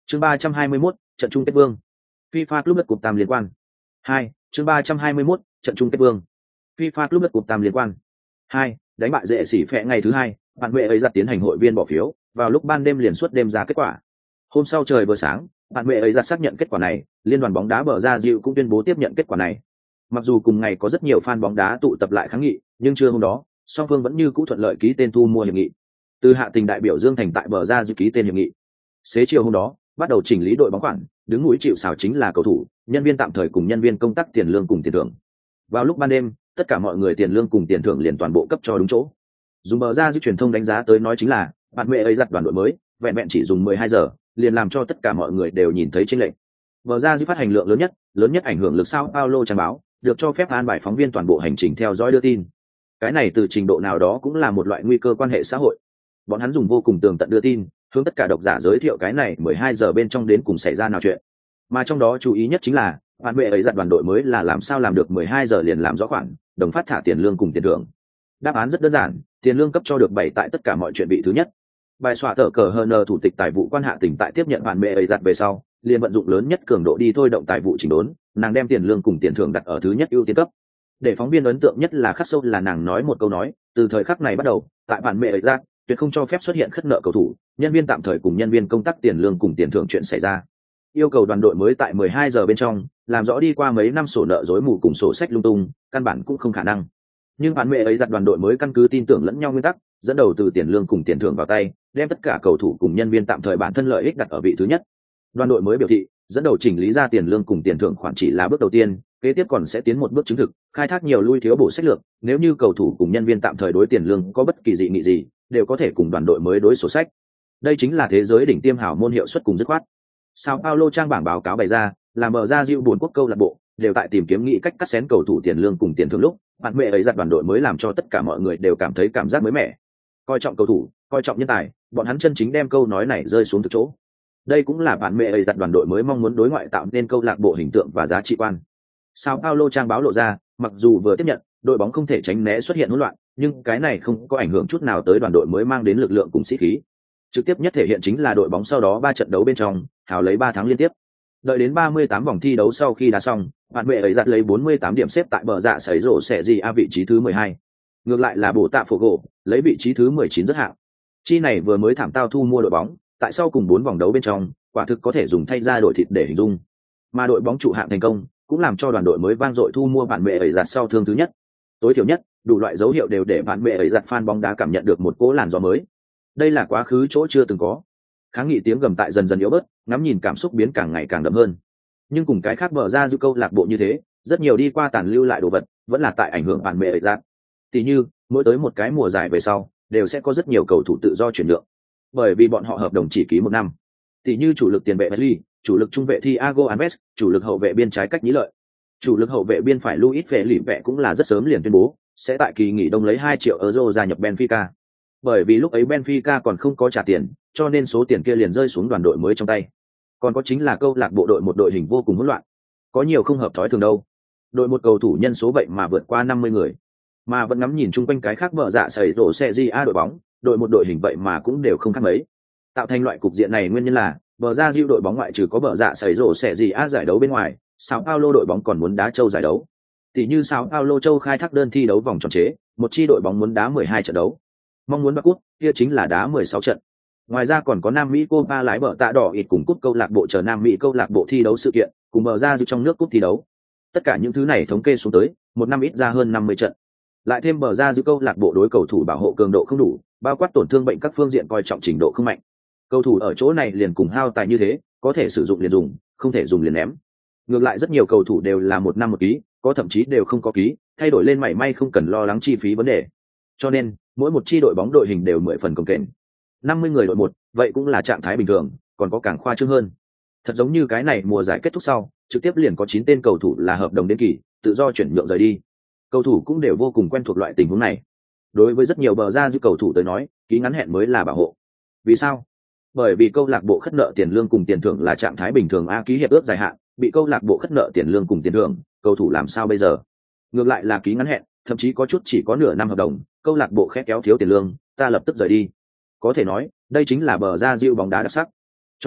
Chương 321, trận chung kết vương. FIFA Club World Cup tam liên quan. 2, chương 321, trận chung kết vương. FIFA Club World Cup tam liên quan. 2, đánh bại dễ xỉ phẹ ngày thứ hai, bạn vệ ấy ra tiến hành hội viên bỏ phiếu, vào lúc ban đêm liền suốt đêm ra kết quả. Hôm sau trời vừa sáng, bạn vệ ấy ra xác nhận kết quả này, liên đoàn bóng đá bờ ra Diệu cũng tuyên bố tiếp nhận kết quả này. Mặc dù cùng ngày có rất nhiều fan bóng đá tụ tập lại kháng nghị, nhưng trưa hôm đó, song phương vẫn như cũ thuận lợi ký tên thu mua hiệp nghị. Từ hạ tình đại biểu Dương Thành tại bờ ra Diệu ký tên hiệp nghị. Xế chiều hôm đó, bắt đầu chỉnh lý đội bóng khoản, đứng núi chịu sào chính là cầu thủ, nhân viên tạm thời cùng nhân viên công tác tiền lương cùng tiền thưởng. Vào lúc ban đêm, tất cả mọi người tiền lương cùng tiền thưởng liền toàn bộ cấp cho đúng chỗ. Dùng bờ ra Diệu truyền thông đánh giá tới nói chính là, bạn vệ ấy giặt đoàn đội mới, vẹn vẹn chỉ dùng 12 giờ, liền làm cho tất cả mọi người đều nhìn thấy chênh lệch. Bờ ra Diệu phát hành lượng lớn nhất ảnh hưởng lực Sao Paulo trang báo, được cho phép an bài phóng viên toàn bộ hành trình theo dõi đưa tin. Cái này từ trình độ nào đó cũng là một loại nguy cơ quan hệ xã hội. Bọn hắn dùng vô cùng tường tận đưa tin, hướng tất cả độc giả giới thiệu cái này 12 giờ bên trong đến cùng xảy ra nào chuyện. Mà trong đó chú ý nhất chính là, bạn vệ ấy giặt đoàn đội mới là làm sao làm được 12 giờ liền làm rõ khoản, đồng phát thả tiền lương cùng tiền thưởng. Đáp án rất đơn giản, tiền lương cấp cho được bày tại tất cả mọi chuyện vị thứ nhất. Bài soạn tờ cờ hơn thủ tịch tài vụ quan hạ tỉnh tại tiếp nhận bạn vệ ấy giặt về sau, liền vận dụng lớn nhất cường độ đi thôi động tài vụ chỉnh đốn, nàng đem tiền lương cùng tiền thưởng đặt ở thứ nhất ưu tiên cấp. Để phóng viên ấn tượng nhất là khắc sâu là nàng nói một câu nói, từ thời khắc này bắt đầu, tại bạn vệ ấy giặt tuyệt không cho phép xuất hiện khất nợ cầu thủ, nhân viên tạm thời cùng nhân viên công tác tiền lương cùng tiền thưởng chuyện xảy ra. Yêu cầu đoàn đội mới tại 12 giờ bên trong, làm rõ đi qua mấy năm sổ nợ rối mù cùng sổ sách lung tung, căn bản cũng không khả năng. Nhưng bạn mẹ ấy giặt đoàn đội mới căn cứ tin tưởng lẫn nhau nguyên tắc, dẫn đầu từ tiền lương cùng tiền thưởng vào tay, đem tất cả cầu thủ cùng nhân viên tạm thời bản thân lợi ích đặt ở vị thứ nhất. Đoàn đội mới biểu thị, dẫn đầu chỉnh lý ra tiền lương cùng tiền thưởng khoản chỉ là bước đầu tiên, kế tiếp còn sẽ tiến một bước chứng thực, khai thác nhiều lui thiếu bổ sách lược, nếu như cầu thủ cùng nhân viên tạm thời đối tiền lương có bất kỳ dị nghị gì, đều có thể cùng đoàn đội mới đối sổ sách. Đây chính là thế giới đỉnh tiêm hảo môn hiệu suất cùng dứt khoát. Sao Paulo trang bảng báo cáo bày ra, là mở ra Diệu 4 quốc câu lạc bộ, đều tại tìm kiếm nghĩ cách cắt xén cầu thủ tiền lương cùng tiền thưởng lúc, bạn mẹ ấy giặt đoàn đội mới làm cho tất cả mọi người đều cảm thấy cảm giác mới mẻ. Coi trọng cầu thủ, coi trọng nhân tài, bọn hắn chân chính đem câu nói này rơi xuống thực chỗ. Đây cũng là bạn mẹ ấy giặt đoàn đội mới mong muốn đối ngoại tạo nên câu lạc bộ hình tượng và giá trị quan. Sao Paulo trang báo lộ ra, mặc dù vừa tiếp nhận, đội bóng không thể tránh né xuất hiện hỗn loạn, nhưng cái này không có ảnh hưởng chút nào tới đoàn đội mới mang đến lực lượng cùng sĩ khí. Trực tiếp nhất thể hiện chính là đội bóng sau đó 3 trận đấu bên trong, hào lấy 3 thắng liên tiếp. Đợi đến 38 vòng thi đấu sau khi đá xong, bạn mẹ ấy giặt lấy 48 điểm xếp tại bờ dạ sấy rổ sẽ gì a vị trí thứ 12. Ngược lại là bổ tạ phổ gỗ, lấy vị trí thứ 19 rất hạng. Chi này vừa mới thảm tao thu mua đội bóng, tại sau cùng 4 vòng đấu bên trong, quả thực có thể dùng thay ra đổi thịt để hình dung. Mà đội bóng trụ hạng thành công, cũng làm cho đoàn đội mới vang dội thu mua bạn mẹ ấy giặt sau thương thứ nhất. Tối thiểu nhất, đủ loại dấu hiệu đều để bạn mẹ ấy giặt fan bóng đá cảm nhận được một cỗ làn gió mới. Đây là quá khứ chỗ chưa từng có. Kháng nghị tiếng gầm tại dần dần yếu bớt, ngắm nhìn cảm xúc biến càng ngày càng đậm hơn. Nhưng cùng cái khác mở ra dư câu lạc bộ như thế, rất nhiều đi qua tàn lưu lại đồ vật, vẫn là tại ảnh hưởng bạn mẹ ấy giặt. Tỷ như, mỗi tới một cái mùa giải về sau, đều sẽ có rất nhiều cầu thủ tự do chuyển nhượng. Bởi vì bọn họ hợp đồng chỉ ký 1 năm. Tỷ như chủ lực tiền vệ Wesley, chủ lực trung vệ Thiago Alves, chủ lực hậu vệ biên trái cách Nhĩ Lợi. Chủ lực hậu vệ biên phải Luis Felipe cũng là rất sớm liền tuyên bố, sẽ tại kỳ nghỉ đông lấy 2 triệu euro gia nhập Benfica. Bởi vì lúc ấy Benfica còn không có trả tiền, cho nên số tiền kia liền rơi xuống đoàn đội mới trong tay. Còn có chính là câu lạc bộ đội một đội hình vô cùng hỗn loạn. Có nhiều không hợp thói thường đâu. Đội một cầu thủ nhân số vậy mà vượt qua 50 người. Mà vẫn ngắm nhìn chung quanh cái khác mở dạ sẩy rổ xe Di A đội bóng, đội một đội hình vậy mà cũng đều không khác mấy. Tạo thành loại cục diện này nguyên nhân là, bờ ra Diệu đội bóng ngoại trừ có bờ dạ sẩy rổ xe Di A giải đấu bên ngoài, Sao Paulo đội bóng còn muốn đá châu giải đấu. Tỷ như Sao Paulo châu khai thác đơn thi đấu vòng tròn chế, một chi đội bóng muốn đá 12 trận đấu. Mong muốn bắt cúp, kia chính là đá 16 trận. Ngoài ra còn có Nam Mỹ Copa lái bờ tạ đỏ ít cùng cúp câu lạc bộ chờ Nam Mỹ câu lạc bộ thi đấu sự kiện, cùng bờ ra Diệu trong nước cúp thi đấu. Tất cả những thứ này thống kê xuống tới, một năm ít ra hơn 50 trận. Lại thêm bờ ra Diệu câu lạc bộ đối cầu thủ bảo hộ cường độ không đủ, bao quát tổn thương bệnh các phương diện coi trọng trình độ không mạnh. Cầu thủ ở chỗ này liền cùng hao tài như thế, có thể sử dụng liền dùng, không thể dùng liền ném. Ngược lại rất nhiều cầu thủ đều là 1 năm 1 ký, có thậm chí đều không có ký, thay đổi lên mảy may không cần lo lắng chi phí vấn đề. Cho nên, mỗi một chi đội bóng đội hình đều 10 phần cồng kềnh. 50 người đội một, vậy cũng là trạng thái bình thường, còn có càng khoa trương hơn. Thật giống như cái này mùa giải kết thúc sau, trực tiếp liền có 9 tên cầu thủ là hợp đồng đến kỳ, tự do chuyển nhượng rời đi. Cầu thủ cũng đều vô cùng quen thuộc loại tình huống này. Đối với rất nhiều bờ ra Diệu cầu thủ tới nói, ký ngắn hẹn mới là bảo hộ. Vì sao? Bởi vì câu lạc bộ khất nợ tiền lương cùng tiền thưởng là trạng thái bình thường ký hiệp ước dài hạn, bị câu lạc bộ khất nợ tiền lương cùng tiền thưởng, cầu thủ làm sao bây giờ? Ngược lại là ký ngắn hẹn, thậm chí có chút chỉ có nửa năm hợp đồng, câu lạc bộ khét kéo thiếu tiền lương, ta lập tức rời đi. Có thể nói, đây chính là bờ ra Diệu bóng đá đặc sắc. Cho nên,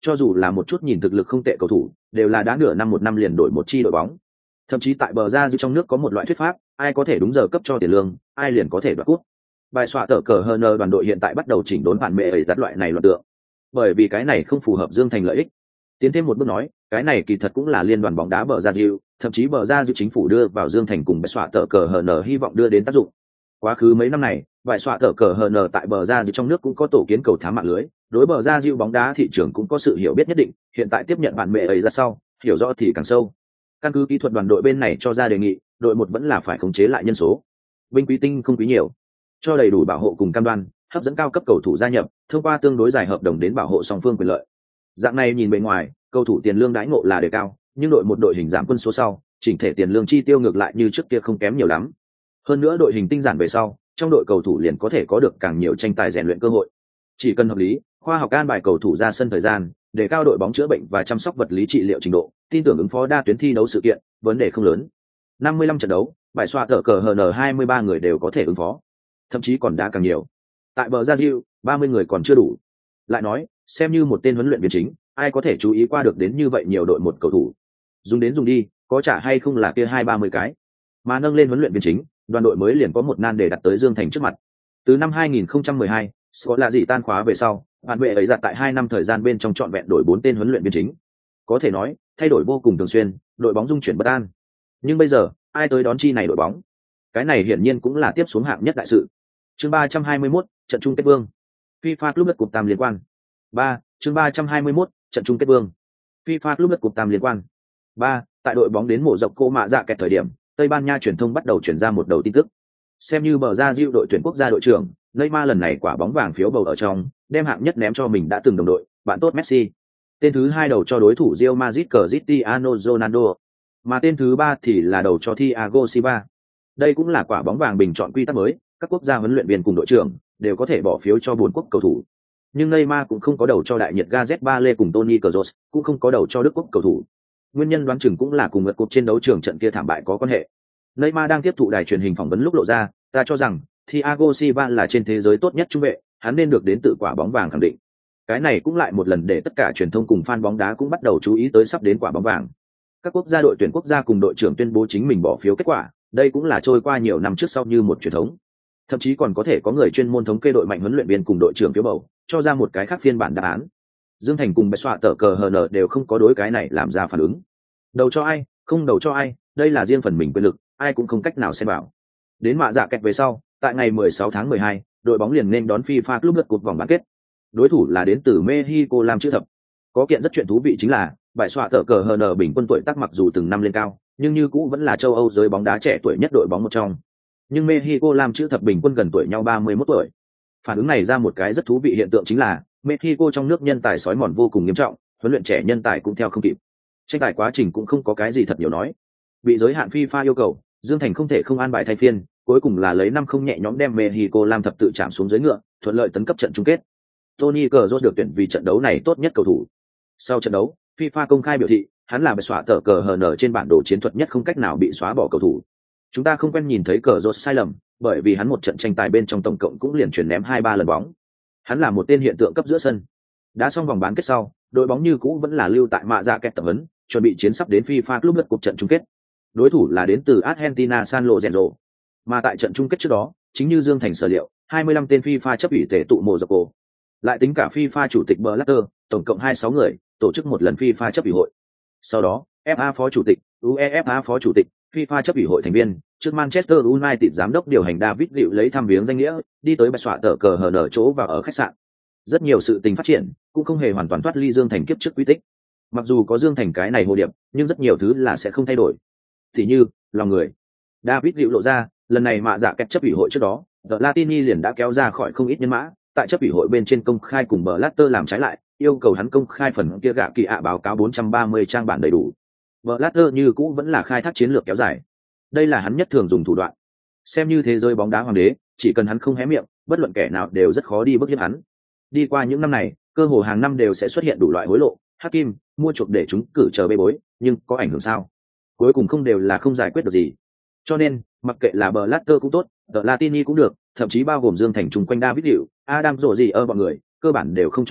cho dù là một chút nhìn thực lực không tệ cầu thủ đều là đã nửa năm một năm liền đổi một chi đội bóng. Thậm chí tại bờ ra dư trong nước có một loại thuyết pháp, ai có thể đúng giờ cấp cho tiền lương, ai liền có thể đoạt cúp. Bài xoạ tờ cờ hơn đoàn đội hiện tại bắt đầu chỉnh đốn bản mẹ ấy giặt loại này luận tượng, bởi vì cái này không phù hợp Dương Thành lợi ích. Tiến thêm một bước nói, cái này kỳ thật cũng là liên đoàn bóng đá bờ ra diệu, thậm chí bờ ra diệu chính phủ đưa vào Dương Thành cùng bài xoạ tờ cờ hờ hy vọng đưa đến tác dụng. Quá khứ mấy năm này, bài xoạ tờ cờ hờ tại bờ ra diệu trong nước cũng có tổ kiến cầu thám mạng lưới, đối bờ ra diệu bóng đá thị trường cũng có sự hiểu biết nhất định. Hiện tại tiếp nhận bản mẹ ấy ra sau, hiểu rõ thì càng sâu. Căn cứ kỹ thuật đoàn đội bên này cho ra đề nghị, đội một vẫn là phải khống chế lại nhân số, binh quý tinh không quý nhiều, cho đầy đủ bảo hộ cùng cam đoan, hấp dẫn cao cấp cầu thủ gia nhập, thông qua tương đối dài hợp đồng đến bảo hộ song phương quyền lợi. Dạng này nhìn bề ngoài, cầu thủ tiền lương đãi ngộ là đề cao, nhưng đội một đội hình giảm quân số sau, chỉnh thể tiền lương chi tiêu ngược lại như trước kia không kém nhiều lắm. Hơn nữa đội hình tinh giản về sau, trong đội cầu thủ liền có thể có được càng nhiều tranh tài rèn luyện cơ hội. Chỉ cần hợp lý, khoa học an bài cầu thủ ra sân thời gian, để cao đội bóng chữa bệnh và chăm sóc vật lý trị liệu trình độ, tin tưởng ứng phó đa tuyến thi đấu sự kiện, vấn đề không lớn. 55 trận đấu, bài xoa tờ cờ HN 23 người đều có thể ứng phó, thậm chí còn đá càng nhiều. Tại bờ ra diệu, 30 người còn chưa đủ. Lại nói, xem như một tên huấn luyện viên chính, ai có thể chú ý qua được đến như vậy nhiều đội một cầu thủ. Dùng đến dùng đi, có trả hay không là kia 20-30 cái. Mà nâng lên huấn luyện viên chính, đoàn đội mới liền có một nan để đặt tới Dương Thành trước mặt. Từ năm 2012, Scott là gì tan khóa về sau, bạn bè ấy giặt tại 2 năm thời gian bên trong trọn vẹn đổi 4 tên huấn luyện viên chính. Có thể nói, thay đổi vô cùng thường xuyên, đội bóng dung chuyển bất an. Nhưng bây giờ, ai tới đón chi này đội bóng? Cái này hiển nhiên cũng là tiếp xuống hạng nhất đại sự. Chương 321, trận chung kết vương. FIFA Club World Cup tam liên quan. 3, chương 321, trận chung kết vương. FIFA Club World Cup tam liên quan. 3, tại đội bóng đến mổ dọc cô mạ dạ kẹt thời điểm, Tây Ban Nha truyền thông bắt đầu chuyển ra một đầu tin tức. Xem như bờ ra diệu đội tuyển quốc gia đội trưởng, Neymar lần này quả bóng vàng phiếu bầu ở trong, đem hạng nhất ném cho mình đã từng đồng đội, bạn tốt Messi. Tên thứ 2 đầu cho đối thủ Real Madrid Cristiano Ronaldo, mà tên thứ 3 thì là đầu cho Thiago Silva. Đây cũng là quả bóng vàng bình chọn quy tắc mới, các quốc gia huấn luyện viên cùng đội trưởng đều có thể bỏ phiếu cho 4 quốc cầu thủ. Nhưng Neymar cũng không có đầu cho đại nhiệt Gareth Bale cùng Toni Kroos, cũng không có đầu cho Đức quốc cầu thủ. Nguyên nhân đoán chừng cũng là cùng ngược cuộc trên đấu trường trận kia thảm bại có quan hệ. Neymar đang tiếp thụ đài truyền hình phỏng vấn lúc lộ ra, ta cho rằng Thiago Silva là trên thế giới tốt nhất trung vệ, hắn nên được đến tự quả bóng vàng khẳng định. Cái này cũng lại một lần để tất cả truyền thông cùng fan bóng đá cũng bắt đầu chú ý tới sắp đến quả bóng vàng. Các quốc gia đội tuyển quốc gia cùng đội trưởng tuyên bố chính mình bỏ phiếu kết quả, đây cũng là trôi qua nhiều năm trước sau như một truyền thống. Thậm chí còn có thể có người chuyên môn thống kê đội mạnh huấn luyện viên cùng đội trưởng phiếu bầu, cho ra một cái khác phiên bản đáp án. Dương Thành cùng Bạch Xoa tờ cờ HN đều không có đối cái này làm ra phản ứng. Đầu cho ai, không đầu cho ai, đây là riêng phần mình quyền lực, ai cũng không cách nào xen vào. Đến mạ dạ kẹt về sau, tại ngày 16 tháng 12, đội bóng liền nên đón FIFA Club World Cup vòng bán kết. Đối thủ là đến từ Mexico làm chữ thập. Có kiện rất chuyện thú vị chính là, Bạch Xoa tờ cờ HN bình quân tuổi tác mặc dù từng năm lên cao, nhưng như cũ vẫn là châu Âu giới bóng đá trẻ tuổi nhất đội bóng một trong. Nhưng Mexico làm chữ thập bình quân gần tuổi nhau 31 tuổi. Phản ứng này ra một cái rất thú vị hiện tượng chính là, Mexico trong nước nhân tài sói mòn vô cùng nghiêm trọng, huấn luyện trẻ nhân tài cũng theo không kịp. Tranh tài quá trình cũng không có cái gì thật nhiều nói. Bị giới hạn FIFA yêu cầu, Dương Thành không thể không an bài thay phiên, cuối cùng là lấy 5 không nhẹ nhõm đem Mexico làm thập tự chạm xuống dưới ngựa, thuận lợi tấn cấp trận chung kết. Toni Kroos được tuyển vì trận đấu này tốt nhất cầu thủ. Sau trận đấu, FIFA công khai biểu thị, hắn là bị xóa tờ cờ HN trên bản đồ chiến thuật nhất không cách nào bị xóa bỏ cầu thủ. Chúng ta không quen nhìn thấy Kroos sai lầm, bởi vì hắn một trận tranh tài bên trong tổng cộng cũng liền chuyển ném 2-3 lần bóng. Hắn là một tên hiện tượng cấp giữa sân. Đã xong vòng bán kết sau, đội bóng như cũ vẫn là lưu tại mạ dạ kẹt tập huấn, chuẩn bị chiến sắp đến FIFA Club World Cup trận chung kết. Đối thủ là đến từ Argentina San Lorenzo. Mà tại trận chung kết trước đó, chính như Dương Thành sở liệu, 25 tên FIFA chấp ủy tề tụ mộ dọc cổ. Lại tính cả FIFA chủ tịch Blatter, tổng cộng 26 người, tổ chức một lần FIFA chấp ủy hội. Sau đó, FA phó chủ tịch, UEFA phó chủ tịch, FIFA chấp ủy hội thành viên, trước Manchester United giám đốc điều hành David Liệu lấy thăm viếng danh nghĩa, đi tới bạch xoạ tờ cờ HN chỗ và ở khách sạn. Rất nhiều sự tình phát triển, cũng không hề hoàn toàn thoát ly Dương Thành kiếp trước quy tích. Mặc dù có Dương Thành cái này hồ điệp, nhưng rất nhiều thứ là sẽ không thay đổi. Thì như, lòng người. David Liệu lộ ra, lần này mạ dạ kẹt chấp ủy hội trước đó, The Latini liền đã kéo ra khỏi không ít nhân mã, tại chấp ủy hội bên trên công khai cùng Blatter làm trái lại, yêu cầu hắn công khai phần kia gạ kỳ ạ báo cáo 430 trang bản đầy đủ. Blatter như cũ vẫn là khai thác chiến lược kéo dài. Đây là hắn nhất thường dùng thủ đoạn. Xem như thế giới bóng đá hoàng đế, chỉ cần hắn không hé miệng, bất luận kẻ nào đều rất khó đi bức hiếp hắn. Đi qua những năm này, cơ hồ hàng năm đều sẽ xuất hiện đủ loại hối lộ, hắc kim, mua chuộc để chúng cử chờ bê bối, nhưng có ảnh hưởng sao? Cuối cùng không đều là không giải quyết được gì. Cho nên, mặc kệ là Blatter cũng tốt, The Latini cũng được, thậm chí bao gồm Dương Thành chung quanh David Liệu, Adam rổ gì bọn người, cơ bản đều không cho rằng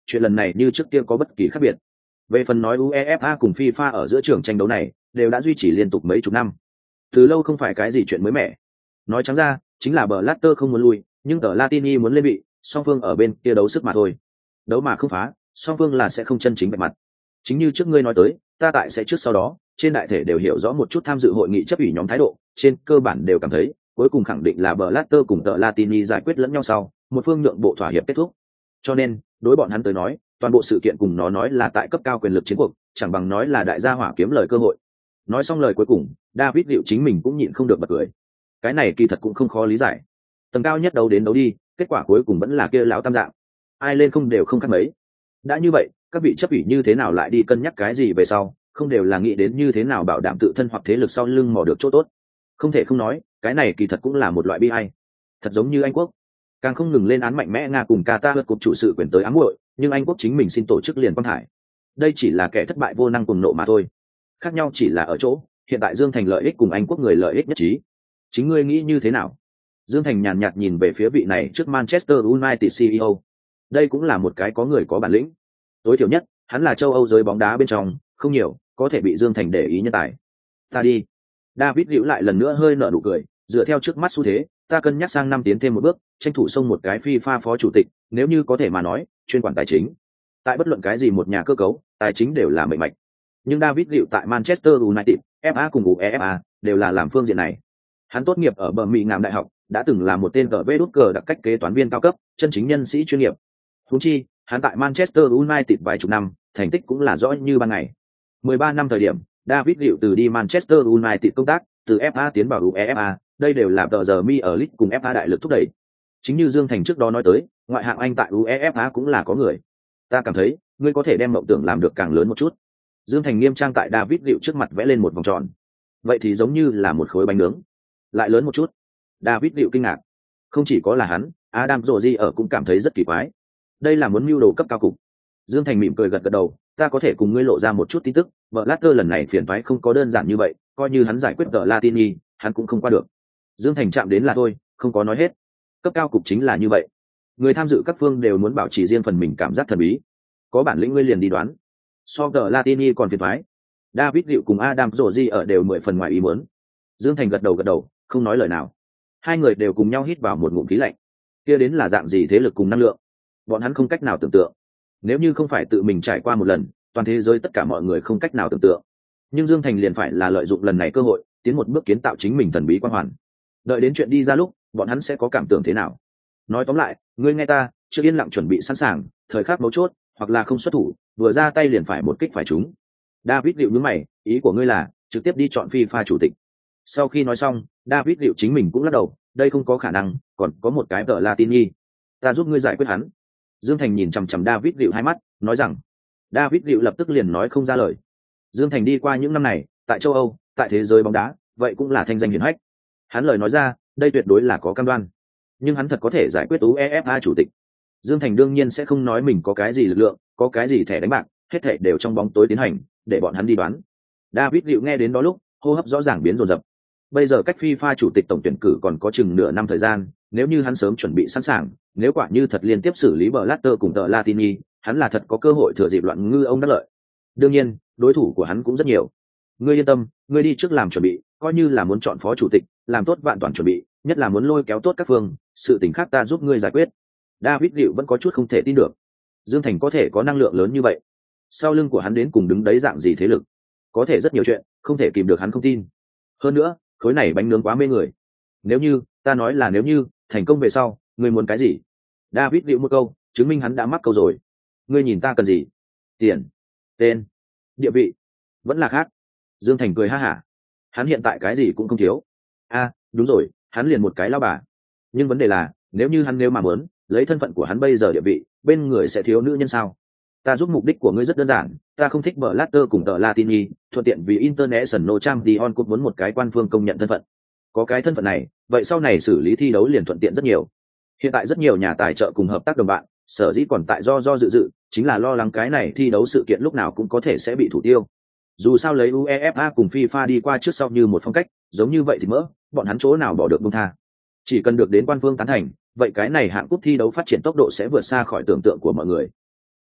chuyện lần này như trước kia có bất kỳ khác biệt. Về phần nói UEFA cùng FIFA ở giữa trường tranh đấu này đều đã duy trì liên tục mấy chục năm, từ lâu không phải cái gì chuyện mới mẻ. Nói trắng ra chính là Blatter không muốn lui, nhưng tờ Latini muốn lên vị, song phương ở bên kia đấu sức mà thôi. Đấu mà không phá, song phương là sẽ không chân chính bạch mặt. Chính như trước ngươi nói tới, ta tại sẽ trước sau đó, trên đại thể đều hiểu rõ một chút tham dự hội nghị chấp ủy nhóm thái độ, trên cơ bản đều cảm thấy, cuối cùng khẳng định là Blatter cùng tờ Latini giải quyết lẫn nhau sau, một phương nhượng bộ thỏa hiệp kết thúc. Cho nên, đối bọn hắn tới nói, toàn bộ sự kiện cùng nó nói là tại cấp cao quyền lực chiến cuộc, chẳng bằng nói là đại gia hỏa kiếm lời cơ hội. Nói xong lời cuối cùng, David liệu chính mình cũng nhịn không được bật cười. Cái này kỳ thật cũng không khó lý giải. Tầng cao nhất đấu đến đấu đi, kết quả cuối cùng vẫn là kia lão tam dạng. Ai lên không đều không khác mấy. Đã như vậy, các vị chấp ủy như thế nào lại đi cân nhắc cái gì về sau, không đều là nghĩ đến như thế nào bảo đảm tự thân hoặc thế lực sau lưng mò được chỗ tốt. Không thể không nói, cái này kỳ thật cũng là một loại bi ai. Thật giống như Anh quốc, càng không ngừng lên án mạnh mẽ Nga cùng Qatar vượt cục chủ sự quyền tới ám muội, nhưng Anh quốc chính mình xin tổ chức liền Quang Hải. Đây chỉ là kẻ thất bại vô năng cùng nộ mà thôi. Khác nhau chỉ là ở chỗ, hiện tại Dương Thành lợi ích cùng Anh quốc người lợi ích nhất trí. Chính ngươi nghĩ như thế nào? Dương Thành nhàn nhạt nhìn về phía vị này trước Manchester United CEO. Đây cũng là một cái có người có bản lĩnh. Tối thiểu nhất, hắn là châu Âu giới bóng đá bên trong, không nhiều, có thể bị Dương Thành để ý nhân tài. Ta đi. David liễu lại lần nữa hơi nở nụ cười, dựa theo trước mắt xu thế, ta cân nhắc sang năm tiến thêm một bước, tranh thủ xông một cái FIFA phó chủ tịch, nếu như có thể mà nói, chuyên quản tài chính. Tại bất luận cái gì một nhà cơ cấu, tài chính đều là mệnh mạch. Nhưng David liễu tại Manchester United, FA cùng UEFA đều là làm phương diện này. Hắn tốt nghiệp ở Birmingham Đại học, đã từng là một tên cờ đặc cách kế toán viên cao cấp, chân chính nhân sĩ chuyên nghiệp. Huống chi, hắn tại Manchester United vài chục năm, thành tích cũng là rõ như ban ngày. 13 năm thời điểm, David liệu từ đi Manchester United công tác, từ FA tiến vào UEFA, đây đều là tờ giờ mi ở League cùng FA đại lực thúc đẩy. Chính như Dương Thành trước đó nói tới, ngoại hạng Anh tại UEFA cũng là có người. Ta cảm thấy, ngươi có thể đem mộng tưởng làm được càng lớn một chút. Dương Thành nghiêm trang tại David liệu trước mặt vẽ lên một vòng tròn. Vậy thì giống như là một khối bánh nướng. Lại lớn một chút. David liệu kinh ngạc. Không chỉ có là hắn, Adam Rozi ở cũng cảm thấy rất kỳ quái. Đây là muốn mưu đồ cấp cao cục. Dương Thành mỉm cười gật gật đầu, ta có thể cùng ngươi lộ ra một chút tin tức, Blatter lần này phiền toái không có đơn giản như vậy, coi như hắn giải quyết tờ Latini, hắn cũng không qua được. Dương Thành chạm đến là thôi, không có nói hết. Cấp cao cục chính là như vậy. Người tham dự các phương đều muốn bảo trì riêng phần mình cảm giác thần bí. Có bản lĩnh ngươi liền đi đoán. So tờ Latini còn phiền toái. David liệu cùng Adam Rozi ở đều 10 phần ngoài ý muốn. Dương Thành gật đầu, không nói lời nào. Hai người đều cùng nhau hít vào một ngụm khí lạnh. Kia đến là dạng gì thế lực cùng năng lượng, bọn hắn không cách nào tưởng tượng. Nếu như không phải tự mình trải qua một lần, toàn thế giới tất cả mọi người không cách nào tưởng tượng. Nhưng Dương Thành liền phải là lợi dụng lần này cơ hội, tiến một bước kiến tạo chính mình thần bí quan hoàn. Đợi đến chuyện đi ra lúc, bọn hắn sẽ có cảm tưởng thế nào? Nói tóm lại, ngươi nghe ta, chưa yên lặng chuẩn bị sẵn sàng, thời khắc mấu chốt, hoặc là không xuất thủ, vừa ra tay liền phải một kích phải trúng. David liệu nhướng mày, ý của ngươi là trực tiếp đi chọn FIFA chủ tịch? Sau khi nói xong, David liệu chính mình cũng lắc đầu, đây không có khả năng, còn có một cái tờ Latini, ta giúp ngươi giải quyết hắn. Dương Thành nhìn chằm chằm David liệu hai mắt, nói rằng. David liệu lập tức liền nói không ra lời. Dương Thành đi qua những năm này, tại châu Âu, tại thế giới bóng đá, vậy cũng là thanh danh hiển hách. Hắn lời nói ra, đây tuyệt đối là có cam đoan. Nhưng hắn thật có thể giải quyết UEFA chủ tịch. Dương Thành đương nhiên sẽ không nói mình có cái gì lực lượng, có cái gì thẻ đánh bạc, hết thảy đều trong bóng tối tiến hành, để bọn hắn đi đoán. David liệu nghe đến đó lúc, hô hấp rõ ràng biến rồn rập. Bây giờ cách FIFA chủ tịch tổng tuyển cử còn có chừng nửa năm thời gian, nếu như hắn sớm chuẩn bị sẵn sàng, nếu quả như thật liên tiếp xử lý Blatter cùng tờ Latini, hắn là thật có cơ hội thừa dịp loạn ngư ông đắc lợi. Đương nhiên, đối thủ của hắn cũng rất nhiều. Ngươi yên tâm, ngươi đi trước làm chuẩn bị, coi như là muốn chọn phó chủ tịch, làm tốt vạn toàn chuẩn bị, nhất là muốn lôi kéo tốt các phương, sự tình khác ta giúp ngươi giải quyết. David liệu vẫn có chút không thể tin được. Dương Thành có thể có năng lượng lớn như vậy, sau lưng của hắn đến cùng đứng đấy dạng gì thế lực? Có thể rất nhiều chuyện, không thể kìm được hắn không tin. Hơn nữa, khối này bánh nướng quá mê người. Nếu như, ta nói là nếu như, thành công về sau, ngươi muốn cái gì? David liệu một câu, chứng minh hắn đã mắc câu rồi. Ngươi nhìn ta cần gì? Tiền, tên, địa vị, vẫn là khác. Dương Thành cười ha hả. Hắn hiện tại cái gì cũng không thiếu. Đúng rồi, hắn liền một cái lao bà. Nhưng vấn đề là, nếu mà muốn, lấy thân phận của hắn bây giờ địa vị, bên người sẽ thiếu nữ nhân sao? Ta giúp mục đích của ngươi rất đơn giản, ta không thích Blatter cùng tờ Latini, thuận tiện vì International Champions Cup muốn một cái quan phương công nhận thân phận. Có cái thân phận này, vậy sau này xử lý thi đấu liền thuận tiện rất nhiều. Hiện tại rất nhiều nhà tài trợ cùng hợp tác đồng bạn, sở dĩ còn tại do dự, chính là lo lắng cái này thi đấu sự kiện lúc nào cũng có thể sẽ bị thủ tiêu. Dù sao lấy UEFA cùng FIFA đi qua trước sau như một phong cách, giống như vậy thì mỡ, bọn hắn chỗ nào bỏ được buông tha. Chỉ cần được đến quan phương tán thành, vậy cái này hạng cúp thi đấu phát triển tốc độ sẽ vượt xa khỏi tưởng tượng của mọi người.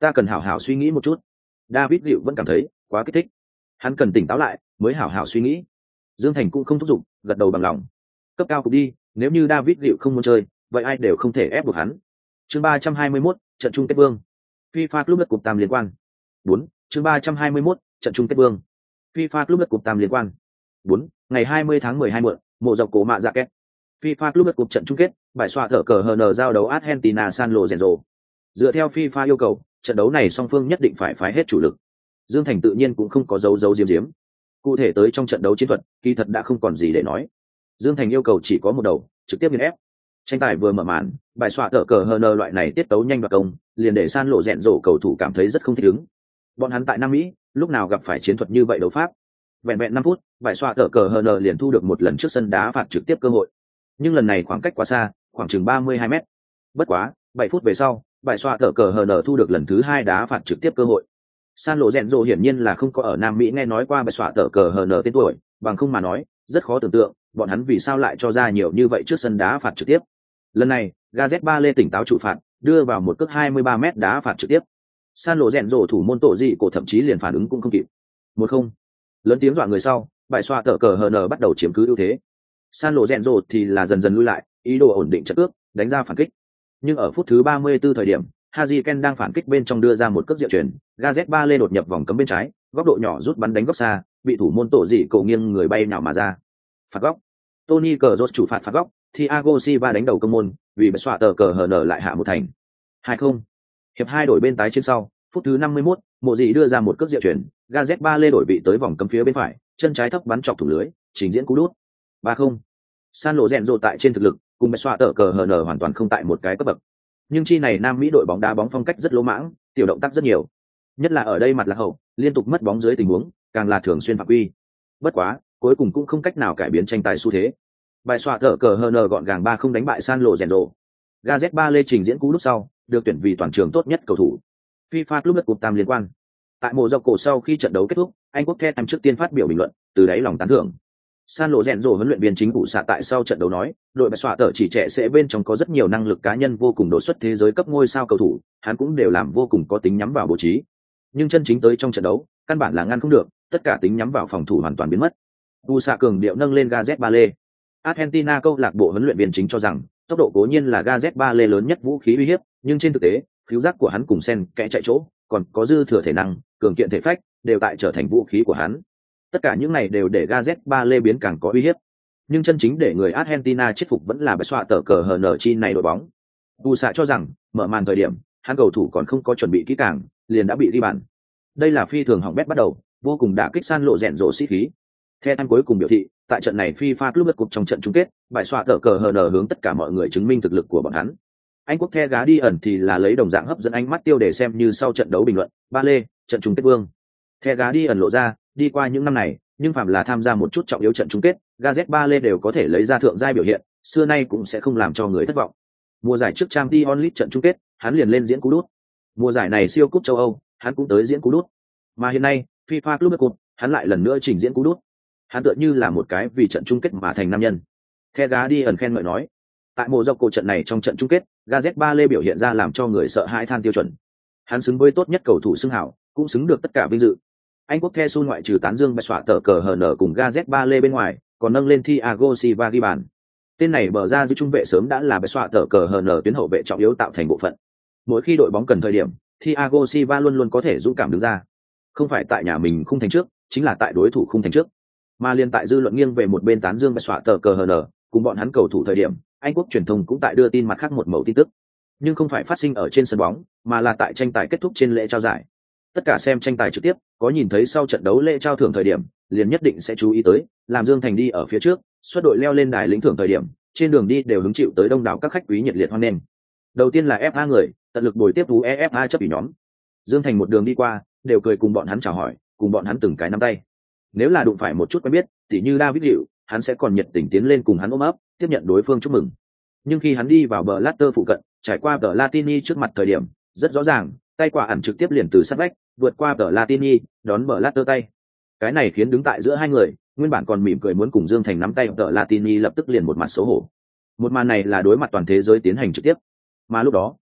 Ta cần hảo hảo suy nghĩ một chút. David Dịu vẫn cảm thấy quá kích thích, hắn cần tỉnh táo lại mới hảo hảo suy nghĩ. Dương Thành cũng không thúc giục, gật đầu bằng lòng. Cấp cao cục đi, nếu như David Dịu không muốn chơi, vậy ai đều không thể ép buộc hắn. Chương 321, trận chung kết vương. FIFA Club World Cup tam liên quan. 4, chương 321, trận chung kết vương. FIFA Club World Cup tam liên quan. 4, ngày 20 tháng 12 muộn, mộ dọc cổ mạ dạ kết. FIFA Club World Cup trận chung kết, bài xoa thở cờ HN giao đấu Argentina San Lorenzo. Dựa theo FIFA yêu cầu, trận đấu này song phương nhất định phải phái hết chủ lực. Dương Thành tự nhiên cũng không có giấu giếm. Cụ thể tới trong trận đấu chiến thuật, kỳ thật đã không còn gì để nói. Dương Thành yêu cầu chỉ có một đầu, trực tiếp nghiền ép. Tranh tài vừa mở màn, bài xoa thở cờ HN loại này tiết tấu nhanh và công, liền để San Lorenzo cầu thủ cảm thấy rất không thích ứng. Bọn hắn tại Nam Mỹ, lúc nào gặp phải chiến thuật như vậy đấu pháp. Vẹn 5 phút, bài xoa thở cờ HN liền thu được một lần trước sân đá phạt trực tiếp cơ hội. Nhưng lần này khoảng cách quá xa, khoảng chừng 32 mét. Bất quá, 7 phút về sau, bài xoa thở cờ HN thu được lần thứ 2 đá phạt trực tiếp cơ hội. San Lorenzo hiển nhiên là không có ở Nam Mỹ nghe nói qua bài xoa thở cờ HN tên tuổi, bằng không mà nói, rất khó tưởng tượng, bọn hắn vì sao lại cho ra nhiều như vậy trước sân đá phạt trực tiếp. Lần này, Gazet Bale tỉnh táo trụ phạt, đưa vào một cước 23 mét đá phạt trực tiếp. San Lorenzo thủ môn tổ dị cổ thậm chí liền phản ứng cũng không kịp. 1-0. Lớn tiếng dọa người sau, bài xoa thở cờ HN bắt đầu chiếm cứ ưu thế. San Lorenzo thì là dần dần lui lại, ý đồ ổn định trận ước, đánh ra phản kích. Nhưng ở phút thứ 34 thời điểm, Harry Kane đang phản kích bên trong đưa ra một cước diệu chuyền, Gazet Bale đột nhập vòng cấm bên trái, góc độ nhỏ rút bắn đánh góc xa, bị thủ môn tổ dị cổ nghiêng người bay nhào mà ra. Phạt góc. Toni Kroos chủ phạt góc, Thiago Silva đánh đầu công môn, vì bài xoa tờ cờ HN lại hạ một thành. 2-0. Hiệp 2 đổi bên tái trên sau, phút thứ 51, Mộ Dị đưa ra một cước diệu chuyền, Gazet Bale đổi vị tới vòng cấm phía bên phải, chân trái thấp bắn chọc thủ lưới, trình diễn cú đút. 3-0. San Lorenzo tại trên thực lực, cùng bài xoa tờ cờ HN hoàn toàn không tại một cái cấp bậc. Nhưng chi này Nam Mỹ đội bóng đá bóng phong cách rất lỗ mãng, tiểu động tác rất nhiều. Nhất là ở đây mặt lạc hậu, liên tục mất bóng dưới tình huống, càng là thường xuyên phạm quy. Bất quá, cuối cùng cũng không cách nào cải biến tranh tài xu thế. Bài xoa thở cờ HN gọn gàng 3-0 đánh bại San Lorenzo. Gazet Bale trình diễn cú đúp sau, được tuyển vì toàn trường tốt nhất cầu thủ. FIFA Club World Cup tam liên quan. Tại mùa dọc cổ sau khi trận đấu kết thúc, Anh Quốc The Times trước tiên phát biểu bình luận, từ đáy lòng tán thưởng. San Lorenzo huấn luyện viên chính vụ xạ tại sau trận đấu nói, đội bài xoa tở chỉ trẻ sẽ bên trong có rất nhiều năng lực cá nhân vô cùng đột xuất thế giới cấp ngôi sao cầu thủ, hắn cũng đều làm vô cùng có tính nhắm vào bố trí. Nhưng chân chính tới trong trận đấu, căn bản là ngăn không được, tất cả tính nhắm vào phòng thủ hoàn toàn biến mất. Vụ xạ cường điệu nâng lên Gazet Bale. Argentina câu lạc bộ huấn luyện viên chính cho rằng, tốc độ cố nhiên là Gazet Bale lớn nhất vũ khí uy hiếp, nhưng trên thực tế, khiếu giác của hắn cùng sen kẽ chạy chỗ, còn có dư thừa thể năng, cường kiện thể phách, đều tại trở thành vũ khí của hắn. Tất cả những này đều để Gazet Bale biến càng có uy hiếp. Nhưng chân chính để người Argentina chết phục vẫn là bài xoa tờ cờ HN chi này đội bóng. Vụ xạ cho rằng, mở màn thời điểm, hắn cầu thủ còn không có chuẩn bị kỹ càng, liền đã bị ghi bàn. Đây là phi thường hỏng bét bắt đầu, vô cùng đả kích San Lorenzo sĩ khí. Theo em cuối cùng biểu thị, tại trận này FIFA Club World Cup trong trận chung kết, bài xoa tờ cờ HN hướng tất cả mọi người chứng minh thực lực của bọn hắn. Anh Quốc The Guardian thì là lấy đồng dạng hấp dẫn ánh mắt tiêu đề xem như sau trận đấu bình luận, Bale, trận chung kết vương. The Guardian lộ ra, đi qua những năm này, nhưng phạm là tham gia một chút trọng yếu trận chung kết, Gazet Bale đều có thể lấy ra thượng giai biểu hiện, xưa nay cũng sẽ không làm cho người thất vọng. Mùa giải trước Champions League trận chung kết, hắn liền lên diễn cú đút. Mùa giải này siêu cúp châu Âu, hắn cũng tới diễn cú đút. Mà hiện nay, FIFA Club World Cup, hắn lại lần nữa trình diễn cú đút. Hắn tựa như là một cái vì trận chung kết mà thành nam nhân. The Guardian khen ngợi nói, tại mùa dọc cổ trận này trong trận chung kết, Gazet Bale biểu hiện ra làm cho người sợ hãi than tiêu chuẩn. Hắn xứng với tốt nhất cầu thủ xưng hảo, cũng xứng được tất cả vinh dự. Anh Quốc The Sun ngoại trừ tán dương bài xoa tờ cờ HN cùng Gazet Bale bên ngoài, còn nâng lên Thiago Silva ghi bàn. Tên này bờ ra giữ trung vệ sớm đã là bài xoa tờ cờ HN tuyến hậu vệ trọng yếu tạo thành bộ phận. Mỗi khi đội bóng cần thời điểm, Thiago Silva luôn luôn có thể dũng cảm đứng ra. Không phải tại nhà mình khung thành trước, chính là tại đối thủ khung thành trước. Mà liên tại dư luận nghiêng về một bên tán dương bài xoa tờ cờ HN, cùng bọn hắn cầu thủ thời điểm, Anh Quốc truyền thông cũng tại đưa tin mặt khác một mẩu tin tức. Nhưng không phải phát sinh ở trên sân bóng, mà là tại tranh tài kết thúc trên lễ trao giải. Tất cả xem tranh tài trực tiếp, có nhìn thấy sau trận đấu lễ trao thưởng thời điểm, liền nhất định sẽ chú ý tới, làm Dương Thành đi ở phía trước, xuất đội leo lên đài lĩnh thưởng thời điểm, trên đường đi đều hứng chịu tới đông đảo các khách quý nhiệt liệt hoan nghênh. Đầu tiên là FA người, tận lực bồi tiếp thú EFA chấp ủy nhóm. Dương Thành một đường đi qua, đều cười cùng bọn hắn chào hỏi, cùng bọn hắn từng cái nắm tay. Nếu là đụng phải một chút quen biết, tỉ như David Liệu, hắn sẽ còn nhiệt tình tiến lên cùng hắn ôm ấp, tiếp nhận đối phương chúc mừng. Nhưng khi hắn đi vào bờ Blatter phụ cận, trải qua bờ Latini trước mặt thời điểm, rất rõ ràng, tay quả ẩn trực tiếp liền từ sát vách, vượt qua bờ Latini, đón bờ Blatter tay. Cái này khiến đứng tại giữa hai người, nguyên bản còn mỉm cười muốn cùng Dương Thành nắm tay bờ Latini lập tức liền một mặt xấu hổ. Một màn này là đối mặt toàn thế giới tiến hành trực tiếp. Mà lúc đó,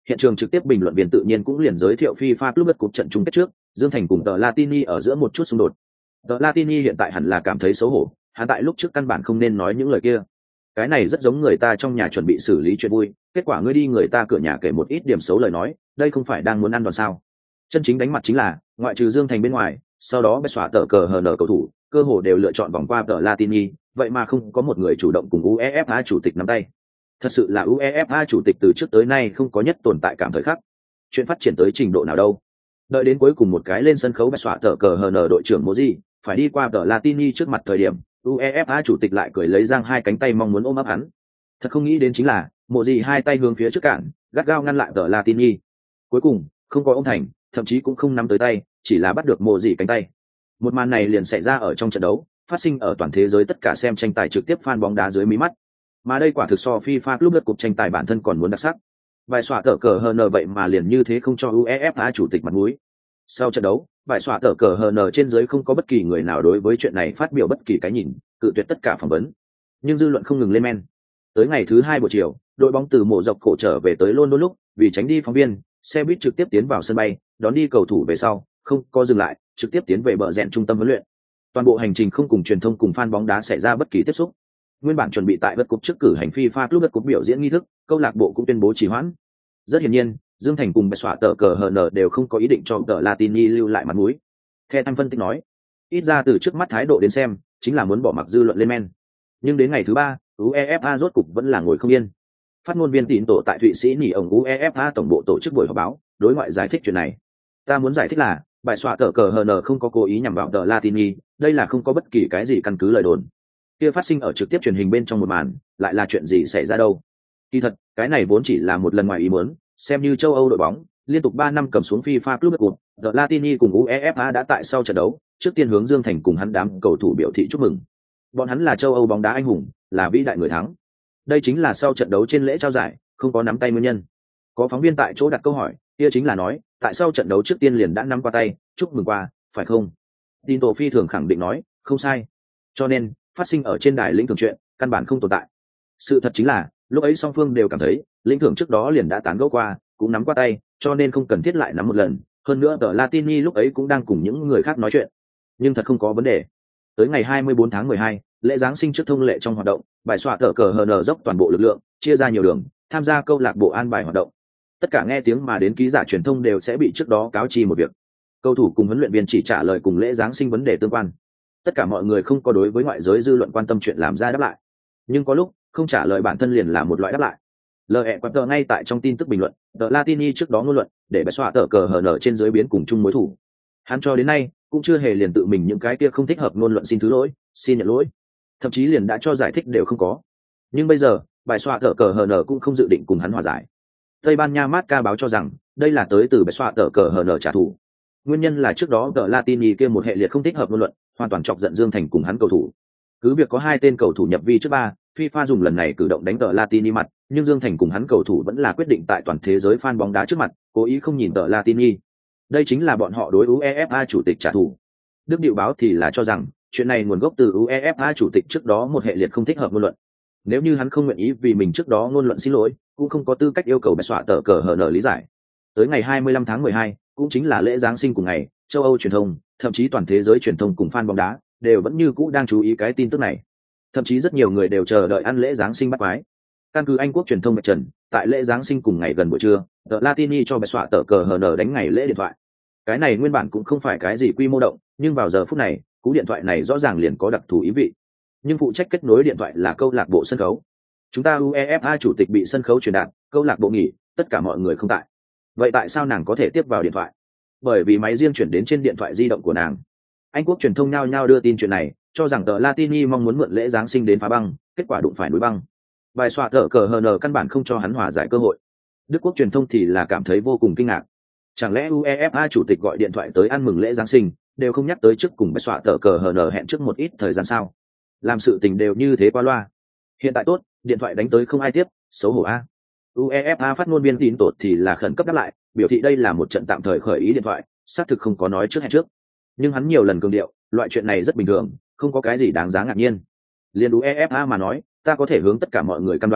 Hiện trường trực tiếp bình luận viên tự nhiên cũng liền giới thiệu FIFA Club World Cup trận chung kết trước, Dương Thành cùng tờ Latini ở giữa một chút xung đột. Tờ Latini hiện tại hẳn là cảm thấy xấu hổ, hắn tại lúc trước căn bản không nên nói những lời kia. Cái này rất giống người ta trong nhà chuẩn bị xử lý chuyện vui, kết quả ngươi đi người ta cửa nhà kể một ít điểm xấu lời nói, đây không phải đang muốn ăn đòn sao? Chân chính đánh mặt chính là, ngoại trừ Dương Thành bên ngoài, sau đó bẻ xóa tờ cờ hờ nở cầu thủ, cơ hồ đều lựa chọn vòng qua tờ Latini, vậy mà không có một người chủ động cùng UEFA chủ tịch nắm tay. Thật sự là UEFA chủ tịch từ trước tới nay không có nhất tồn tại cảm thời khắc. Chuyện phát triển tới trình độ nào đâu? Đợi đến cuối cùng một cái lên sân khấu bẻ xóa tờ cờ hờ nở đội trưởng Moji, phải đi qua tờ Latini trước mặt thời điểm, UEFA chủ tịch lại cười lấy giang hai cánh tay mong muốn ôm ấp hắn. Thật không nghĩ đến chính là, Moji hai tay hướng phía trước cản, gắt gao ngăn lại tờ Latini. Cuối cùng, không có ôm thành, thậm chí cũng không nắm tới tay, chỉ là bắt được Moji cánh tay. Một màn này liền xảy ra ở trong trận đấu, phát sinh ở toàn thế giới tất cả xem tranh tài trực tiếp fan bóng đá dưới mí mắt. Mà đây quả thực so FIFA Club World Cup tranh tài bản thân còn muốn đặc sắc. Bài xóa tờ cờ HN vậy mà liền như thế không cho UEFA chủ tịch mặt mũi. Sau trận đấu, bài xóa tờ cờ HN trên dưới không có bất kỳ người nào đối với chuyện này phát biểu bất kỳ cái nhìn, cự tuyệt tất cả phỏng vấn. Nhưng dư luận không ngừng lên men. Tới ngày thứ 2 buổi chiều, đội bóng từ mộ dọc cổ trở về tới London lúc, vì tránh đi phóng viên, xe buýt trực tiếp tiến vào sân bay, đón đi cầu thủ về sau, không có dừng lại, trực tiếp tiến về bờ rèn trung tâm huấn luyện. Toàn bộ hành trình không cùng truyền thông cùng fan bóng đá xảy ra bất kỳ tiếp xúc. Nguyên bản chuẩn bị tại World Cup trước cử hành FIFA Club World Cup biểu diễn nghi thức, câu lạc bộ cũng tuyên bố trì hoãn. Rất hiển nhiên, Dương Thành cùng bẻ xóa tờ cờ HN đều không có ý định cho tờ Latini lưu lại mặt mũi. Theo anh phân tích nói, ít ra từ trước mắt thái độ đến xem, chính là muốn bỏ mặc dư luận lên men. Nhưng đến ngày thứ 3, UEFA rốt cục vẫn là ngồi không yên. Phát ngôn viên tín tổ tại Thụy Sĩ nghỉ ổng UEFA tổng bộ tổ chức buổi họp báo, đối ngoại giải thích chuyện này. Ta muốn giải thích là, bài xóa tờ cờ HN không có cố ý nhằm vào tờ Latini, đây là không có bất kỳ cái gì căn cứ lời đồn. Kia phát sinh ở trực tiếp truyền hình bên trong một màn, lại là chuyện gì xảy ra đâu? Kỳ thật, cái này vốn chỉ là một lần ngoài ý muốn, xem như châu Âu đội bóng, liên tục 3 năm cầm xuống FIFA Club World Cup, The Latini cùng UEFA đã tại sau trận đấu, trước tiên hướng Dương Thành cùng hắn đám cầu thủ biểu thị chúc mừng. Bọn hắn là châu Âu bóng đá anh hùng, là vĩ đại người thắng. Đây chính là sau trận đấu trên lễ trao giải, không có nắm tay nguyên nhân. Có phóng viên tại chỗ đặt câu hỏi, kia chính là nói, tại sao trận đấu trước tiên liền đã nắm qua tay, chúc mừng qua, phải không? Tin tổ phi thường khẳng định nói, không sai. Cho nên, phát sinh ở trên đài lĩnh thưởng chuyện, căn bản không tồn tại. Sự thật chính là, lúc ấy song phương đều cảm thấy, lĩnh thưởng trước đó liền đã tán gẫu qua, cũng nắm qua tay, cho nên không cần thiết lại nắm một lần. Hơn nữa tờ Latini lúc ấy cũng đang cùng những người khác nói chuyện. Nhưng thật không có vấn đề. Tới ngày 24 tháng 12, lễ Giáng sinh trước thông lệ trong hoạt động, bài xóa tờ cờ HN dốc toàn bộ lực lượng, chia ra nhiều đường, tham gia câu lạc bộ an bài hoạt động. Tất cả nghe tiếng mà đến ký giả truyền thông đều sẽ bị trước đó cáo chi một việc. Cầu thủ cùng huấn luyện viên chỉ trả lời cùng lễ Giáng sinh vấn đề tương quan. Tất cả mọi người không có đối với ngoại giới dư luận quan tâm chuyện làm ra đáp lại. Nhưng có lúc, không trả lời bản thân liền là một loại đáp lại. L.E. Quater ngay tại trong tin tức bình luận, The Latini trước đó ngôn luận, để bài xóa tờ cờ HN trên dưới biến cùng chung mối thủ. Hắn cho đến nay, cũng chưa hề liền tự mình những cái kia không thích hợp ngôn luận xin thứ lỗi, xin nhận lỗi. Thậm chí liền đã cho giải thích đều không có. Nhưng bây giờ, bài xóa tờ cờ HN cũng không dự định cùng hắn hòa giải. Tây Ban Nha Marca báo cho rằng, đây là tới từ bài xóa tờ cờ HN trả thù. Nguyên nhân là trước đó The Latini kia một hệ liệt không thích hợp ngôn luận, hoàn toàn chọc giận Dương Thành cùng hắn cầu thủ. Cứ việc có 2 tên cầu thủ nhập vi trước 3, FIFA dùng lần này cử động đánh tờ Latini mặt, nhưng Dương Thành cùng hắn cầu thủ vẫn là quyết định tại toàn thế giới fan bóng đá trước mặt, cố ý không nhìn tờ Latini. Đây chính là bọn họ đối UEFA chủ tịch trả thù. Đức Điệu báo thì là cho rằng, chuyện này nguồn gốc từ UEFA chủ tịch trước đó một hệ liệt không thích hợp ngôn luận. Nếu như hắn không nguyện ý vì mình trước đó ngôn luận xin lỗi, cũng không có tư cách yêu cầu bài xóa tờ cờ HN lý giải. Tới ngày 25 tháng 12, cũng chính là lễ Giáng sinh cùng ngày, châu Âu truyền thông, thậm chí toàn thế giới truyền thông cùng fan bóng đá đều vẫn như cũ đang chú ý cái tin tức này. Thậm chí rất nhiều người đều chờ đợi ăn lễ Giáng sinh bắt quái. Căn cứ Anh quốc truyền thông bạch trần, tại lễ Giáng sinh cùng ngày gần buổi trưa, The Latini cho bài xóa tờ cờ HN đánh ngày lễ điện thoại. Cái này nguyên bản cũng không phải cái gì quy mô động, nhưng vào giờ phút này, cú điện thoại này rõ ràng liền có đặc thù ý vị. Nhưng phụ trách kết nối điện thoại là câu lạc bộ sân khấu. Chúng ta UEFA chủ tịch bị sân khấu truyền đạt, câu lạc bộ nghỉ, tất cả mọi người không tại. Vậy tại sao nàng có thể tiếp vào điện thoại? Bởi vì máy riêng chuyển đến trên điện thoại di động của nàng. Anh quốc truyền thông nhao nhao đưa tin chuyện này, cho rằng tờ Latini mong muốn mượn lễ Giáng sinh đến phá băng, kết quả đụng phải núi băng. Bài xóa tờ cờ HN căn bản không cho hắn hòa giải cơ hội. Đức quốc truyền thông thì là cảm thấy vô cùng kinh ngạc. Chẳng lẽ UEFA chủ tịch gọi điện thoại tới ăn mừng lễ Giáng sinh, đều không nhắc tới trước cùng bài xóa tờ cờ HN hẹn trước một ít thời gian sao? Làm sự tình đều như thế qua loa. Hiện tại tốt, điện thoại đánh tới không ai tiếp, xấu hổ a. UEFA phát ngôn viên tín tột thì là khẩn cấp đáp lại, biểu thị đây là một trận tạm thời khởi ý điện thoại, xác thực không có nói trước hẹn trước. Nhưng hắn nhiều lần cường điệu, loại chuyện này rất bình thường, không có cái gì đáng giá ngạc nhiên. Liên UEFA mà nói, ta có thể hướng tất cả mọi người cam đoan,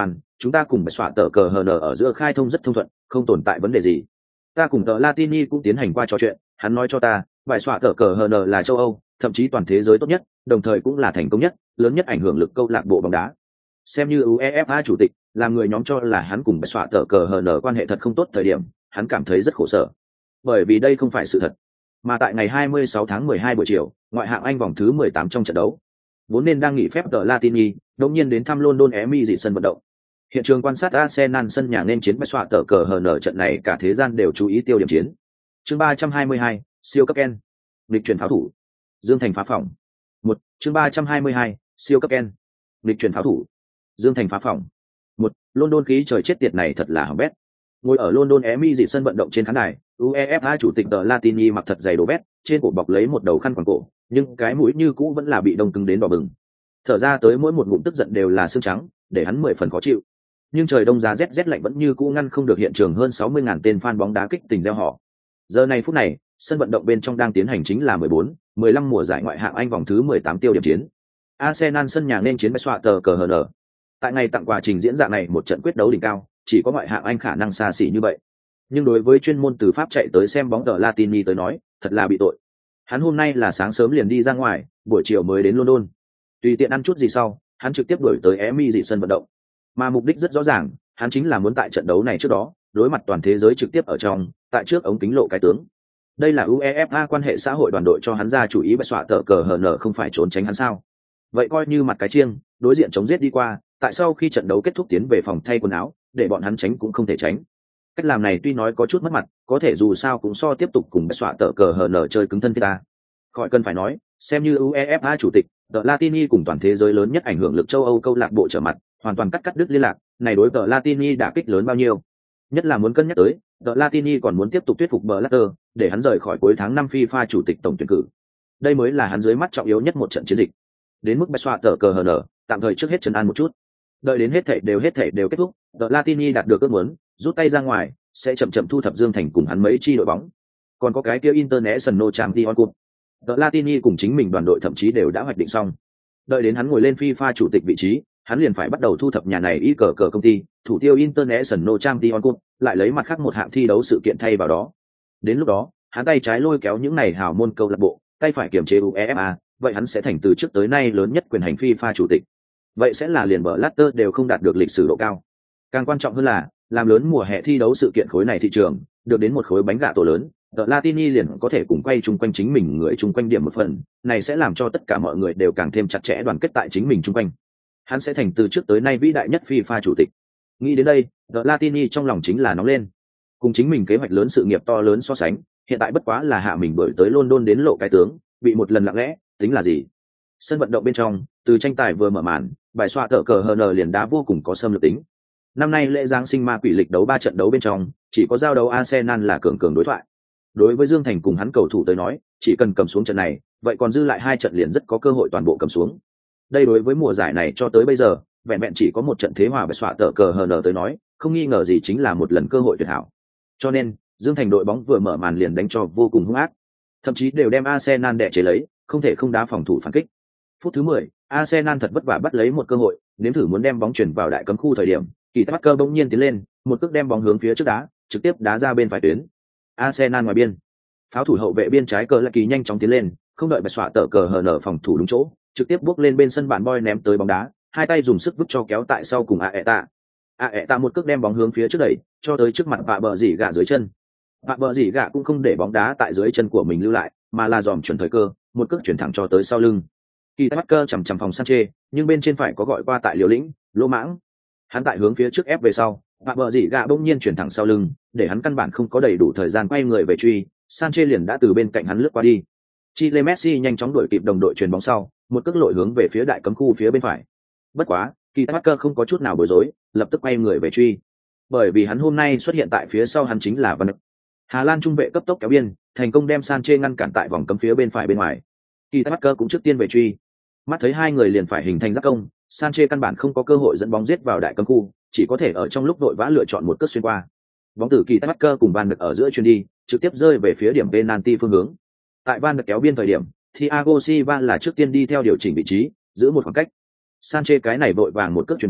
chúng ta cùng bạch xoạ tờ cờ hờ nờ ở giữa khai thông rất thông thuận, không tồn tại vấn đề gì. Ta cùng tờ Latini cũng tiến hành qua trò chuyện, hắn nói cho ta, bạch xoạ tờ cờ hờ nờ là châu Âu, thậm chí toàn thế giới tốt nhất, đồng thời cũng là thành công nhất, lớn nhất ảnh hưởng lực câu lạc bộ bóng đá. Xem như UEFA chủ tịch, làm người nhóm cho là hắn cùng bạch xoạ tờ cờ hờ nờ quan hệ thật không tốt thời điểm, hắn cảm thấy rất khổ sở. Bởi vì đây không phải sự thật. Mà tại ngày 26 tháng 12 buổi chiều, ngoại hạng Anh vòng thứ 18 trong trận đấu, vốn nên đang nghỉ phép tờ Latini, đột nhiên đến thăm London Emirates sân vận động. Hiện trường quan sát Arsenal sân nhà nên chiến bạch xoạ tờ cờ hờ nở trận này cả thế gian đều chú ý tiêu điểm chiến. Chương 322, siêu cấp Ken. Lịch chuyển pháo thủ. Dương Thành phá phòng. 1. Chương 322, siêu cấp Ken. Lịch chuyển pháo thủ. Dương Thành phá phòng. 1. London khí trời chết tiệt này thật là hỏng bét. Ngồi ở London Emirates sân vận động trên khán đài, UEFA chủ tịch tờ Latini mặc thật dày đồ bét, trên cổ bọc lấy một đầu khăn quàng cổ, nhưng cái mũi như cũ vẫn là bị đông cứng đến đỏ bừng. Thở ra tới mỗi một ngụm tức giận đều là xương trắng, để hắn 10 phần khó chịu. Nhưng trời đông giá rét lạnh vẫn như cũ ngăn không được hiện trường hơn 60.000 tên fan bóng đá kích tình reo hò. Giờ này phút này, sân vận động bên trong đang tiến hành chính là 14, 15 mùa giải ngoại hạng Anh vòng thứ 18 tiêu điểm chiến. Arsenal sân nhà nên chiến bạch xoạ tờ cờ hờ. Tại ngày tặng quà trình diễn dạng này một trận quyết đấu đỉnh cao, chỉ có ngoại hạng Anh khả năng xa xỉ như vậy. Nhưng đối với chuyên môn từ Pháp chạy tới xem bóng tờ Latini tới nói, thật là bị tội. Hắn hôm nay là sáng sớm liền đi ra ngoài, buổi chiều mới đến London. Tùy tiện ăn chút gì sau, hắn trực tiếp đuổi tới Emirates sân vận động. Mà mục đích rất rõ ràng, hắn chính là muốn tại trận đấu này trước đó, đối mặt toàn thế giới trực tiếp ở trong, tại trước ống kính lộ cái tướng. Đây là UEFA quan hệ xã hội đoàn đội cho hắn ra chủ ý bạch xoạ tờ cờ hờ nở không phải trốn tránh hắn sao? Vậy coi như mặt cái chiêng, đối diện chống giết đi qua, tại sau khi trận đấu kết thúc tiến về phòng thay quần áo, để bọn hắn tránh cũng không thể tránh. Cách làm này tuy nói có chút mất mặt, có thể dù sao cũng so tiếp tục cùng bạch xoạ tờ cờ hờ nở chơi cứng thân ta. Khỏi cần phải nói, xem như UEFA chủ tịch, The Latini cùng toàn thế giới lớn nhất ảnh hưởng lực châu Âu câu lạc bộ trở mặt, hoàn toàn cắt đứt liên lạc, này đối với The Latini đã kích lớn bao nhiêu. Nhất là muốn cân nhắc tới, The Latini còn muốn tiếp tục thuyết phục Blatter, để hắn rời khỏi cuối tháng 5 FIFA chủ tịch tổng tuyển cử. Đây mới là hắn dưới mắt trọng yếu nhất một trận chiến dịch. Đến mức bạch xoạ tờ cờ hờ nở, tạm thời trước hết trấn an một chút. Đợi đến hết thảy đều kết thúc, The Latini đạt được ước muốn, rút tay ra ngoài, sẽ chậm chậm thu thập Dương Thành cùng hắn mấy chi đội bóng. Còn có cái kia International Champions Cup. The Latini cùng chính mình đoàn đội thậm chí đều đã hoạch định xong. Đợi đến hắn ngồi lên FIFA chủ tịch vị trí, hắn liền phải bắt đầu thu thập nhà này y cờ công ty, thủ tiêu International Champions Cup, lại lấy mặt khác một hạng thi đấu sự kiện thay vào đó. Đến lúc đó, hắn tay trái lôi kéo những này hào môn câu lạc bộ, tay phải kiểm chế UEFA, vậy hắn sẽ thành từ trước tới nay lớn nhất quyền hành FIFA chủ tịch. Vậy sẽ là liền Blatter đều không đạt được lịch sử độ cao. Càng quan trọng hơn là, làm lớn mùa hè thi đấu sự kiện khối này thị trường, được đến một khối bánh gà tổ lớn, The Latini liền có thể cùng quay chung quanh chính mình người chung quanh điểm một phần, này sẽ làm cho tất cả mọi người đều càng thêm chặt chẽ đoàn kết tại chính mình chung quanh. Hắn sẽ thành từ trước tới nay vĩ đại nhất FIFA chủ tịch. Nghĩ đến đây, The Latini trong lòng chính là nóng lên. Cùng chính mình kế hoạch lớn sự nghiệp to lớn so sánh, hiện tại bất quá là hạ mình bởi tới London đến lộ cái tướng, bị một lần lặng lẽ, tính là gì? Sân vận động bên trong, từ tranh tài vừa mở màn, bài xoa tờ cờ HN liền đá vô cùng có xâm lược tính. Năm nay lễ giáng sinh ma quỷ lịch đấu 3 trận đấu bên trong, chỉ có giao đấu Arsenal là cường đối thoại. Đối với Dương Thành cùng hắn cầu thủ tới nói, chỉ cần cầm xuống trận này, vậy còn dư lại 2 trận liền rất có cơ hội toàn bộ cầm xuống. Đây đối với mùa giải này cho tới bây giờ, vẹn vẹn chỉ có một trận thế hòa bài xoa tờ cờ HN tới nói, không nghi ngờ gì chính là một lần cơ hội tuyệt hảo. Cho nên, Dương Thành đội bóng vừa mở màn liền đánh cho vô cùng hung ác, thậm chí đều đem Arsenal đè chế lấy, không thể không đá phòng thủ phản kích. Phút thứ 10, Arsenal thật vất vả bắt lấy một cơ hội, nếm thử muốn đem bóng chuyển vào đại cấm khu thời điểm, Kỳ Tắc Cơ bỗng nhiên tiến lên, một cước đem bóng hướng phía trước đá, trực tiếp đá ra bên phải tuyến. Arsenal ngoài biên, pháo thủ hậu vệ biên trái cờ là Kỳ nhanh chóng tiến lên, không đợi bạch xoạ tờ cờ hờ nở phòng thủ đúng chỗ, trực tiếp bước lên bên sân bản boy ném tới bóng đá, hai tay dùng sức vứt cho kéo tại sau cùng Aeta. Aeta một cước đem bóng hướng phía trước đẩy, cho tới trước mặt vạ bờ dỉ gạ dưới chân. Vạ bờ dỉ gạ cũng không để bóng đá tại dưới chân của mình lưu lại, mà là dòm chuẩn thời cơ, một cước chuyển thẳng cho tới sau lưng. Kỳ Tắc Cơ chằm chằm phòng Sanchez, nhưng bên trên phải có gọi qua tại liều lĩnh, lỗ mãng. Hắn tại hướng phía trước ép về sau, vạ bờ dỉ gạ bỗng nhiên chuyển thẳng sau lưng, để hắn căn bản không có đầy đủ thời gian quay người về truy, Sanchez liền đã từ bên cạnh hắn lướt qua đi. Chile Messi nhanh chóng đuổi kịp đồng đội chuyền bóng sau, một cước lội hướng về phía đại cấm khu phía bên phải. Bất quá, Kỳ Tắc Cơ không có chút nào bối rối, lập tức quay người về truy. Bởi vì hắn hôm nay xuất hiện tại phía sau hắn chính là Van Dijk. Hà Lan trung vệ cấp tốc kéo biên, thành công đem Sanchez ngăn cản tại vòng cấm phía bên phải bên ngoài. Kỳ Tắc Cơ cũng trước tiên về truy. Mắt thấy hai người liền phải hình thành giáp công, Sanchez căn bản không có cơ hội dẫn bóng giết vào đại cấm khu, chỉ có thể ở trong lúc vội vã lựa chọn một cước xuyên qua. Bóng từ Kỳ Tắc Cơ cùng Van Dijk ở giữa chuyền đi, trực tiếp rơi về phía điểm penalty phương hướng. Tại Van Dijk kéo biên thời điểm, Thiago Silva là trước tiên đi theo điều chỉnh vị trí, giữ một khoảng cách. Sanchez cái này vội vàng một cước chuyền bóng,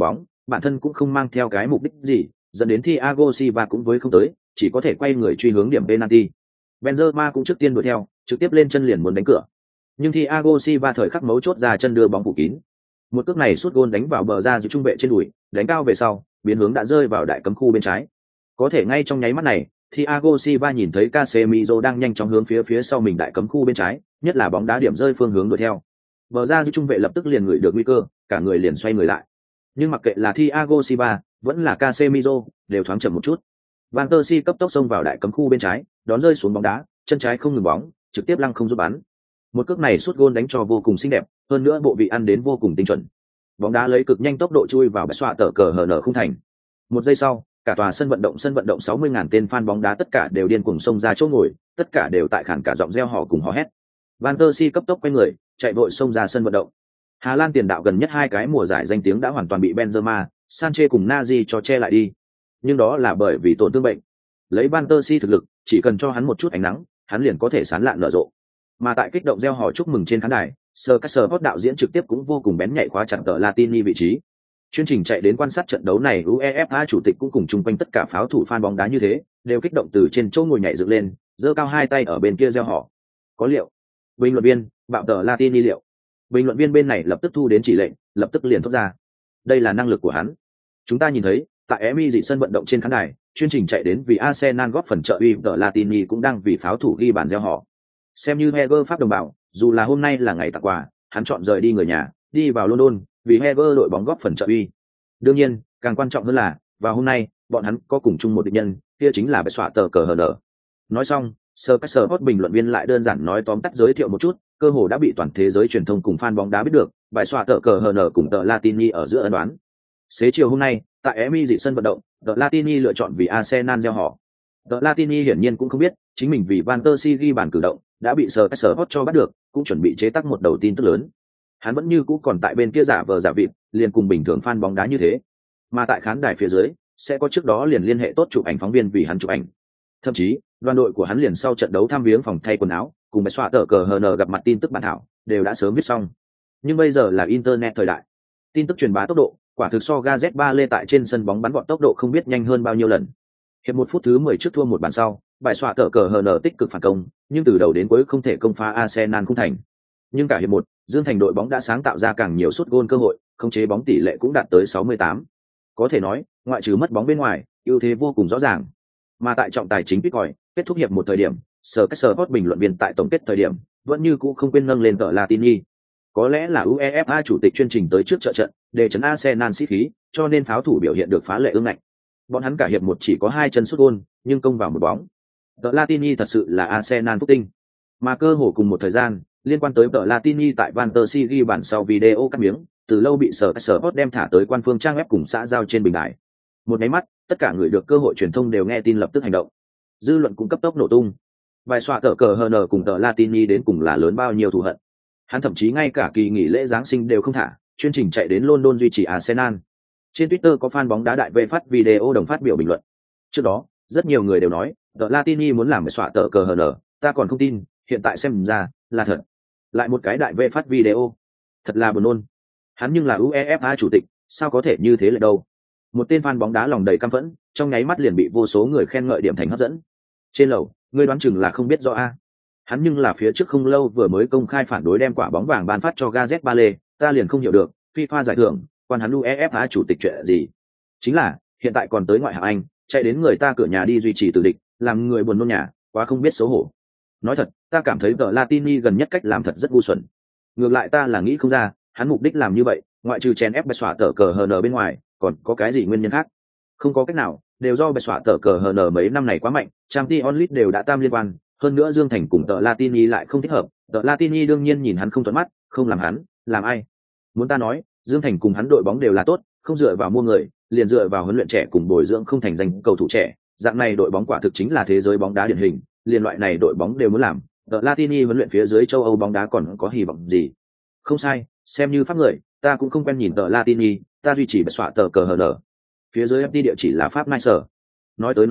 bản thân cũng không mang theo cái mục đích gì, dẫn đến Thiago Silva cũng với không tới, chỉ có thể quay người truy hướng điểm penalty. Benzema cũng trước tiên đuổi theo, trực tiếp lên chân liền muốn đánh cửa. Nhưng Thiago Silva thời khắc mấu chốt ra chân đưa bóng phủ kín. Một cước này sút gôn đánh vào bờ ra giữa trung vệ trên đùi, đánh cao về sau, biến hướng đã rơi vào đại cấm khu bên trái. Có thể ngay trong nháy mắt này, Thiago Silva nhìn thấy Casemiro đang nhanh chóng hướng phía sau mình đại cấm khu bên trái, nhất là bóng đá điểm rơi phương hướng đuổi theo. Bờ ra giữa trung vệ lập tức liền ngửi được nguy cơ, cả người liền xoay người lại. Nhưng mặc kệ là Thiago Silva, vẫn là Casemiro, đều thoáng chậm một chút. Van Persie cấp tốc xông vào đại cấm khu bên trái, đón rơi xuống bóng đá, chân trái không ngừng bóng, trực tiếp lăng không giúp bắn. Một cước này sút gôn đánh cho vô cùng xinh đẹp, hơn nữa bộ vị ăn đến vô cùng tinh chuẩn. Bóng đá lấy cực nhanh tốc độ chui vào bãi xoạ tở cờ hở nở khung thành. Một giây sau, cả tòa sân vận động 60.000 tên fan bóng đá tất cả đều điên cuồng xông ra chỗ ngồi, tất cả đều tại khản cả giọng reo hò cùng hò hét. Van Persie cấp tốc quay người, chạy vội xông ra sân vận động. Hà Lan tiền đạo gần nhất 2 cái mùa giải danh tiếng đã hoàn toàn bị Benzema, Sanchez cùng Nazi cho che lại đi. Nhưng đó là bởi vì tổn thương bệnh. Lấy Van Persie thực lực, chỉ cần cho hắn một chút ánh nắng, hắn liền có thể sán lạn nở rộ. Mà tại kích động reo hò chúc mừng trên khán đài, Sport đạo diễn trực tiếp cũng vô cùng bén nhạy khóa chặt tờ Latini vị trí. Chương trình chạy đến quan sát trận đấu này, UEFA chủ tịch cũng cùng chung quanh tất cả pháo thủ fan bóng đá như thế, đều kích động từ trên chỗ ngồi nhảy dựng lên, giơ cao 2 tay ở bên kia reo hò. Có liệu? Bình luận viên, bạo tờ Latini liệu? Bình luận viên bên này lập tức thu đến chỉ lệnh, lập tức liền thốt ra. Đây là năng lực của hắn. Chúng ta nhìn thấy, tại Emi dị sân vận động trên khán đài, chương trình chạy đến vì Arsenal góp phần trợ uy tờ Latini cũng đang vì pháo thủ ghi bàn reo hò. Xem như Heger Pháp đồng bào, dù là hôm nay là ngày tặng quà, hắn chọn rời đi người nhà, đi vào London, vì Heger đội bóng góp phần trợ uy. Đương nhiên, càng quan trọng hơn là, vào hôm nay, bọn hắn có cùng chung một địch nhân, kia chính là bệ xoạ tờ cờ hờ nở. Nói xong, Sport bình luận viên lại đơn giản nói tóm tắt giới thiệu một chút, cơ hồ đã bị toàn thế giới truyền thông cùng fan bóng đá biết được, bệ xoạ tờ cờ hờ nở cùng tờ Latini ở giữa ân đoán. Xế chiều hôm nay, tại Emi dị sân vận động, tờ Latini lựa chọn vì Arsenal gieo họ. Tờ Latini hiển nhiên cũng không biết, chính mình vì Van Persie ghi bàn cử động, đã bị Sport cho bắt được, cũng chuẩn bị chế tác một đầu tin tức lớn. Hắn vẫn như cũ còn tại bên kia giả vờ giả vịt, liền cùng bình thường fan bóng đá như thế. Mà tại khán đài phía dưới, sẽ có trước đó liền liên hệ tốt chụp ảnh phóng viên vì hắn chụp ảnh. Thậm chí, đoàn đội của hắn liền sau trận đấu thăm viếng phòng thay quần áo, cùng bạch xoa tờ cờ HN gặp mặt tin tức bản thảo, đều đã sớm viết xong. Nhưng bây giờ là internet thời đại, tin tức truyền bá tốc độ, quả thực so Gazette ba lê tại trên sân bóng bắn gọn tốc độ không biết nhanh hơn bao nhiêu lần. Hiệp 1 phút thứ 10 trước thua một bàn sau, bài xoa tờ cờ HN tích cực phản công, nhưng từ đầu đến cuối không thể công phá Arsenal khung thành. Nhưng cả hiệp 1, Dương Thành đội bóng đã sáng tạo ra càng nhiều sút gôn cơ hội, khống chế bóng tỷ lệ cũng đạt tới 68. Có thể nói, ngoại trừ mất bóng bên ngoài, ưu thế vô cùng rõ ràng. Mà tại trọng tài chính Bitcoin, kết thúc hiệp 1 thời điểm, Sport bình luận viên tại tổng kết thời điểm, vẫn như cũ không quên nâng lên tờ Latini. Có lẽ là UEFA chủ tịch chương trình tới trước trợ trận, để trấn Arsenal sĩ khí, cho nên pháo thủ biểu hiện được phá lệ ương ngạnh. Bọn hắn cả hiệp 1 chỉ có 2 chân sút gôn, nhưng công vào một bóng. Tờ Latini thật sự là Arsenal phúc tinh. Mà cơ hồ cùng một thời gian, liên quan tới tờ Latini tại Van Persie ghi bản sau video cắt miếng, từ lâu bị Sport đem thả tới quan phương trang web cùng xã giao trên bình đài. Một cái mắt, tất cả người được cơ hội truyền thông đều nghe tin lập tức hành động. Dư luận cũng cấp tốc nổ tung. Vài xoa tờ cờ HN cùng tờ Latini đến cùng là lớn bao nhiêu thù hận. Hắn thậm chí ngay cả kỳ nghỉ lễ Giáng sinh đều không thả, chuyên trình chạy đến London duy trì Arsenal. Trên Twitter có fan bóng đá đại vệ phát video đồng phát biểu bình luận. Trước đó, rất nhiều người đều nói, tờ Latini muốn làm vài xoa tờ cờ HN, ta còn không tin, hiện tại xem ra là thật. Lại một cái đại vệ phát video, thật là buồn nôn. Hắn nhưng là UEFA chủ tịch, sao có thể như thế lại đâu? Một tên fan bóng đá lòng đầy căm phẫn, trong nháy mắt liền bị vô số người khen ngợi điểm thành hấp dẫn. Trên lầu, ngươi đoán chừng là không biết rõ a. Hắn nhưng là phía trước không lâu vừa mới công khai phản đối đem quả bóng vàng ban phát cho Gazette ba lê, ta liền không hiểu được, FIFA giải thưởng, quan hắn UEFA chủ tịch chuyện gì? Chính là, hiện tại còn tới ngoại hạng Anh, chạy đến người ta cửa nhà đi duy trì tử địch, làm người buồn nôn nhà, quá không biết xấu hổ. Nói thật, ta cảm thấy tờ Latini gần nhất cách làm thật rất ngu xuẩn. Ngược lại ta là nghĩ không ra, hắn mục đích làm như vậy, ngoại trừ chèn ép bạch xỏa tờ cờ HN bên ngoài, còn có cái gì nguyên nhân khác? Không có cách nào, đều do bạch xỏa tờ cờ HN mấy năm này quá mạnh, Champions League đều đã tam liên quan, hơn nữa Dương Thành cùng tờ Latini lại không thích hợp, tờ Latini đương nhiên nhìn hắn không thuận mắt, không làm hắn, làm ai? Muốn ta nói, Dương Thành cùng hắn đội bóng đều là tốt, không dựa vào mua người, liền dựa vào huấn luyện trẻ cùng bồi dưỡng không thành danh cầu thủ trẻ, dạng này đội bóng quả thực chính là thế giới bóng đá điển hình, liên loại này đội bóng đều muốn làm, tờ Latini huấn luyện phía dưới châu Âu bóng đá còn có hy vọng gì? Không sai, xem như pháp người, ta cũng không quen nhìn tờ Latini, ta duy trì bật xóa tờ cờ HN. Phía dưới FT địa chỉ là Pháp Nice. Nói tới nói lui,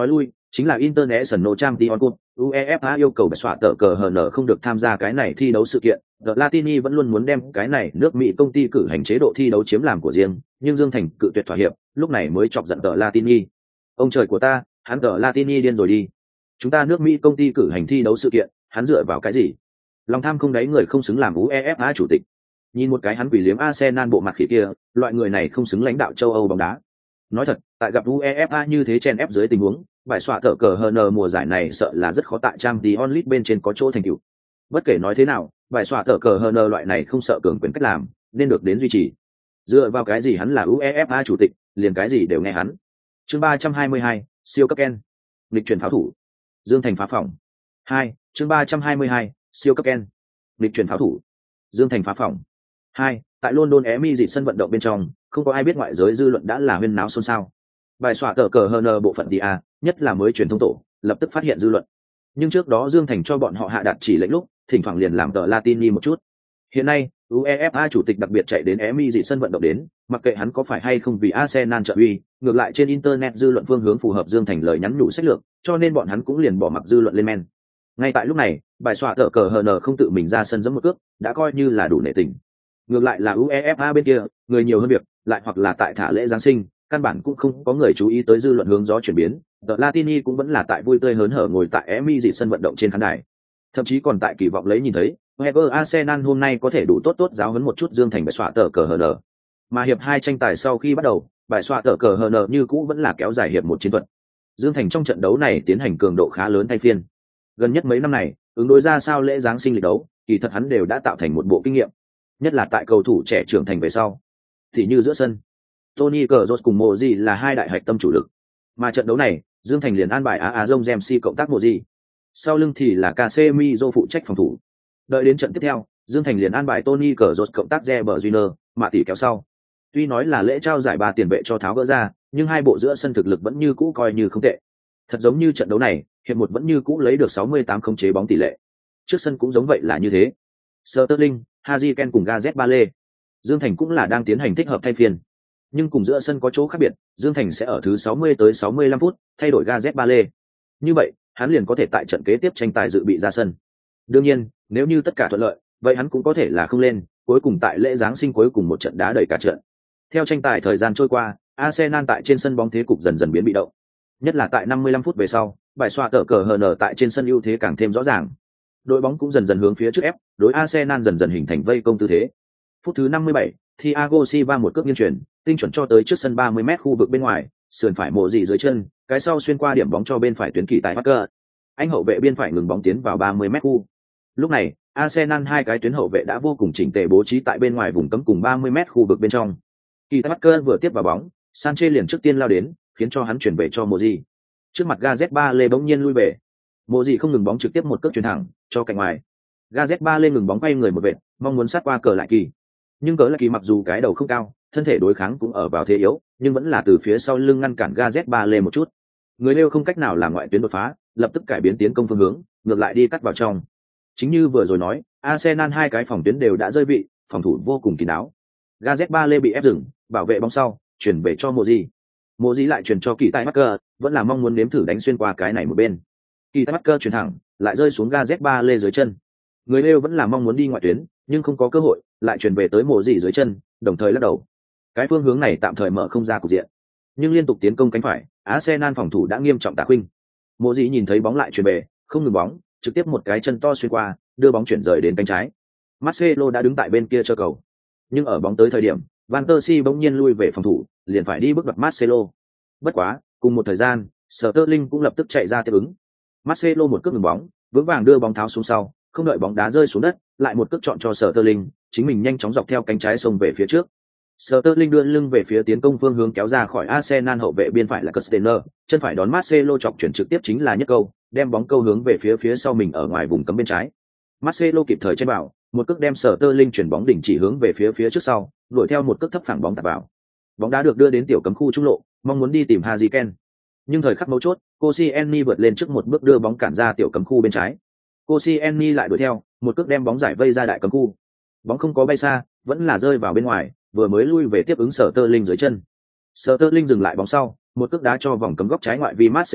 Chính là International Champions Cup, UEFA yêu cầu Bạch Soạ tờ cờ HN không được tham gia cái này thi đấu sự kiện. The Latini vẫn luôn muốn đem cái này nước Mỹ công ty cử hành chế độ thi đấu chiếm làm của riêng, nhưng Dương Thành cự tuyệt thỏa hiệp, lúc này mới chọc giận The Latini. Ông trời của ta, hắn The Latini điên rồi đi. Chúng ta nước Mỹ công ty cử hành thi đấu sự kiện, hắn dựa vào cái gì? Lòng tham không đáy người không xứng làm UEFA chủ tịch. Nhìn một cái hắn quỷ liếm Arsenal bộ mặt khỉ kia, loại người này không xứng lãnh đạo châu Âu bóng đá. Nói thật, tại gặp UEFA như thế chen ép dưới tình huống, bài xoạ tở cờ HN mùa giải này sợ là rất khó tại Champions League bên trên có chỗ thành tựu. Bất kể nói thế nào, bài xoạ tở cờ HN loại này không sợ cường quyền cách làm, nên được đến duy trì. Dựa vào cái gì hắn là UEFA chủ tịch, liền cái gì đều nghe hắn. Chương 322, siêu cấp Ken. Lịch chuyển pháo thủ. Dương Thành phá phòng. 2, chương 322, siêu cấp Ken. Lịch chuyển pháo thủ. Dương Thành phá phòng. 2, tại London Emirates sân vận động bên trong, không có ai biết ngoại giới dư luận đã là huyên náo xôn xao. Bài xoạ tờ cờ HN bộ phận DA, nhất là mới truyền thông tổ, lập tức phát hiện dư luận. Nhưng trước đó Dương Thành cho bọn họ hạ đạt chỉ lệnh lúc, thỉnh thoảng liền làm tờ Latini một chút. Hiện nay, UEFA chủ tịch đặc biệt chạy đến Emirates sân vận động đến, mặc kệ hắn có phải hay không vì Arsenal trợ uy, ngược lại trên internet dư luận phương hướng phù hợp Dương Thành lời nhắn nhủ sách lược, cho nên bọn hắn cũng liền bỏ mặc dư luận lên men. Ngay tại lúc này, bài xoạ tờ cờ HN không tự mình ra sân giẫm một cước, đã coi như là đủ nể tình. Ngược lại là UEFA bên kia, người nhiều hơn việc, lại hoặc là tại thả lễ Giáng sinh, căn bản cũng không có người chú ý tới dư luận hướng gió chuyển biến. The Latini cũng vẫn là tại vui tươi hớn hở ngồi tại Emirates sân vận động trên khán đài, thậm chí còn tại kỳ vọng lấy nhìn thấy Wenger Arsenal hôm nay có thể đủ tốt giáo huấn một chút Dương Thành bài xoạ tờ cờ HN. Mà hiệp 2 tranh tài sau khi bắt đầu, bài xoạ tờ cờ HN như cũ vẫn là kéo dài hiệp 1 chiến thuật. Dương Thành trong trận đấu này tiến hành cường độ khá lớn thay phiên. Gần nhất mấy năm này, ứng đối ra sao lễ Giáng sinh lịch đấu, kỳ thật hắn đều đã tạo thành một bộ kinh nghiệm, nhất là tại cầu thủ trẻ trưởng thành về sau. Thì như giữa sân, Tony Kroos cùng Modric là hai đại hạch tâm chủ lực. Mà trận đấu này, Dương Thành liền an bài Aaron Ramsey cộng tác Modric. Sau lưng thì là Casemiro phụ trách phòng thủ. Đợi đến trận tiếp theo, Dương Thành liền an bài Tony Kroos cộng tác Reber Júnior, mạ tỷ kéo sau. Tuy nói là lễ trao giải 3 tiền vệ cho tháo gỡ ra, nhưng hai bộ giữa sân thực lực vẫn như cũ coi như không tệ. Thật giống như trận đấu này, hiệp 1 vẫn như cũ lấy được 68 khống chế bóng tỷ lệ. Trước sân cũng giống vậy là như thế. Sterling, Harry Kane cùng Gareth Bale. Dương Thành cũng là đang tiến hành thích hợp thay phiên. Nhưng cùng giữa sân có chỗ khác biệt, Dương Thành sẽ ở thứ 60 tới 65 phút thay đổi Gareth Bale. Như vậy, hắn liền có thể tại trận kế tiếp tranh tài dự bị ra sân. Đương nhiên, nếu như tất cả thuận lợi, vậy hắn cũng có thể là không lên, cuối cùng tại lễ Giáng sinh cuối cùng một trận đá đầy cả trận. Theo tranh tài thời gian trôi qua, Arsenal tại trên sân bóng thế cục dần dần biến bị động. Nhất là tại 55 phút về sau, bài xoạ tở cờ HN tại trên sân ưu thế càng thêm rõ ràng. Đội bóng cũng dần dần hướng phía trước ép, đối Arsenal dần dần hình thành vây công tư thế. Phút thứ 57, Thiago Silva một cước nghiêng chuyển, tinh chuẩn cho tới trước sân 30m khu vực bên ngoài, sườn phải mộ dị dưới chân, cái sau xuyên qua điểm bóng cho bên phải tuyến kỳ tại Parker. Anh hậu vệ biên phải ngừng bóng tiến vào 30m khu. Lúc này, Arsenal hai cái tuyến hậu vệ đã vô cùng chỉnh tề bố trí tại bên ngoài vùng cấm cùng 30m khu vực bên trong. Kỳ tại Parker vừa tiếp vào bóng, Sanchez liền trước tiên lao đến, khiến cho hắn chuyển về cho mộ dị. Trước mặt Gareth Bale bỗng nhiên lui về. Mộ dị không ngừng bóng trực tiếp một cước chuyền thẳng cho cạnh ngoài. Gareth Bale ngừng bóng quay người một vệt, mong muốn sát qua cờ lại kỳ. Nhưng cờ lại kỳ mặc dù cái đầu không cao, thân thể đối kháng cũng ở vào thế yếu, nhưng vẫn là từ phía sau lưng ngăn cản Gareth Bale một chút. Người nêu không cách nào làm ngoại tuyến đột phá, lập tức cải biến tiến công phương hướng, ngược lại đi cắt vào trong. Chính như vừa rồi nói, Arsenal hai cái phòng tuyến đều đã rơi vị, phòng thủ vô cùng kín đáo. Gareth Bale bị ép dừng, bảo vệ bóng sau, chuyển về cho Modric. Modric lại chuyển cho Kỳ Tài Marker, vẫn là mong muốn nếm thử đánh xuyên qua cái này một bên. Kỳ Tài Marker chuyển thẳng, lại rơi xuống Gareth Bale dưới chân. Người nêu vẫn là mong muốn đi ngoại tuyến, nhưng không có cơ hội, lại chuyển về tới Modric dưới chân, đồng thời lắc đầu. Cái phương hướng này tạm thời mở không ra cục diện. Nhưng liên tục tiến công cánh phải, Arsenal phòng thủ đã nghiêm trọng tả khuynh. Modric nhìn thấy bóng lại chuyển về, không ngừng bóng, trực tiếp một cái chân to xuyên qua, đưa bóng chuyển rời đến cánh trái. Marcelo đã đứng tại bên kia cho cầu. Nhưng ở bóng tới thời điểm, Van der Si bỗng nhiên lui về phòng thủ, liền phải đi bước đoạt Marcelo. Bất quá, cùng một thời gian, Sterling cũng lập tức chạy ra tiếp ứng. Marcelo một cước ngừng bóng, vững vàng đưa bóng tháo xuống sau, không đợi bóng đá rơi xuống đất, lại một cước chọn cho Sterling, chính mình nhanh chóng dọc theo cánh trái xông về phía trước. Sterling đưa lưng về phía tiến công phương hướng kéo ra khỏi Arsenal hậu vệ biên phải là Castellanos, chân phải đón Marcelo chọc chuyển trực tiếp chính là nhất câu, đem bóng câu hướng về phía sau mình ở ngoài vùng cấm bên trái. Marcelo kịp thời chen vào, một cước đem Sterling chuyển bóng đỉnh chỉ hướng về phía trước sau, đuổi theo một cước thấp phẳng bóng tạt vào. Bóng đá được đưa đến tiểu cấm khu trung lộ, mong muốn đi tìm Harry Kane. Nhưng thời khắc mấu chốt, Koscielny vượt lên trước một bước đưa bóng cản ra tiểu cấm khu bên trái. Koscielny lại đuổi theo, một cước đem bóng giải vây ra đại cấm khu. Bóng không có bay xa, vẫn là rơi vào bên ngoài, vừa mới lui về tiếp ứng Sterling dưới chân. Sterling dừng lại bóng sau, một cước đá cho vòng cấm góc trái ngoại vi Marcelo,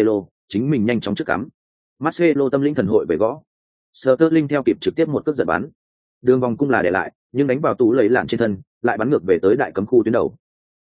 chính mình nhanh chóng trước cắm. Marcelo tâm linh thần hội về gõ. Sterling theo kịp trực tiếp một cước giật bắn. Đường vòng cung là để lại, nhưng đánh vào tủ lấy lạn trên thân, lại bắn ngược về tới đại cấm khu tuyến đầu.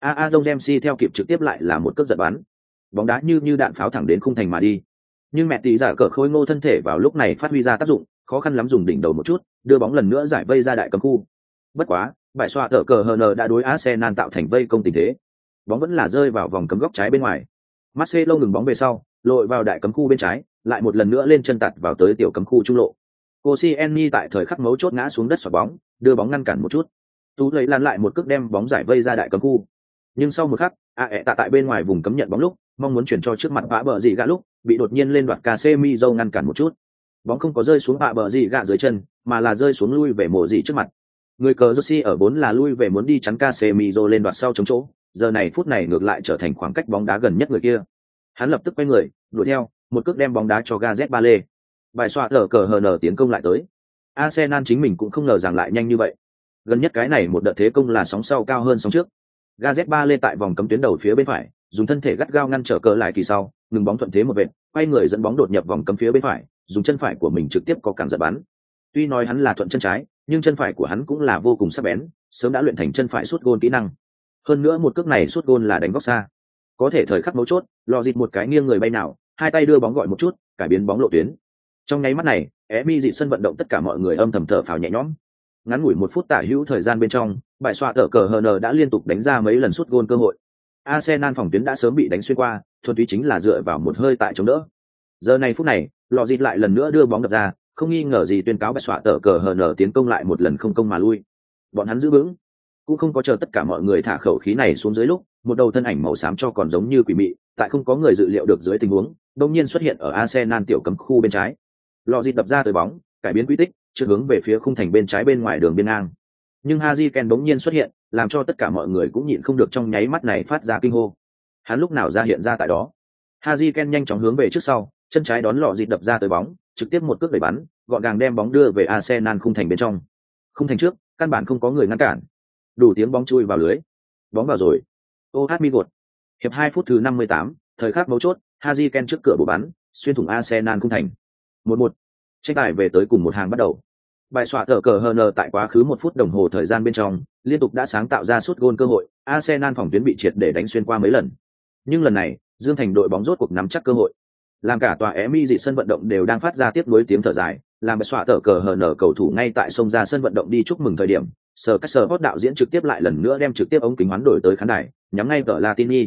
Jones theo kịp trực tiếp lại là một cước giật bắn. Bóng đá như đạn pháo thẳng đến khung thành mà đi. Nhưng mẹ tỷ giả cờ khôi ngô thân thể vào lúc này phát huy ra tác dụng, khó khăn lắm dùng đỉnh đầu một chút, đưa bóng lần nữa giải vây ra đại cấm khu. Bất quá, bại xoa tở cờ HN đã đối Arsenal tạo thành vây công tình thế. Bóng vẫn là rơi vào vòng cấm góc trái bên ngoài. Marcelo ngừng bóng về sau, lội vào đại cấm khu bên trái, lại một lần nữa lên chân tạt vào tới tiểu cấm khu trung lộ. Koscielny tại thời khắc mấu chốt ngã xuống đất xoạc bóng, đưa bóng ngăn cản một chút. Tú lấy lan lại một cước đem bóng giải vây ra đại cấm khu. Nhưng sau một khắc, tạ tại bên ngoài vùng cấm nhận bóng lúc, mong muốn chuyển cho trước mặt vã bờ gì gạ lúc, bị đột nhiên lên đoạt Casemiro ngăn cản một chút. Bóng không có rơi xuống vã bờ gì gạ dưới chân, mà là rơi xuống lui về mộ gì trước mặt. Người cờ Jersey ở 4 là lui về muốn đi chắn Casemiro lên đoạt sau chống chỗ, giờ này phút này ngược lại trở thành khoảng cách bóng đá gần nhất người kia. Hắn lập tức quay người, đuổi theo, một cước đem bóng đá cho Gareth Bale. Bài xoa lở cờ HN tiến công lại tới. Arsenal chính mình cũng không ngờ rằng lại nhanh như vậy. Gần nhất cái này một đợt thế công là sóng sau cao hơn sóng trước. Gareth Bale tại vòng cấm tuyến đầu phía bên phải, dùng thân thể gắt gao ngăn trở cờ lại kỳ sau, ngừng bóng thuận thế một vệt, quay người dẫn bóng đột nhập vòng cấm phía bên phải, dùng chân phải của mình trực tiếp có cản giật bắn. Tuy nói hắn là thuận chân trái, nhưng chân phải của hắn cũng là vô cùng sắc bén, sớm đã luyện thành chân phải sút gôn kỹ năng. Hơn nữa một cước này sút gôn là đánh góc xa. Có thể thời khắc mấu chốt, lò dịt một cái nghiêng người bay nào, hai tay đưa bóng gọi một chút, cải biến bóng lộ tuyến. Trong nháy mắt này, Emi dị sân vận động tất cả mọi người âm thầm thở phào nhẹ nhõm. Ngắn ngủi 1 phút tả hữu thời gian bên trong, bài xoa tở cờ HN đã liên tục đánh ra mấy lần sút gôn cơ hội. Arsenal phòng tuyến đã sớm bị đánh xuyên qua, thuần túy chính là dựa vào một hơi tại chống đỡ. Giờ này phút này, lò dịt lại lần nữa đưa bóng đập ra, không nghi ngờ gì tuyên cáo bài xoa tở cờ HN tiến công lại một lần không công mà lui. Bọn hắn giữ vững, cũng không có chờ tất cả mọi người thả khẩu khí này xuống dưới lúc, một đầu thân ảnh màu xám cho còn giống như quỷ mị, tại không có người dự liệu được dưới tình huống, đột nhiên xuất hiện ở Arsenal tiểu cấm khu bên trái. Lò dịt đập ra tới bóng, cải biến quỹ tích, trước hướng về phía khung thành bên trái bên ngoài đường biên ngang. Nhưng Harry Kane bỗng nhiên xuất hiện, làm cho tất cả mọi người cũng nhịn không được trong nháy mắt này phát ra kinh hô. Hắn lúc nào ra hiện ra tại đó? Harry Kane nhanh chóng hướng về trước sau, chân trái đón lọ dịt đập ra tới bóng, trực tiếp một cước đẩy bắn, gọn gàng đem bóng đưa về Arsenal khung thành bên trong. Khung thành trước, căn bản không có người ngăn cản. Đủ tiếng bóng chui vào lưới. Bóng vào rồi. OH Migot. Hiệp 2 phút thứ 58, thời khắc mấu chốt, Harry Kane trước cửa bổ bắn, xuyên thủng Arsenal khung thành. 1-1. Tranh tài về tới cùng một hàng bắt đầu. Bài xoa tở cờ HN tại quá khứ 1 phút đồng hồ thời gian bên trong, liên tục đã sáng tạo ra sút gôn cơ hội, Arsenal phòng tuyến bị triệt để đánh xuyên qua mấy lần. Nhưng lần này, Dương Thành đội bóng rốt cuộc nắm chắc cơ hội. Làm cả tòa Emi dị sân vận động đều đang phát ra tiếp nối tiếng thở dài, làm bài xoa tở cờ HN cầu thủ ngay tại sông ra sân vận động đi chúc mừng thời điểm, Sport đạo diễn trực tiếp lại lần nữa đem trực tiếp ống kính hoán đổi tới khán đài, nhắm ngay tờ Latini.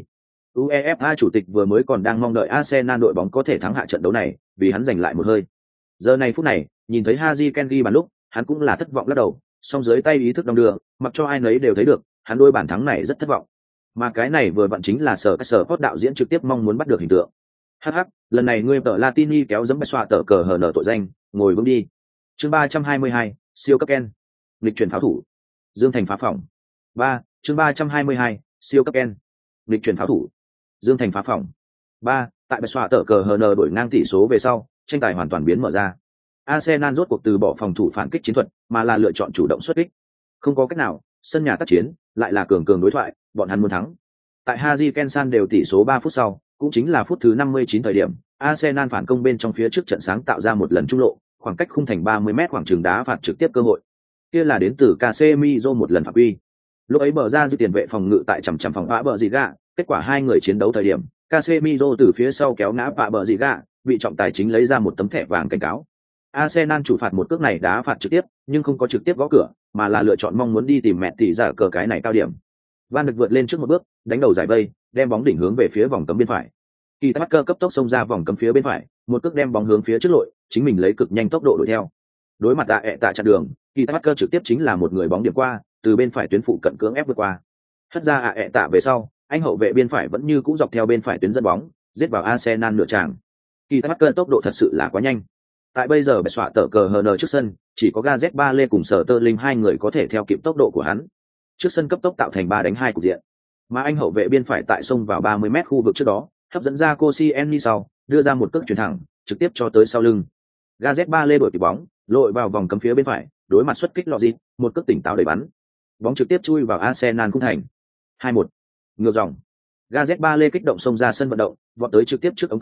UEFA chủ tịch vừa mới còn đang mong đợi Arsenal đội bóng có thể thắng hạ trận đấu này, vì hắn giành lại một hơi. Giờ này phút này, nhìn thấy Harry Kane ghi bàn lúc, hắn cũng là thất vọng lắc đầu, song dưới tay ý thức đong đưa, mặc cho ai nấy đều thấy được, hắn đôi bàn thắng này rất thất vọng. Mà cái này vừa vặn chính là Sport đạo diễn trực tiếp mong muốn bắt được hình tượng. Hắc, lần này ngươi tờ Latini kéo dẫm bạch xoa tờ cờ HN tội danh, ngồi vững đi. Chương 322, siêu cấp Ken. Lịch chuyển pháo thủ. Dương Thành phá phòng. 3, chương 322, siêu cấp Ken. Lịch chuyển pháo thủ. Dương Thành phá phòng. 3, tại bạch xoa tờ cờ HN đổi ngang tỷ số về sau, tranh tài hoàn toàn biến mở ra. Arsenal rốt cuộc từ bỏ phòng thủ phản kích chiến thuật, mà là lựa chọn chủ động xuất kích. Không có cách nào, sân nhà tác chiến, lại là cường đối thoại, bọn hắn muốn thắng. Tại Harry Kane san đều tỷ số 3 phút sau, cũng chính là phút thứ 59 thời điểm, Arsenal phản công bên trong phía trước trận sáng tạo ra một lần trung lộ, khoảng cách khung thành 30m khoảng trường đá phạt trực tiếp cơ hội. Kia là đến từ Casemiro một lần phạm quy. Lúc ấy bờ ra dư tiền vệ phòng ngự tại chằm phòng vã bờ gì gạ, kết quả hai người chiến đấu thời điểm, Casemiro từ phía sau kéo ngã vã bờ gì gạ, bị trọng tài chính lấy ra một tấm thẻ vàng cảnh cáo. Arsenal chủ phạt một cước này đá phạt trực tiếp, nhưng không có trực tiếp gõ cửa, mà là lựa chọn mong muốn đi tìm mẹ tỷ giả cờ cái này cao điểm. Van được vượt lên trước một bước, đánh đầu giải vây, đem bóng đỉnh hướng về phía vòng cấm bên phải. Kỳ Parker cấp tốc xông ra vòng cấm phía bên phải, một cước đem bóng hướng phía trước lội, chính mình lấy cực nhanh tốc độ đuổi theo. Đối mặt tạ chặn đường, Kỳ Parker trực tiếp chính là một người bóng điểm qua, từ bên phải tuyến phụ cận cưỡng ép vượt qua. Hất ra tạ về sau, anh hậu vệ bên phải vẫn như cũ dọc theo bên phải tuyến dẫn bóng, giết vào Arsenal nửa tràng. Kỳ Parker tốc độ thật sự là quá nhanh. Tại bây giờ bẻ xoạ tờ cờ HN trước sân, chỉ có Gareth Bale cùng Sterling hai người có thể theo kịp tốc độ của hắn. Trước sân cấp tốc tạo thành 3-2 cục diện. Mà anh hậu vệ biên phải tại sông vào 30m khu vực trước đó, hấp dẫn ra Koscielny sau, đưa ra một cước chuyền thẳng, trực tiếp cho tới sau lưng. Gareth Bale đổi kịp bóng, lội vào vòng cấm phía bên phải, đối mặt xuất kích lọ dịt, một cước tỉnh táo đẩy bắn. Bóng trực tiếp chui vào Arsenal khung thành. 2-1. Ngược dòng. Gareth Bale kích động xông ra sân vận động, vọt tới trực tiếp trước ống kính,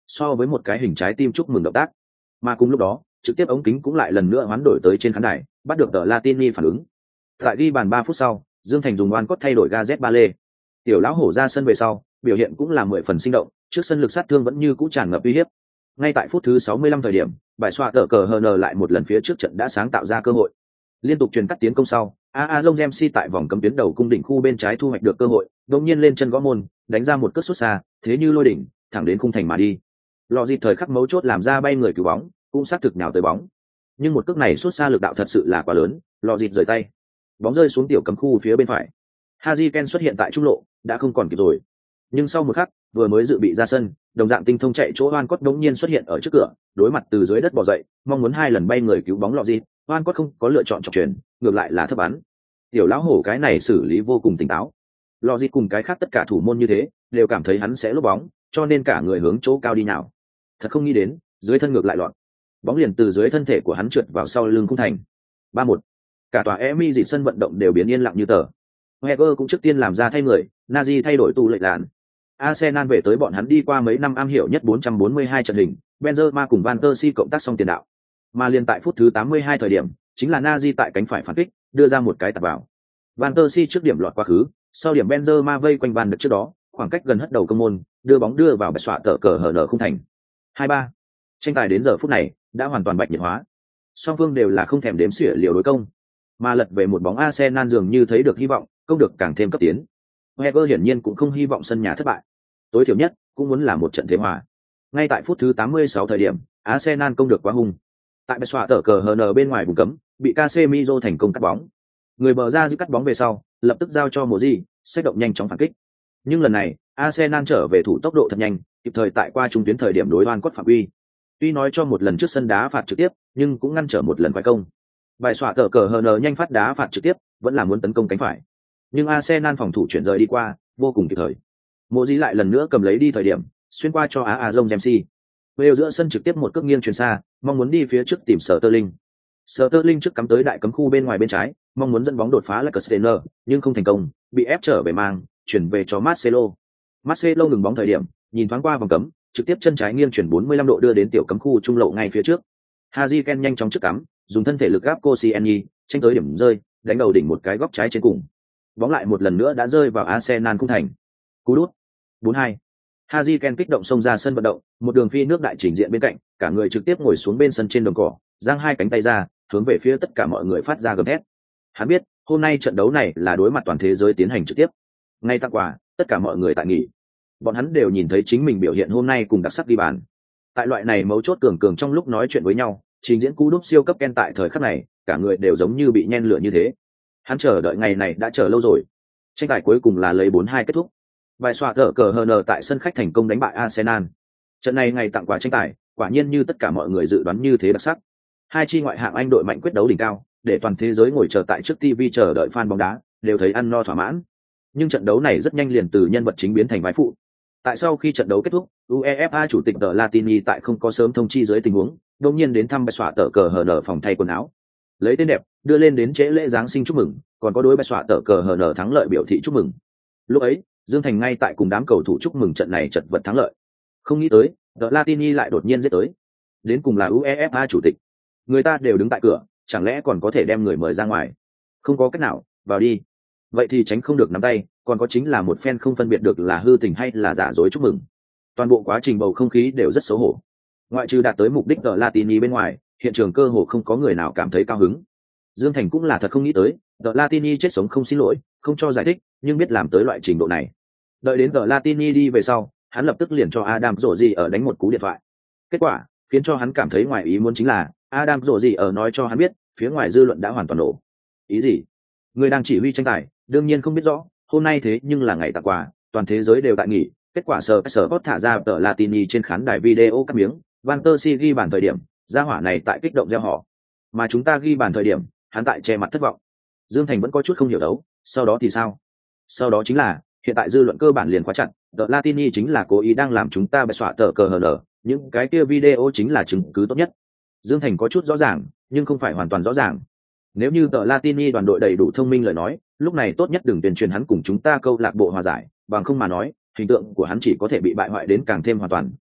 so với một cái hình trái tim chúc mừng động tác. Mà cùng lúc đó, trực tiếp ống kính cũng lại lần nữa hoán đổi tới trên khán đài, bắt được tờ Latini phản ứng. Tại ghi bàn 3 phút sau, Dương Thành dùng oan cốt thay đổi Gareth Bale. Tiểu lão hổ ra sân về sau, biểu hiện cũng là 10 phần sinh động, trước sân lực sát thương vẫn như cũ tràn ngập uy hiếp. Ngay tại phút thứ 65 thời điểm, bài xoa tờ cờ HN lại một lần phía trước trận đã sáng tạo ra cơ hội. Liên tục truyền cắt tiến công sau, Aaron Ramsey tại vòng cấm tuyến đầu cung đỉnh khu bên trái thu hoạch được cơ hội, đột nhiên lên chân gõ môn, đánh ra một cước sút xa, thế như lôi đỉnh, thẳng đến khung thành mà đi. Lọ dịp thời khắc mấu chốt làm ra bay người cứu bóng, cũng xác thực nhào tới bóng. Nhưng một cước này sút xa lực đạo thật sự là quá lớn, lọ dịp rời tay. Bóng rơi xuống tiểu cấm khu phía bên phải. Harry Kane xuất hiện tại trung lộ, đã không còn kịp rồi. Nhưng sau một khắc, vừa mới dự bị ra sân, đồng dạng tinh thông chạy chỗ Oan Cott đống nhiên xuất hiện ở trước cửa, đối mặt từ dưới đất bò dậy, mong muốn hai lần bay người cứu bóng lọ dịp, Oan Cott không có lựa chọn chọc chuyền, ngược lại là thấp bắn. Tiểu lão hổ cái này xử lý vô cùng tỉnh táo. Lọ dịp cùng cái khác tất cả thủ môn như thế, đều cảm thấy hắn sẽ lốp bóng, cho nên cả người hướng chỗ cao đi nào. Thật không nghĩ đến, dưới thân ngược lại loạn. Bóng liền từ dưới thân thể của hắn trượt vào sau lưng khung thành. 3-1. Cả tòa Emi dịp sân vận động đều biến yên lặng như tờ. Wenger cũng trước tiên làm ra thay người, Nazi thay đổi tù lệ lạn. Arsenal về tới bọn hắn đi qua mấy năm am hiểu nhất 442 trận hình, Benzema cùng Van der Si cộng tác xong tiền đạo. Mà liền tại phút thứ 82 thời điểm, chính là Nazi tại cánh phải phản kích, đưa ra một cái tạt vào. Van der Si trước điểm lọt quá khứ, sau điểm Benzema vây quanh Van được trước đó, khoảng cách gần hất đầu công môn, đưa bóng đưa vào bạch xoạ tờ cờ hở nở không thành. 2-3. Tranh tài đến giờ phút này đã hoàn toàn bạch nhiệt hóa. Song phương đều là không thèm đếm xỉa liều đối công, mà lật về một bóng Arsenal dường như thấy được hy vọng, công được càng thêm cấp tiến. Wenger hiển nhiên cũng không hy vọng sân nhà thất bại. Tối thiểu nhất cũng muốn là một trận thế hòa. Ngay tại phút thứ 86 thời điểm, Arsenal công được quá hung. Tại bạch xoạ tờ cờ HN bên ngoài vùng cấm, bị Casemiro thành công cắt bóng. Người bờ ra giữ cắt bóng về sau, lập tức giao cho Modric, xách động nhanh chóng phản kích. Nhưng lần này, Arsenal trở về thủ tốc độ thật nhanh, kịp thời tại qua trung tuyến thời điểm đối Oan Cott phạm quy. Tuy nói cho một lần trước sân đá phạt trực tiếp, nhưng cũng ngăn trở một lần quay công. Bài xoạ tờ cờ HN nhanh phát đá phạt trực tiếp, vẫn là muốn tấn công cánh phải. Nhưng Arsenal phòng thủ chuyển rời đi qua, vô cùng kịp thời. Modric lại lần nữa cầm lấy đi thời điểm, xuyên qua cho Aaron Ramsey. Bale giữa sân trực tiếp một cước nghiêng chuyền xa, mong muốn đi phía trước tìm Sterling. Sterling trước cắm tới đại cấm khu bên ngoài bên trái, mong muốn dẫn bóng đột phá Leicester, nhưng không thành công, bị ép trở về mang, chuyển về cho Marcelo. Marcelo ngừng bóng thời điểm, nhìn thoáng qua vòng cấm, trực tiếp chân trái nghiêng chuyển 45 độ đưa đến tiểu cấm khu trung lộ ngay phía trước. Harry Kane nhanh chóng trước cắm, dùng thân thể lực gáp Koscielny, tranh tới điểm rơi, đánh đầu đỉnh một cái góc trái trên cùng. Bóng lại một lần nữa đã rơi vào Arsenal khung thành. Cú đút. 4-2. Harry Kane kích động xông ra sân vận động, một đường phi nước đại trình diện bên cạnh, cả người trực tiếp ngồi xuống bên sân trên đồng cỏ, giang hai cánh tay ra, hướng về phía tất cả mọi người phát ra gầm thét. Hắn biết, hôm nay trận đấu này là đối mặt toàn thế giới tiến hành trực tiếp. Ngay tặng quà, tất cả mọi người tại nghỉ. Bọn hắn đều nhìn thấy chính mình biểu hiện hôm nay cùng đặc sắc đi bàn. Tại loại này mấu chốt cường trong lúc nói chuyện với nhau, trình diễn cú đúp siêu cấp Kane tại thời khắc này, cả người đều giống như bị nhen lửa như thế. Hắn chờ đợi ngày này đã chờ lâu rồi. Tranh tài cuối cùng là lấy 4-2 kết thúc. Bài xoạ thở cờ HN tại sân khách thành công đánh bại Arsenal. Trận này ngày tặng quà tranh tài, quả nhiên như tất cả mọi người dự đoán như thế đặc sắc. Hai chi ngoại hạng Anh đội mạnh quyết đấu đỉnh cao, để toàn thế giới ngồi chờ tại trước TV chờ đợi fan bóng đá, đều thấy ăn no thỏa mãn. Nhưng trận đấu này rất nhanh liền từ nhân vật chính biến thành vai phụ. Tại sau khi trận đấu kết thúc, UEFA chủ tịch The Latini tại không có sớm thông chi dưới tình huống, đột nhiên đến thăm bài xoạ tờ cờ HN phòng thay quần áo. Lấy tên đẹp, đưa lên đến trễ lễ Giáng sinh chúc mừng, còn có đối bài xoạ tờ cờ HN thắng lợi biểu thị chúc mừng. Lúc ấy, Dương Thành ngay tại cùng đám cầu thủ chúc mừng trận này chật vật thắng lợi. Không nghĩ tới, The Latini lại đột nhiên giết tới. Đến cùng là UEFA chủ tịch. Người ta đều đứng tại cửa, chẳng lẽ còn có thể đem người mời ra ngoài? Không có cách nào, vào đi. Vậy thì tránh không được nắm tay, còn có chính là một fan không phân biệt được là hư tình hay là giả dối chúc mừng. Toàn bộ quá trình bầu không khí đều rất xấu hổ. Ngoại trừ đạt tới mục đích The Latini bên ngoài, hiện trường cơ hồ không có người nào cảm thấy cao hứng. Dương Thành cũng là thật không nghĩ tới, The Latini chết sống không xin lỗi, không cho giải thích, nhưng biết làm tới loại trình độ này. Đợi đến The Latini đi về sau, hắn lập tức liền cho Adam Rossi ở đánh một cú điện thoại. Kết quả khiến cho hắn cảm thấy ngoài ý muốn chính là Adam Rossi ở nói cho hắn biết, phía ngoài dư luận đã hoàn toàn nổ. Ý gì? Người đang chỉ huy tranh tài, đương nhiên không biết rõ, hôm nay thế nhưng là ngày tặng quà, toàn thế giới đều tại nghỉ. Kết quả Sport thả ra The Latini trên khán đài video cắt miếng, Van der Si ghi bàn thời điểm, gia hỏa này tại kích động reo hò, mà chúng ta ghi bàn thời điểm, hắn tại che mặt thất vọng. Dương Thành vẫn có chút không hiểu đấu, sau đó thì sao? Sau đó chính là hiện tại dư luận cơ bản liền khóa chặt, The Latini chính là cố ý đang làm chúng ta bẻ xóa tờ cờ HN, những cái kia video chính là chứng cứ tốt nhất. Dương Thành có chút rõ ràng, nhưng không phải hoàn toàn rõ ràng. Nếu như The Latini đoàn đội đầy đủ thông minh lời nói, lúc này tốt nhất đừng tuyên truyền hắn cùng chúng ta câu lạc bộ hòa giải, bằng không mà nói, hình tượng của hắn chỉ có thể bị bại hoại đến càng thêm hoàn toàn,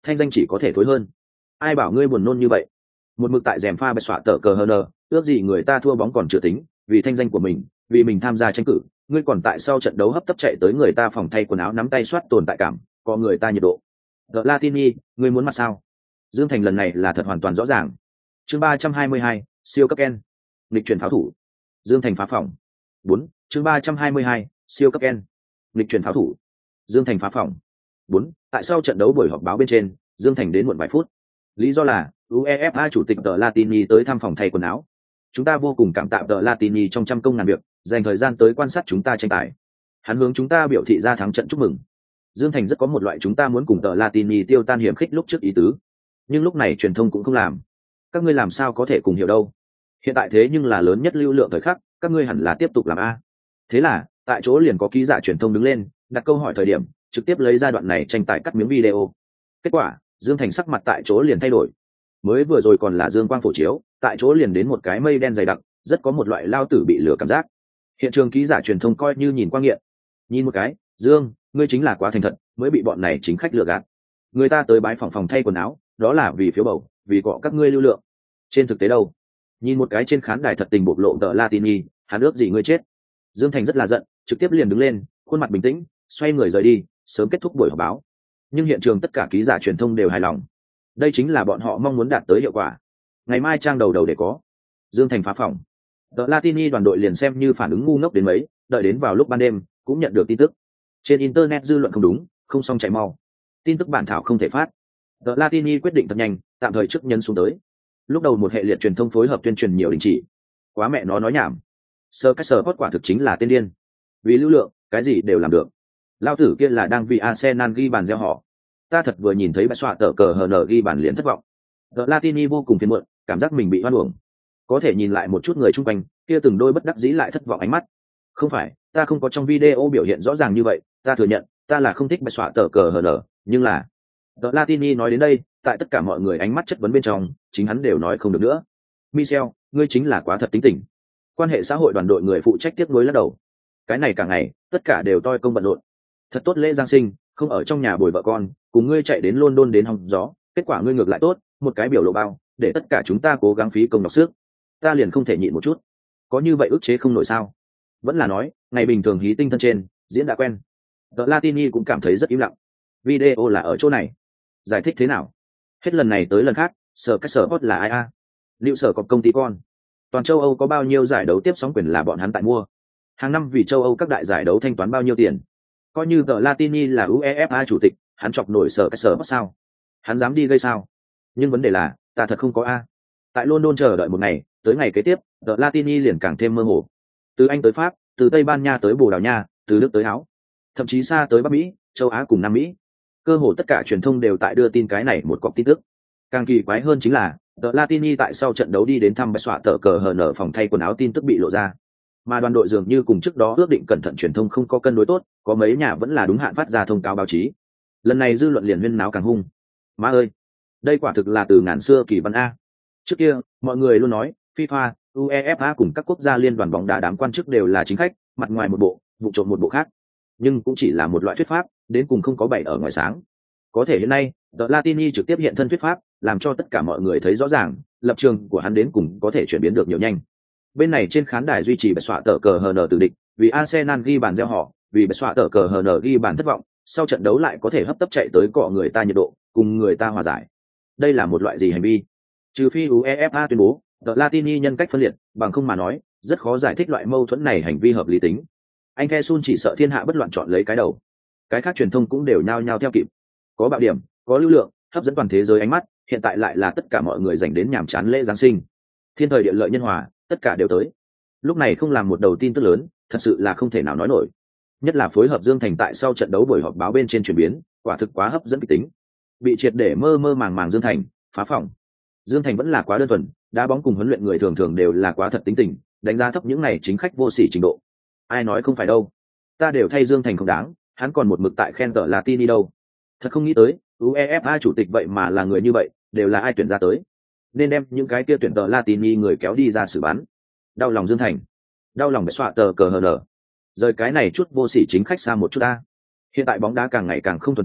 thanh danh chỉ có thể thối hơn. Ai bảo ngươi buồn nôn như vậy? Một mực tại rèm pha bạch xoạ tờ cờ hờ nờ, ước gì người ta thua bóng còn chưa tính, vì thanh danh của mình, vì mình tham gia tranh cử, ngươi còn tại sau trận đấu hấp tấp chạy tới người ta phòng thay quần áo nắm tay soát tồn tại cảm, có người ta nhiệt độ. The Latini, ngươi muốn mặt sao? Dương Thành lần này là thật hoàn toàn rõ ràng. Chương 322, siêu cấp Ken. Lịch chuyển pháo thủ. Dương Thành phá phòng. 4, chương 322, siêu cấp Ken. Lịch chuyển pháo thủ. Dương Thành phá phòng. 4, tại sau trận đấu buổi họp báo bên trên, Dương Thành đến muộn vài phút. Lý do là UEFA chủ tịch The Latini tới thăm phòng thay quần áo. Chúng ta vô cùng cảm tạ The Latini trong trăm công ngàn việc, dành thời gian tới quan sát chúng ta tranh tài. Hắn hướng chúng ta biểu thị ra thắng trận chúc mừng. Dương Thành rất có một loại chúng ta muốn cùng The Latini tiêu tan hiểm khích lúc trước ý tứ. Nhưng lúc này truyền thông cũng không làm. Các ngươi làm sao có thể cùng hiểu đâu? Hiện tại thế nhưng là lớn nhất lưu lượng thời khắc, các ngươi hẳn là tiếp tục làm a. Thế là, tại chỗ liền có ký giả truyền thông đứng lên, đặt câu hỏi thời điểm, trực tiếp lấy ra đoạn này tranh tài cắt miếng video. Kết quả, Dương Thành sắc mặt tại chỗ liền thay đổi. Mới vừa rồi còn là dương quang phổ chiếu, tại chỗ liền đến một cái mây đen dày đặc, rất có một loại lao tử bị lửa cảm giác. Hiện trường ký giả truyền thông coi như nhìn qua nghiện. Nhìn một cái, Dương, ngươi chính là quá thành thật, mới bị bọn này chính khách lừa gạt. Người ta tới bái phòng thay quần áo, đó là vì phiếu bầu, vì cọ các ngươi lưu lượng. Trên thực tế đâu? Nhìn một cái trên khán đài thật tình bộc lộ The Latini, hắn ước gì ngươi chết. Dương Thành rất là giận, trực tiếp liền đứng lên, khuôn mặt bình tĩnh, xoay người rời đi, sớm kết thúc buổi họp báo. Nhưng hiện trường tất cả ký giả truyền thông đều hài lòng. Đây chính là bọn họ mong muốn đạt tới hiệu quả. Ngày mai trang đầu để có. Dương Thành phá phòng. The Latini đoàn đội liền xem như phản ứng ngu ngốc đến mấy, đợi đến vào lúc ban đêm, cũng nhận được tin tức. Trên internet dư luận không đúng, không xong chạy mau. Tin tức bản thảo không thể phát. The Latini quyết định thật nhanh, tạm thời trước nhấn xuống tới. Lúc đầu một hệ liệt truyền thông phối hợp tuyên truyền nhiều đình chỉ. Quá mẹ nó nói nhảm. Sơ cách sở hot quả thực chính là tên điên. Vì lưu lượng, cái gì đều làm được. Lao tử kia là đang vì Arsenal ghi bàn gieo họ. Ta thật vừa nhìn thấy bãi xoạ tờ cờ HN ghi bàn liền thất vọng. The Latini vô cùng phiền muộn, cảm giác mình bị hoan uổng. Có thể nhìn lại một chút người chung quanh, kia từng đôi bất đắc dĩ lại thất vọng ánh mắt. Không phải, ta không có trong video biểu hiện rõ ràng như vậy, ta thừa nhận, ta là không thích bãi xoạ tờ cờ HN, nhưng là The Latini nói đến đây, tại tất cả mọi người ánh mắt chất vấn bên trong, chính hắn đều nói không được nữa. Michel, ngươi chính là quá thật tính tình. Quan hệ xã hội đoàn đội người phụ trách tiếc nuối lắc đầu. Cái này cả ngày, tất cả đều toi công bận rộn. Thật tốt lễ Giáng sinh, không ở trong nhà bồi vợ con, cùng ngươi chạy đến London đến hòng gió, kết quả ngươi ngược lại tốt, một cái biểu lộ bao, để tất cả chúng ta cố gắng phí công đọc sức. Ta liền không thể nhịn một chút. Có như vậy ức chế không nổi sao? Vẫn là nói, ngày bình thường hí tinh thân trên, diễn đã quen. The Latini cũng cảm thấy rất im lặng. Video là ở chỗ này. Giải thích thế nào? Hết lần này tới lần khác, sở cách sở hot là ai a? Liệu sở có công ty con? Toàn châu Âu có bao nhiêu giải đấu tiếp sóng quyền là bọn hắn tại mua? Hàng năm vì châu Âu các đại giải đấu thanh toán bao nhiêu tiền? Coi như The Latini là UEFA chủ tịch, hắn chọc nổi sở cách sở hot sao? Hắn dám đi gây sao? Nhưng vấn đề là, ta thật không có a. Tại London chờ đợi một ngày, tới ngày kế tiếp, The Latini liền càng thêm mơ hồ. Từ Anh tới Pháp, từ Tây Ban Nha tới Bồ Đào Nha, từ Đức tới Áo, thậm chí xa tới Bắc Mỹ, châu Á cùng Nam Mỹ. Cơ hồ tất cả truyền thông đều tại đưa tin cái này một cọc tin tức. Càng kỳ quái hơn chính là, The Latini tại sau trận đấu đi đến thăm bãi xoạ tờ cờ HN phòng thay quần áo tin tức bị lộ ra. Mà đoàn đội dường như cùng trước đó ước định cẩn thận truyền thông không có cân đối tốt, có mấy nhà vẫn là đúng hạn phát ra thông cáo báo chí. Lần này dư luận liền huyên náo càng hung. Má ơi, đây quả thực là từ ngàn xưa kỳ văn a. Trước kia, mọi người luôn nói, FIFA, UEFA cùng các quốc gia liên đoàn bóng đá đám quan chức đều là chính khách, mặt ngoài một bộ, vụ trộm một bộ khác. Nhưng cũng chỉ là một loại thuyết pháp, đến cùng không có bày ở ngoài sáng. Có thể hiện nay, The Latini trực tiếp hiện thân thuyết pháp, làm cho tất cả mọi người thấy rõ ràng, lập trường của hắn đến cùng có thể chuyển biến được nhiều nhanh. Bên này trên khán đài duy trì bạch xoạ tờ cờ HN từ địch, vì Arsenal ghi bàn gieo họ, vì bạch xoạ tờ cờ HN ghi bàn thất vọng, sau trận đấu lại có thể hấp tấp chạy tới cọ người ta nhiệt độ, cùng người ta hòa giải. Đây là một loại gì hành vi? Trừ phi UEFA tuyên bố, The Latini nhân cách phân liệt, bằng không mà nói, rất khó giải thích loại mâu thuẫn này hành vi hợp lý tính. Anh Kesun chỉ sợ thiên hạ bất loạn chọn lấy cái đầu. Cái khác truyền thông cũng đều nhao nhao theo kịp. Có bạo điểm, có lưu lượng, hấp dẫn toàn thế giới ánh mắt, hiện tại lại là tất cả mọi người dành đến nhàm chán lễ Giáng sinh. Thiên thời địa lợi nhân hòa, tất cả đều tới. Lúc này không làm một đầu tin tức lớn, thật sự là không thể nào nói nổi. Nhất là phối hợp Dương Thành tại sau trận đấu buổi họp báo bên trên chuyển biến, quả thực quá hấp dẫn kịch tính. Bị triệt để mơ mơ màng màng Dương Thành, phá phòng. Dương Thành vẫn là quá đơn thuần, đá bóng cùng huấn luyện người thường thường đều là quá thật tính tình, đánh giá thấp những này chính khách vô sỉ trình độ. Ai nói không phải đâu, ta đều thay Dương Thành không đáng, hắn còn một mực tại khen tợ Latini đâu. Thật không nghĩ tới, UEFA chủ tịch vậy mà là người như vậy, đều là ai tuyển ra tới. Nên đem những cái kia tuyển tợ Latini người kéo đi ra xử bắn. Đau lòng Dương Thành, đau lòng bẻ xoạ tờ cờ HN. Rời cái này chút vô sỉ chính khách xa một chút ta. Hiện tại bóng đá càng ngày càng không thuần túy,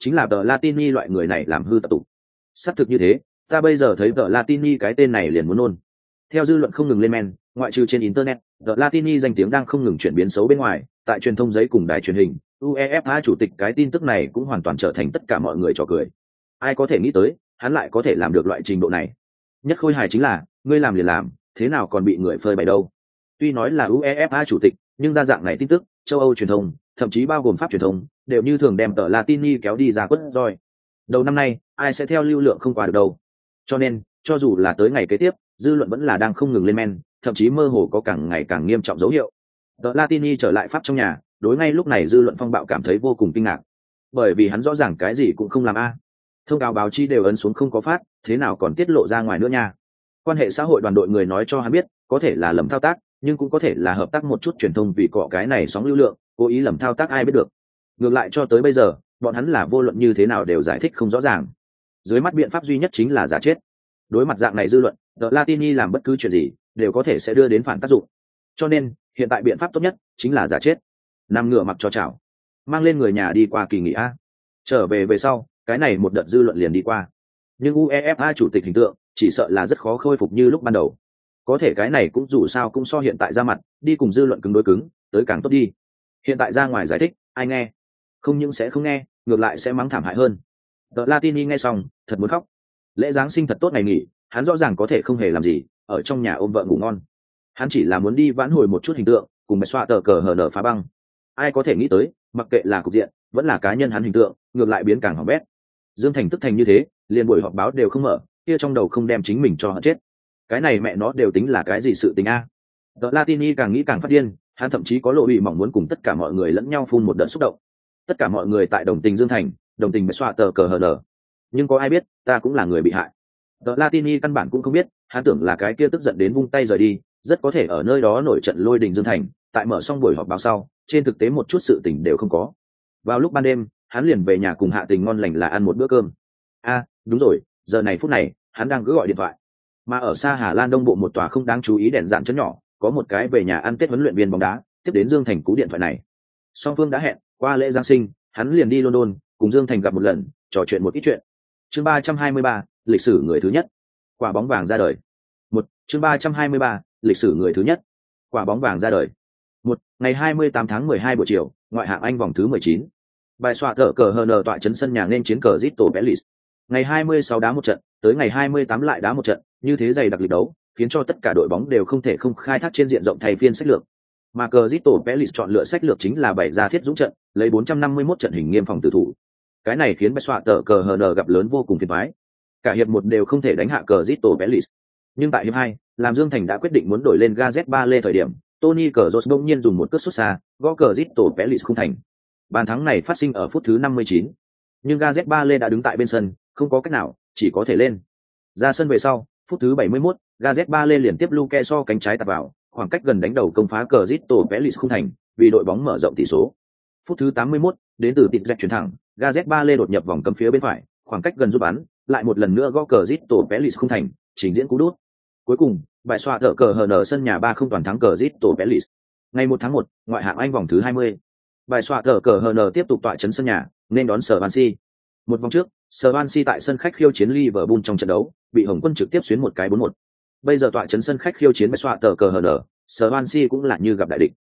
chính là tờ Latini loại người này làm hư tập tục. Xác thực như thế, ta bây giờ thấy tờ Latini cái tên này liền muốn nôn. Theo dư luận không ngừng lên men, ngoại trừ trên internet, tờ Latini danh tiếng đang không ngừng chuyển biến xấu bên ngoài, tại truyền thông giấy cùng đài truyền hình, UEFA chủ tịch cái tin tức này cũng hoàn toàn trở thành tất cả mọi người trò cười. Ai có thể nghĩ tới, hắn lại có thể làm được loại trình độ này. Nhất khôi hài chính là, ngươi làm liền làm, thế nào còn bị người phơi bày đâu. Tuy nói là UEFA chủ tịch, nhưng ra dạng này tin tức, châu Âu truyền thông, thậm chí bao gồm Pháp truyền thông, đều như thường đem tờ Latini kéo đi ra quất roi. Đầu năm nay, ai sẽ theo lưu lượng không qua được đâu. Cho nên, cho dù là tới ngày kế tiếp, dư luận vẫn là đang không ngừng lên men, thậm chí mơ hồ có càng ngày càng nghiêm trọng dấu hiệu. Tờ Latini trở lại Pháp trong nhà, đối ngay lúc này dư luận phong bạo cảm thấy vô cùng kinh ngạc. Bởi vì hắn rõ ràng cái gì cũng không làm a. Thông cáo báo chí đều ấn xuống không có phát, thế nào còn tiết lộ ra ngoài nữa nha. Quan hệ xã hội đoàn đội người nói cho hắn biết, có thể là lầm thao tác, nhưng cũng có thể là hợp tác một chút truyền thông vì cọ cái này sóng lưu lượng, cố ý lầm thao tác ai biết được. Ngược lại cho tới bây giờ, bọn hắn là vô luận như thế nào đều giải thích không rõ ràng. Dưới mắt biện pháp duy nhất chính là giả chết. Đối mặt dạng này dư luận, The Latini làm bất cứ chuyện gì đều có thể sẽ đưa đến phản tác dụng. Cho nên, hiện tại biện pháp tốt nhất chính là giả chết. Nằm ngửa mặc cho chảo, mang lên người nhà đi qua kỳ nghỉ a. Trở về sau, cái này một đợt dư luận liền đi qua. Nhưng UEFA chủ tịch hình tượng chỉ sợ là rất khó khôi phục như lúc ban đầu. Có thể cái này cũng dù sao cũng so hiện tại ra mặt, đi cùng dư luận cứng đối cứng, tới càng tốt đi. Hiện tại ra ngoài giải thích, ai nghe? Không những sẽ không nghe, ngược lại sẽ mắng thảm hại hơn. The Latini nghe xong, thật muốn khóc. Lễ Giáng sinh thật tốt ngày nghỉ, hắn rõ ràng có thể không hề làm gì, ở trong nhà ôm vợ ngủ ngon. Hắn chỉ là muốn đi vãn hồi một chút hình tượng, cùng mẹ xoa tờ cờ hở nở phá băng. Ai có thể nghĩ tới, mặc kệ là cục diện, vẫn là cá nhân hắn hình tượng, ngược lại biến càng hỏng bét. Dương Thành tức thành như thế, liền buổi họp báo đều không mở, kia trong đầu không đem chính mình cho hận chết. Cái này mẹ nó đều tính là cái gì sự tình a? The Latini càng nghĩ càng phát điên, hắn thậm chí có lộ bị mỏng muốn cùng tất cả mọi người lẫn nhau phun một đợt xúc động. Tất cả mọi người tại đồng tình Dương Thành, đồng tình mẹ xoa tờ cờ hở nở. Nhưng có ai biết, ta cũng là người bị hại. The Latini căn bản cũng không biết, hắn tưởng là cái kia tức giận đến vung tay rời đi, rất có thể ở nơi đó nổi trận lôi đình Dương Thành, tại mở xong buổi họp báo sau, trên thực tế một chút sự tình đều không có. Vào lúc ban đêm, hắn liền về nhà cùng Hạ Tình ngon lành là ăn một bữa cơm. Đúng rồi, giờ này phút này, hắn đang cứ gọi điện thoại. Mà ở xa Hà Lan Đông Bộ một tòa không đáng chú ý đèn dạn chấn nhỏ, có một cái về nhà ăn Tết huấn luyện viên bóng đá, tiếp đến Dương Thành cú điện thoại này. Song phương đã hẹn, qua lễ Giáng sinh, hắn liền đi London, cùng Dương Thành gặp một lần, trò chuyện một ít chuyện. Chương 323, lịch sử người thứ nhất. Quả bóng vàng ra đời. Chương 323, lịch sử người thứ nhất. Quả bóng vàng ra đời. Ngày 28 tháng 12 buổi chiều, ngoại hạng Anh vòng thứ 19. Bài xoạ tờ cờ HN tọa trấn sân nhà nên chiến cờ Crystal Palace. Ngày 26 đá một trận, tới ngày 28 lại đá một trận, như thế dày đặc lịch đấu, khiến cho tất cả đội bóng đều không thể không khai thác trên diện rộng thay phiên sách lược. Mà cờ Crystal Palace chọn lựa sách lược chính là bày ra thiết dũng trận, lấy 451 trận hình nghiêm phòng tử thủ. Cái này khiến bài xoạ tờ cờ HN gặp lớn vô cùng phiền toái. Cả hiệp một đều không thể đánh hạ cờ Crystal Palace. Nhưng tại hiệp 2, làm Dương Thành đã quyết định muốn đổi lên Gazet Bale thời điểm, Tony Cazorla bỗng nhiên dùng một cước sút xa, gõ cờ Crystal Palace không thành. Bàn thắng này phát sinh ở phút thứ 59. Nhưng Gazet Bale đã đứng tại bên sân, không có cách nào, chỉ có thể lên. Ra sân về sau, phút thứ 71, Gazet Bale liên tiếp Luke so cánh trái tạt vào, khoảng cách gần đánh đầu công phá cờ Crystal Palace không thành, vì đội bóng mở rộng tỷ số. Phút thứ 81, đến từ tịt chuyển thẳng, Gazet Bale đột nhập vòng cấm phía bên phải, khoảng cách gần giúp bắn, lại một lần nữa gõ cờ Crystal Palace không thành, trình diễn cú đút. Cuối cùng, bài xoạ tờ cờ HN sân nhà 3-0 toàn thắng cờ Crystal Palace. Ngày 1 tháng 1, ngoại hạng Anh vòng thứ 20. Bài xoạ tờ cờ HN tiếp tục tọa trấn sân nhà, nên đón Swansea. Một vòng trước, Swansea tại sân khách khiêu chiến Liverpool trong trận đấu, bị Hồng Quân trực tiếp xuyến một cái 4-1. Bây giờ tọa trấn sân khách khiêu chiến bài xoạ tờ cờ HN, Swansea cũng là như gặp đại địch.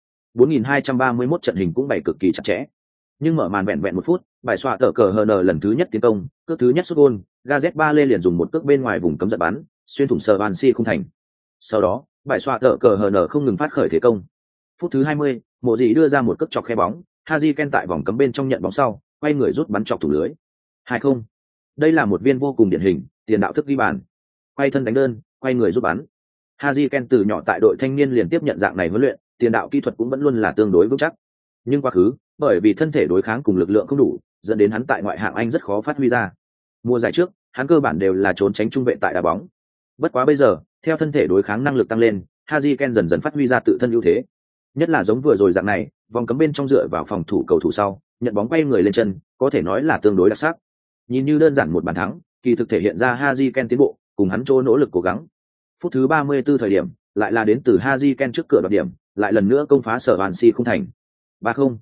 4231 trận hình cũng bày cực kỳ chặt chẽ. Nhưng mở màn vẹn vẹn 1 phút, bài xoạ tờ cờ HN lần thứ nhất tiến công, cước thứ nhất sút gol, Gazet Bale liền dùng một cước bên ngoài vùng cấm giật bắn, xuyên thủng Swansea không thành. Sau đó, bài xoạ tờ cờ HN không ngừng phát khởi thế công. Phút thứ 20, Mộ Dị đưa ra một cước chọc khe bóng, Harry Kane tại vòng cấm bên trong nhận bóng sau, quay người rút bắn chọc thủ lưới. 2-0. Đây là một viên vô cùng điển hình, tiền đạo thức ghi bàn. Quay thân đánh đơn, quay người rút bắn. Harry Kane từ nhỏ tại đội thanh niên liền tiếp nhận dạng này huấn luyện, tiền đạo kỹ thuật cũng vẫn luôn là tương đối vững chắc. Nhưng quá khứ, bởi vì thân thể đối kháng cùng lực lượng không đủ, dẫn đến hắn tại ngoại hạng Anh rất khó phát huy ra. Mùa giải trước, hắn cơ bản đều là trốn tránh trung vệ tại đá bóng. Bất quá bây giờ, theo thân thể đối kháng năng lực tăng lên, Harry Kane dần dần phát huy ra tự thân ưu thế. Nhất là giống vừa rồi dạng này, vòng cấm bên trong dựa vào phòng thủ cầu thủ sau, nhận bóng quay người lên chân, có thể nói là tương đối đặc sắc. Nhìn như đơn giản một bàn thắng, kỳ thực thể hiện ra Harry Kane tiến bộ, cùng hắn chỗ nỗ lực cố gắng. Phút thứ 34 thời điểm, lại là đến từ Harry Kane trước cửa đoạt điểm, lại lần nữa công phá Swansea không thành. 3-0.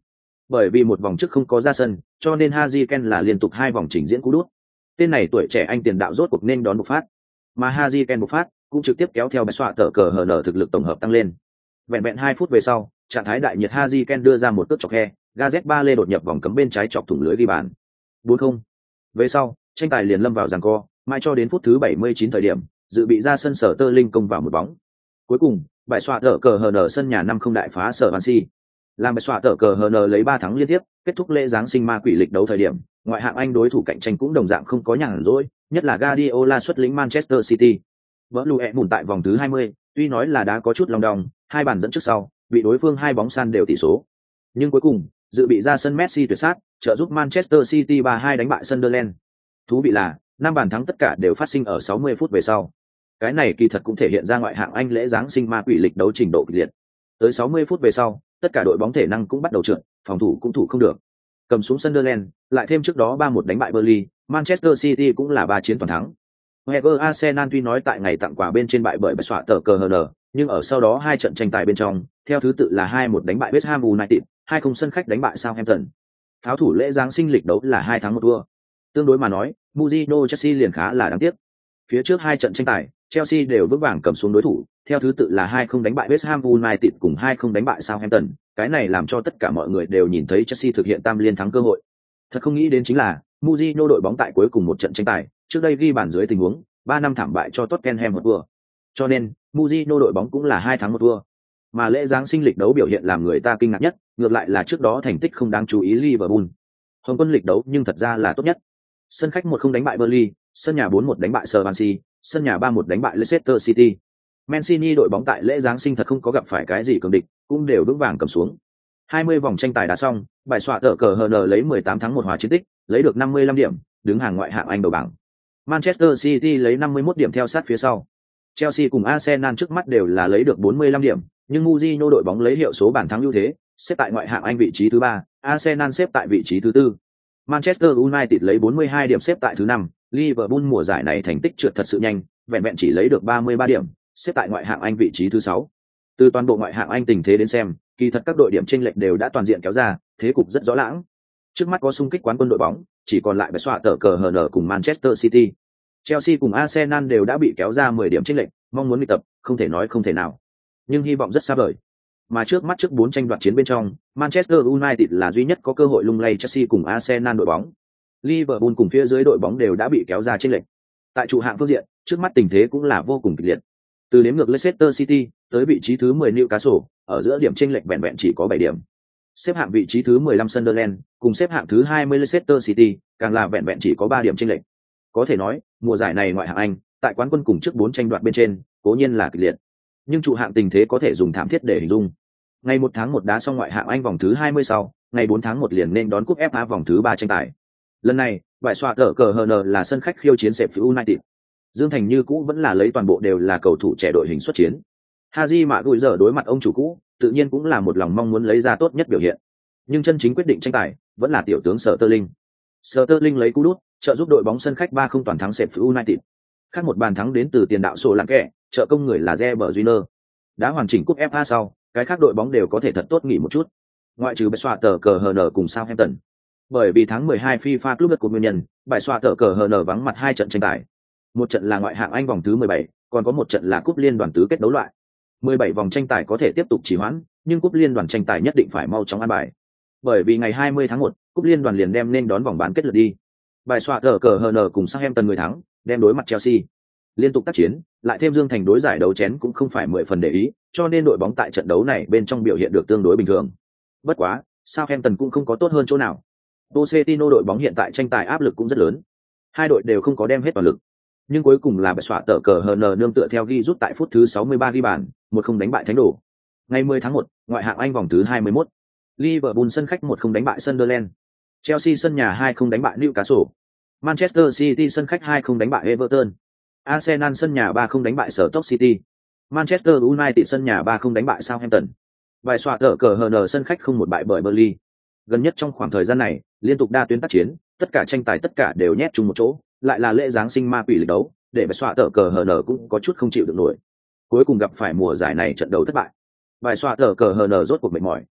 Bởi vì một vòng trước không có ra sân, cho nên Harry Kane là liên tục 2 vòng trình diễn cú đút. Tên này tuổi trẻ Anh tiền đạo rốt cuộc nên đón một phát, mà Harry Kane một phát cũng trực tiếp kéo theo bài xoạ tờ cờ HN thực lực tổng hợp tăng lên. Vẹn 2 phút về sau, trạng thái đại nhiệt Harry Kane đưa ra một cước chọc khe, Gareth Bale đột nhập vòng cấm bên trái chọc thủng lưới ghi bàn. 4-0. Về sau, tranh tài liền lâm vào giằng co, mãi cho đến phút thứ 79 thời điểm, dự bị ra sân Sở Tơ Linh công vào một bóng. Cuối cùng, bài xoạ tờ cờ HN sân nhà 5-0 đại phá Sở Swansea. Làm bài xoạ tờ cờ HN lấy 3 thắng liên tiếp, kết thúc lễ giáng sinh ma quỷ lịch đấu thời điểm, ngoại hạng Anh đối thủ cạnh tranh cũng đồng dạng không có nhàn rỗi, nhất là Guardiola xuất lĩnh Manchester City. Vỡ lùe mùn tại vòng thứ 20, tuy nói là đã có chút lòng đong, 2 bàn dẫn trước sau, bị đối phương 2 bóng san đều tỷ số. Nhưng cuối cùng, dự bị ra sân Messi tuyệt sát, trợ giúp Manchester City 3-2 đánh bại Sunderland. Thú vị là, 5 bàn thắng tất cả đều phát sinh ở 60 phút về sau. Cái này kỳ thật cũng thể hiện ra ngoại hạng Anh lễ giáng sinh ma quỷ lịch đấu trình độ kịch liệt. Tới 60 phút về sau, tất cả đội bóng thể năng cũng bắt đầu trượt, phòng thủ cũng thủ không được. Cầm xuống Sunderland, lại thêm trước đó 3-1 đánh bại Burnley, Manchester City cũng là 3 chiến toàn thắng. Wenger Arsenal tuy nói tại ngày tặng quà bên trên bại bởi bài xoạ tờ cờ HN, nhưng ở sau đó 2 trận tranh tài bên trong, theo thứ tự là 2-1 đánh bại West Ham United, 2-0 sân khách đánh bại Southampton. Pháo thủ lễ giáng sinh lịch đấu là 2 thắng 1 thua. Tương đối mà nói, Mourinho Chelsea liền khá là đáng tiếc. Phía trước 2 trận tranh tài, Chelsea đều vững vàng cầm xuống đối thủ, theo thứ tự là 2-0 đánh bại West Ham United cùng 2-0 đánh bại Southampton, cái này làm cho tất cả mọi người đều nhìn thấy Chelsea thực hiện tam liên thắng cơ hội. Thật không nghĩ đến chính là, Mourinho đội bóng tại cuối cùng một trận tranh tài, trước đây ghi bàn dưới tình huống 3 năm thảm bại cho Tottenham một thua. Cho nên, Mourinho đội bóng cũng là 2 thắng 1 thua. Mà lễ giáng sinh lịch đấu biểu hiện làm người ta kinh ngạc nhất, ngược lại là trước đó thành tích không đáng chú ý Liverpool. Hồng quân lịch đấu nhưng thật ra là tốt nhất. Sân khách 1-0 đánh bại Burnley, sân nhà 4-1 đánh bại Swansea, sân nhà 3-1 đánh bại Leicester City. Mancini đội bóng tại lễ giáng sinh thật không có gặp phải cái gì cường địch, cũng đều vững vàng cầm xuống. 20 vòng tranh tài đá xong, bài xoạ tờ cờ HN lấy 18 thắng 1 hòa chiến tích, lấy được 55 điểm, đứng hàng ngoại hạng Anh đầu bảng. Manchester City lấy 51 điểm theo sát phía sau. Chelsea cùng Arsenal trước mắt đều là lấy được 45 điểm, nhưng Mourinho đội bóng lấy hiệu số bàn thắng ưu thế, xếp tại ngoại hạng Anh vị trí thứ 3, Arsenal xếp tại vị trí thứ 4. Manchester United lấy 42 điểm xếp tại thứ 5, Liverpool mùa giải này thành tích trượt thật sự nhanh, vẹn vẹn chỉ lấy được 33 điểm, xếp tại ngoại hạng Anh vị trí thứ 6. Từ toàn bộ ngoại hạng Anh tình thế đến xem, kỳ thật các đội điểm chênh lệch đều đã toàn diện kéo ra, thế cục rất rõ lãng. Trước mắt có xung kích quán quân đội bóng, chỉ còn lại bài xoạ tờ cờ HN cùng Manchester City. Chelsea cùng Arsenal đều đã bị kéo ra 10 điểm chênh lệch, mong muốn đi tập, không thể nói không thể nào. Nhưng hy vọng rất xa vời. Mà trước mắt trước 4 tranh đoạt chiến bên trong, Manchester United là duy nhất có cơ hội lung lay Chelsea cùng Arsenal đội bóng. Liverpool cùng phía dưới đội bóng đều đã bị kéo ra chênh lệch. Tại trụ hạng phương diện, trước mắt tình thế cũng là vô cùng kịch liệt. Từ đếm ngược Leicester City tới vị trí thứ 10 Newcastle, ở giữa điểm chênh lệch vẹn vẹn chỉ có 7 điểm. Xếp hạng vị trí thứ 15 Sunderland, cùng xếp hạng thứ 20 Leicester City, càng là vẹn vẹn chỉ có 3 điểm chênh lệch. Có thể nói, mùa giải này ngoại hạng Anh, tại quán quân cùng trước 4 tranh đoạt bên trên, cố nhiên là kịch liệt. Nhưng trụ hạng tình thế có thể dùng thảm thiết để hình dung. Ngày 1 tháng 1 đá xong ngoại hạng Anh vòng thứ 20 sau, ngày 4 tháng 1 liền nên đón cúp FA vòng thứ 3 tranh tài. Lần này, bài xoạ tờ cờ HN là sân khách khiêu chiến Sheffield United. Dương Thành như cũ vẫn là lấy toàn bộ đều là cầu thủ trẻ đội hình xuất chiến. Haji Maguire đối mặt ông chủ cũ, tự nhiên cũng là một lòng mong muốn lấy ra tốt nhất biểu hiện. Nhưng chân chính quyết định tranh tài vẫn là tiểu tướng Sterling. Sterling lấy cú đút, trợ giúp đội bóng sân khách 3-0 toàn thắng Sheffield United. Khác một bàn thắng đến từ tiền đạo sổ lạng kẹ, trợ công người là Reber Júnior. Đã hoàn chỉnh cúp FA sau, cái khác đội bóng đều có thể thật tốt nghỉ một chút. Ngoại trừ bài xoạ tờ cờ HN cùng Southampton. Bởi vì tháng 12 FIFA Club của nguyên nhân, bài xoạ tờ cờ HN vắng mặt 2 trận tranh tài. Một trận là ngoại hạng Anh vòng thứ 17, còn có một trận là cúp liên đoàn tứ kết đấu loại. 17 vòng tranh tài có thể tiếp tục trì hoãn, nhưng cúp liên đoàn tranh tài nhất định phải mau chóng an bài. Bởi vì ngày 20 tháng 1, cúp liên đoàn liền đem nên đón vòng bán kết lượt đi. Bài xoạ tờ cờ HN cùng Southampton người thắng, đem đối mặt Chelsea. Liên tục tác chiến, lại thêm Dương Thành đối giải đấu chén cũng không phải 10 phần để ý, cho nên đội bóng tại trận đấu này bên trong biểu hiện được tương đối bình thường. Bất quá, Southampton cũng không có tốt hơn chỗ nào. Pochettino đội bóng hiện tại tranh tài áp lực cũng rất lớn. Hai đội đều không có đem hết toàn lực. Nhưng cuối cùng là bài xoạ tờ cờ HN nương tựa theo ghi rút tại phút thứ 63 ghi bàn, 1-0 đánh bại Thánh Đồ. Ngày 10 tháng 1, ngoại hạng Anh vòng thứ 21. Liverpool sân khách 1-0 đánh bại Sunderland. Chelsea sân nhà 2-0 đánh bại Newcastle. Manchester City sân khách 2-0 đánh bại Everton. Arsenal sân nhà 3-0 đánh bại Stoke City. Manchester United sân nhà 3-0 đánh bại Southampton. Bài xoạ tờ cờ HN sân khách 0-1 bại bởi Burnley. Gần nhất trong khoảng thời gian này, liên tục đa tuyến tác chiến, tất cả tranh tài tất cả đều nhét chung một chỗ, lại là lễ giáng sinh ma quỷ lịch đấu, để bài xoạ tờ cờ HN cũng có chút không chịu được nổi. Cuối cùng gặp phải mùa giải này trận đấu thất bại. Bài xoạ tờ cờ HN rốt cuộc mệt mỏi.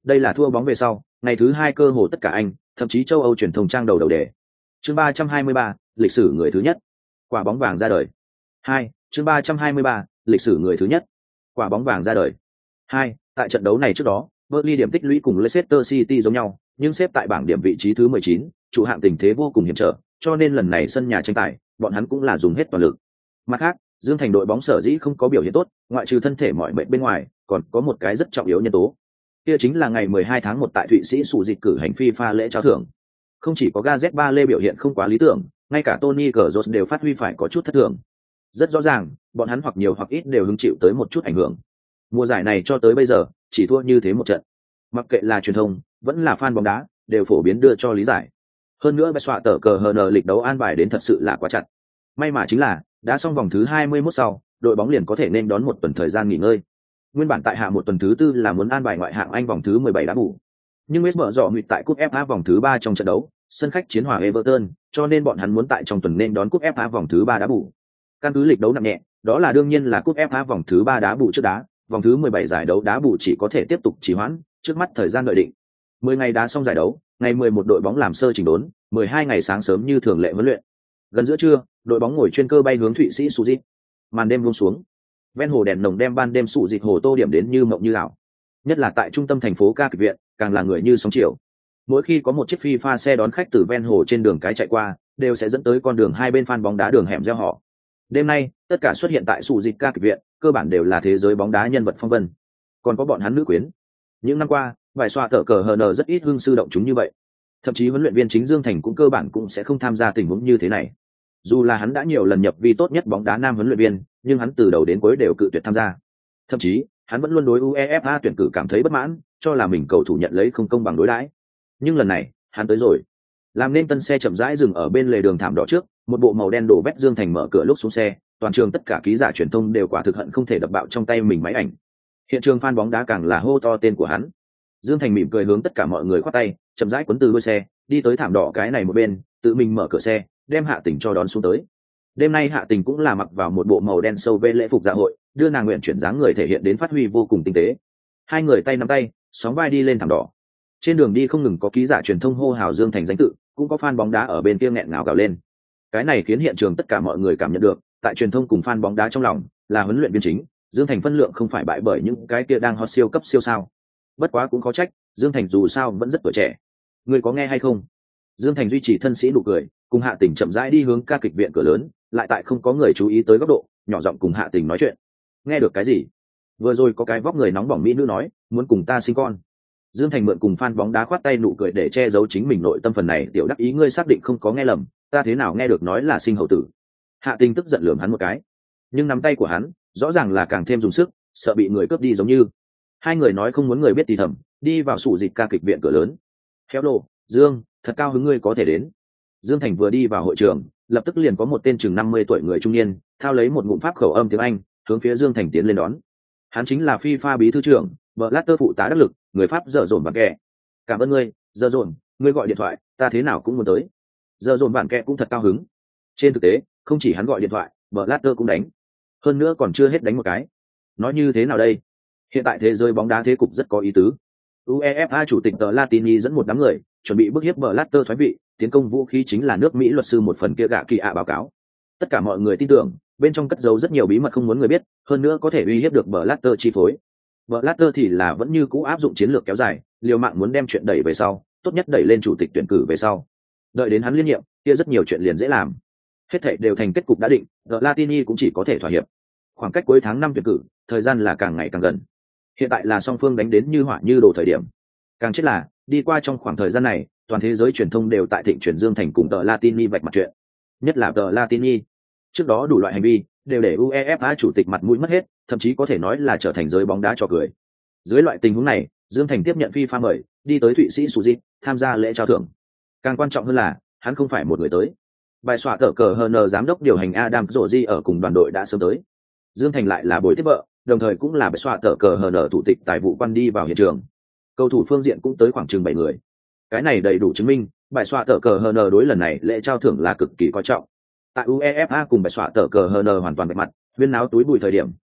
Đây là thua bóng về sau, ngày thứ hai cơ hồ tất cả Anh, thậm chí châu Âu truyền thông trang đầu đề. Chương 323, lịch sử người thứ nhất. Quả bóng vàng ra đời. 2, chương 323, lịch sử người thứ nhất. Quả bóng vàng ra đời. 2, tại trận đấu này trước đó, Burnley điểm tích lũy cùng Leicester City giống nhau, nhưng xếp tại bảng điểm vị trí thứ 19, chủ hạng tình thế vô cùng hiểm trở, cho nên lần này sân nhà tranh tài, bọn hắn cũng là dùng hết toàn lực. Mặt khác, Dương Thành đội bóng sở dĩ không có biểu hiện tốt, ngoại trừ thân thể mọi mệnh bên ngoài, còn có một cái rất trọng yếu nhân tố. Kia chính là ngày 12 tháng 1 tại Thụy Sĩ sủ dịch cử hành FIFA lễ trao thưởng. Không chỉ có Gareth Bale biểu hiện không quá lý tưởng, ngay cả Tony Kroos đều phát huy phải có chút thất thường. Rất rõ ràng, bọn hắn hoặc nhiều hoặc ít đều hứng chịu tới một chút ảnh hưởng. Mùa giải này cho tới bây giờ, chỉ thua như thế một trận. Mặc kệ là truyền thông, vẫn là fan bóng đá, đều phổ biến đưa cho lý giải. Hơn nữa bài soạn tờ cờ HN lịch đấu an bài đến thật sự là quá chặt. May mà chính là, đã xong vòng thứ 21 sau, đội bóng liền có thể nên đón một tuần thời gian nghỉ ngơi. Nguyên bản tại hạ một tuần thứ tư là muốn an bài ngoại hạng Anh vòng thứ 17 đá bù. Nhưng West Brom dọ nguyệt tại cúp FA vòng thứ 3 trong trận đấu, sân khách chiến hòa Everton, cho nên bọn hắn muốn tại trong tuần nên đón cúp FA vòng thứ 3 đá bù. Căn cứ lịch đấu nặng nhẹ, đó là đương nhiên là cúp FA vòng thứ 3 đá bù trước đá, vòng thứ 17 giải đấu đá bù chỉ có thể tiếp tục trì hoãn, trước mắt thời gian đợi định. 10 ngày đá xong giải đấu, ngày 11 đội bóng làm sơ chỉnh đốn, 12 ngày sáng sớm như thường lệ huấn luyện. Gần giữa trưa, đội bóng ngồi chuyên cơ bay hướng Thụy Sĩ Suzik. Màn đêm buông xuống, ven hồ đèn nồng đem ban đêm sụ dịch hồ tô điểm đến như mộng như ảo. Nhất là tại trung tâm thành phố ca kịch viện, càng là người như sóng chiều. Mỗi khi có một chiếc FIFA xe đón khách từ ven hồ trên đường cái chạy qua, đều sẽ dẫn tới con đường hai bên fan bóng đá đường hẻm reo hò. Đêm nay, tất cả xuất hiện tại sụ dịch ca kịch viện, cơ bản đều là thế giới bóng đá nhân vật phong vân. Còn có bọn hắn nữ quyến. Những năm qua, vài xoa tở cờ HN rất ít hương sư động chúng như vậy. Thậm chí huấn luyện viên chính Dương Thành cũng cơ bản cũng sẽ không tham gia tình huống như thế này. Dù là hắn đã nhiều lần nhập vi tốt nhất bóng đá nam huấn luyện viên, nhưng hắn từ đầu đến cuối đều cự tuyệt tham gia. Thậm chí, hắn vẫn luôn đối UEFA tuyển cử cảm thấy bất mãn, cho là mình cầu thủ nhận lấy không công bằng đối đãi. Nhưng lần này, hắn tới rồi. Làm nên tân xe chậm rãi dừng ở bên lề đường thảm đỏ trước, một bộ màu đen đổ vét Dương Thành mở cửa lúc xuống xe, toàn trường tất cả ký giả truyền thông đều quả thực hận không thể đập bạo trong tay mình máy ảnh. Hiện trường fan bóng đá càng là hô to tên của hắn. Dương Thành mỉm cười hướng tất cả mọi người khoát tay, chậm rãi quấn từ đuôi xe, đi tới thảm đỏ cái này một bên, tự mình mở cửa xe, đem Hạ Tình cho đón xuống tới. Đêm nay Hạ Tình cũng là mặc vào một bộ màu đen sâu vê lễ phục dạ hội, đưa nàng nguyện chuyển dáng người thể hiện đến phát huy vô cùng tinh tế. Hai người tay nắm tay, sóng vai đi lên thảm đỏ. Trên đường đi không ngừng có ký giả truyền thông hô hào Dương Thành danh tự, cũng có fan bóng đá ở bên kia nghẹn ngào gào lên. Cái này khiến hiện trường tất cả mọi người cảm nhận được, tại truyền thông cùng fan bóng đá trong lòng, là huấn luyện viên chính, Dương Thành phân lượng không phải bại bởi những cái kia đang hot siêu cấp siêu sao. Bất quá cũng có trách, Dương Thành dù sao vẫn rất tuổi trẻ. Người có nghe hay không? Dương Thành duy trì thân sĩ nụ cười, cùng Hạ Tình chậm rãi đi hướng ca kịch viện cửa lớn, lại tại không có người chú ý tới góc độ, nhỏ giọng cùng Hạ Tình nói chuyện. Nghe được cái gì? Vừa rồi có cái vóc người nóng bỏng mỹ nữ nói, muốn cùng ta sinh con. Dương Thành mượn cùng fan bóng đá khoát tay nụ cười để che giấu chính mình nội tâm phần này, tiểu đắc ý ngươi xác định không có nghe lầm, ta thế nào nghe được nói là sinh hậu tử. Hạ Tình tức giận lườm hắn một cái, nhưng nắm tay của hắn, rõ ràng là càng thêm dùng sức, sợ bị người cướp đi giống như. Hai người nói không muốn người biết thì thầm, đi vào sủ dịch ca kịch viện cửa lớn. Hello, Dương, thật cao hứng ngươi có thể đến. Dương Thành vừa đi vào hội trường, lập tức liền có một tên chừng 50 tuổi người trung niên, thao lấy một ngụm pháp khẩu âm tiếng Anh, hướng phía Dương Thành tiến lên đón. Hắn chính là FIFA bí thư trưởng, Blatter phụ tá đắc lực, người Pháp dở dồn bản kẹ. Cảm ơn ngươi, dở dồn, ngươi gọi điện thoại, ta thế nào cũng muốn tới. Dở dồn bản kẹ cũng thật cao hứng. Trên thực tế, không chỉ hắn gọi điện thoại, Blatter cũng đánh. Hơn nữa còn chưa hết đánh một cái. Nói như thế nào đây? Hiện tại thế giới bóng đá thế cục rất có ý tứ. UEFA chủ tịch tờ Latini dẫn một đám người, chuẩn bị bức hiếp Blatter thoái vị, tiến công vũ khí chính là nước Mỹ luật sư một phần kia gạ kỳ ạ báo cáo. Tất cả mọi người tin tưởng, bên trong cất giấu rất nhiều bí mật không muốn người biết, hơn nữa có thể uy hiếp được Blatter chi phối. Blatter thì là vẫn như cũ áp dụng chiến lược kéo dài, liều mạng muốn đem chuyện đẩy về sau, tốt nhất đẩy lên chủ tịch tuyển cử về sau. Đợi đến hắn liên nhiệm, kia rất nhiều chuyện liền dễ làm. Hết thảy đều thành kết cục đã định, Latini cũng chỉ có thể thỏa hiệp. Khoảng cách cuối tháng 5 tuyển cử, thời gian là càng ngày càng gần. Hiện tại là song phương đánh đến như hỏa như đổ thời điểm. Càng chết là, đi qua trong khoảng thời gian này, toàn thế giới truyền thông đều tại thịnh truyền Dương Thành cùng tờ Latini vạch mặt chuyện. Nhất là tờ Latini. Trước đó đủ loại hành vi, đều để UEFA chủ tịch mặt mũi mất hết, thậm chí có thể nói là trở thành giới bóng đá trò cười. Dưới loại tình huống này, Dương Thành tiếp nhận FIFA mời, đi tới Thụy Sĩ Suzy, tham gia lễ trao thưởng. Càng quan trọng hơn là, hắn không phải một người tới. Bài soạn tờ cờ HN giám đốc điều hành Adam Zorzi ở cùng đoàn đội đã sớm tới. Dương Thành lại là buổi tiếp vợ, đồng thời cũng là bài soạn tờ cờ HN thủ tịch tài vụ quan đi vào hiện trường. Cầu thủ phương diện cũng tới khoảng chừng 7 người. Cái này đầy đủ chứng minh, bài soạn tờ cờ HN đối lần này lễ trao thưởng là cực kỳ coi trọng. Tại UEFA cùng bài soạn tờ cờ HN hoàn toàn bạch mặt, huyên náo túi bụi thời điểm,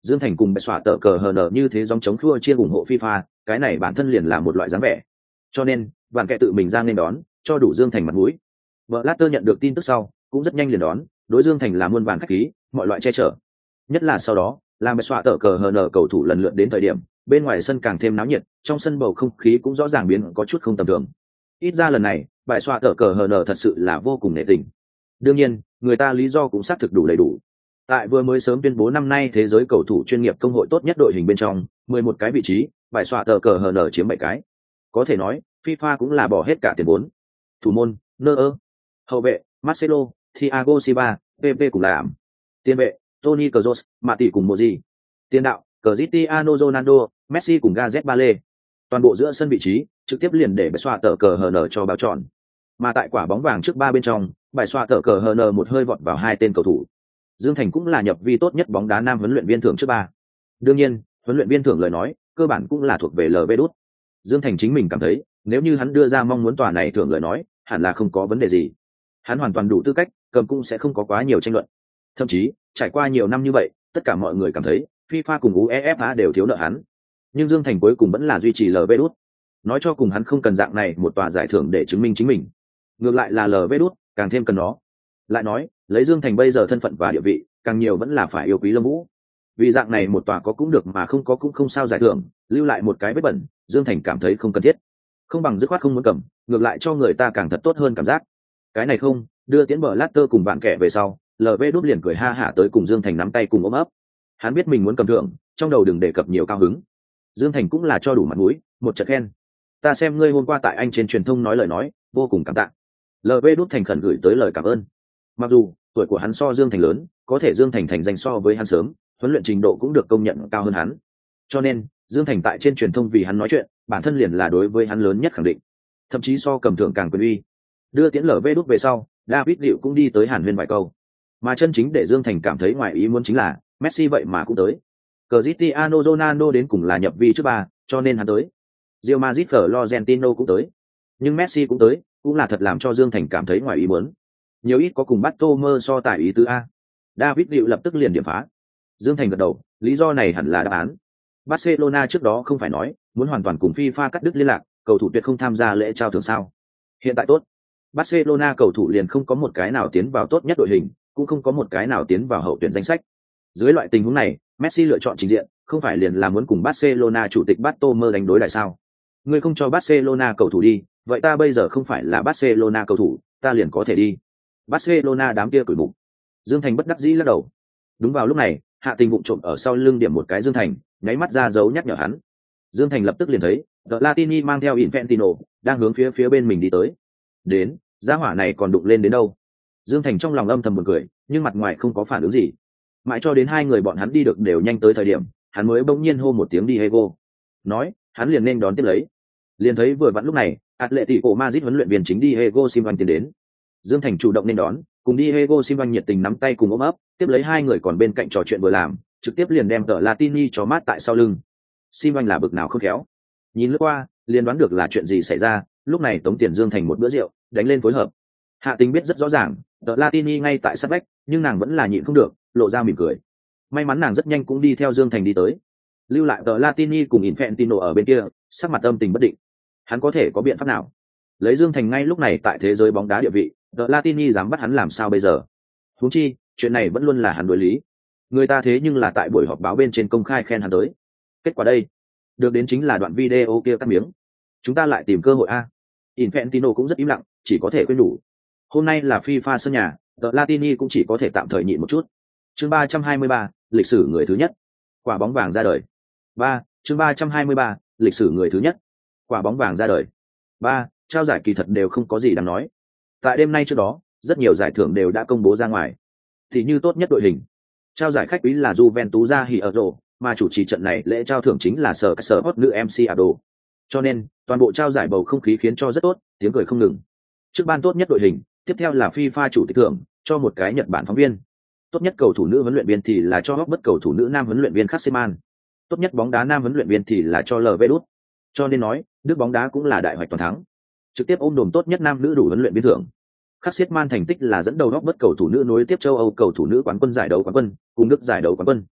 Dương Thành cùng bệ xoa tờ cờ hờ nở như thế dòng chống khua chia ủng hộ FIFA, cái này bản thân liền là một loại dáng vẻ. Cho nên, bạn kệ tự mình ra nên đón, cho đủ Dương Thành mặt mũi. Blatter nhận được tin tức sau, cũng rất nhanh liền đón, đối Dương Thành là muôn vàn khách khí, mọi loại che chở. Nhất là sau đó, làm bệ xoa tờ cờ hờ nở cầu thủ lần lượt đến thời điểm, bên ngoài sân càng thêm náo nhiệt, trong sân bầu không khí cũng rõ ràng biến có chút không tầm thường. Ít ra lần này, bài xoa tờ cờ hờ nở thật sự là vô cùng nể tình. Đương nhiên, người ta lý do cũng xác thực đủ đầy đủ. Tại vừa mới sớm tuyên bố năm nay thế giới cầu thủ chuyên nghiệp công hội tốt nhất đội hình bên trong, 11 cái vị trí, bài xoa tờ cờ hờ nở chiếm 7 cái. Có thể nói, FIFA cũng là bỏ hết cả tiền vốn. Thủ môn, Neuer. Hậu vệ, Marcelo, Thiago Silva, PP cùng làm. Tiền vệ, Toni Kroos, Mạ Tỷ cùng Modric. Tiền đạo, Cristiano Ronaldo, Messi cùng Gareth Bale. Toàn bộ giữa sân vị trí, trực tiếp liền để bài xoa tờ cờ hờ nở cho báo chọn. Mà tại quả bóng vàng trước 3 bên trong, bài xoa tờ cờ hờ nở một hơi vọt vào 2 tên cầu thủ. Dương Thành cũng là nhập vi tốt nhất bóng đá nam huấn luyện viên thưởng trước 3. Đương nhiên, huấn luyện viên thưởng lời nói, cơ bản cũng là thuộc về LV đút. Dương Thành chính mình cảm thấy, nếu như hắn đưa ra mong muốn tòa này thưởng lời nói, hẳn là không có vấn đề gì. Hắn hoàn toàn đủ tư cách, cầm cũng sẽ không có quá nhiều tranh luận. Thậm chí, trải qua nhiều năm như vậy, tất cả mọi người cảm thấy, FIFA cùng UEFA đều thiếu nợ hắn. Nhưng Dương Thành cuối cùng vẫn là duy trì LV đút. Nói cho cùng hắn không cần dạng này một tòa giải thưởng để chứng minh chính mình. Ngược lại là LV đút, càng thêm cần nó. Lại nói, lấy Dương Thành bây giờ thân phận và địa vị, càng nhiều vẫn là phải yêu quý Lâm Vũ. Vì dạng này một tòa có cũng được mà không có cũng không sao giải thưởng, lưu lại một cái vết bẩn, Dương Thành cảm thấy không cần thiết. Không bằng dứt khoát không muốn cầm, ngược lại cho người ta càng thật tốt hơn cảm giác. Cái này không, đưa tiến bờ Latter cùng bạn kẻ về sau, LV đút liền cười ha hả tới cùng Dương Thành nắm tay cùng ôm ấp. Hắn biết mình muốn cầm thưởng, trong đầu đừng đề cập nhiều cao hứng. Dương Thành cũng là cho đủ mặt mũi, một trận khen. Ta xem ngươi hôm qua tại anh trên truyền thông nói lời nói, vô cùng cảm tạ. LV đút thành khẩn gửi tới lời cảm ơn. Mặc dù tuổi của hắn so Dương Thành lớn, có thể Dương Thành thành danh so với hắn sớm, huấn luyện trình độ cũng được công nhận cao hơn hắn. Cho nên, Dương Thành tại trên truyền thông vì hắn nói chuyện, bản thân liền là đối với hắn lớn nhất khẳng định. Thậm chí so cầm thưởng càng quyền uy. Đưa tiễn LV đút về sau, David Liệu cũng đi tới Hàn Huyên vài câu. Mà chân chính để Dương Thành cảm thấy ngoài ý muốn chính là, Messi vậy mà cũng tới. Cristiano Ronaldo đến cùng là nhập vi trước 3, cho nên hắn tới. Real Madrid Florentino cũng tới. Nhưng Messi cũng tới, cũng là thật làm cho Dương Thành cảm thấy ngoài ý muốn. Nhiều ít có cùng bắt tô mơ so tài ý tứ A. David Liệu lập tức liền điểm phá. Dương Thành gật đầu, lý do này hẳn là đáp án. Barcelona trước đó không phải nói, muốn hoàn toàn cùng FIFA cắt đứt liên lạc, cầu thủ tuyệt không tham gia lễ trao thưởng sao. Hiện tại tốt. Barcelona cầu thủ liền không có một cái nào tiến vào tốt nhất đội hình, cũng không có một cái nào tiến vào hậu tuyển danh sách. Dưới loại tình huống này, Messi lựa chọn trình diện, không phải liền là muốn cùng Barcelona chủ tịch Bartomeu đánh đối lại sao? Ngươi không cho Barcelona cầu thủ đi, vậy ta bây giờ không phải là Barcelona cầu thủ, ta liền có thể đi. Barcelona đám kia cửi bụng. Dương Thành bất đắc dĩ lắc đầu. Đúng vào lúc này, Hạ Tình vụng trộm ở sau lưng điểm một cái Dương Thành, nháy mắt ra dấu nhắc nhở hắn. Dương Thành lập tức liền thấy, The Latini mang theo Infantino, đang hướng phía bên mình đi tới. Đến, gia hỏa này còn đụng lên đến đâu? Dương Thành trong lòng âm thầm buồn cười, nhưng mặt ngoài không có phản ứng gì. Mãi cho đến hai người bọn hắn đi được đều nhanh tới thời điểm, hắn mới bỗng nhiên hô một tiếng Diego. Nói, hắn liền nên đón tiếp lấy. Liền thấy vừa vặn lúc này, Atletico Madrid huấn luyện viên chính Diego Simeone tiến đến. Dương Thành chủ động nên đón, cùng Diego Simeone nhiệt tình nắm tay cùng ôm ấp, tiếp lấy hai người còn bên cạnh trò chuyện vừa làm, trực tiếp liền đem tờ Latini cho mát tại sau lưng. Simeone là bực nào không khéo. Nhìn lướt qua, liền đoán được là chuyện gì xảy ra, lúc này tống tiền Dương Thành một bữa rượu, đánh lên phối hợp. Hạ Tình biết rất rõ ràng, tờ Latini ngay tại sát vách, nhưng nàng vẫn là nhịn không được, lộ ra mỉm cười. May mắn nàng rất nhanh cũng đi theo Dương Thành đi tới. Lưu lại tờ Latini cùng Infantino ở bên kia, sắc mặt âm tình bất định. Hắn có thể có biện pháp nào? Lấy Dương Thành ngay lúc này tại thế giới bóng đá địa vị, tờ Latini dám bắt hắn làm sao bây giờ? Huống chi, chuyện này vẫn luôn là hắn đối lý. Người ta thế nhưng là tại buổi họp báo bên trên công khai khen hắn tới. Kết quả đây, được đến chính là đoạn video kia cắt miếng. Chúng ta lại tìm cơ hội a. Infantino cũng rất im lặng, chỉ có thể khuyên nhủ. Hôm nay là FIFA sân nhà, tờ Latini cũng chỉ có thể tạm thời nhịn một chút. Chương 323, lịch sử người thứ nhất. Quả bóng vàng ra đời. 3, chương 323, lịch sử người thứ nhất. Quả bóng vàng ra đời. 3, trao giải kỳ thật đều không có gì đáng nói. Tại đêm nay trước đó, rất nhiều giải thưởng đều đã công bố ra ngoài. Thì như tốt nhất đội hình. Trao giải khách quý là Juventus ra Hierro, mà chủ trì trận này lễ trao thưởng chính là sở hot nữ MC Ado. Cho nên, toàn bộ trao giải bầu không khí khiến cho rất tốt, tiếng cười không ngừng. Trước ban tốt nhất đội hình, tiếp theo là FIFA chủ tịch thưởng, cho một cái Nhật Bản phóng viên. Tốt nhất cầu thủ nữ huấn luyện viên thì là cho bất cầu thủ nữ nam huấn luyện viên Khasseman. Tốt nhất bóng đá nam huấn luyện viên thì là cho LV đút. Cho nên nói, Đức bóng đá cũng là đại hoạch toàn thắng. Trực tiếp ôm đồm tốt nhất nam nữ đủ huấn luyện viên thưởng. Khasseman thành tích là dẫn đầu bất cầu thủ nữ nối tiếp châu Âu cầu thủ nữ quán quân giải đấu quán quân, cùng Đức giải đấu quán quân.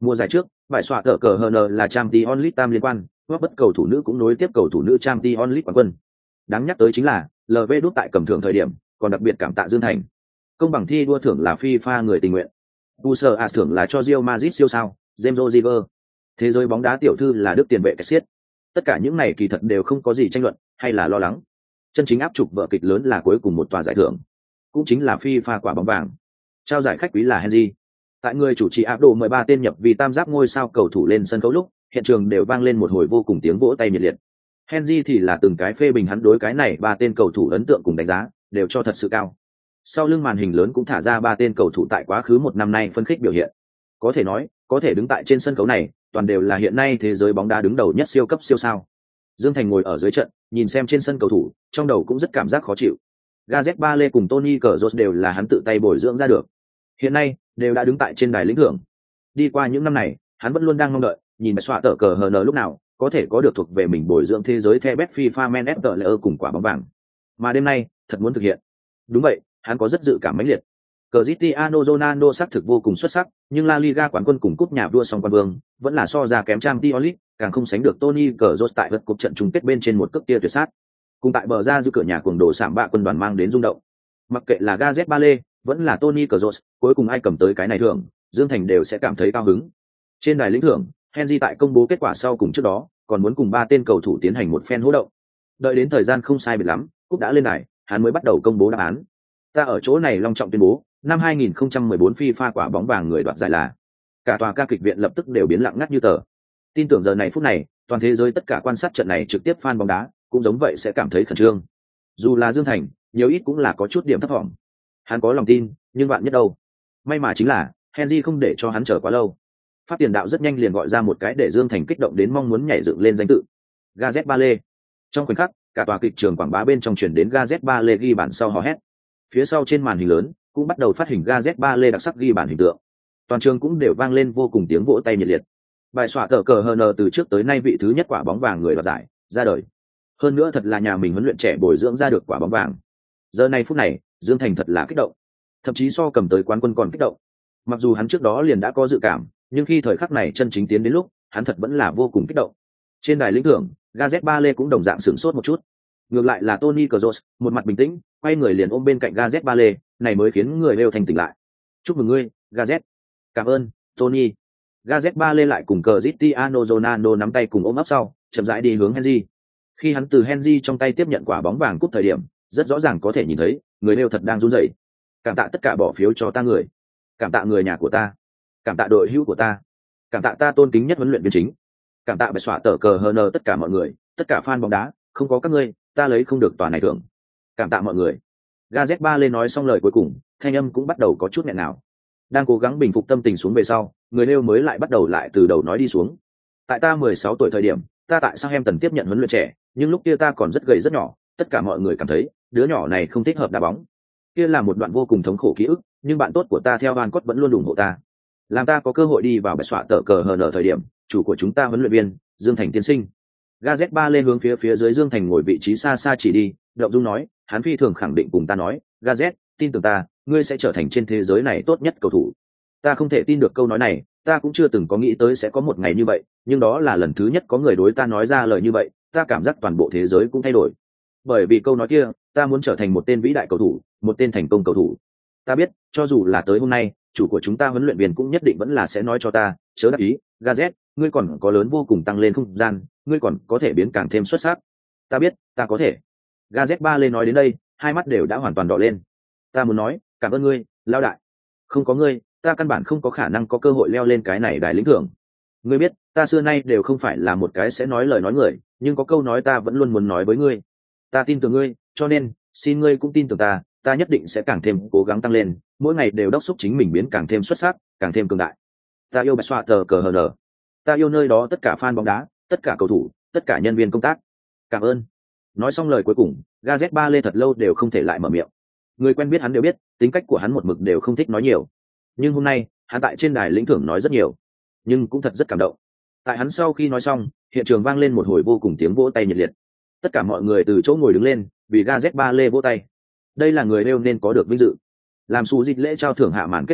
Mùa giải trước, bại xoạ tờ cờ HN là Champions League tam liên quan, góp bất cầu thủ nữ cũng nối tiếp cầu thủ nữ Champions League quán quân. Đáng nhắc tới chính là, LV đút tại cầm thưởng thời điểm, còn đặc biệt cảm tạ Dương Thành. Công bằng thi đua thưởng là FIFA người tình nguyện. User A thưởng là cho Real Madrid siêu sao, James Rodriguez. Thế giới bóng đá tiểu thư là Đức tiền vệ Cassius. Tất cả những này kỳ thật đều không có gì tranh luận hay là lo lắng. Chân chính áp trục vở kịch lớn là cuối cùng một tòa giải thưởng, cũng chính là FIFA quả bóng vàng. Trao giải khách quý là Henry. Tại người chủ trì áp đồ mời 13 tên nhập vì tam giác ngôi sao cầu thủ lên sân khấu lúc, hiện trường đều vang lên một hồi vô cùng tiếng vỗ tay nhiệt liệt. Henry thì là từng cái phê bình hắn đối cái này 3 tên cầu thủ ấn tượng cùng đánh giá, đều cho thật sự cao. Sau lưng màn hình lớn cũng thả ra 3 tên cầu thủ tại quá khứ một năm nay phân khích biểu hiện. Có thể nói, có thể đứng tại trên sân khấu này, toàn đều là hiện nay thế giới bóng đá đứng đầu nhất siêu cấp siêu sao. Dương Thành ngồi ở dưới trận, nhìn xem trên sân cầu thủ, trong đầu cũng rất cảm giác khó chịu. Gareth Bale cùng Toni Kroos đều là hắn tự tay bồi dưỡng ra được. Hiện nay, đều đã đứng tại trên đài lĩnh thưởng. Đi qua những năm này, hắn vẫn luôn đang mong đợi, nhìn xoạ tờ cờ HN lúc nào có thể có được thuộc về mình bồi dưỡng thế giới The Best FIFA Men of the Year cùng quả bóng vàng. Mà đêm nay, thật muốn thực hiện. Đúng vậy, hắn có rất dự cảm mãnh liệt. Cristiano Ronaldo xác thực vô cùng xuất sắc, nhưng La Liga quán quân cùng cúp nhà vua song quan vương, vẫn là so ra kém Champions League, càng không sánh được Toni Kroos tại vật cúp trận chung kết bên trên một cước tia tuyệt sát. Cùng tại bờ ra giữ cửa nhà cuồng đồ sạm bạ quân đoàn mang đến rung động. Mặc kệ là Gareth Bale, vẫn là Toni Kroos, cuối cùng ai cầm tới cái này thưởng, Dương Thành đều sẽ cảm thấy cao hứng. Trên đài lĩnh thưởng, Henry tại công bố kết quả sau cùng trước đó, còn muốn cùng 3 tên cầu thủ tiến hành một phen hô động. Đợi đến thời gian không sai biệt lắm, cúp đã lên đài, hắn mới bắt đầu công bố đáp án. Ta ở chỗ này long trọng tuyên bố, năm 2014 FIFA quả bóng vàng người đoạt giải là. Cả tòa ca kịch viện lập tức đều biến lặng ngắt như tờ. Tin tưởng giờ này phút này, toàn thế giới tất cả quan sát trận này trực tiếp fan bóng đá, cũng giống vậy sẽ cảm thấy khẩn trương. Dù là Dương Thành, nhiều ít cũng là có chút điểm thấp vọng. Hắn có lòng tin, nhưng bạn nhất đâu. May mà chính là, Henry không để cho hắn chờ quá lâu. Pháp tiền đạo rất nhanh liền gọi ra một cái để Dương Thành kích động đến mong muốn nhảy dựng lên danh tự. Gareth Bale. Trong khoảnh khắc, cả tòa kịch trường quảng bá bên trong truyền đến Gareth Bale ghi bàn sau hò hét. Phía sau trên màn hình lớn cũng bắt đầu phát hình Gareth Bale đặc sắc ghi bàn hình tượng. Toàn trường cũng đều vang lên vô cùng tiếng vỗ tay nhiệt liệt. Bài xoạ tờ cờ HN từ trước tới nay vị thứ nhất quả bóng vàng người đoạt giải ra đời. Hơn nữa thật là nhà mình huấn luyện trẻ bồi dưỡng ra được quả bóng vàng. Giờ này phút này, Dương Thành thật là kích động, thậm chí so cầm tới quán quân còn kích động. Mặc dù hắn trước đó liền đã có dự cảm, nhưng khi thời khắc này chân chính tiến đến lúc, hắn thật vẫn là vô cùng kích động. Trên đài lĩnh thưởng, Gareth Bale cũng đồng dạng sửng sốt một chút. Ngược lại là Toni Kroos, một mặt bình tĩnh, quay người liền ôm bên cạnh Gareth Bale, này mới khiến người đều thành tỉnh lại. Chúc mừng ngươi, Gareth. Cảm ơn, Toni. Gareth Bale lại cùng Cristiano Ronaldo nắm tay cùng ôm ấp sau, chậm rãi đi hướng Henry. Khi hắn từ Henry trong tay tiếp nhận quả bóng vàng cúp thời điểm, rất rõ ràng có thể nhìn thấy, người đều thật đang run rẩy. Cảm tạ tất cả bỏ phiếu cho ta người, cảm tạ người nhà của ta, cảm tạ đội hữu của ta, cảm tạ ta tôn kính nhất huấn luyện viên chính, cảm tạ bệ xoạ tờ cờ HN tất cả mọi người, tất cả fan bóng đá, không có các ngươi, ta lấy không được tòa này thưởng. Cảm tạ mọi người. Gareth Bale nói xong lời cuối cùng, thanh âm cũng bắt đầu có chút nghẹn ngào. Đang cố gắng bình phục tâm tình xuống về sau, người nêu mới lại bắt đầu lại từ đầu nói đi xuống. Tại ta 16 tuổi thời điểm, ta tại Southampton tiếp nhận huấn luyện trẻ, nhưng lúc kia ta còn rất gầy rất nhỏ, tất cả mọi người cảm thấy đứa nhỏ này không thích hợp đá bóng. Kia là một đoạn vô cùng thống khổ ký ức, nhưng bạn tốt của ta theo Van Cott vẫn luôn ủng hộ ta. Làm ta có cơ hội đi vào bệ xoạ tờ cờ HN thời điểm, chủ của chúng ta huấn luyện viên, Dương Thành tiên sinh. Gareth Bale hướng phía dưới Dương Thành ngồi vị trí xa xa chỉ đi, động dung nói, hắn phi thường khẳng định cùng ta nói, Gareth, tin tưởng ta, ngươi sẽ trở thành trên thế giới này tốt nhất cầu thủ. Ta không thể tin được câu nói này, ta cũng chưa từng có nghĩ tới sẽ có một ngày như vậy, nhưng đó là lần thứ nhất có người đối ta nói ra lời như vậy, ta cảm giác toàn bộ thế giới cũng thay đổi. Bởi vì câu nói kia, ta muốn trở thành một tên vĩ đại cầu thủ, một tên thành công cầu thủ. Ta biết, cho dù là tới hôm nay, chủ của chúng ta huấn luyện viên cũng nhất định vẫn là sẽ nói cho ta, chớ đắc ý, Gareth, ngươi còn có lớn vô cùng tăng lên không gian, ngươi còn có thể biến càng thêm xuất sắc. Ta biết, ta có thể. Gareth Bale nói đến đây, hai mắt đều đã hoàn toàn đỏ lên. Ta muốn nói, cảm ơn ngươi, lao đại. Không có ngươi, ta căn bản không có khả năng có cơ hội leo lên cái này đài lĩnh thưởng. Ngươi biết, ta xưa nay đều không phải là một cái sẽ nói lời nói người, nhưng có câu nói ta vẫn luôn muốn nói với ngươi. Ta tin tưởng ngươi, cho nên, xin ngươi cũng tin tưởng ta, ta nhất định sẽ càng thêm cố gắng tăng lên, mỗi ngày đều đốc thúc chính mình biến càng thêm xuất sắc, càng thêm cường đại. Ta yêu bạch xoa tờ cờ HN. Ta yêu nơi đó tất cả fan bóng đá, tất cả cầu thủ, tất cả nhân viên công tác. Cảm ơn. Nói xong lời cuối cùng, Gareth Bale thật lâu đều không thể lại mở miệng. Người quen biết hắn đều biết, tính cách của hắn một mực đều không thích nói nhiều. Nhưng hôm nay, hắn tại trên đài lĩnh thưởng nói rất nhiều, nhưng cũng thật rất cảm động. Tại hắn sau khi nói xong, hiện trường vang lên một hồi vô cùng tiếng vỗ tay nhiệt liệt. Tất cả mọi người từ chỗ ngồi đứng lên, vì Gareth Bale vỗ tay. Đây là người nêu nên có được vinh dự. Làm xù dịch lễ trao thưởng hạ màn kết thúc lúc,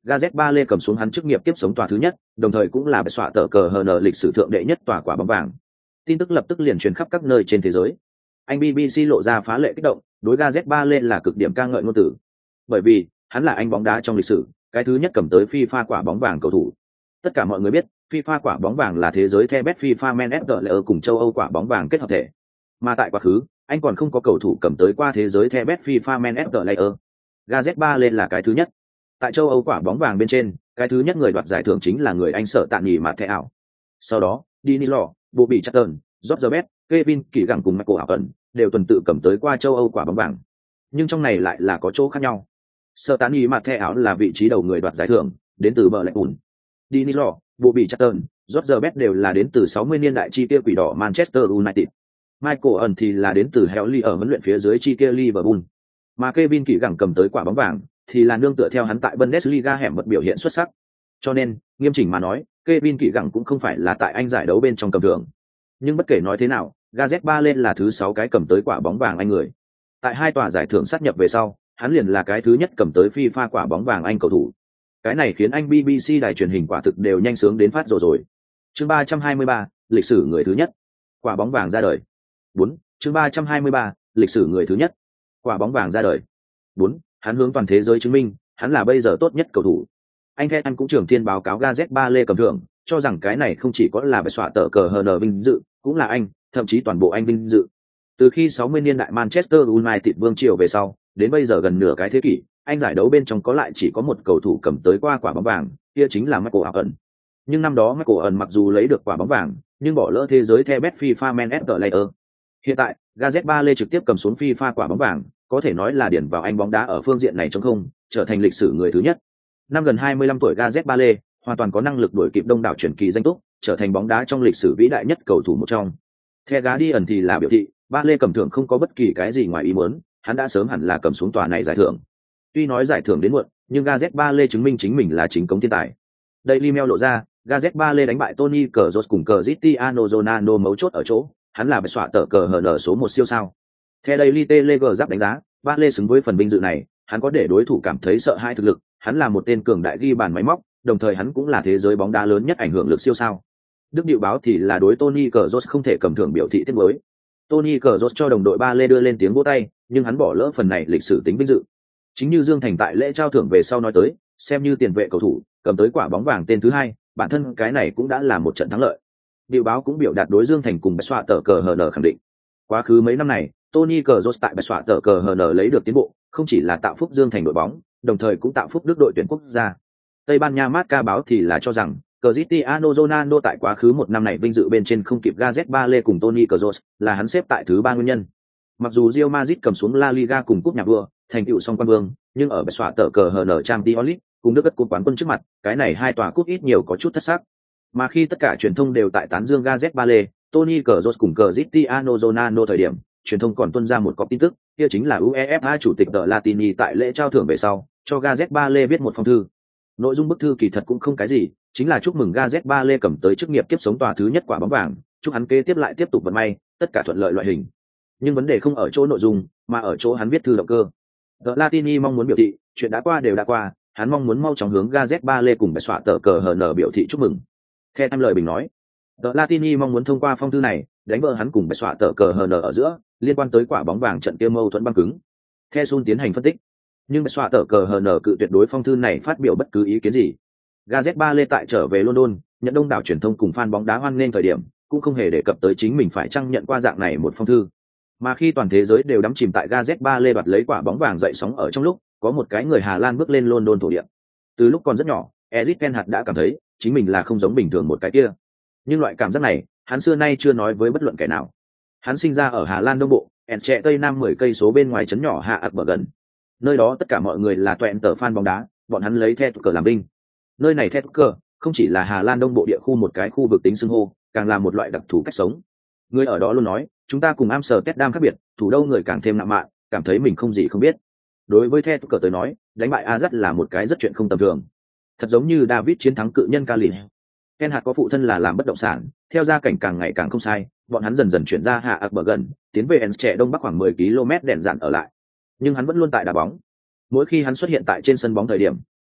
Gazet Ba cầm xuống hắn chức nghiệp tiếp sống tòa thứ nhất, đồng thời cũng là bệ xoạ tờ cờ HN lịch sử thượng đệ nhất tòa quả bóng vàng. Tin tức lập tức liền truyền khắp các nơi trên thế giới. Anh BBC lộ ra phá lệ kích động, đối Gazet Ba là cực điểm ca ngợi ngôn từ. Bởi vì, hắn là anh bóng đá trong lịch sử, cái thứ nhất cầm tới FIFA quả bóng vàng cầu thủ. Tất cả mọi người biết, FIFA quả bóng vàng là thế giới The Best FIFA Men of the Year cùng châu Âu quả bóng vàng kết hợp thể. Mà tại quá khứ, anh còn không có cầu thủ cầm tới qua thế giới The Best FIFA Men of the Year. Gazet Ba là cái thứ nhất. Tại châu Âu quả bóng vàng bên trên, cái thứ nhất người đoạt giải thưởng chính là người Anh Sở Tạn Nhì Mạt Thẻ Ảo. Sau đó, Denis Law, Bobby Charlton, George Best, Kevin Kỳ Gẳng cùng Michael Owen đều tuần tự cầm tới qua châu Âu quả bóng vàng. Nhưng trong này lại là có chỗ khác nhau. Sở Tạn Nhì Mạt Thẻ Ảo là vị trí đầu người đoạt giải thưởng, đến từ bờ lạch ủn. Denis Law, Bobby Charlton, George Best đều là đến từ 60 niên đại chi kia quỷ đỏ Manchester United. Michael Owen thì là đến từ Hell ở huấn luyện phía dưới chi kia Liverpool. Mà Kevin Kỳ Gẳng cầm tới quả bóng vàng thì là nương tựa theo hắn tại Bundesliga hẻm mật biểu hiện xuất sắc. Cho nên, nghiêm chỉnh mà nói, Kevin Kỳ Gẳng cũng không phải là tại Anh giải đấu bên trong cầm thưởng. Nhưng bất kể nói thế nào, Gazet Ba là thứ 6 cái cầm tới quả bóng vàng Anh người. Tại 2 tòa giải thưởng sát nhập về sau, hắn liền là cái thứ nhất cầm tới FIFA quả bóng vàng Anh cầu thủ. Cái này khiến Anh BBC đài truyền hình quả thực đều nhanh sướng đến phát rồi. Chương 323, lịch sử người thứ nhất. Quả bóng vàng ra đời. 4. Chương 323, lịch sử người thứ nhất. Quả bóng vàng ra đời. 4. Hắn hướng toàn thế giới chứng minh, hắn là bây giờ tốt nhất cầu thủ. Anh cũng trưởng thiên báo cáo Gazet Ba cầm thưởng, cho rằng cái này không chỉ có là bệ xoạ tờ cờ HN vinh dự, cũng là Anh, thậm chí toàn bộ Anh vinh dự. Từ khi 60 niên đại Manchester United vương triều về sau, đến bây giờ gần nửa cái thế kỷ, Anh giải đấu bên trong có lại chỉ có một cầu thủ cầm tới qua quả bóng vàng, kia chính là Michael Owen. Nhưng năm đó Michael Owen mặc dù lấy được quả bóng vàng, nhưng bỏ lỡ thế giới The Best FIFA Men of the Year. Hiện tại, Gazet Ba trực tiếp cầm xuống FIFA quả bóng vàng, có thể nói là điển vào Anh bóng đá ở phương diện này trong không, trở thành lịch sử người thứ nhất. Năm gần 25 tuổi Gazet Ba hoàn toàn có năng lực đuổi kịp đông đảo truyền kỳ danh túc, trở thành bóng đá trong lịch sử vĩ đại nhất cầu thủ một trong. The Guardian thì là biểu thị, Ba cầm thưởng không có bất kỳ cái gì ngoài ý muốn, hắn đã sớm hẳn là cầm xuống tòa này giải thưởng. Tuy nói giải thưởng đến muộn, nhưng Gazet Ba chứng minh chính mình là chính cống thiên tài. Daily Mail lộ ra, Gazet Ba đánh bại Toni Kroos cùng Cristiano Ronaldo mấu chốt ở chỗ, hắn là bệ xoạ tờ cờ HN số 1 siêu sao. Theo Daily Telegraph đánh giá, Ba xứng với phần vinh dự này, hắn có để đối thủ cảm thấy sợ hãi thực lực, hắn là một tên cường đại ghi bàn máy móc, đồng thời hắn cũng là thế giới bóng đá lớn nhất ảnh hưởng lực siêu sao. Đức Điệu báo thì là đối Toni Kroos không thể cầm thưởng biểu thị tiếc nuối. Toni Kroos cho đồng đội Ba đưa lên tiếng vỗ tay, nhưng hắn bỏ lỡ phần này lịch sử tính vinh dự. Chính như Dương Thành tại lễ trao thưởng về sau nói tới, xem như tiền vệ cầu thủ, cầm tới quả bóng vàng tên thứ 2, bản thân cái này cũng đã là một trận thắng lợi. Điệu báo cũng biểu đạt đối Dương Thành cùng bệ xoạ tờ cờ HN khẳng định. Quá khứ mấy năm này, Toni Kroos tại bệ xoạ tờ cờ HN lấy được tiến bộ, không chỉ là tạo phúc Dương Thành đội bóng, đồng thời cũng tạo phúc Đức đội tuyển quốc gia. Tây Ban Nha Marca báo thì là cho rằng Cristiano Ronaldo tại quá khứ một năm này vinh dự bên trên không kịp Gazet Ba cùng Toni Kroos, là hắn xếp tại thứ 3 nguyên nhân. Mặc dù Real Madrid cầm xuống La Liga cùng cúp nhà vua, thành tựu song quan vương, nhưng ở bệ xoạ tờ cờ HN Champions League cùng Đức cất cúp quán quân trước mặt, cái này 2 tòa cúp ít nhiều có chút thất sắc. Mà khi tất cả truyền thông đều tại tán dương Gazet Ba Toni Kroos cùng Cristiano Ronaldo thời điểm, truyền thông còn tuôn ra một copy tin tức, kia chính là UEFA chủ tịch The Latini tại lễ trao thưởng về sau, cho Gazet Ba viết một phong thư. Nội dung bức thư kỳ thật cũng không cái gì, chính là chúc mừng Gazet Ba cầm tới chức nghiệp kiếp sống tòa thứ nhất quả bóng vàng, chúc hắn kế tiếp lại tiếp tục vận may, tất cả thuận lợi loại hình. Nhưng vấn đề không ở chỗ nội dung, mà ở chỗ hắn viết thư động cơ. The Latini mong muốn biểu thị, chuyện đã qua đều đã qua, hắn mong muốn mau chóng hướng Gazet Ba cùng bệ xoạ tờ cờ HN biểu thị chúc mừng. Theo em lời bình nói, The Latini mong muốn thông qua phong thư này, đánh vỡ hắn cùng bệ xoạ tờ cờ HN ở giữa, liên quan tới quả bóng vàng trận kia mâu thuẫn băng cứng. Theo Sun tiến hành phân tích, nhưng bệ xoạ tờ cờ HN cự tuyệt đối phong thư này phát biểu bất cứ ý kiến gì. Gazet Ba tại trở về London, nhận đông đảo truyền thông cùng fan bóng đá hoan nghênh thời điểm, cũng không hề đề cập tới chính mình phải chăng nhận qua dạng này một phong thư. Mà khi toàn thế giới đều đắm chìm tại Gazet Ba đoạt lấy quả bóng vàng dậy sóng ở trong lúc, có một cái người Hà Lan bước lên London thổ địa. Từ lúc còn rất nhỏ, Erik ten Hag đã cảm thấy chính mình là không giống bình thường một cái kia. Nhưng loại cảm giác này, hắn xưa nay chưa nói với bất luận kẻ nào. Hắn sinh ra ở Hà Lan Đông Bộ, trẻ tây nam 10 cây số bên ngoài trấn nhỏ Hạ ạc bờ gần. Nơi đó tất cả mọi người là toẹn tờ fan bóng đá, bọn hắn lấy The Tucker làm binh. Nơi này The Tucker không chỉ là Hà Lan Đông Bộ địa khu một cái khu vực tính xưng hô, càng là một loại đặc thù cách sống. Người ở đó luôn nói, chúng ta cùng Amsterdam khác biệt, thủ đô người càng thêm nặng mạn, cảm thấy mình không gì không biết. Đối với The Tucker tới nói, đánh bại Ajax là một cái rất chuyện không tầm thường. Thật giống như David chiến thắng cự nhân Cali. Ten Hag có phụ thân là làm bất động sản, theo gia cảnh càng ngày càng không sai, bọn hắn dần dần chuyển ra Hạ ạc bờ gần, tiến về trẻ đông bắc khoảng 10 km đèn dạn ở lại. Nhưng hắn vẫn luôn tại đá bóng. Mỗi khi hắn xuất hiện tại trên sân bóng thời điểm,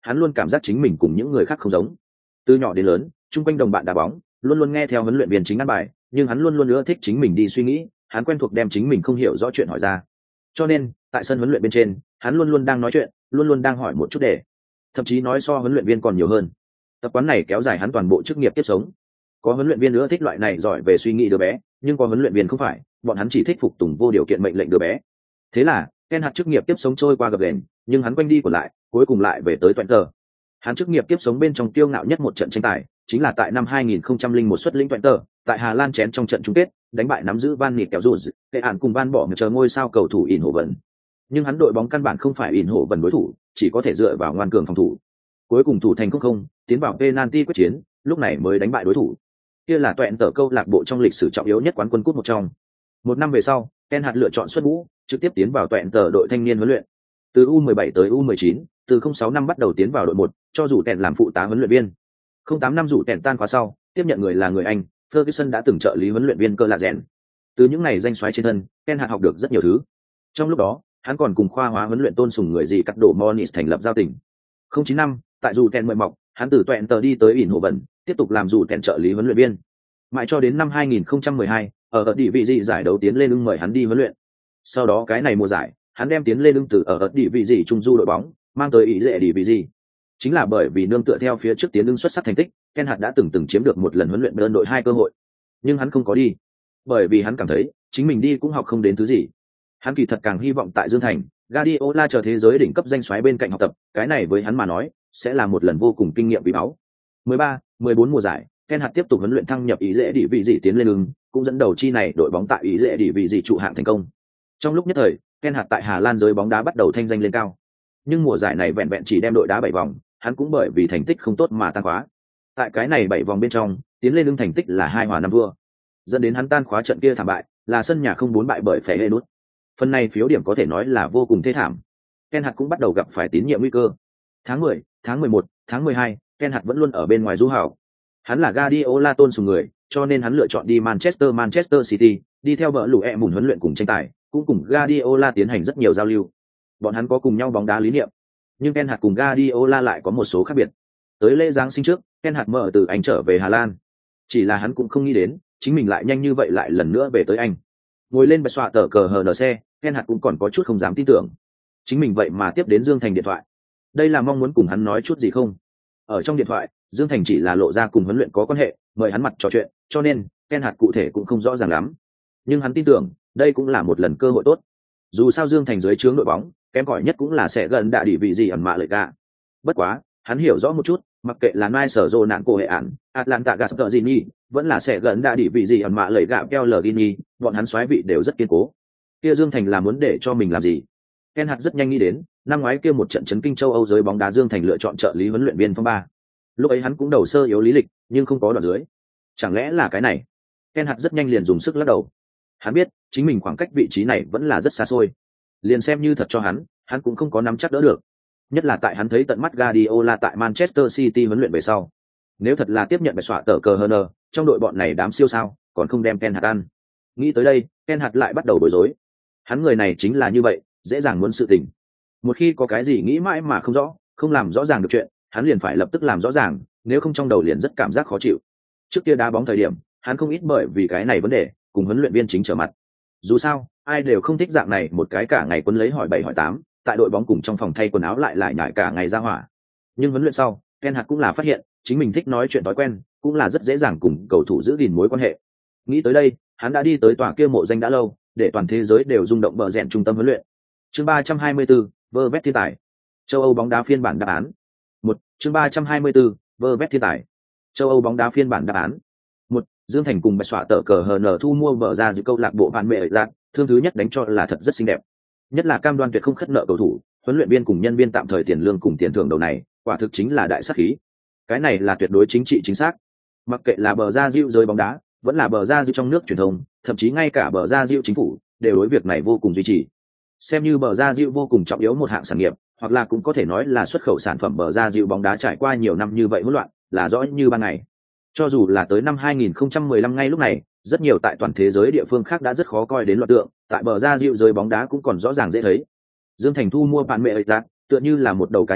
hắn luôn cảm giác chính mình cùng những người khác không giống. Từ nhỏ đến lớn, chung quanh đồng bạn đá bóng, luôn luôn nghe theo huấn luyện viên chính ăn bài, nhưng hắn luôn luôn ưa thích chính mình đi suy nghĩ, hắn quen thuộc đem chính mình không hiểu rõ chuyện hỏi ra. Cho nên, tại sân huấn luyện bên trên, hắn luôn luôn đang nói chuyện, luôn luôn đang hỏi một chút đề, thậm chí nói so huấn luyện viên còn nhiều hơn. Tập quán này kéo dài hắn toàn bộ chức nghiệp tiếp sống. Có huấn luyện viên ưa thích loại này giỏi về suy nghĩ đứa bé, nhưng có huấn luyện viên không phải, bọn hắn chỉ thích phục tùng vô điều kiện mệnh lệnh đứa bé. Thế là, Ken Hart chức nghiệp tiếp sống trôi qua gập ghềnh, nhưng hắn quanh đi của lại, cuối cùng lại về tới Twente. Hắn chức nghiệp tiếp sống bên trong tiêu ngạo nhất một trận tranh tài, chính là tại năm 2001 xuất lĩnh Twente, tại Hà Lan chén trong trận chung kết, đánh bại nắm giữ Van Nịt kéo rụt, kệ ản cùng Van bỏ chờ ngôi sao cầu thủ ỉn hổ vận. Nhưng hắn đội bóng căn bản không phải ỉn hổ vận đối thủ, chỉ có thể dựa vào ngoan cường phòng thủ. Cuối cùng thủ thành 0-0, tiến vào penalty quyết chiến, lúc này mới đánh bại đối thủ. Kia là Twente câu lạc bộ trong lịch sử trọng yếu nhất quán quân cúp một trong. Một năm về sau, Ken Hart lựa chọn xuất ngũ, trực tiếp tiến vào Twente đội thanh niên huấn luyện. Từ U17 tới U19, từ 06 năm bắt đầu tiến vào đội 1, cho dù Tèn làm phụ tá huấn luyện viên. 08 năm dù Tèn tan khóa sau, tiếp nhận người là người Anh, Ferguson đã từng trợ lý huấn luyện viên cơ lạ rèn. Từ những ngày danh xoáy trên thân, Ken Hart học được rất nhiều thứ. Trong lúc đó, hắn còn cùng khoa hóa huấn luyện tôn sùng người gì cắt đổ Moniz thành lập giao tình. 09 năm, tại dù Tèn mời mọc, hắn từ Twente đi tới ỉn hồ vận, tiếp tục làm dù Tèn trợ lý huấn luyện viên. Mãi cho đến năm 2012, ở địa vị gì giải đấu tiến lên ưng mời hắn đi huấn luyện. Sau đó cái này mùa giải, hắn đem tiến lên ưng từ ở địa vị gì trung du đội bóng, mang tới ý dễ địa vị gì. Chính là bởi vì nương tựa theo phía trước tiến ưng xuất sắc thành tích, Ken Hart đã từng chiếm được một lần huấn luyện đơn đội 2 cơ hội. Nhưng hắn không có đi, bởi vì hắn cảm thấy chính mình đi cũng học không đến thứ gì. Hắn kỳ thật càng hy vọng tại Dương Thành, Guardiola chờ thế giới đỉnh cấp danh soái bên cạnh học tập, cái này với hắn mà nói, sẽ là một lần vô cùng kinh nghiệm quý báu. 13, 14 mùa giải, Ken Hart tiếp tục huấn luyện thăng nhập ý dễ địa vị gì tiến lên ưng, cũng dẫn đầu chi này đội bóng tại ý dễ địa vị gì trụ hạng thành công. Trong lúc nhất thời, Ken Hart tại Hà Lan giới bóng đá bắt đầu thanh danh lên cao. Nhưng mùa giải này vẹn vẹn chỉ đem đội đá 7 vòng, hắn cũng bởi vì thành tích không tốt mà tan khóa. Tại cái này 7 vòng bên trong, tiến lên ưng thành tích là 2 hòa 5 thua, dẫn đến hắn tan khóa trận kia thảm bại, là sân nhà 0-4 bại bởi Feyenoord. Phần này phiếu điểm có thể nói là vô cùng thê thảm. Ken Hart cũng bắt đầu gặp phải tín nhiệm nguy cơ. Tháng 10, tháng 11, tháng 12, Ken Hart vẫn luôn ở bên ngoài du hảo. Hắn là Guardiola tôn sùng người, cho nên hắn lựa chọn đi Manchester City, đi theo bờ lũ mùn huấn luyện cùng tranh tài, cũng cùng Guardiola tiến hành rất nhiều giao lưu. Bọn hắn có cùng nhau bóng đá lý niệm, nhưng Ken Hart cùng Guardiola lại có một số khác biệt. Tới lễ Giáng sinh trước, Ken Hart mở từ Anh trở về Hà Lan. Chỉ là hắn cũng không nghĩ đến, chính mình lại nhanh như vậy lại lần nữa về tới Anh. Ngồi lên bạch xoa tờ cờ hờ xe, Ken Hart cũng còn có chút không dám tin tưởng. Chính mình vậy mà tiếp đến Dương Thành điện thoại. Đây là mong muốn cùng hắn nói chút gì không? Ở trong điện thoại, Dương Thành chỉ là lộ ra cùng huấn luyện có quan hệ, mời hắn mặt trò chuyện, cho nên Ken Hart cụ thể cũng không rõ ràng lắm. Nhưng hắn tin tưởng, đây cũng là một lần cơ hội tốt. Dù sao Dương Thành dưới trướng đội bóng, kém cỏi nhất cũng là sẽ gần đạ đỉ vị gì ẩn mạ lợi gạ. Bất quá, hắn hiểu rõ một chút, mặc kệ là Mai sở rồ nạn cổ hệ ản, Atlanta Gasperini, vẫn là sẽ gần đạ đỉ vị gì ẩn mạ lợi gạ Pellegrini, bọn hắn soái vị đều rất kiên cố. Kia Dương Thành là muốn để cho mình làm gì? Ken Hart rất nhanh nghĩ đến, năm ngoái kia một trận chấn kinh châu Âu giới bóng đá Dương Thành lựa chọn trợ lý huấn luyện viên phong ba. Lúc ấy hắn cũng đầu sơ yếu lý lịch, nhưng không có đoạn dưới. Chẳng lẽ là cái này? Ken Hart rất nhanh liền dùng sức lắc đầu. Hắn biết, chính mình khoảng cách vị trí này vẫn là rất xa xôi. Liền xem như thật cho hắn cũng không có nắm chắc đỡ được. Nhất là tại hắn thấy tận mắt Guardiola tại Manchester City huấn luyện về sau. Nếu thật là tiếp nhận bài xoạ tờ cờ Herner, trong đội bọn này đám siêu sao, còn không đem Ken Hart ăn. Nghĩ tới đây, Ken Hart lại bắt đầu bối rối. Hắn người này chính là như vậy, dễ dàng muốn sự tình. Một khi có cái gì nghĩ mãi mà không rõ, không làm rõ ràng được chuyện, hắn liền phải lập tức làm rõ ràng, nếu không trong đầu liền rất cảm giác khó chịu. Trước kia đá bóng thời điểm, hắn không ít bởi vì cái này vấn đề, cùng huấn luyện viên chính trở mặt. Dù sao, ai đều không thích dạng này một cái cả ngày quấn lấy hỏi 7 hỏi 8, tại đội bóng cùng trong phòng thay quần áo lại nhải cả ngày ra hỏa. Nhưng huấn luyện sau, Ken Hart cũng là phát hiện, chính mình thích nói chuyện thói quen, cũng là rất dễ dàng cùng cầu thủ giữ gìn mối quan hệ. Nghĩ tới đây, hắn đã đi tới tòa kia mộ danh đã lâu, để toàn thế giới đều rung động bờ rèn trung tâm huấn luyện. Chương 324, vơ vét thiên tài. Châu Âu bóng đá phiên bản đáp án. Chương 324, vơ vét thiên tài. Châu Âu bóng đá phiên bản đáp án. Dương Thành cùng bạch xoạ tờ cờ HN thu mua bờ ra giữ câu lạc bộ Van Mệ ở dạng, thương thứ nhất đánh cho là thật rất xinh đẹp. Nhất là cam đoan tuyệt không khất nợ cầu thủ, huấn luyện viên cùng nhân viên tạm thời tiền lương cùng tiền thưởng đầu này, quả thực chính là đại sát khí. Cái này là tuyệt đối chính trị chính xác. Mặc kệ là bờ ra diệu giới bóng đá, vẫn là bờ ra diệu trong nước truyền thông, thậm chí ngay cả bờ ra diệu chính phủ, đều đối việc này vô cùng duy trì. Xem như bờ ra diệu vô cùng trọng yếu một hạng sản nghiệp, hoặc là cũng có thể nói là xuất khẩu sản phẩm bờ ra diệu bóng đá trải qua nhiều năm như vậy hỗn loạn, là rõ như ban ngày. Cho dù là tới năm 2015 ngay lúc này, rất nhiều tại toàn thế giới địa phương khác đã rất khó coi đến loạt tượng, tại bờ ra diệu giới bóng đá cũng còn rõ ràng dễ thấy. Dương Thành thu mua bạn mẹ ấy ra, tựa như là một đầu cá nheo,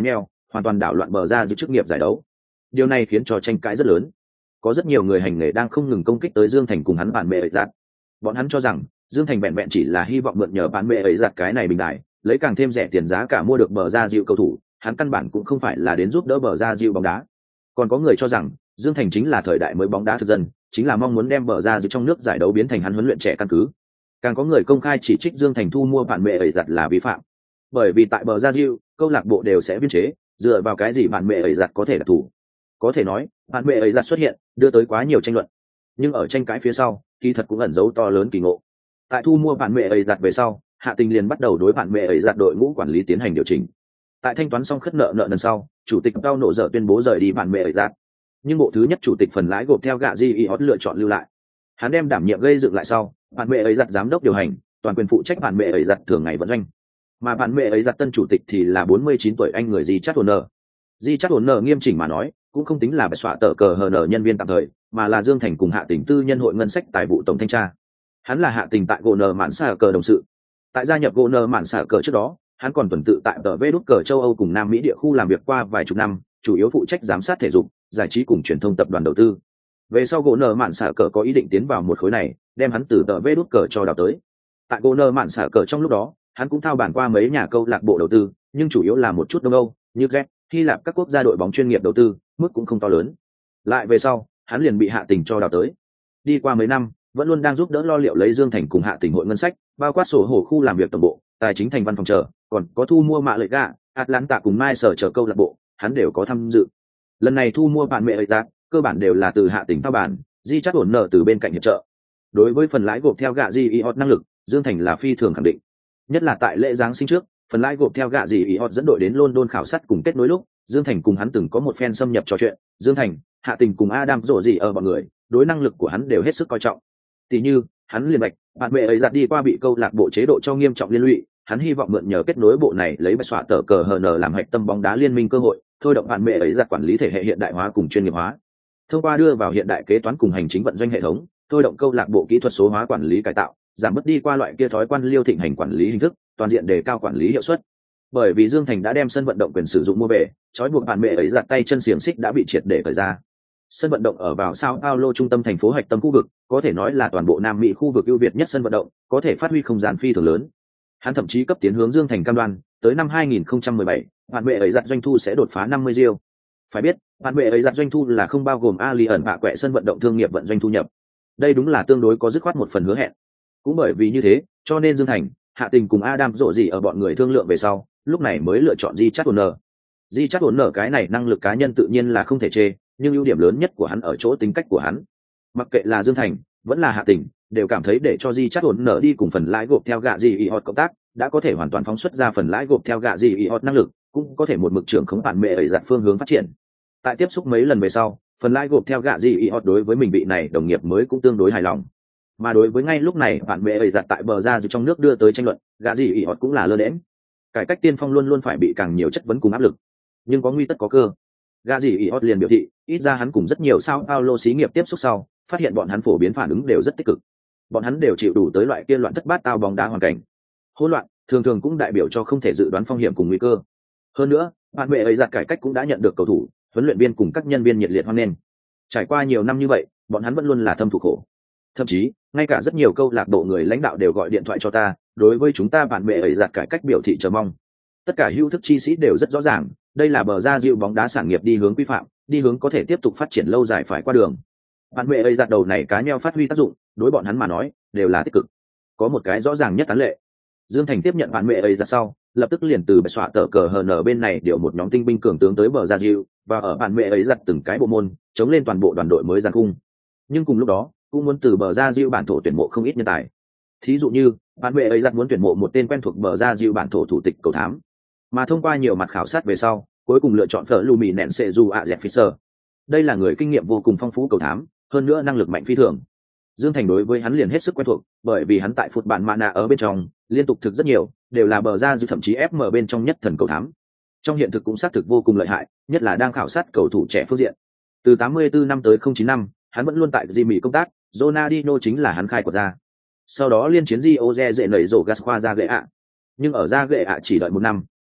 hoàn toàn đảo loạn bờ ra giữ chức nghiệp giải đấu. Điều này khiến cho tranh cãi rất lớn. Có rất nhiều người hành nghề đang không ngừng công kích tới Dương Thành cùng hắn bạn bè ấy giặt. Bọn hắn cho rằng Dương Thành vẹn vẹn chỉ là hy vọng mượn nhờ bạn bè ấy giặt cái này bình đại, lấy càng thêm rẻ tiền giá cả mua được bờ ra dịu cầu thủ, hắn căn bản cũng không phải là đến giúp đỡ bờ ra dịu bóng đá. Còn có người cho rằng Dương Thành chính là thời đại mới bóng đá thực dân, chính là mong muốn đem bờ ra dịu trong nước giải đấu biến thành hắn huấn luyện trẻ căn cứ. Càng có người công khai chỉ trích Dương Thành thu mua bạn bè ấy giặt là vi phạm, bởi vì tại bờ ra dịu câu lạc bộ đều sẽ biên chế, dựa vào cái gì bạn bè ấy giặt có thể đặc thù. Có thể nói bạn bè ấy giặt xuất hiện đưa tới quá nhiều tranh luận, nhưng ở tranh cãi phía sau kỳ thật cũng ẩn giấu to lớn kỳ ngộ. Tại thu mua bạn bè ấy giặt về sau, Hạ Tình liền bắt đầu đối bạn bè ấy giặt đội ngũ quản lý tiến hành điều chỉnh. Tại thanh toán xong khất nợ lần sau, chủ tịch Cao nộ dở tuyên bố rời đi bạn bè ấy giặt, nhưng bộ thứ nhất chủ tịch phần lãi gộp theo gạ Giot lựa chọn lưu lại. Hắn đem đảm nhiệm gây dựng lại sau, bạn bè ấy giặt giám đốc điều hành, toàn quyền phụ trách bạn bè ấy giặt thường ngày vận doanh. Mà bạn bè ấy giặt tân chủ tịch thì là 49 tuổi anh người Richard Horner. Richard Horner nghiêm chỉnh mà nói cũng không tính là bẻ xóa tờ cờ hờ nhân viên tạm thời, mà là Dương Thành cùng Hạ Tình tư nhân hội ngân sách tài vụ tổng thanh tra. Hắn là Hạ Tình tại Goner mạn xả cờ đồng sự. Tại gia nhập Goner mạn xả cờ trước đó, hắn còn tuần tự tại tờ Vđ cờ châu Âu cùng Nam Mỹ địa khu làm việc qua vài chục năm, chủ yếu phụ trách giám sát thể dục, giải trí cùng truyền thông tập đoàn đầu tư. Về sau Goner mạn xả cờ có ý định tiến vào một khối này, đem hắn từ tờ Vđ cờ cho đào tới. Tại Goner mạn xả cờ trong lúc đó, hắn cũng thao bản qua mấy nhà câu lạc bộ đầu tư, nhưng chủ yếu là một chút Đông Âu, như Grec, Hy Lạp các quốc gia đội bóng chuyên nghiệp đầu tư, mức cũng không to lớn. Lại về sau, hắn liền bị Hạ Tình cho đào tới. Đi qua mấy năm, vẫn luôn đang giúp đỡ lo liệu lấy Dương Thành cùng Hạ Tình hội ngân sách, bao quát sổ hổ khu làm việc tổng bộ, tài chính thành văn phòng chờ, còn có thu mua mạ lợi gạ, Atlanta cùng Mai sở chờ câu lạc bộ, hắn đều có tham dự. Lần này thu mua bạn mẹ ấy tác, cơ bản đều là từ Hạ Tình thao bản, Di chắc ổn nợ từ bên cạnh hiệp trợ. Đối với phần lãi gộp theo gạ Giot năng lực, Dương Thành là phi thường khẳng định. Nhất là tại lễ giáng sinh trước, phần lãi gộp theo gạ Giot dẫn đội đến London khảo sát cùng kết nối lúc, Dương Thành cùng hắn từng có một phen xâm nhập trò chuyện. Dương Thành, Hạ Tình cùng Adam rổ gì ở bọn người, đối năng lực của hắn đều hết sức coi trọng. Tỷ như, hắn liền bạch, bạn bè ấy giặt đi qua bị câu lạc bộ chế độ cho nghiêm trọng liên lụy, hắn hy vọng mượn nhờ kết nối bộ này lấy bạch xóa tờ cờ HN làm hạch tâm bóng đá liên minh cơ hội, thôi động bạn bè ấy giặt quản lý thể hệ hiện đại hóa cùng chuyên nghiệp hóa. Thông qua đưa vào hiện đại kế toán cùng hành chính vận doanh hệ thống, thôi động câu lạc bộ kỹ thuật số hóa quản lý cải tạo, giảm bớt đi qua loại kia thói quan liêu thịnh hành quản lý hình thức, toàn diện đề cao quản lý hiệu suất. Bởi vì Dương Thành đã đem sân vận động quyền sử dụng mua về, trói buộc bạn bè ấy giặt tay chân xiềng xích đã bị triệt để cởi ra. Sân vận động ở vào Sao Paulo trung tâm thành phố hạch tâm khu vực, có thể nói là toàn bộ Nam Mỹ khu vực ưu việt nhất sân vận động, có thể phát huy không gian phi thường lớn. Hắn thậm chí cấp tiến hướng Dương Thành cam đoan, tới năm 2017, bạn bè ấy giặt doanh thu sẽ đột phá 50 Rio. Phải biết, bạn bè ấy giặt doanh thu là không bao gồm Allianz bạ quẹ sân vận động thương nghiệp vận doanh thu nhập. Đây đúng là tương đối có dứt khoát một phần hứa hẹn. Cũng bởi vì như thế, cho nên Dương Thành, Hạ Tình cùng Adam rộ gì ở bọn người thương lượng về sau, lúc này mới lựa chọn Richard Horner. Richard Horner cái này năng lực cá nhân tự nhiên là không thể chê, nhưng ưu điểm lớn nhất của hắn ở chỗ tính cách của hắn. Mặc kệ là Dương Thành, vẫn là Hạ Tình, đều cảm thấy để cho Richard Horner đi cùng phần lãi gộp theo gạ Giot cộng tác, đã có thể hoàn toàn phóng xuất ra phần lãi gộp theo gạ Giot năng lực, cũng có thể một mực trưởng khống bản mẹ ấy giặt phương hướng phát triển. Tại tiếp xúc mấy lần về sau, phần lãi gộp theo gạ Giot đối với mình vị này đồng nghiệp mới cũng tương đối hài lòng. Mà đối với ngay lúc này bạn bè ấy giặt tại bờ ra trong nước đưa tới tranh luận, gạ Giot cũng là lơ đễnh. Cải cách tiên phong luôn luôn phải bị càng nhiều chất vấn cùng áp lực, nhưng có nguy tất có cơ. Gạ Giot liền biểu thị, ít ra hắn cùng rất nhiều Sao Paulo xí nghiệp tiếp xúc sau, phát hiện bọn hắn phổ biến phản ứng đều rất tích cực. Bọn hắn đều chịu đủ tới loại kia loạn thất bát tao bóng đá hoàn cảnh. Hỗn loạn thường thường cũng đại biểu cho không thể dự đoán phong hiểm cùng nguy cơ. Hơn nữa, bạn bè ấy giặt cải cách cũng đã nhận được cầu thủ, huấn luyện viên cùng các nhân viên nhiệt liệt hoan nghênh. Trải qua nhiều năm như vậy, bọn hắn vẫn luôn là thâm thụ khổ. Thậm chí, ngay cả rất nhiều câu lạc bộ người lãnh đạo đều gọi điện thoại cho ta, đối với chúng ta bạn bè ấy giặt cải cách biểu thị chờ mong. Tất cả hữu thức chi sĩ đều rất rõ ràng, đây là bờ ra dịu bóng đá sản nghiệp đi hướng quy phạm, đi hướng có thể tiếp tục phát triển lâu dài phải qua đường. Bạn bè ấy giặt đầu này cá nheo phát huy tác dụng, đối bọn hắn mà nói đều là tích cực. Có một cái rõ ràng nhất án lệ, Dương Thành tiếp nhận bạn bè ấy ra sau, lập tức liền từ bệ xóa tờ cờ HN bên này điều một nhóm tinh binh cường tướng tới bờ ra dịu, và ở bạn bè ấy giặt từng cái bộ môn, chống lên toàn bộ đoàn đội mới giàn cung. Nhưng cùng lúc đó, cũng muốn từ bờ ra dịu bản thổ tuyển mộ không ít nhân tài. Thí dụ như, bạn bè ấy giặt muốn tuyển mộ một tên quen thuộc bờ ra dịu bản thổ thủ tịch cầu thám, mà thông qua nhiều mặt khảo sát về sau, cuối cùng lựa chọn Phở Lumi nện sẽ dù ạ dẹt Fisher. Đây là người kinh nghiệm vô cùng phong phú cầu thám, hơn nữa năng lực mạnh phi thường. Dương Thành đối với hắn liền hết sức quen thuộc, bởi vì hắn tại phút bản Mana ở bên trong, liên tục thực rất nhiều, đều là bờ ra dịu thậm chí FM bên trong nhất thần cầu thám. Trong hiện thực cũng xác thực vô cùng lợi hại, nhất là đang khảo sát cầu thủ trẻ phương diện. Từ 84 năm tới 09 năm, hắn vẫn luôn tại Jimmy công tác, Ronaldinho chính là hắn khai của ra. Sau đó liên chiến Rio dễ nảy rổ gas khoa ra gệ ạ. Nhưng ở ra gệ ạ chỉ đợi một năm,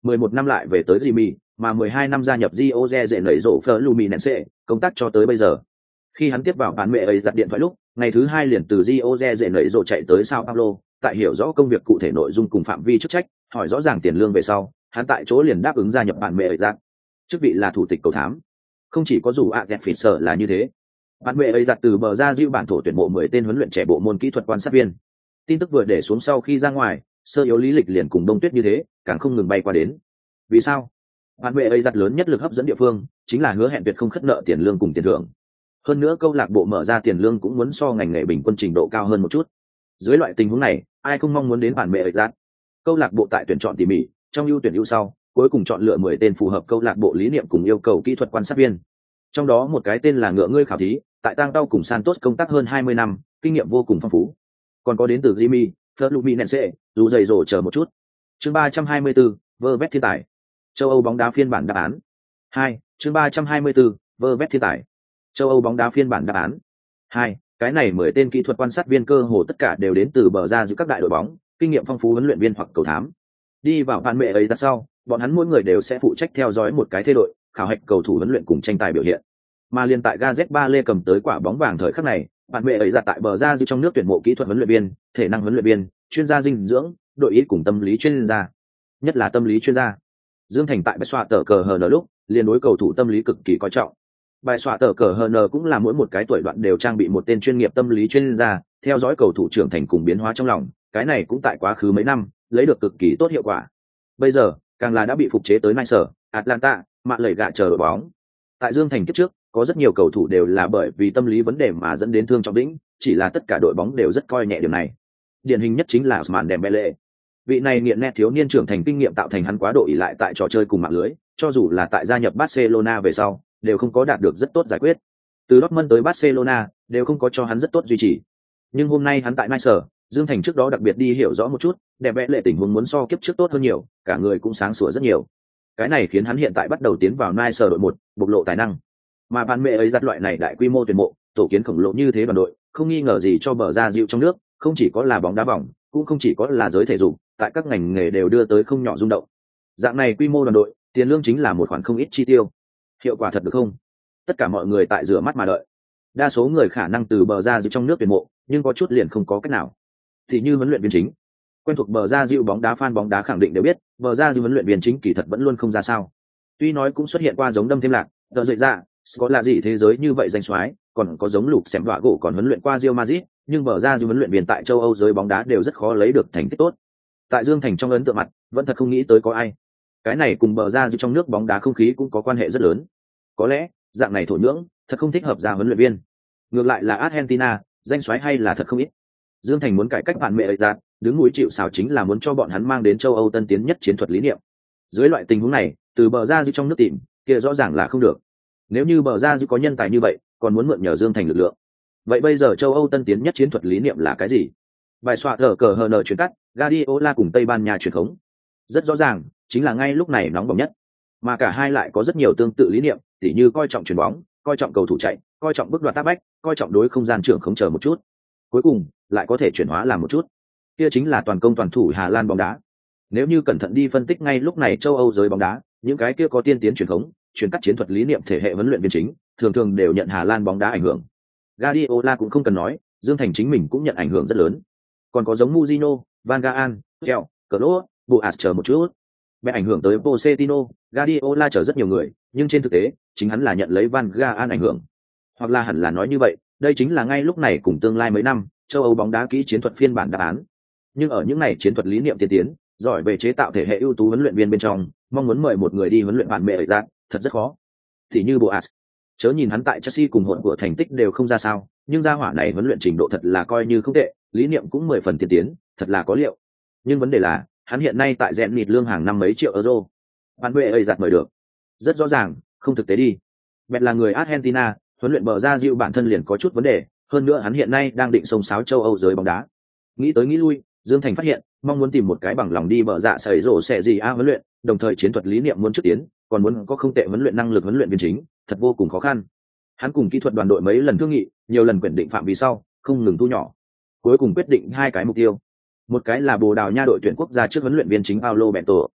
11 năm lại về tới Jimmy, mà 12 năm gia nhập Rio de nảy rổ Fluminense, công tác cho tới bây giờ. Khi hắn tiếp vào bản mẹ ấy giặt điện thoại lúc, ngày thứ hai liền từ Rio de nảy rổ chạy tới Sao Paulo, tại hiểu rõ công việc cụ thể nội dung cùng phạm vi chức trách, hỏi rõ ràng tiền lương về sau, hắn tại chỗ liền đáp ứng gia nhập bản mẹ ấy giặt. Chức vị là thủ tịch cầu thám. Không chỉ có dù Agent là như thế. Bản mẹ ấy giặt từ bờ ra diêu bản thổ tuyển mộ 10 tên huấn luyện trẻ bộ môn kỹ thuật quan sát viên. Tin tức vừa để xuống sau khi ra ngoài, sơ yếu lý lịch liền cùng Đông Tuyết như thế, càng không ngừng bay qua đến. Vì sao? Bản mẹ ấy giặt lớn nhất lực hấp dẫn địa phương chính là hứa hẹn tuyệt không khất nợ tiền lương cùng tiền thưởng. Hơn nữa câu lạc bộ mở ra tiền lương cũng muốn so ngành nghề bình quân trình độ cao hơn một chút. Dưới loại tình huống này, ai không mong muốn đến bản mẹ ấy giặt. Câu lạc bộ tại tuyển chọn tỉ mỉ, trong ưu tuyển ưu sau, cuối cùng chọn lựa 10 tên phù hợp câu lạc bộ lý niệm cùng yêu cầu kỹ thuật quan sát viên. Trong đó một cái tên là Ngựa Ngươi khảo thí, tại Tang Tao cùng Santos công tác hơn 20 năm, kinh nghiệm vô cùng phong phú. Còn có đến từ Jimmy, Fluminense, dù dày dỗ chờ một chút. Chương 324, vơ vét thiên tài. Châu Âu bóng đá phiên bản đáp án. 2, chương 324, vơ vét thiên tài. Châu Âu bóng đá phiên bản đáp án. 2, cái này 10 tên kỹ thuật quan sát viên cơ hồ tất cả đều đến từ bờ ra giữa các đại đội bóng, kinh nghiệm phong phú huấn luyện viên hoặc cầu thám. Đi vào ban mẹ ấy ra sau, bọn hắn mỗi người đều sẽ phụ trách theo dõi một cái thế đội, khảo hạch cầu thủ huấn luyện cùng tranh tài biểu hiện. Mà liên tại Gazet Ba Lê cầm tới quả bóng vàng thời khắc này, bạn mẹ ấy ra tại bờ ra dư trong nước tuyển mộ kỹ thuật huấn luyện viên, thể năng huấn luyện viên, chuyên gia dinh dưỡng, đội ý cùng tâm lý chuyên gia, nhất là tâm lý chuyên gia. Dương Thành tại bài soạn tờ cờ HN lúc, liên đối cầu thủ tâm lý cực kỳ coi trọng. Bài soạn tờ cờ HN cũng là mỗi một cái tuổi đoạn đều trang bị một tên chuyên nghiệp tâm lý chuyên gia, theo dõi cầu thủ trưởng thành cùng biến hóa trong lòng, cái này cũng tại quá khứ mấy năm, lấy được cực kỳ tốt hiệu quả. Bây giờ, càng là đã bị phục chế tới Nice, Atlanta, mạng lẩy gạ chờ đội bóng. Tại Dương Thành kiếp trước, có rất nhiều cầu thủ đều là bởi vì tâm lý vấn đề mà dẫn đến thương trọng đỉnh, chỉ là tất cả đội bóng đều rất coi nhẹ điều này. Điển hình nhất chính là Ousmane Dembele. Vị này nghiện net thiếu niên trưởng thành kinh nghiệm tạo thành hắn quá độ ỷ lại tại trò chơi cùng mạng lưới, cho dù là tại gia nhập Barcelona về sau, đều không có đạt được rất tốt giải quyết. Từ Dortmund tới Barcelona, đều không có cho hắn rất tốt duy trì. Nhưng hôm nay hắn tại Nice, Dương Thành trước đó đặc biệt đi hiểu rõ một chút, Dembele tình huống muốn so kiếp trước tốt hơn nhiều, cả người cũng sáng sủa rất nhiều. Cái này khiến hắn hiện tại bắt đầu tiến vào Nice đội 1, bộc lộ tài năng. Mà bạn mẹ ấy giặt loại này đại quy mô tuyển mộ, tổ kiến khổng lồ như thế đoàn đội, không nghi ngờ gì cho bờ ra dịu trong nước, không chỉ có là bóng đá bỏng, cũng không chỉ có là giới thể dục, tại các ngành nghề đều đưa tới không nhỏ rung động. Dạng này quy mô đoàn đội, tiền lương chính là một khoản không ít chi tiêu. Hiệu quả thật được không? Tất cả mọi người tại rửa mắt mà đợi. Đa số người khả năng từ bờ ra dịu trong nước tuyển mộ, nhưng có chút liền không có cách nào. Thì như huấn luyện viên chính, quen thuộc bờ ra dịu bóng đá fan bóng đá khẳng định đều biết, bờ ra dịu huấn luyện viên chính kỳ thật vẫn luôn không ra sao. Tuy nói cũng xuất hiện qua giống đâm thêm lạc, đợt dậy ra, có là gì thế giới như vậy danh soái, còn có giống lục xẻm vạ gỗ còn huấn luyện qua Real Madrid, nhưng bờ ra dịu huấn luyện viên tại châu Âu giới bóng đá đều rất khó lấy được thành tích tốt. Tại Dương Thành trong ấn tượng mặt, vẫn thật không nghĩ tới có ai. Cái này cùng bờ ra dịu trong nước bóng đá không khí cũng có quan hệ rất lớn. Có lẽ, dạng này thổ nhưỡng, thật không thích hợp ra huấn luyện viên. Ngược lại là Argentina, danh soái hay là thật không ít. Dương Thành muốn cải cách bạn mẹ ấy ra, đứng núi chịu sào chính là muốn cho bọn hắn mang đến châu Âu tân tiến nhất chiến thuật lý niệm. Dưới loại tình huống này, từ bờ ra dịu trong nước tìm, kia rõ ràng là không được. Nếu như bờ ra dịu có nhân tài như vậy, còn muốn mượn nhờ Dương Thành lực lượng. Vậy bây giờ châu Âu tân tiến nhất chiến thuật lý niệm là cái gì? Bài soạn ở cờ HN chuyển cắt, Guardiola cùng Tây Ban Nha truyền khống. Rất rõ ràng, chính là ngay lúc này nóng bỏng nhất. Mà cả hai lại có rất nhiều tương tự lý niệm, tỉ như coi trọng chuyền bóng, coi trọng cầu thủ chạy, coi trọng bước đoạt tác bách, coi trọng đối không gian trưởng khống chờ một chút. Cuối cùng, lại có thể chuyển hóa làm một chút. Kia chính là toàn công toàn thủ Hà Lan bóng đá. Nếu như cẩn thận đi phân tích ngay lúc này châu Âu giới bóng đá, những cái kia có tiên tiến truyền khống, truyền cắt chiến thuật lý niệm thể hệ huấn luyện viên chính, thường thường đều nhận Hà Lan bóng đá ảnh hưởng. Guardiola cũng không cần nói, Dương Thành chính mình cũng nhận ảnh hưởng rất lớn. Còn có giống Mourinho, Van Gaal, Keo, Klopp, Boas chờ một chút. Bị ảnh hưởng tới Pochettino, Guardiola chờ rất nhiều người, nhưng trên thực tế, chính hắn là nhận lấy Van Gaal ảnh hưởng. Hoặc là hẳn là nói như vậy, đây chính là ngay lúc này cùng tương lai mấy năm, châu Âu bóng đá kỹ chiến thuật phiên bản đáp án. Nhưng ở những này chiến thuật lý niệm tiên tiến, giỏi về chế tạo thể hệ ưu tú huấn luyện viên bên trong, mong muốn mời một người đi huấn luyện bạn mẹ ở ra, thật rất khó. Thì như Boas, chớ nhìn hắn tại Chelsea cùng hội của thành tích đều không ra sao, nhưng gia hỏa này huấn luyện trình độ thật là coi như không tệ, lý niệm cũng 10 phần tiên tiến, thật là có liệu. Nhưng vấn đề là, hắn hiện nay tại Zenit lương hàng năm mấy triệu euro. Bạn mẹ ấy giặt mời được. Rất rõ ràng, không thực tế đi. Bẹt là người Argentina, huấn luyện bờ ra dịu bản thân liền có chút vấn đề, hơn nữa hắn hiện nay đang định xông xáo châu Âu giới bóng đá. Nghĩ tới nghĩ lui, Dương Thành phát hiện, mong muốn tìm một cái bằng lòng đi bờ dạ sẩy rổ xẻ gì huấn luyện, đồng thời chiến thuật lý niệm muốn trước tiến, còn muốn có không tệ huấn luyện năng lực huấn luyện viên chính, thật vô cùng khó khăn. Hắn cùng kỹ thuật đoàn đội mấy lần thương nghị, nhiều lần quyết định phạm vi sau, không ngừng thu nhỏ. Cuối cùng quyết định hai cái mục tiêu. Một cái là Bồ Đào Nha đội tuyển quốc gia trước huấn luyện viên chính Paulo Bento.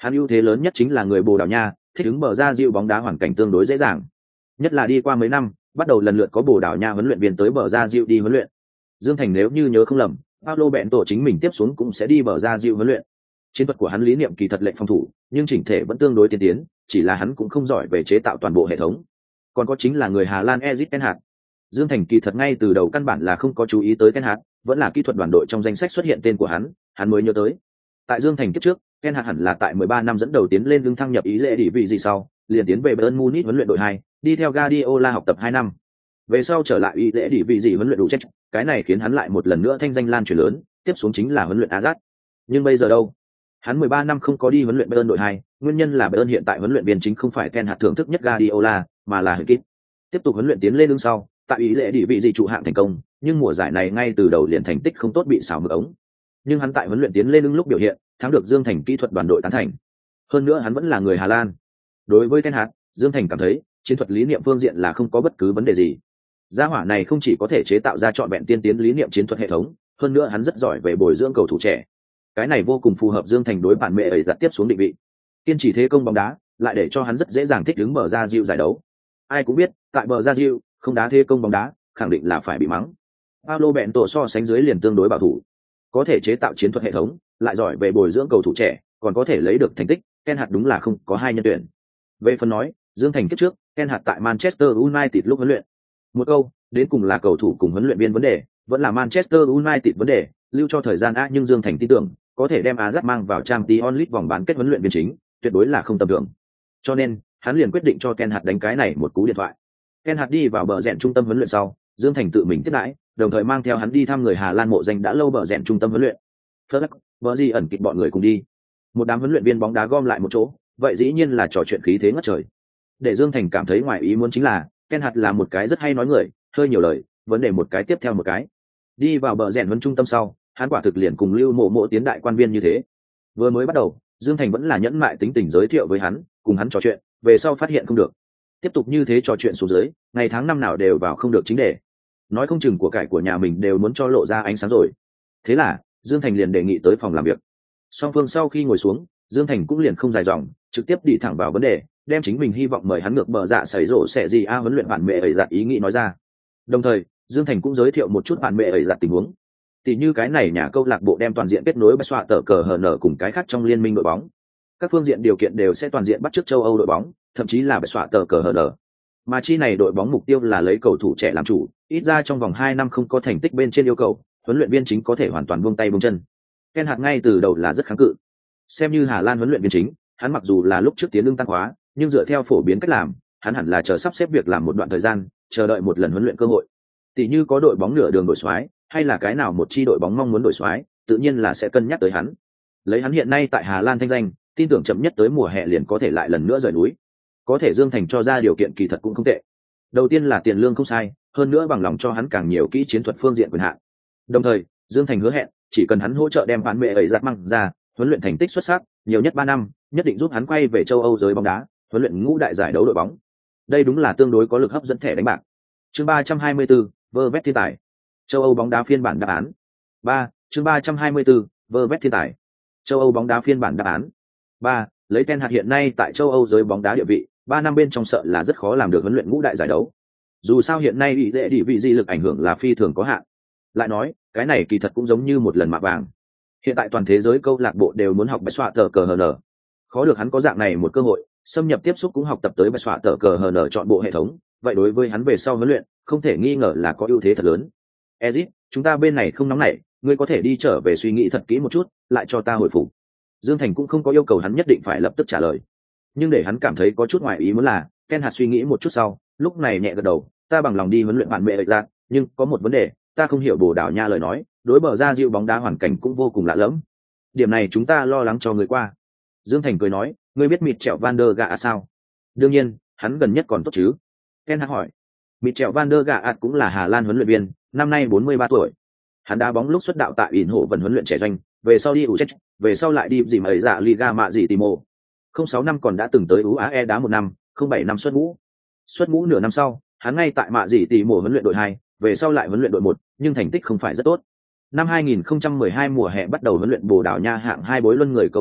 Hắn ưu thế lớn nhất chính là người Bồ Đào Nha, thích ứng bờ ra dịu bóng đá hoàn cảnh tương đối dễ dàng. Nhất là đi qua mấy năm, bắt đầu lần lượt có Bồ Đào Nha huấn luyện viên tới bờ ra dịu đi huấn luyện. Dương Thành nếu như nhớ không lầm, Paulo Bento chính mình tiếp xuống cũng sẽ đi bờ ra dịu huấn luyện. Chiến thuật của hắn lý niệm kỳ thật lệnh phòng thủ, nhưng chỉnh thể vẫn tương đối tiên tiến, chỉ là hắn cũng không giỏi về chế tạo toàn bộ hệ thống. Còn có chính là người Hà Lan Erik ten Hag. Dương Thành kỳ thật ngay từ đầu căn bản là không có chú ý tới ten Hag, vẫn là kỹ thuật đoàn đội trong danh sách xuất hiện tên của hắn mới nhớ tới. Tại Dương Thành kiếp trước, ten Hag hẳn là tại 13 năm dẫn đầu tiến lên lưng thăng nhập ý dễ đi vị gì sau, liền tiến về Bayern Munich huấn luyện đội 2, đi theo Guardiola học tập 2 năm. Về sau trở lại ý dễ đi vị gì huấn luyện đủ chết, cái này khiến hắn lại một lần nữa thanh danh lan truyền lớn, tiếp xuống chính là huấn luyện Ajax. Nhưng bây giờ đâu? Hắn 13 năm không có đi huấn luyện Bayern đội 2, nguyên nhân là Bayern hiện tại huấn luyện viên chính không phải ten Hag thưởng thức nhất Guardiola, mà là Hinkit. Tiếp tục huấn luyện tiến lên lưng sau, tại ý dễ đi vị gì trụ hạng thành công, nhưng mùa giải này ngay từ đầu liền thành tích không tốt bị xào mực ống. Nhưng hắn tại huấn luyện tiến lên lưng lúc biểu hiện, thắng được Dương Thành kỹ thuật đoàn đội tán thành. Hơn nữa hắn vẫn là người Hà Lan. Đối với ten Hag, Dương Thành cảm thấy chiến thuật lý niệm phương diện là không có bất cứ vấn đề gì. Gia hỏa này không chỉ có thể chế tạo ra trọn vẹn tiên tiến lý niệm chiến thuật hệ thống, hơn nữa hắn rất giỏi về bồi dưỡng cầu thủ trẻ. Cái này vô cùng phù hợp Dương Thành đối bản mẹ ấy giật tiếp xuống định vị. Kiên trì thế công bóng đá, lại để cho hắn rất dễ dàng thích ứng bờ ra diệu giải đấu. Ai cũng biết, tại bờ ra diệu, không đá thế công bóng đá, khẳng định là phải bị mắng. Paulo Bento so sánh dưới liền tương đối bảo thủ, có thể chế tạo chiến thuật hệ thống, lại giỏi về bồi dưỡng cầu thủ trẻ, còn có thể lấy được thành tích, ten Hag đúng là không có hai nhân tuyển. Về phần nói, Dương Thành kiếp trước, ten Hag tại Manchester United lúc huấn luyện. Một câu, đến cùng là cầu thủ cùng huấn luyện viên vấn đề, vẫn là Manchester United vấn đề, lưu cho thời gian nhưng Dương Thành tin tưởng, có thể đem Ajax mang vào Champions League vòng bán kết huấn luyện viên chính, tuyệt đối là không tầm thường. Cho nên, hắn liền quyết định cho Ten Hag đánh cái này một cú điện thoại. Ten Hag đi vào bờ rèn trung tâm huấn luyện sau, Dương Thành tự mình tiếp đãi, đồng thời mang theo hắn đi thăm người Hà Lan mộ danh đã lâu bờ rèn trung tâm huấn luyện. Ferg, vợ gì ẩn kịch bọn người cùng đi. Một đám huấn luyện viên bóng đá gom lại một chỗ, vậy dĩ nhiên là trò chuyện khí thế ngất trời. Để Dương Thành cảm thấy ngoài ý muốn chính là, Ten Hag là một cái rất hay nói người, hơi nhiều lời, vấn đề một cái tiếp theo một cái. Đi vào bờ rèn huấn trung tâm sau, hắn quả thực liền cùng Lưu Mộ tiến đại quan viên như thế. Vừa mới bắt đầu, Dương Thành vẫn là nhẫn mại tính tình giới thiệu với hắn, cùng hắn trò chuyện, về sau phát hiện không được. Tiếp tục như thế trò chuyện xuống dưới, ngày tháng năm nào đều vào không được chính đề. Nói không chừng của cải của nhà mình đều muốn cho lộ ra ánh sáng rồi. Thế là, Dương Thành liền đề nghị tới phòng làm việc. Song phương sau khi ngồi xuống, Dương Thành cũng liền không dài dòng, trực tiếp đi thẳng vào vấn đề, đem chính mình hy vọng mời hắn ngược bờ dạ xảy rổ sẽ gì huấn luyện bản mẹ ấy giặt ý nghĩ nói ra. Đồng thời, Dương Thành cũng giới thiệu một chút bản mẹ ấy giặt tình huống. Tỷ như cái này nhà câu lạc bộ đem toàn diện kết nối bắt xoa tờ cờ HN cùng cái khác trong liên minh đội bóng. Các phương diện điều kiện đều sẽ toàn diện bắt chước châu Âu đội bóng, thậm chí là bắt xoa tờ cờ HN. Mà chi này đội bóng mục tiêu là lấy cầu thủ trẻ làm chủ, ít ra trong vòng 2 năm không có thành tích bên trên yêu cầu, huấn luyện viên chính có thể hoàn toàn buông tay buông chân. Ten Hag ngay từ đầu là rất kháng cự. Xem như Hà Lan huấn luyện viên chính, hắn mặc dù là lúc trước tiến lương tăng hóa, nhưng dựa theo phổ biến cách làm, hắn hẳn là chờ sắp xếp việc làm một đoạn thời gian, chờ đợi một lần huấn luyện cơ hội. Tỷ như có đội bóng nửa đường đổi soái, hay là cái nào một chi đội bóng mong muốn đổi soái, tự nhiên là sẽ cân nhắc tới hắn. Lấy hắn hiện nay tại Hà Lan thanh danh, tin tưởng chậm nhất tới mùa hè liền có thể lại lần nữa rời núi. Có thể Dương Thành cho ra điều kiện kỳ thật cũng không tệ. Đầu tiên là tiền lương không sai, hơn nữa bằng lòng cho hắn càng nhiều kỹ chiến thuật phương diện quyền hạn. Đồng thời, Dương Thành hứa hẹn, chỉ cần hắn hỗ trợ đem phán mẹ ấy giặt măng ra, huấn luyện thành tích xuất sắc, nhiều nhất 3 năm, nhất định giúp hắn quay về châu Âu giới bóng đá, huấn luyện ngũ đại giải đấu đội bóng. Đây đúng là tương đối có lực hấp dẫn thẻ đánh bạc. Chương 324, vơ vét thiên tài. Châu Âu bóng đá phiên bản đáp án. 3, chương 324, vơ vét thiên tài. Châu Âu bóng đá phiên bản đáp án. 3, lấy Ten Hag hiện nay tại châu Âu giới bóng đá địa vị, 3 năm bên trong sợ là rất khó làm được huấn luyện ngũ đại giải đấu. Dù sao hiện nay bị dễ địa vị di lực ảnh hưởng là phi thường có hạn. Lại nói, cái này kỳ thật cũng giống như một lần mạ vàng. Hiện tại toàn thế giới câu lạc bộ đều muốn học bạch xoa tờ cờ HN. Khó được hắn có dạng này một cơ hội, xâm nhập tiếp xúc cũng học tập tới bạch xoa tờ cờ HN chọn bộ hệ thống, vậy đối với hắn về sau huấn luyện, không thể nghi ngờ là có ưu thế thật lớn. Ezit, chúng ta bên này không nóng nảy, ngươi có thể đi trở về suy nghĩ thật kỹ một chút, lại cho ta hồi phục. Dương Thành cũng không có yêu cầu hắn nhất định phải lập tức trả lời, nhưng để hắn cảm thấy có chút ngoài ý muốn là, Ten Hag suy nghĩ một chút sau, lúc này nhẹ gật đầu, ta bằng lòng đi huấn luyện bạn mẹ ra, nhưng có một vấn đề, ta không hiểu Bồ Đào Nha lời nói, đối bờ ra dịu bóng đá hoàn cảnh cũng vô cùng lạ lẫm. Điểm này chúng ta lo lắng cho người qua. Dương Thành cười nói, ngươi biết Michel van der Gaat sao? Đương nhiên, hắn gần nhất còn tốt chứ. Ten Hag hỏi. Michel van der Gaat cũng là Hà Lan huấn luyện viên, năm nay 43 tuổi. Hắn đá bóng lúc xuất đạo tại ỉn hộ vận huấn luyện trẻ doanh, về sau đi Utrecht, về sau lại đi dìm ấy dạ Liga mạ gì Timo. 06 năm còn đã từng tới UAE đá 1 năm, 07 năm xuất ngũ. Xuất ngũ nửa năm sau, hắn ngay tại mạ gì Timo huấn luyện đội 2, về sau lại huấn luyện đội 1, nhưng thành tích không phải rất tốt. Năm 2012 mùa hè bắt đầu huấn luyện Bồ Đào Nha hạng 2 bối luân người câu lạc bộ,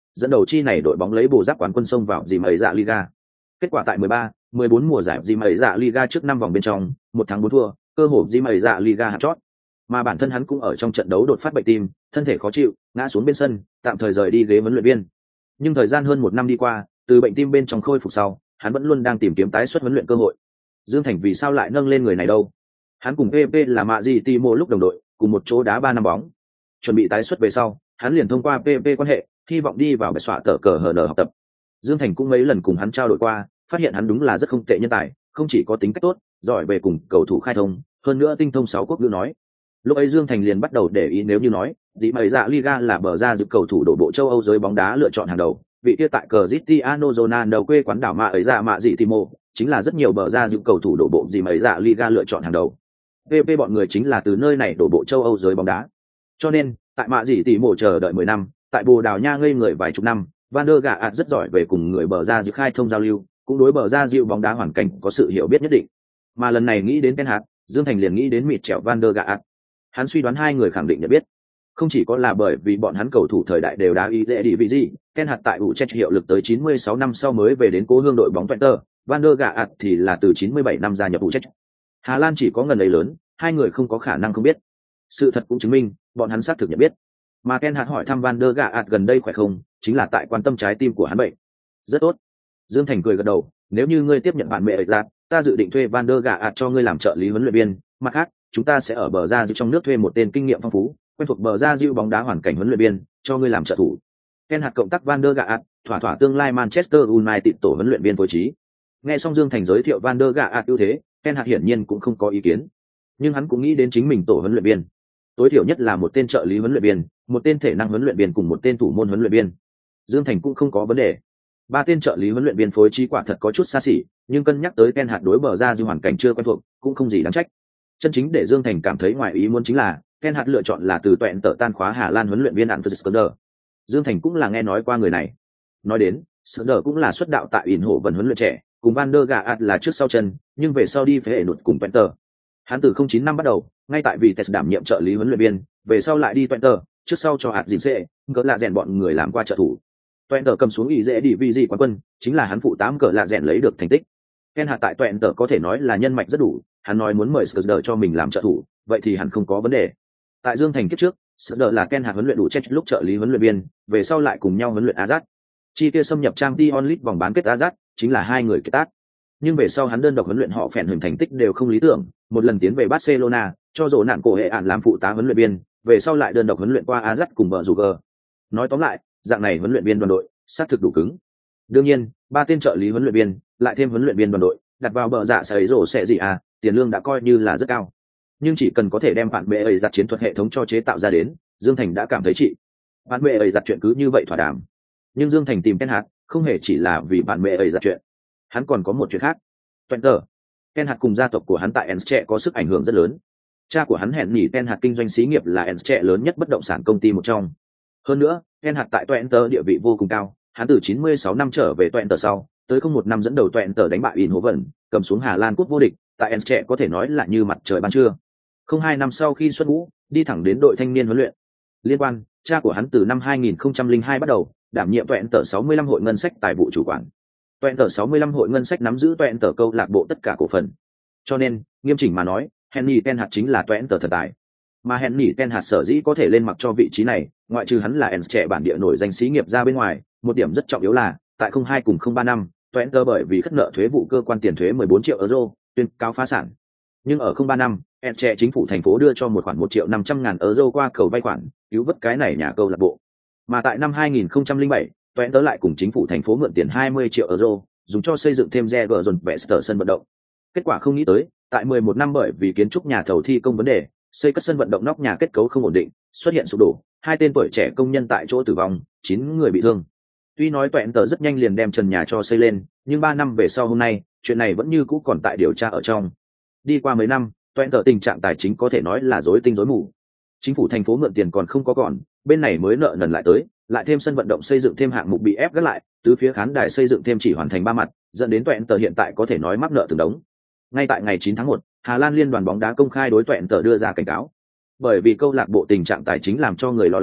dẫn đầu chi này đội bóng lấy bồ giáp quán quân xông vào dìm ấy dạ Liga. Kết quả tại 13, 14 mùa giải dìm ấy dạ Liga trước 5 vòng bên trong, 1 thắng 4 thua, cơ hội dìm ấy dạ Liga hạt chót. Mà bản thân hắn cũng ở trong trận đấu đột phát bệnh tim, thân thể khó chịu, ngã xuống bên sân, tạm thời rời đi ghế huấn luyện viên. Nhưng thời gian hơn 1 năm đi qua, từ bệnh tim bên trong khôi phục sau, hắn vẫn luôn đang tìm kiếm tái xuất huấn luyện cơ hội. Dương Thành vì sao lại nâng lên người này đâu? Hắn cùng PP là Mạ Di Timo lúc đồng đội, cùng một chỗ đá 3 năm bóng. Chuẩn bị tái xuất về sau, hắn liền thông qua PP quan hệ, hy vọng đi vào bệ xoạ tờ cờ hở học tập. Dương Thành cũng mấy lần cùng hắn trao đổi qua, phát hiện hắn đúng là rất không tệ nhân tài, không chỉ có tính cách tốt, giỏi về cùng cầu thủ khai thông, hơn nữa tinh thông 6 quốc ngữ nói. Lúc ấy Dương Thành liền bắt đầu để ý nếu như nói, dĩ mày dạ Liga là bờ ra dự cầu thủ đổ bộ châu Âu giới bóng đá lựa chọn hàng đầu, vị kia tại Cristiano Ronaldo quê quán đảo Mạ ấy dạ Mạ Dị Timo, chính là rất nhiều bờ ra dự cầu thủ đổ bộ dĩ mày dạ Liga lựa chọn hàng đầu. PP bọn người chính là từ nơi này đổ bộ châu Âu giới bóng đá. Cho nên, tại Mạ Dị Timo chờ đợi 10 năm, tại Bồ Đào Nha ngây người vài chục năm, Van der Gaat rất giỏi về cùng người bờ ra dự khai thông giao lưu, cũng đối bờ ra dự bóng đá hoàn cảnh có sự hiểu biết nhất định. Mà lần này nghĩ đến Ten Hag, Dương Thành liền nghĩ đến mịt chẻo Van der Gaat. Hắn suy đoán hai người khẳng định nhận biết, không chỉ có là bởi vì bọn hắn cầu thủ thời đại đều đá ý dễ đi vị gì, Ten Hag tại Utrecht hiệu lực tới 96 năm sau mới về đến cố hương đội bóng Twente, Van der Gaat thì là từ 97 năm gia nhập Utrecht. Hà Lan chỉ có ngần ấy lớn, hai người không có khả năng không biết. Sự thật cũng chứng minh, bọn hắn xác thực nhận biết. Mà Ten Hag hỏi thăm Van der Gaat gần đây khỏe không, chính là tại quan tâm trái tim của hắn bệnh. Rất tốt. Dương Thành cười gật đầu, nếu như ngươi tiếp nhận bạn mẹ ra, ta dự định thuê Van der Gaat cho ngươi làm trợ lý huấn luyện viên, mặt khác, chúng ta sẽ ở bờ ra diệu trong nước thuê một tên kinh nghiệm phong phú, quen thuộc bờ ra diệu bóng đá hoàn cảnh huấn luyện viên, cho ngươi làm trợ thủ. Ten Hag cộng tác Van der Gaat, thỏa tương lai Manchester United tổ huấn luyện viên phối trí. Nghe xong Dương Thành giới thiệu Van der Gaat ưu thế, Ten Hag hiển nhiên cũng không có ý kiến, nhưng hắn cũng nghĩ đến chính mình tổ huấn luyện viên, tối thiểu nhất là một tên trợ lý huấn luyện viên, một tên thể năng huấn luyện viên cùng một tên thủ môn huấn luyện viên. Dương Thành cũng không có vấn đề. 3 tên trợ lý huấn luyện viên phối trí quả thật có chút xa xỉ, nhưng cân nhắc tới Ten Hag đối bờ ra diệu hoàn cảnh chưa quen thuộc, cũng không gì đáng trách. Chân chính để Dương Thành cảm thấy ngoài ý muốn chính là Ten Hag lựa chọn là từ Twente tan khóa Hà Lan huấn luyện viên Ant Skrder. Dương Thành cũng là nghe nói qua người này. Nói đến, Skrder cũng là xuất đạo tại ỉn hộ vận huấn luyện trẻ, cùng Van der Gaat là trước sau chân, nhưng về sau đi phế hệ nụt cùng Twente. Hắn từ 09 năm bắt đầu, ngay tại Vitesse đảm nhiệm trợ lý huấn luyện viên, về sau lại đi Twente, trước sau cho hạt Dinh cỡ lạ rèn bọn người làm qua trợ thủ. Twente cầm xuống ý dễ đi vì gì quán quân, chính là hắn phụ 8 cỡ lạ rèn lấy được thành tích. Ten Hag tại Twente có thể nói là nhân mạch rất đủ, hắn nói muốn mời Skrder cho mình làm trợ thủ, vậy thì hẳn không có vấn đề. Tại Dương Thành kiếp trước, Skrder là Ten Hag huấn luyện đủ chết lúc trợ lý huấn luyện viên, về sau lại cùng nhau huấn luyện Ajax. Chi kia xâm nhập Champions League vòng bán kết Ajax, chính là hai người kết tác. Nhưng về sau hắn đơn độc huấn luyện họ phèn hình thành tích đều không lý tưởng, một lần tiến về Barcelona, cho dỗ nạn cổ hệ ản làm phụ tá huấn luyện viên, về sau lại đơn độc huấn luyện qua Ajax cùng bờ Juger. Nói tóm lại, dạng này huấn luyện viên đoàn đội, xác thực đủ cứng. Đương nhiên, 3 tên trợ lý huấn luyện viên, lại thêm huấn luyện viên đoàn đội, đặt vào bờ dạ sấy rổ sẽ gì à, tiền lương đã coi như là rất cao. Nhưng chỉ cần có thể đem bạn bè ấy giặt chiến thuật hệ thống cho chế tạo ra đến, Dương Thành đã cảm thấy trị. Bạn bè ấy giặt chuyện cứ như vậy thỏa đàm. Nhưng Dương Thành tìm Ten Hag, không hề chỉ là vì bạn bè ấy giặt chuyện. Hắn còn có một chuyện khác. Twente, Ten Hag cùng gia tộc của hắn tại Enschede có sức ảnh hưởng rất lớn. Cha của hắn hẹn nghỉ Ten Hag kinh doanh xí nghiệp là Enschede lớn nhất bất động sản công ty một trong. Hơn nữa, Ten Hag tại Twente địa vị vô cùng cao, hắn từ 96 năm trở về Twente sau, tới không một năm dẫn đầu Twente đánh bại Eindhoven, cầm xuống Hà Lan cúp vô địch, tại Enschede có thể nói là như mặt trời ban trưa. Không 2 năm sau khi xuất ngũ, đi thẳng đến đội thanh niên huấn luyện. Liên quan, cha của hắn từ năm 2002 bắt đầu, đảm nhiệm Twente 65 hội ngân sách tài vụ chủ quản. Twente 65 hội ngân sách nắm giữ Twente câu lạc bộ tất cả cổ phần. Cho nên, nghiêm chỉnh mà nói, Henry Ten Hag chính là Twente thần tài. Mà Henry Ten Hag sở dĩ có thể lên mặc cho vị trí này, ngoại trừ hắn là Enschede bản địa nổi danh xí nghiệp ra bên ngoài, một điểm rất trọng yếu là, tại 02 cùng 03 năm, Twente bởi vì khất nợ thuế vụ cơ quan tiền thuế 14 triệu euro, tuyên cáo phá sản. Nhưng ở 03 năm, Enschede chính phủ thành phố đưa cho một khoản 1 triệu 500 ngàn euro qua cầu vay khoản, cứu vớt cái này nhà câu lạc bộ. Mà tại năm 2007, Twente lại cùng chính phủ thành phố mượn tiền 20 triệu euro, dùng cho xây dựng thêm Jaeger Vester sân vận động. Kết quả không nghĩ tới, tại 11 năm bởi vì kiến trúc nhà thầu thi công vấn đề, xây cất sân vận động nóc nhà kết cấu không ổn định, xuất hiện sụp đổ, 2 tên tuổi trẻ công nhân tại chỗ tử vong, 9 người bị thương. Tuy nói Twente rất nhanh liền đem trần nhà cho xây lên, nhưng 3 năm về sau hôm nay, chuyện này vẫn như cũ còn tại điều tra ở trong. Đi qua mấy năm, Twente tình trạng tài chính có thể nói là rối tinh rối mù. Chính phủ thành phố mượn tiền còn không có còn, bên này mới nợ nần lại tới, lại thêm sân vận động xây dựng thêm hạng mục bị ép gắt lại, từ phía khán đài xây dựng thêm chỉ hoàn thành 3 mặt, dẫn đến Twente hiện tại có thể nói mắc nợ từng đống. Ngay tại ngày 9 tháng 1, Hà Lan Liên đoàn bóng đá công khai đối Twente đưa ra cảnh cáo. Bởi vì câu lạc bộ tình trạng tài chính làm cho người lo lắng,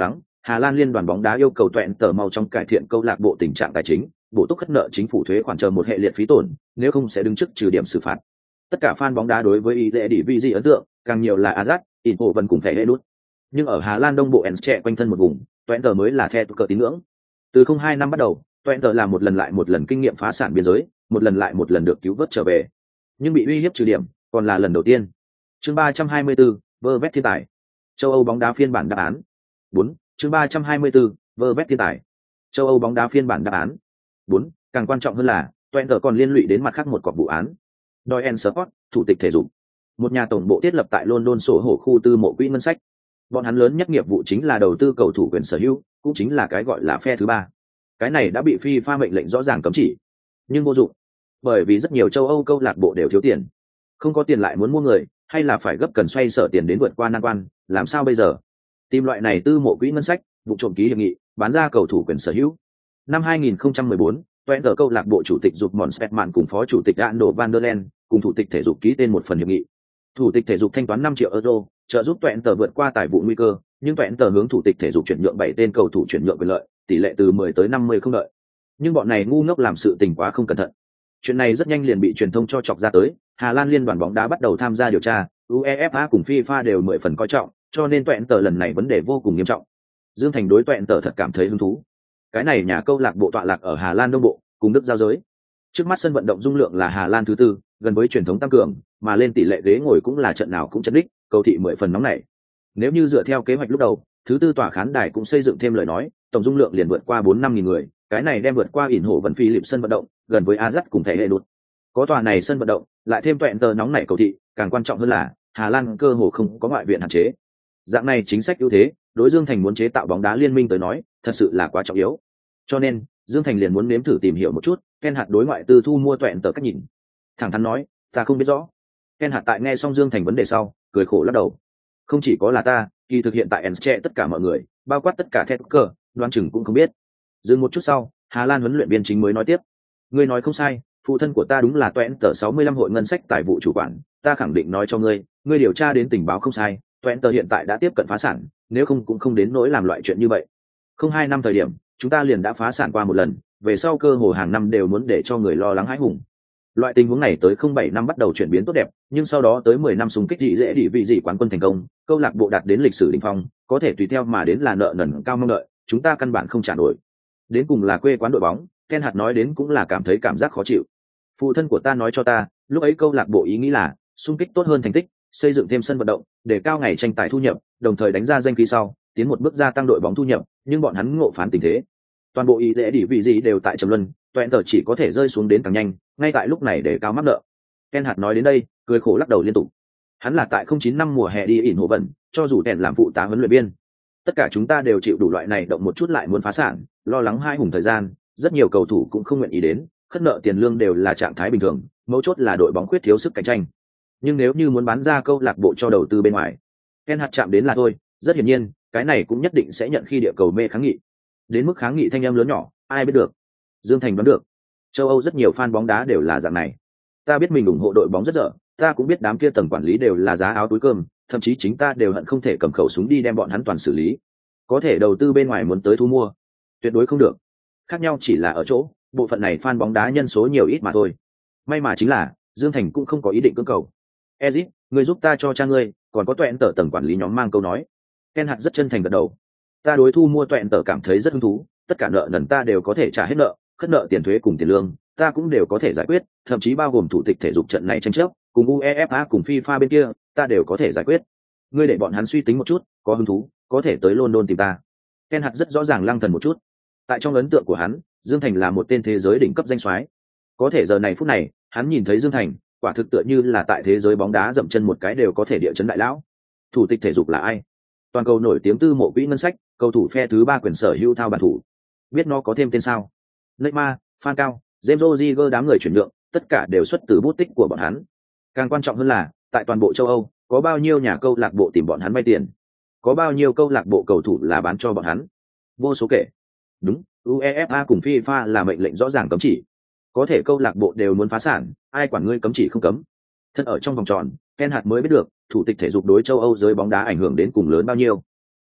Hà Lan liên đoàn bóng đá yêu cầu Toẹn tờ mau chóng cải thiện câu lạc bộ tình trạng tài chính, bổ túc khất nợ chính phủ thuế khoản chờ một hệ liệt phí tổn, nếu không sẽ đứng trước trừ điểm xử phạt. Tất cả fan bóng đá đối với ý lệ đi ấn tượng, càng nhiều là Azat, Inho vẫn cùng phải hệ đút. Nhưng ở Hà Lan đông bộ Ens trẻ quanh thân một vùng, Toẹn tờ mới là the cờ tín ngưỡng. Từ 02 năm bắt đầu, Toẹn tờ làm một lần lại một lần kinh nghiệm phá sản biên giới, một lần lại một lần được cứu vớt trở về. Nhưng bị uy hiếp trừ điểm, còn là lần đầu tiên. Chương 324, vơ vét thiên tài. Châu Âu bóng đá phiên bản đáp án. 4, chương 324, vơ vét thiên tài. Châu Âu bóng đá phiên bản đáp án. 4, càng quan trọng hơn là, Toẹn tờ còn liên lụy đến mặt khác một cọc vụ án. Doyen Sport, thủ tịch thể dục. Một nhà tổng bộ thiết lập tại London sổ hổ khu tư mộ quỹ ngân sách. Bọn hắn lớn nhất nghiệp vụ chính là đầu tư cầu thủ quyền sở hữu, cũng chính là cái gọi là phe thứ ba. Cái này đã bị FIFA mệnh lệnh rõ ràng cấm chỉ. Nhưng vô dụng, bởi vì rất nhiều châu Âu câu lạc bộ đều thiếu tiền. Không có tiền lại muốn mua người, hay là phải gấp cần xoay sở tiền đến vượt qua nan quan, làm sao bây giờ? Tìm loại này tư mộ quỹ ngân sách, vụ trộm ký hiệp nghị, bán ra cầu thủ quyền sở hữu. Năm 2014, Toẹn tờ câu lạc bộ chủ tịch dục Mons Petman cùng phó chủ tịch Ando van der Len cùng thủ tịch thể dục ký tên một phần hiệp nghị. Thủ tịch thể dục thanh toán 5 triệu euro, trợ giúp Toẹn tờ vượt qua tài vụ nguy cơ, nhưng Toẹn tờ hướng thủ tịch thể dục chuyển nhượng 7 tên cầu thủ chuyển nhượng quyền lợi, tỷ lệ từ 10 tới 50 không đợi. Nhưng bọn này ngu ngốc làm sự tình quá không cẩn thận. Chuyện này rất nhanh liền bị truyền thông cho chọc ra tới, Hà Lan liên đoàn bóng đá bắt đầu tham gia điều tra, UEFA cùng FIFA đều 10 phần coi trọng, cho nên Toẹn tờ lần này vấn đề vô cùng nghiêm trọng. Dương Thành đối Toẹn tờ thật cảm thấy hứng thú. Cái này nhà câu lạc bộ tọa lạc ở Hà Lan đông bộ, cùng Đức giao giới. Trước mắt sân vận động dung lượng là Hà Lan thứ tư, gần với truyền thống tăng cường, mà lên tỷ lệ ghế ngồi cũng là trận nào cũng chấn đích, cầu thị 10 phần nóng này. Nếu như dựa theo kế hoạch lúc đầu, thứ tư tòa khán đài cũng xây dựng thêm lời nói, tổng dung lượng liền vượt qua 4-5 nghìn người, cái này đem vượt qua ỉn hổ vận phi lịp sân vận động, gần với Azat cùng thể hệ đột. Có tòa này sân vận động, lại thêm Toẹn tờ nóng này cầu thị, càng quan trọng hơn là Hà Lan cơ hồ không có ngoại viện hạn chế. Dạng này chính sách ưu thế, đối Dương Thành muốn chế tạo bóng đá liên minh tới nói, thật sự là quá trọng yếu. Cho nên, Dương Thành liền muốn nếm thử tìm hiểu một chút, Ken Hạt đối ngoại tư thu mua Toẹn tờ cách nhìn. Thẳng thắn nói, ta không biết rõ. Ken Hạt tại nghe xong Dương Thành vấn đề sau, cười khổ lắc đầu. Không chỉ có là ta, kỳ thực hiện tại Ensche tất cả mọi người, bao quát tất cả thét cờ, đoán chừng cũng không biết. Dừng một chút sau, Hà Lan huấn luyện viên chính mới nói tiếp. Ngươi nói không sai, phụ thân của ta đúng là Toẹn tờ 65 hội ngân sách tài vụ chủ quản, ta khẳng định nói cho ngươi, ngươi điều tra đến tình báo không sai, Toẹn tờ hiện tại đã tiếp cận phá sản, nếu không cũng không đến nỗi làm loại chuyện như vậy. Không 2 năm thời điểm, chúng ta liền đã phá sản qua một lần, về sau cơ hồ hàng năm đều muốn để cho người lo lắng hãi hùng. Loại tình huống này tới 07 năm bắt đầu chuyển biến tốt đẹp, nhưng sau đó tới 10 năm xung kích dị dễ địa vị dị quán quân thành công, câu lạc bộ đạt đến lịch sử đỉnh phong, có thể tùy theo mà đến là nợ nần cao mong đợi, chúng ta căn bản không trả nổi. Đến cùng là quê quán đội bóng, Ken Hạt nói đến cũng là cảm thấy cảm giác khó chịu. Phụ thân của ta nói cho ta, lúc ấy câu lạc bộ ý nghĩ là xung kích tốt hơn thành tích, xây dựng thêm sân vận động, để cao ngày tranh tài thu nhập, đồng thời đánh ra danh khí sau, tiến một bước gia tăng đội bóng thu nhập, nhưng bọn hắn ngộ phán tình thế. Toàn bộ ý lễ địa vị gì đều tại trầm luân, Toẹn tờ chỉ có thể rơi xuống đến càng nhanh, ngay tại lúc này để cao mắc nợ. Ken Hạt nói đến đây, cười khổ lắc đầu liên tục. Hắn là tại 09 năm mùa hè đi ỉn hộ vận, cho dù Ken làm phụ tá huấn luyện viên. Tất cả chúng ta đều chịu đủ loại này động một chút lại muốn phá sản, lo lắng hai hùng thời gian, rất nhiều cầu thủ cũng không nguyện ý đến, khất nợ tiền lương đều là trạng thái bình thường, mấu chốt là đội bóng khuyết thiếu sức cạnh tranh. Nhưng nếu như muốn bán ra câu lạc bộ cho đầu tư bên ngoài, Ken Hạt chạm đến là thôi, rất hiển nhiên, cái này cũng nhất định sẽ nhận khi địa cầu mê kháng nghị. Đến mức kháng nghị thanh âm lớn nhỏ, ai biết được. Dương Thành đoán được. Châu Âu rất nhiều fan bóng đá đều là dạng này. Ta biết mình ủng hộ đội bóng rất dở, ta cũng biết đám kia tầng quản lý đều là giá áo túi cơm, thậm chí chính ta đều hận không thể cầm khẩu súng đi đem bọn hắn toàn xử lý. Có thể đầu tư bên ngoài muốn tới thu mua, tuyệt đối không được. Khác nhau chỉ là ở chỗ, bộ phận này fan bóng đá nhân số nhiều ít mà thôi. May mà chính là, Dương Thành cũng không có ý định cưỡng cầu. Ezit, ngươi giúp ta cho cha ngươi, còn có Toẹn tờ tầng quản lý nhóm mang câu nói. Ken Hạt rất chân thành gật đầu. Ta đối thu mua Toẹn tờ cảm thấy rất hứng thú, tất cả nợ nần ta đều có thể trả hết nợ, khất nợ tiền thuế cùng tiền lương, ta cũng đều có thể giải quyết, thậm chí bao gồm thủ tịch thể dục trận này tranh chấp, cùng UEFA cùng FIFA bên kia, ta đều có thể giải quyết. Ngươi để bọn hắn suy tính một chút, có hứng thú, có thể tới London tìm ta. Ken Hạt rất rõ ràng lăng thần một chút. Tại trong ấn tượng của hắn, Dương Thành là một tên thế giới đỉnh cấp danh soái. Có thể giờ này phút này, hắn nhìn thấy Dương Thành, quả thực tựa như là tại thế giới bóng đá dậm chân một cái đều có thể địa chấn đại lão. Thủ tịch thể dục là ai? Toàn cầu nổi tiếng tư mộ quỹ ngân sách, cầu thủ phe thứ ba quyền sở hữu thao bản thủ. Biết nó có thêm tên sao? Neymar, Falcao, James Rodriguez đám người chuyển nhượng, tất cả đều xuất từ bút tích của bọn hắn. Càng quan trọng hơn là, tại toàn bộ châu Âu, có bao nhiêu nhà câu lạc bộ tìm bọn hắn vay tiền, có bao nhiêu câu lạc bộ cầu thủ là bán cho bọn hắn. Vô số kể. Đúng, UEFA cùng FIFA là mệnh lệnh rõ ràng cấm chỉ. Có thể câu lạc bộ đều muốn phá sản, ai quản ngươi cấm chỉ không cấm. Thân ở trong vòng tròn, Ken Hạt mới biết được, thủ tịch thể dục đối châu Âu giới bóng đá ảnh hưởng đến cùng lớn bao nhiêu.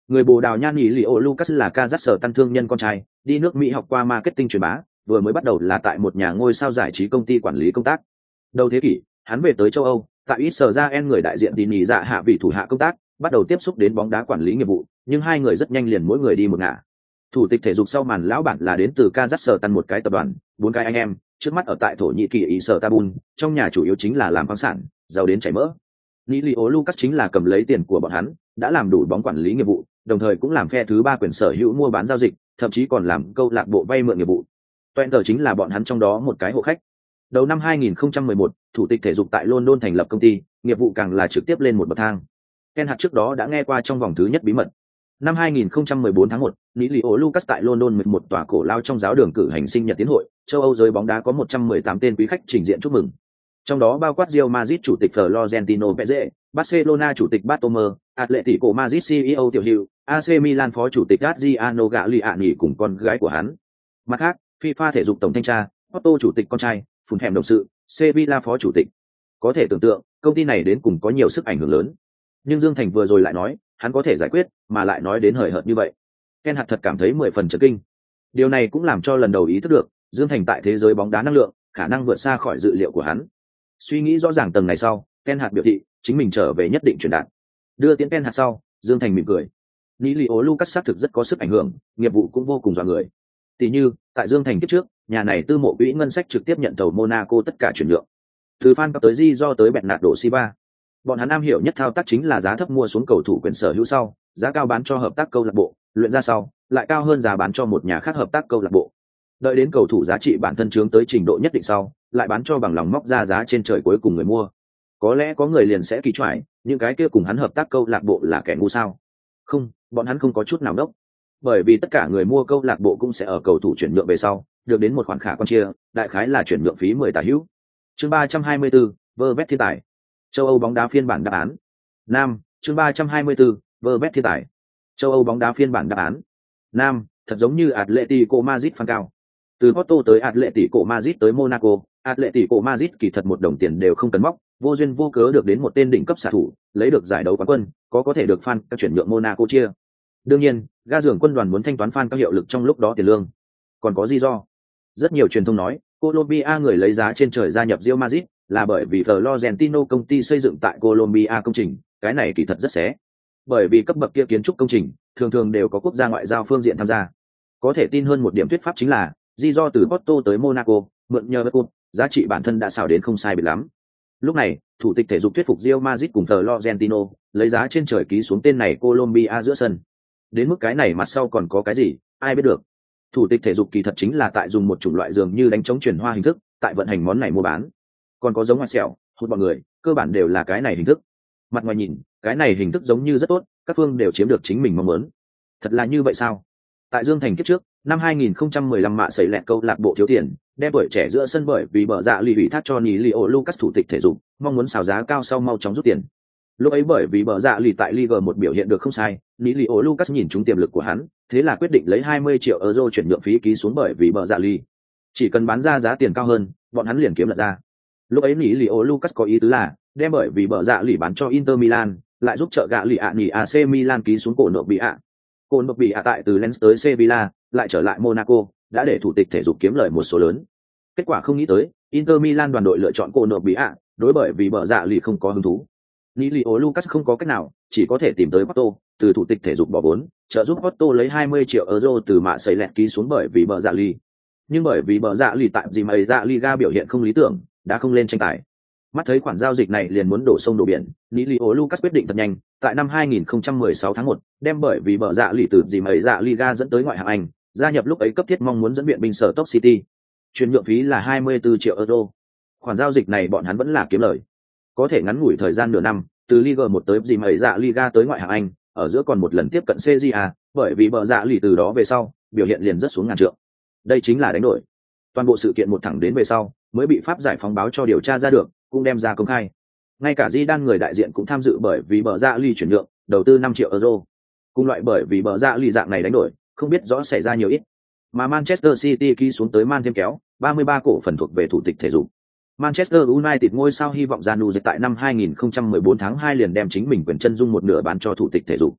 Người Bồ Đào Nha Lý Leo Lucas là Kazakhstan thương nhân con trai, đi nước Mỹ học qua marketing truyền bá, vừa mới bắt đầu là tại một nhà ngôi sao giải trí công ty quản lý công tác. Đầu thế kỷ, hắn về tới châu Âu, tại Israel người đại diện đi nghỉ dạ hạ vị thủ hạ công tác, bắt đầu tiếp xúc đến bóng đá quản lý nghiệp vụ, nhưng hai người rất nhanh liền mỗi người đi một ngả. Thủ tịch thể dục sau màn lão bản là đến từ Kazakhstan một cái tập đoàn, 4 cái anh em, trước mắt ở tại Thổ Nhĩ Kỳ Istanbul, trong nhà chủ yếu chính là làm khoáng sản, giàu đến chảy mỡ. Leo Lucas chính là cầm lấy tiền của bọn hắn, đã làm đủ bóng quản lý nghiệp vụ, đồng thời cũng làm phe thứ ba quyền sở hữu mua bán giao dịch, thậm chí còn làm câu lạc bộ vay mượn nghiệp vụ. Twente chính là bọn hắn trong đó một cái hộ khách. Đầu năm 2011, thủ tịch thể dục tại London thành lập công ty, nghiệp vụ càng là trực tiếp lên một bậc thang. Ken Hart trước đó đã nghe qua trong vòng thứ nhất bí mật. Năm 2014 tháng 1, Leo Lucas tại London một tòa cổ lao trong giáo đường cử hành sinh nhật tiến hội, châu Âu giới bóng đá có 118 tên quý khách trình diện chúc mừng. Trong đó bao quát Real Madrid chủ tịch Florentino Perez, Barcelona chủ tịch Bartomeu, Atletico Madrid CEO Tiểu Hữu, AC Milan phó chủ tịch Adriano Galliani cùng con gái của hắn. Mặt khác, FIFA thể dục tổng thanh tra, Porto chủ tịch con trai, phùn hẻm đồng sự, Sevilla phó chủ tịch. Có thể tưởng tượng, công ty này đến cùng có nhiều sức ảnh hưởng lớn. Nhưng Dương Thành vừa rồi lại nói, hắn có thể giải quyết, mà lại nói đến hời hợt như vậy. Ken Hart thật cảm thấy 10 phần chấn kinh. Điều này cũng làm cho lần đầu ý thức được, Dương Thành tại thế giới bóng đá năng lượng, khả năng vượt xa khỏi dự liệu của hắn. Suy nghĩ rõ ràng tầng này sau, Ken Hart biểu thị, chính mình trở về nhất định truyền đạt. Đưa tiễn Ken Hart sau, Dương Thành mỉm cười. Leo Lucas xác thực rất có sức ảnh hưởng, nghiệp vụ cũng vô cùng dọa người. Tỷ như, tại Dương Thành kiếp trước, nhà này tư mộ quỹ ngân sách trực tiếp nhận tàu Monaco tất cả chuyển nhượng. Từ fan cấp tới Di tới Bernardo Silva. Bọn hắn am hiểu nhất thao tác chính là giá thấp mua xuống cầu thủ quyền sở hữu sau, giá cao bán cho hợp tác câu lạc bộ, luyện ra sau, lại cao hơn giá bán cho một nhà khác hợp tác câu lạc bộ. Đợi đến cầu thủ giá trị bản thân chướng tới trình độ nhất định sau, lại bán cho bằng lòng móc ra giá trên trời cuối cùng người mua. Có lẽ có người liền sẽ kỳ choải, những cái kia cùng hắn hợp tác câu lạc bộ là kẻ ngu sao? Không, bọn hắn không có chút nào đốc. Bởi vì tất cả người mua câu lạc bộ cũng sẽ ở cầu thủ chuyển nhượng về sau, được đến một khoản khả quan chia, đại khái là chuyển nhượng phí 10 tả hữu. Chương 324, Vervet thiên tài. Châu Âu bóng đá phiên bản đáp án. Nam, chương 324, Vervet thiên tài. Châu Âu bóng đá phiên bản đáp án. Nam, thật giống như Atletico Madrid fan cao. Từ Porto tới Atletico Madrid tới Monaco, Atletico Madrid kỳ thật một đồng tiền đều không cần móc, vô duyên vô cớ được đến một tên đỉnh cấp xạ thủ, lấy được giải đấu quán quân, có thể được fan các chuyển nhượng Monaco chia. Đương nhiên, ga giường quân đoàn muốn thanh toán fan các hiệu lực trong lúc đó tiền lương. Còn có gì do? Rất nhiều truyền thông nói, Colombia người lấy giá trên trời gia nhập Real Madrid là bởi vì Florentino công ty xây dựng tại Colombia công trình, cái này kỳ thật rất xé. Bởi vì cấp bậc kia kiến trúc công trình, thường thường đều có quốc gia ngoại giao phương diện tham gia. Có thể tin hơn một điểm thuyết pháp chính là, di do từ Porto tới Monaco, mượn nhờ Beckham, giá trị bản thân đã xào đến không sai biệt lắm. Lúc này, thủ tịch thể dục thuyết phục Real Madrid cùng Florentino, lấy giá trên trời ký xuống tên này Colombia giữa sân. Đến mức cái này mặt sau còn có cái gì, ai biết được. Thủ tịch thể dục kỳ thật chính là tại dùng một chủng loại dường như đánh trống chuyển hoa hình thức, tại vận hành món này mua bán. Còn có giống ngoại sẹo, hút bọn người, cơ bản đều là cái này hình thức. Mặt ngoài nhìn, cái này hình thức giống như rất tốt, các phương đều chiếm được chính mình mong muốn. Thật là như vậy sao? Tại Dương Thành kiếp trước, năm 2015 mạ xảy lẹt câu lạc bộ thiếu tiền, đem tuổi trẻ giữa sân bởi vì bờ dạ lì ủy thác cho Leo Lucas thủ tịch thể dục, mong muốn xào giá cao sau mau chóng rút tiền. Lúc ấy bởi vì bờ dạ lì tại Liga 1 biểu hiện được không sai, Leo Lucas nhìn trúng tiềm lực của hắn, thế là quyết định lấy 20 triệu euro chuyển nhượng phí ký xuống bởi vì bờ dạ lì. Chỉ cần bán ra giá tiền cao hơn, bọn hắn liền kiếm lật ra. Lúc ấy Leo Lucas có ý tứ là đem bởi vì bờ dạ lì bán cho Inter Milan, lại giúp trợ gạ lì ạ nghỉ AC Milan ký xuống cổ nợ bị ạ. Cổ nợ bị ạ tại từ Lens tới Sevilla, lại trở lại Monaco, đã để thủ tịch thể dục kiếm lời một số lớn. Kết quả không nghĩ tới, Inter Milan đoàn đội lựa chọn cổ nợ bị ạ, đối bởi vì bờ dạ lì không có hứng thú. Leo Lucas không có cách nào, chỉ có thể tìm tới Porto, từ thủ tịch thể dục bỏ vốn, trợ giúp Porto lấy 20 triệu euro từ mạ xây lẹt ký xuống bởi vì bờ dạ lì. Nhưng bởi vì bờ dạ lì tại gì mà dạ Liga biểu hiện không lý tưởng, đã không lên tranh tài. Mắt thấy khoản giao dịch này liền muốn đổ sông đổ biển, Leo Lucas quyết định thật nhanh, tại năm 2016 tháng 1, đem bởi vì bờ dạ lì từ gì mà dạ Liga dẫn tới ngoại hạng Anh, gia nhập lúc ấy cấp thiết mong muốn dẫn viện binh sở Stoke City. Chuyển nhượng phí là 24 triệu euro. Khoản giao dịch này bọn hắn vẫn là kiếm lời. Có thể ngắn ngủi thời gian nửa năm, từ Liga 1 tới gì mà dạ Liga tới ngoại hạng Anh, ở giữa còn một lần tiếp cận CJA, bởi vì bờ dạ lì từ đó về sau, biểu hiện liền rất xuống ngàn trượng. Đây chính là đánh đổi. Toàn bộ sự kiện một thẳng đến về sau, mới bị pháp giải phóng báo cho điều tra ra được, cũng đem ra công khai. Ngay cả Zidane người đại diện cũng tham dự bởi vì bờ dạ lì chuyển nhượng, đầu tư 5 triệu euro. Cùng loại bởi vì bờ dạ lì dạng này đánh đổi, không biết rõ xảy ra nhiều ít. Mà Manchester City ký xuống tới man thêm kéo, 33 cổ phần thuộc về thủ tịch thể dục. Manchester United ngôi sao hy vọng Gianlu tại năm 2014 tháng 2 liền đem chính mình quyền chân dung một nửa bán cho thủ tịch thể dục.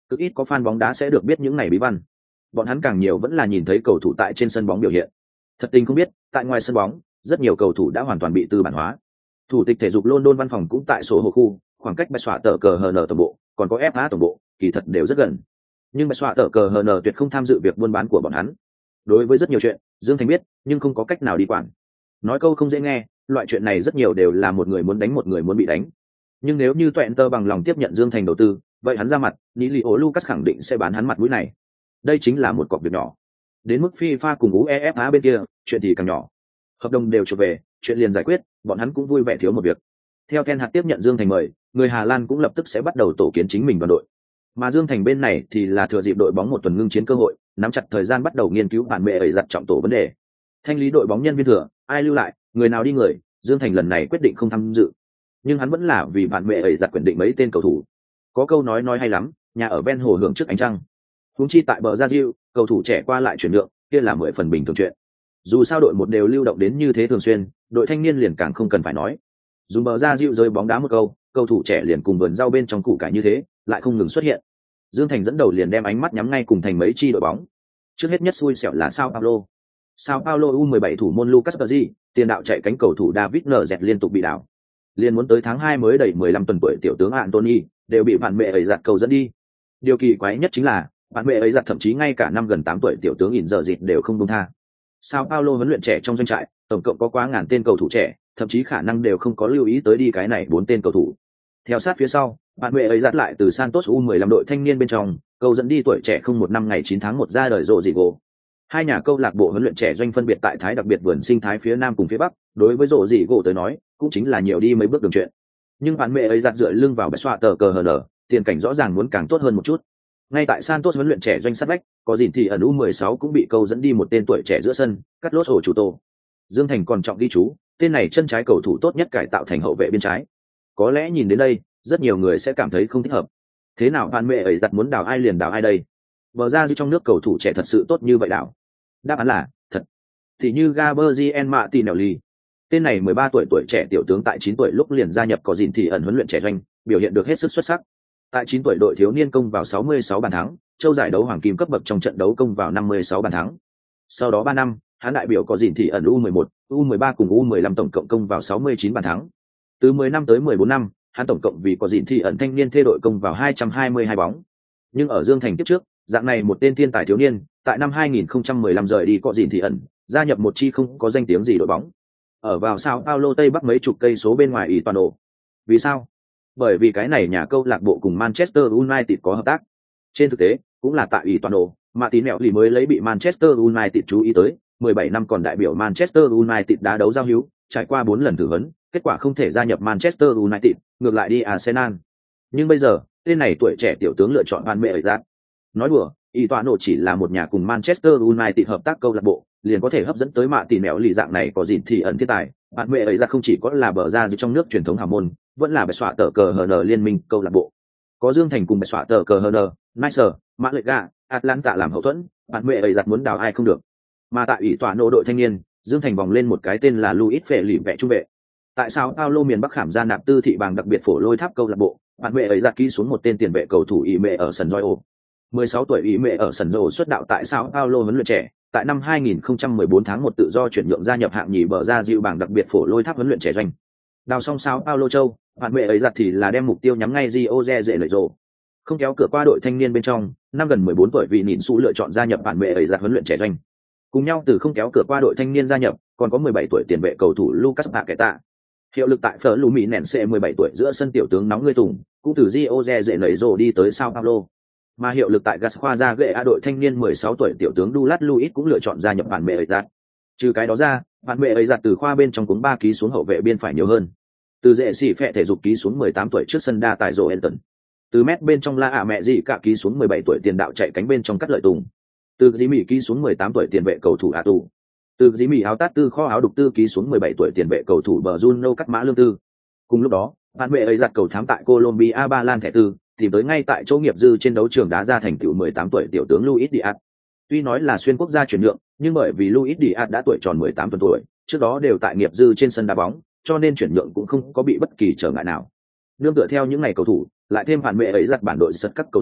Cực ít có fan bóng đá sẽ được biết những này bí văn. Bọn hắn càng nhiều vẫn là nhìn thấy cầu thủ tại trên sân bóng biểu hiện. Thật tình không biết, tại ngoài sân bóng, rất nhiều cầu thủ đã hoàn toàn bị tư bản hóa. Thủ tịch thể dục London văn phòng cũng tại số hộ khu, khoảng cách bạch xóa tờ cờ HN tổng bộ, còn có FA tổng bộ, kỳ thật đều rất gần. Nhưng bạch xóa tờ cờ HN tuyệt không tham dự việc buôn bán của bọn hắn. Đối với rất nhiều chuyện, Dương Thành biết, nhưng không có cách nào đi quản. Nói câu không dễ nghe, loại chuyện này rất nhiều đều là một người muốn đánh một người muốn bị đánh. Nhưng nếu như Twente bằng lòng tiếp nhận Dương Thành đầu tư, vậy hắn ra mặt, Nilio Lucas khẳng định sẽ bán hắn mặt mũi này. Đây chính là một cọc việc nhỏ. Đến mức FIFA cùng UEFA bên kia, chuyện thì càng nhỏ. Hợp đồng đều trở về, chuyện liền giải quyết, bọn hắn cũng vui vẻ thiếu một việc. Theo Ten Hag tiếp nhận Dương Thành mời, người Hà Lan cũng lập tức sẽ bắt đầu tổ kiến chính mình đoàn đội. Mà Dương Thành bên này thì là thừa dịp đội bóng một tuần ngưng chiến cơ hội, nắm chặt thời gian bắt đầu nghiên cứu bản mẹ ấy giặt trọng tổ vấn đề. Thanh lý đội bóng nhân viên thừa, ai lưu lại, người nào đi người, Dương Thành lần này quyết định không tham dự. Nhưng hắn vẫn là vì bản mẹ ấy giặt quyết định mấy tên cầu thủ. Có câu nói hay lắm, nhà ở ven hồ hưởng trước ánh trăng. Huống chi tại bờ Ra Diệu, cầu thủ trẻ qua lại chuyển nhượng, kia là 10 phần bình thường chuyện. Dù sao đội một đều lưu động đến như thế thường xuyên, đội thanh niên liền càng không cần phải nói. Dùng bờ Ra Diệu rơi bóng đá một câu, cầu thủ trẻ liền cùng vườn rau bên trong củ cải như thế, lại không ngừng xuất hiện. Dương Thành dẫn đầu liền đem ánh mắt nhắm ngay cùng thành mấy chi đội bóng. Trước hết nhất xui xẻo là Sao Paulo. Sao Paulo U17 thủ môn Lucas Perry, tiền đạo chạy cánh cầu thủ David Nz liên tục bị đảo. Liên muốn tới tháng 2 mới đầy 15 tuần tuổi tiểu tướng Anthony đều bị bạn mẹ ấy giặt cầu dẫn đi. Điều kỳ quái nhất chính là, bạn mẹ ấy giặt thậm chí ngay cả năm gần 8 tuổi tiểu tướng giờ dịt đều không buông tha. Sao Paulo huấn luyện trẻ trong doanh trại, tổng cộng có quá ngàn tên cầu thủ trẻ, thậm chí khả năng đều không có lưu ý tới đi cái này 4 tên cầu thủ. Theo sát phía sau, bạn mẹ ấy dắt lại từ Santos U15 đội thanh niên bên trong, cầu dẫn đi tuổi trẻ không một năm ngày 9 tháng 1 ra đời rộ dị gỗ. Hai nhà câu lạc bộ huấn luyện trẻ doanh phân biệt tại Thái đặc biệt vườn sinh thái phía Nam cùng phía Bắc, đối với rộ dị gỗ tới nói, cũng chính là nhiều đi mấy bước đường chuyện. Nhưng bạn mẹ ấy dắt dựa lưng vào bạch xoa tờ cờ hờ nở, tiền cảnh rõ ràng muốn càng tốt hơn một chút. Ngay tại Santos huấn luyện trẻ doanh sát vách, có gìn thì ẩn U16 cũng bị câu dẫn đi một tên tuổi trẻ giữa sân, cắt lốt ổ chủ tổ. Dương Thành còn trọng ghi chú, tên này chân trái cầu thủ tốt nhất cải tạo thành hậu vệ bên trái. Có lẽ nhìn đến đây, rất nhiều người sẽ cảm thấy không thích hợp. Thế nào bạn mẹ ấy đặt muốn đào ai liền đào ai đây? Bờ ra dư trong nước cầu thủ trẻ thật sự tốt như vậy đào? Đáp án là thật. Thì như Gabriel Martinelli, tên này 13 tuổi trẻ tiểu tướng tại 9 tuổi lúc liền gia nhập có gìn thì ẩn huấn luyện trẻ doanh, biểu hiện được hết sức xuất sắc. Tại 9 tuổi đội thiếu niên công vào 66 bàn thắng, châu giải đấu hoàng kim cấp bậc trong trận đấu công vào 56 bàn thắng. Sau đó 3 năm, hắn đại biểu có gìn thì ẩn U11, U13 cùng U15 tổng cộng công vào 69 bàn thắng. Từ 10 năm tới 14 năm, hắn tổng cộng vì có gìn thì ẩn thanh niên thê đội công vào 222 bóng. Nhưng ở Dương Thành tiếp trước, dạng này một tên thiên tài thiếu niên, tại năm 2015 rời đi có gìn thì ẩn, gia nhập một chi không có danh tiếng gì đội bóng. Ở vào Sao Paulo Tây Bắc mấy chục cây số bên ngoài Ituano. Vì sao? Bởi vì cái này nhà câu lạc bộ cùng Manchester United có hợp tác. Trên thực tế, cũng là tại Ituano, Martinelli mới lấy bị Manchester United chú ý tới, 17 năm còn đại biểu Manchester United đá đấu giao hữu, trải qua 4 lần thử vấn, kết quả không thể gia nhập Manchester United, ngược lại đi Arsenal. Nhưng bây giờ, tên này tuổi trẻ tiểu tướng lựa chọn Van Mệ ở giác. Nói đùa, Ituano chỉ là một nhà cùng Manchester United hợp tác câu lạc bộ, liền có thể hấp dẫn tới Martinelli dạng này có gìn thì ẩn thiên tài. Van Mệ ở giác không chỉ có là bờ ra trong nước truyền thống hào môn, vẫn là bạch xoạ tờ cờ HN liên minh câu lạc bộ. Có Dương Thành cùng bạch xoạ tờ cờ HN, Nice, Mã Lệ Gà, Atlanta làm hậu thuẫn, bạn mẹ ấy giặt muốn đào ai không được. Mà tại ủy tọa nô đội thanh niên, Dương Thành vòng lên một cái tên là Luis Phệ lì vẽ trung vệ. Tại sao Paulo miền Bắc khảm ra nạp tư thị bằng đặc biệt phổ lôi tháp câu lạc bộ, bạn mẹ ấy giặt ký xuống một tên tiền vệ cầu thủ ý mẹ ở sân Royal. 16 tuổi ý mẹ ở sân Royal xuất đạo tại sao Paulo huấn luyện trẻ, tại năm 2014 tháng 1 tự do chuyển nhượng gia nhập hạng nhì bờ ra dịu bảng đặc biệt phổ lôi tháp huấn luyện trẻ doanh. Đào xong sao Paulo Châu, bạn mẹ ấy giặt thì là đem mục tiêu nhắm ngay Gioze dễ lợi rộ. Không kéo cửa qua đội thanh niên bên trong, năm gần 14 tuổi vì Nịn Su lựa chọn gia nhập bạn mẹ ấy giặt huấn luyện trẻ doanh. Cùng nhau từ không kéo cửa qua đội thanh niên gia nhập, còn có 17 tuổi tiền vệ cầu thủ Lucas Paqueta. Hiệu lực tại Phở Lù Mỹ nền C 17 tuổi giữa sân tiểu tướng nóng người tùng, cũng từ Gioze dễ lợi rộ đi tới Sao Paulo. Mà hiệu lực tại Gascoa ra ghệ A đội thanh niên 16 tuổi tiểu tướng Douglas Luiz cũng lựa chọn gia nhập bạn mẹ ấy giặt. Trừ cái đó ra, bạn mẹ ấy giặt từ khoa bên trong cuống 3 ký xuống hậu vệ biên phải nhiều hơn. Từ dễ xỉ phẹ thể dục ký xuống 18 tuổi trước sân đa tại Joelton. Từ mét bên trong la mẹ gì cả ký xuống 17 tuổi tiền đạo chạy cánh bên trong cắt lợi tùng. Từ dĩ mỹ ký xuống 18 tuổi tiền vệ cầu thủ A tù. Từ dĩ mỹ áo tát tư kho áo đục tư ký xuống 17 tuổi tiền vệ cầu thủ bờ Juno cắt mã lương tư. Cùng lúc đó, bạn mẹ ấy giặt cầu thám tại Colombia Ba Lan thẻ tư, tìm tới ngay tại chỗ nghiệp dư trên đấu trường đá ra thành tựu 18 tuổi tiểu tướng Luis Diaz. Tuy nói là xuyên quốc gia chuyển nhượng, nhưng bởi vì Luis Diaz đã tuổi tròn 18 tuần tuổi, trước đó đều tại nghiệp dư trên sân đá bóng, cho nên chuyển nhượng cũng không có bị bất kỳ trở ngại nào. Nương tựa theo những ngày cầu thủ, lại thêm phản mẹ ấy giặt bản đội sật các cầu thủ,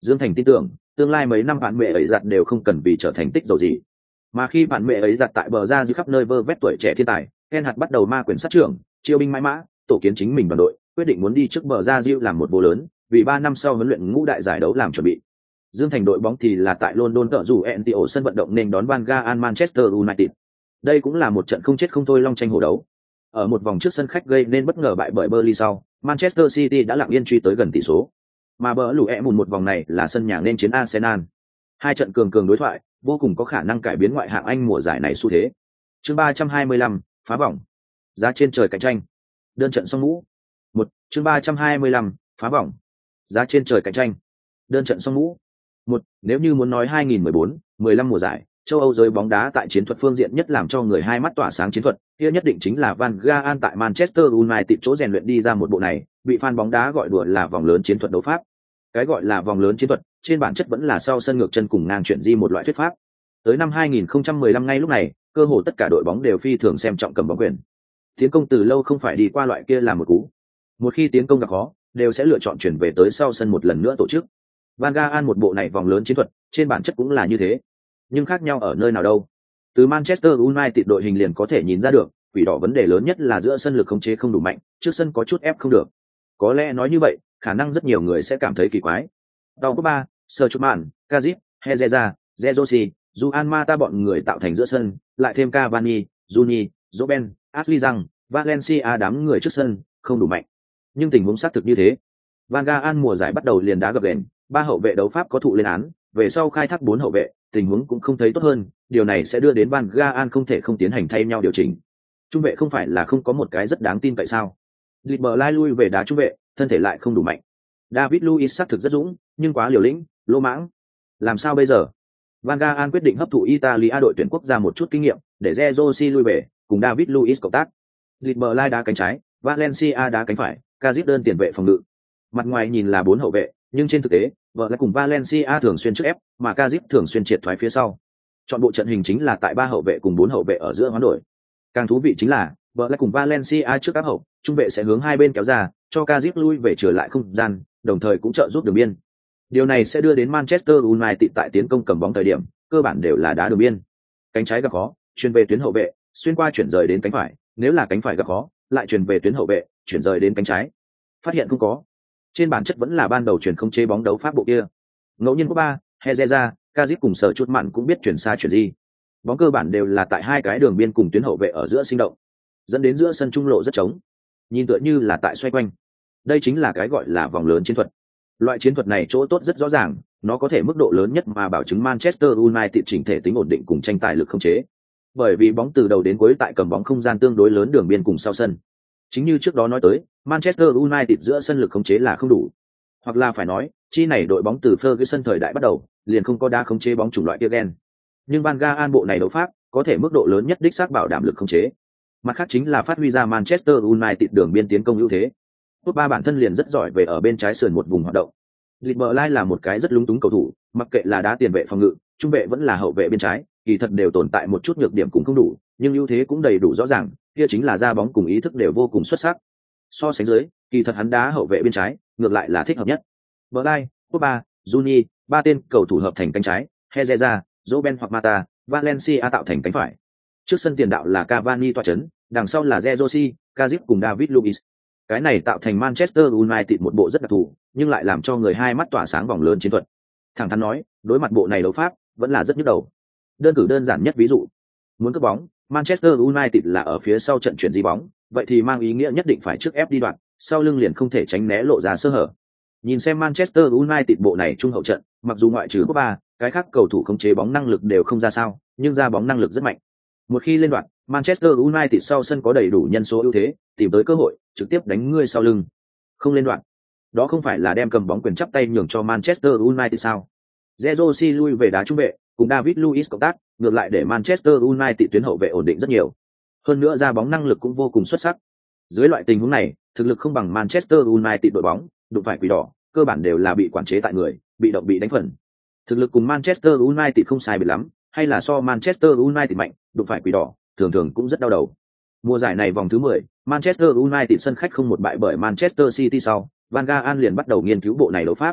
Dương Thành tin tưởng, tương lai mấy năm bạn mẹ ấy giặt đều không cần vì trở thành tích dầu gì. Mà khi bạn mẹ ấy giặt tại bờ ra dư khắp nơi vơ vét tuổi trẻ thiên tài, Ken hạt bắt đầu ma quyền sát trưởng, chiêu binh mãi mã, tổ kiến chính mình đoàn đội, quyết định muốn đi trước bờ ra diêu làm một vô lớn, vì 3 năm sau huấn luyện ngũ đại giải đấu làm chuẩn bị. Dương Thành đội bóng thì là tại London cỡ rủ NTO sân vận động nên đón Van Gaal Manchester United. Đây cũng là một trận không chết không thôi long tranh hổ đấu. Ở một vòng trước sân khách gây nên bất ngờ bại bởi Burnley sau, Manchester City đã lặng yên truy tới gần tỷ số. Mà bỡ lũ mùn một vòng này là sân nhà nên chiến Arsenal. Hai trận cường cường đối thoại, vô cùng có khả năng cải biến ngoại hạng Anh mùa giải này xu thế. Chương 325, phá vòng. Giá trên trời cạnh tranh. Đơn trận song mũ. Chương 325, phá vòng. Giá trên trời cạnh tranh. Đơn trận song mũ. Nếu như muốn nói 2014-15 mùa giải, châu Âu giới bóng đá tại chiến thuật phương diện nhất làm cho người hai mắt tỏa sáng chiến thuật, kia nhất định chính là Van Gaal tại Manchester United chỗ rèn luyện đi ra một bộ này, bị fan bóng đá gọi đùa là vòng lớn chiến thuật đấu pháp. Cái gọi là vòng lớn chiến thuật, trên bản chất vẫn là sau sân ngược chân cùng ngang chuyển di một loại thuyết pháp. Tới năm 2015 ngay lúc này, cơ hồ tất cả đội bóng đều phi thường xem trọng cầm bóng quyền. Tiến công từ lâu không phải đi qua loại kia làm một cú. Một khi tiến công gặp khó, đều sẽ lựa chọn chuyển về tới sau sân một lần nữa tổ chức. Van Gaal một bộ này vòng lớn chiến thuật, trên bản chất cũng là như thế. Nhưng khác nhau ở nơi nào đâu? Từ Manchester United đội hình liền có thể nhìn ra được, quỷ đỏ vấn đề lớn nhất là giữa sân lực khống chế không đủ mạnh, trước sân có chút ép không được. Có lẽ nói như vậy, khả năng rất nhiều người sẽ cảm thấy kỳ quái. Tàu có 3, Schumann, Kazip, Hezeza, Zezosi, Juan Mata bọn người tạo thành giữa sân, lại thêm Cavani, Juni, Robben, Ashley Young, Valencia đám người trước sân, không đủ mạnh. Nhưng tình huống xác thực như thế. Van Gaal mùa giải bắt đầu liền đá gập ghềnh, 3 hậu vệ đấu pháp có thụ lên án, về sau khai thác 4 hậu vệ, tình huống cũng không thấy tốt hơn, điều này sẽ đưa đến Van Gaal không thể không tiến hành thay nhau điều chỉnh. Trung vệ không phải là không có một cái rất đáng tin tại sao? Liberlai lui về đá trung vệ, thân thể lại không đủ mạnh. David Luiz xác thực rất dũng, nhưng quá liều lĩnh, lỗ mãng. Làm sao bây giờ? Van Gaal quyết định hấp thụ Italia đội tuyển quốc gia một chút kinh nghiệm, để Zezosi lui về, cùng David Luiz cộng tác. Liberlai đá cánh trái, Valencia đá cánh phải, Kazip đơn tiền vệ phòng ngự. Mặt ngoài nhìn là 4 hậu vệ, nhưng trên thực tế, vợ là cùng Valencia thường xuyên trước ép, mà Kazip thường xuyên triệt thoái phía sau. Chọn bộ trận hình chính là tại 3 hậu vệ cùng 4 hậu vệ ở giữa hoán đổi. Càng thú vị chính là, vợ là cùng Valencia trước áp hậu, trung vệ sẽ hướng hai bên kéo ra, cho Kazip lui về trở lại không gian, đồng thời cũng trợ giúp đường biên. Điều này sẽ đưa đến Manchester United tại tiến công cầm bóng thời điểm, cơ bản đều là đá đường biên. Cánh trái gặp khó, chuyển về tuyến hậu vệ, xuyên qua chuyển rời đến cánh phải, nếu là cánh phải gặp khó, lại chuyển về tuyến hậu vệ, chuyển rời đến cánh trái. Phát hiện không có. Trên bản chất vẫn là ban đầu chuyển không chế bóng đấu pháp bộ kia. Ngẫu nhiên có 3, Hezeza, Kazip cùng sở chút mặn cũng biết chuyển xa chuyển di. Bóng cơ bản đều là tại hai cái đường biên cùng tuyến hậu vệ ở giữa sinh động, dẫn đến giữa sân trung lộ rất trống, nhìn tựa như là tại xoay quanh. Đây chính là cái gọi là vòng lớn chiến thuật. Loại chiến thuật này chỗ tốt rất rõ ràng, nó có thể mức độ lớn nhất mà bảo chứng Manchester United chỉnh thể tính ổn định cùng tranh tài lực không chế. Bởi vì bóng từ đầu đến cuối tại cầm bóng không gian tương đối lớn đường biên cùng sau sân. Chính như trước đó nói tới, Manchester United giữa sân lực khống chế là không đủ. Hoặc là phải nói, chi này đội bóng từ Ferguson thời đại bắt đầu, liền không có đá khống chế bóng chủng loại kia gen. Nhưng Van Gaal bộ này đấu pháp, có thể mức độ lớn nhất đích xác bảo đảm lực khống chế. Mặt khác chính là phát huy ra Manchester United đường biên tiến công ưu thế. Top 3 bản thân liền rất giỏi về ở bên trái sườn một vùng hoạt động. Liberlai là một cái rất lúng túng cầu thủ, mặc kệ là đá tiền vệ phòng ngự, trung vệ vẫn là hậu vệ bên trái, kỳ thật đều tồn tại một chút nhược điểm cũng không đủ, nhưng ưu thế cũng đầy đủ rõ ràng, kia chính là ra bóng cùng ý thức đều vô cùng xuất sắc. So sánh dưới, kỳ thật hắn đá hậu vệ bên trái, ngược lại là thích hợp nhất. Berlai, Pogba, Juni, 3 tên cầu thủ hợp thành cánh trái, Hezeza, Robben hoặc Mata, Valencia tạo thành cánh phải. Trước sân tiền đạo là Cavani tọa chấn, đằng sau là Zezosi, Kazip cùng David Luiz. Cái này tạo thành Manchester United một bộ rất đặc thù, nhưng lại làm cho người hai mắt tỏa sáng vòng lớn chiến thuật. Thẳng thắn nói, đối mặt bộ này đấu pháp, vẫn là rất nhức đầu. Đơn cử đơn giản nhất ví dụ, muốn cướp bóng, Manchester United là ở phía sau trận chuyển di bóng, vậy thì mang ý nghĩa nhất định phải trước ép đi đoạn, sau lưng liền không thể tránh né lộ ra sơ hở. Nhìn xem Manchester United bộ này trung hậu trận, mặc dù ngoại trừ Pogba, cái khác cầu thủ khống chế bóng năng lực đều không ra sao, nhưng ra bóng năng lực rất mạnh. Một khi lên đoạn, Manchester United sau sân có đầy đủ nhân số ưu thế, tìm tới cơ hội, trực tiếp đánh ngươi sau lưng. Không lên đoạn, đó không phải là đem cầm bóng quyền chắp tay nhường cho Manchester United sao? Zezosi lui về đá trung vệ, cùng David Luiz cộng tác, ngược lại để Manchester United tuyến hậu vệ ổn định rất nhiều. Hơn nữa ra bóng năng lực cũng vô cùng xuất sắc. Dưới loại tình huống này, thực lực không bằng Manchester United đội bóng, đụng phải quỷ đỏ, cơ bản đều là bị quản chế tại người, bị động bị đánh phần. Thực lực cùng Manchester United không sai biệt lắm, hay là so Manchester United mạnh, đụng phải quỷ đỏ, thường thường cũng rất đau đầu. Mùa giải này vòng thứ 10, Manchester United sân khách không một bại bởi Manchester City sau, Van Gaal liền bắt đầu nghiên cứu bộ này đấu pháp.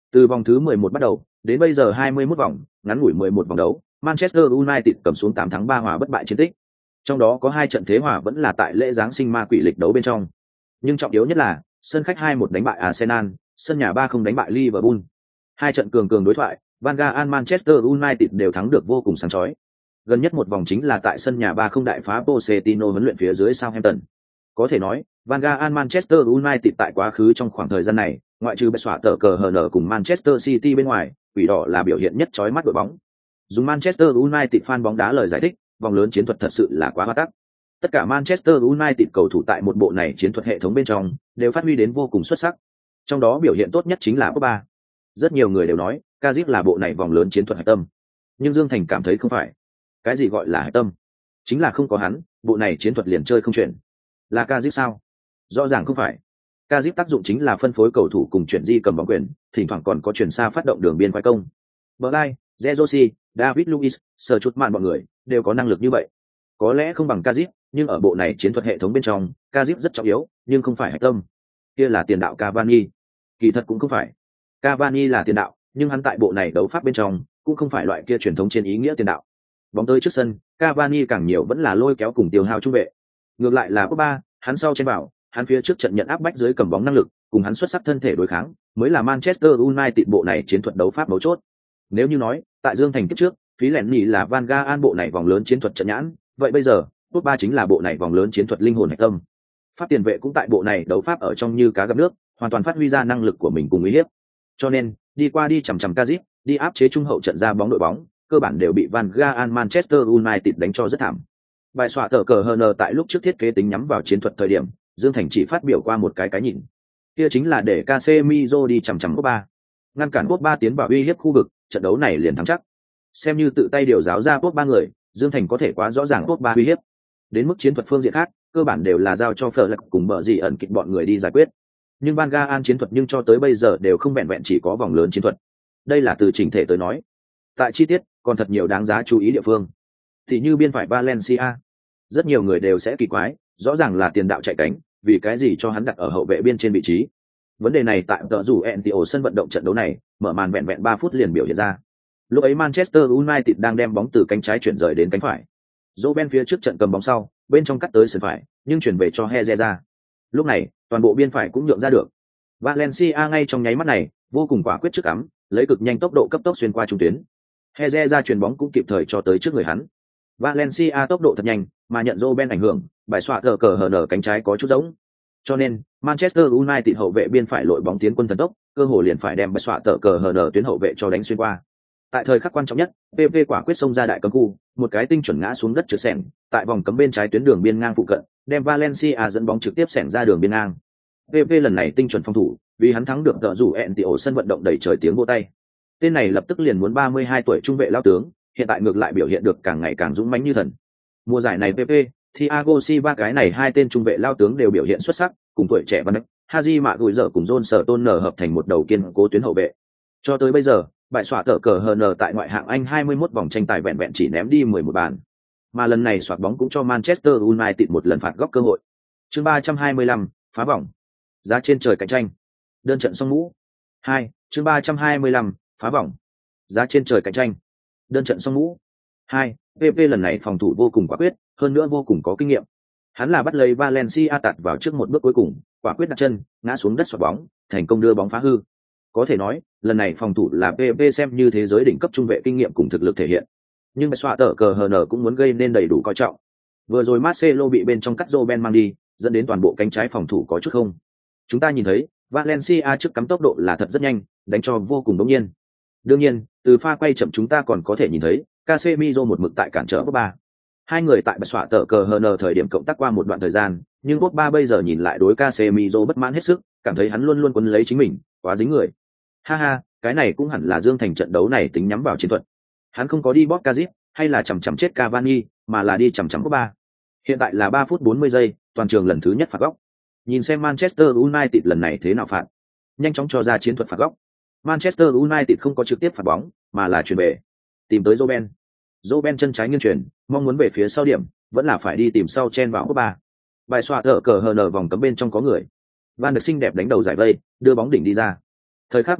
Từ vòng thứ 11 bắt đầu, đến bây giờ 21 vòng, ngắn ngủi 11 vòng đấu, Manchester United cầm xuống 8 thắng 3 hòa bất bại chiến tích. Trong đó có 2 trận thế hòa vẫn là tại lễ giáng sinh ma quỷ lịch đấu bên trong. Nhưng trọng yếu nhất là, sân khách 2-1 đánh bại Arsenal, sân nhà 3-0 đánh bại Liverpool. 2 trận cường cường đối thoại, Van Gaal Manchester United đều thắng được vô cùng sáng chói. Gần nhất một vòng chính là tại sân nhà 3-0 đại phá Pochettino huấn luyện phía dưới Southampton. Có thể nói, Van Gaal Manchester United tại quá khứ trong khoảng thời gian này, ngoại trừ bạch xóa tờ cờ HN cùng Manchester City bên ngoài, quỷ đỏ là biểu hiện nhất chói mắt đội bóng. Dùng Manchester United fan bóng đá lời giải thích, vòng lớn chiến thuật thật sự là quá hoa tắc. Tất cả Manchester United cầu thủ tại một bộ này chiến thuật hệ thống bên trong đều phát huy đến vô cùng xuất sắc. Trong đó biểu hiện tốt nhất chính là Pogba. Rất nhiều người đều nói, Kazip là bộ này vòng lớn chiến thuật hạch tâm. Nhưng Dương Thành cảm thấy không phải. Cái gì gọi là hạch tâm? Chính là không có hắn, bộ này chiến thuật liền chơi không chuyển. Là Kazip sao? Rõ ràng không phải. Kazip tác dụng chính là phân phối cầu thủ cùng chuyển di cầm bóng quyền, thỉnh thoảng còn có chuyển xa phát động đường biên quay công. Berlai, Zerosi, David Luiz, Sở Chút Mạn bọn người đều có năng lực như vậy. Có lẽ không bằng Kazip, nhưng ở bộ này chiến thuật hệ thống bên trong, Kazip rất trọng yếu, nhưng không phải hạch tâm. Kia là tiền đạo Cavani. Kỳ thật cũng không phải. Cavani là tiền đạo, nhưng hắn tại bộ này đấu pháp bên trong, cũng không phải loại kia truyền thống trên ý nghĩa tiền đạo. Bóng tới trước sân, Cavani càng nhiều vẫn là lôi kéo cùng tiêu hao trung vệ. Ngược lại là Pogba, hắn sau trên bảo, hắn phía trước trận nhận áp bách dưới cầm bóng năng lực, cùng hắn xuất sắc thân thể đối kháng, mới là Manchester United bộ này chiến thuật đấu pháp mấu chốt. Nếu như nói, tại Dương Thành kiếp trước, phí lẻn nhì là Van Gaal bộ này vòng lớn chiến thuật trận nhãn, vậy bây giờ, Pogba chính là bộ này vòng lớn chiến thuật linh hồn hạch tâm. Pháp tiền vệ cũng tại bộ này đấu pháp ở trong như cá gặp nước, hoàn toàn phát huy ra năng lực của mình cùng uy hiếp. Cho nên, đi qua đi chằm Kazip, đi áp chế trung hậu trận ra bóng đội bóng, cơ bản đều bị Van Gaal Manchester United đánh cho rất thảm. Bài xóa tờ cờ HN tại lúc trước thiết kế tính nhắm vào chiến thuật thời điểm, Dương Thành chỉ phát biểu qua một cái nhìn. Kia chính là để Casemiro đi chằm Pogba. Ngăn cản Pogba tiến vào uy hiếp khu vực, trận đấu này liền thắng chắc. Xem như tự tay điều giáo ra Pogba người, Dương Thành có thể quá rõ ràng Pogba uy hiếp. Đến mức chiến thuật phương diện khác, cơ bản đều là giao cho Phở Lật cùng bờ gì ẩn kịch bọn người đi giải quyết. Nhưng Van Gaal chiến thuật nhưng cho tới bây giờ đều không vẹn vẹn chỉ có vòng lớn chiến thuật. Đây là từ chỉnh thể tới nói. Tại chi tiết, còn thật nhiều đáng giá chú ý địa phương. Thì như biên phải Valencia, rất nhiều người đều sẽ kỳ quái, rõ ràng là tiền đạo chạy cánh, vì cái gì cho hắn đặt ở hậu vệ biên trên vị trí. Vấn đề này tại tờ rủ NTO sân vận động trận đấu này, mở màn vẹn vẹn 3 phút liền biểu hiện ra. Lúc ấy Manchester United đang đem bóng từ cánh trái chuyển rời đến cánh phải. Robben phía trước trận cầm bóng sau, bên trong cắt tới sân phải, nhưng chuyển về cho Herrera. Lúc này, toàn bộ biên phải cũng nhượng ra được. Valencia ngay trong nháy mắt này, vô cùng quả quyết trước cắm, lấy cực nhanh tốc độ cấp tốc xuyên qua trung tuyến. Herrera chuyền bóng cũng kịp thời cho tới trước người hắn. Valencia tốc độ thật nhanh, mà nhận Robben ảnh hưởng, bài xoạ tờ cờ hở nở cánh trái có chút giống. Cho nên, Manchester United hậu vệ biên phải lội bóng tiến quân thần tốc, cơ hội liền phải đem bài xoạ tờ cờ hở nở tuyến hậu vệ cho đánh xuyên qua. Tại thời khắc quan trọng nhất, PV quả quyết xông ra đại cấm khu, một cái tinh chuẩn ngã xuống đất trượt xẻng, tại vòng cấm bên trái tuyến đường biên ngang phụ cận, đem Valencia dẫn bóng trực tiếp xẻng ra đường biên ngang. PV lần này tinh chuẩn phòng thủ, vì hắn thắng được tợ rủ NTO sân vận động đầy trời tiếng vỗ tay. Tên này lập tức liền muốn 32 tuổi trung vệ lao tướng, hiện tại ngược lại biểu hiện được càng ngày càng dũng mãnh như thần. Mùa giải này PP, Thiago Silva cái này hai tên trung vệ lao tướng đều biểu hiện xuất sắc, cùng tuổi trẻ Van Dijk, Haji Mạ Gùi Dở cùng John Stoner hợp thành một đầu kiên cố tuyến hậu vệ. Cho tới bây giờ, bại xoạ tờ cờ HN tại ngoại hạng Anh 21 vòng tranh tài vẹn vẹn chỉ ném đi 11 bàn. Mà lần này soạt bóng cũng cho Manchester United một lần phạt góc cơ hội. Chương 325, phá vòng. Giá trên trời cạnh tranh. Đơn trận song mũ. 2, chương 325, phá vòng. Giá trên trời cạnh tranh. Đơn trận song mũ. 2, PP lần này phòng thủ vô cùng quả quyết, hơn nữa vô cùng có kinh nghiệm. Hắn là bắt lấy Valencia tạt vào trước một bước cuối cùng, quả quyết đặt chân, ngã xuống đất xoạc bóng, thành công đưa bóng phá hư. Có thể nói, lần này phòng thủ là PP xem như thế giới đỉnh cấp trung vệ kinh nghiệm cùng thực lực thể hiện. Nhưng xoa tờ cờ HN cũng muốn gây nên đầy đủ coi trọng. Vừa rồi Marcelo bị bên trong cắt Robben mang đi, dẫn đến toàn bộ cánh trái phòng thủ có chút không. Chúng ta nhìn thấy, Valencia trước cắm tốc độ là thật rất nhanh, đánh cho vô cùng đống nhiên. Đương nhiên, từ pha quay chậm chúng ta còn có thể nhìn thấy, Casemiro một mực tại cản trở Pogba. Hai người tại bạch xoạ tờ cờ HN thời điểm cộng tác qua một đoạn thời gian, nhưng Pogba bây giờ nhìn lại đối Casemiro bất mãn hết sức, cảm thấy hắn luôn luôn quấn lấy chính mình, quá dính người. Ha ha, cái này cũng hẳn là Dương Thành trận đấu này tính nhắm vào chiến thuật. Hắn không có đi bóp Kazip, hay là chằm chết Cavani, mà là đi chằm Pogba. Hiện tại là 3 phút 40 giây, toàn trường lần thứ nhất phạt góc. Nhìn xem Manchester United lần này thế nào phạt. Nhanh chóng cho ra chiến thuật phạt góc. Manchester United không có trực tiếp phạt bóng, mà là chuyển về. Tìm tới Robben. Robben chân trái nghiêng chuyển, mong muốn về phía sau điểm, vẫn là phải đi tìm sau chen vào Pogba. Bài xoạ tờ cờ HN vòng cấm bên trong có người. Van der xinh đẹp đánh đầu giải vây, đưa bóng đỉnh đi ra. Thời khắc mấu chốt,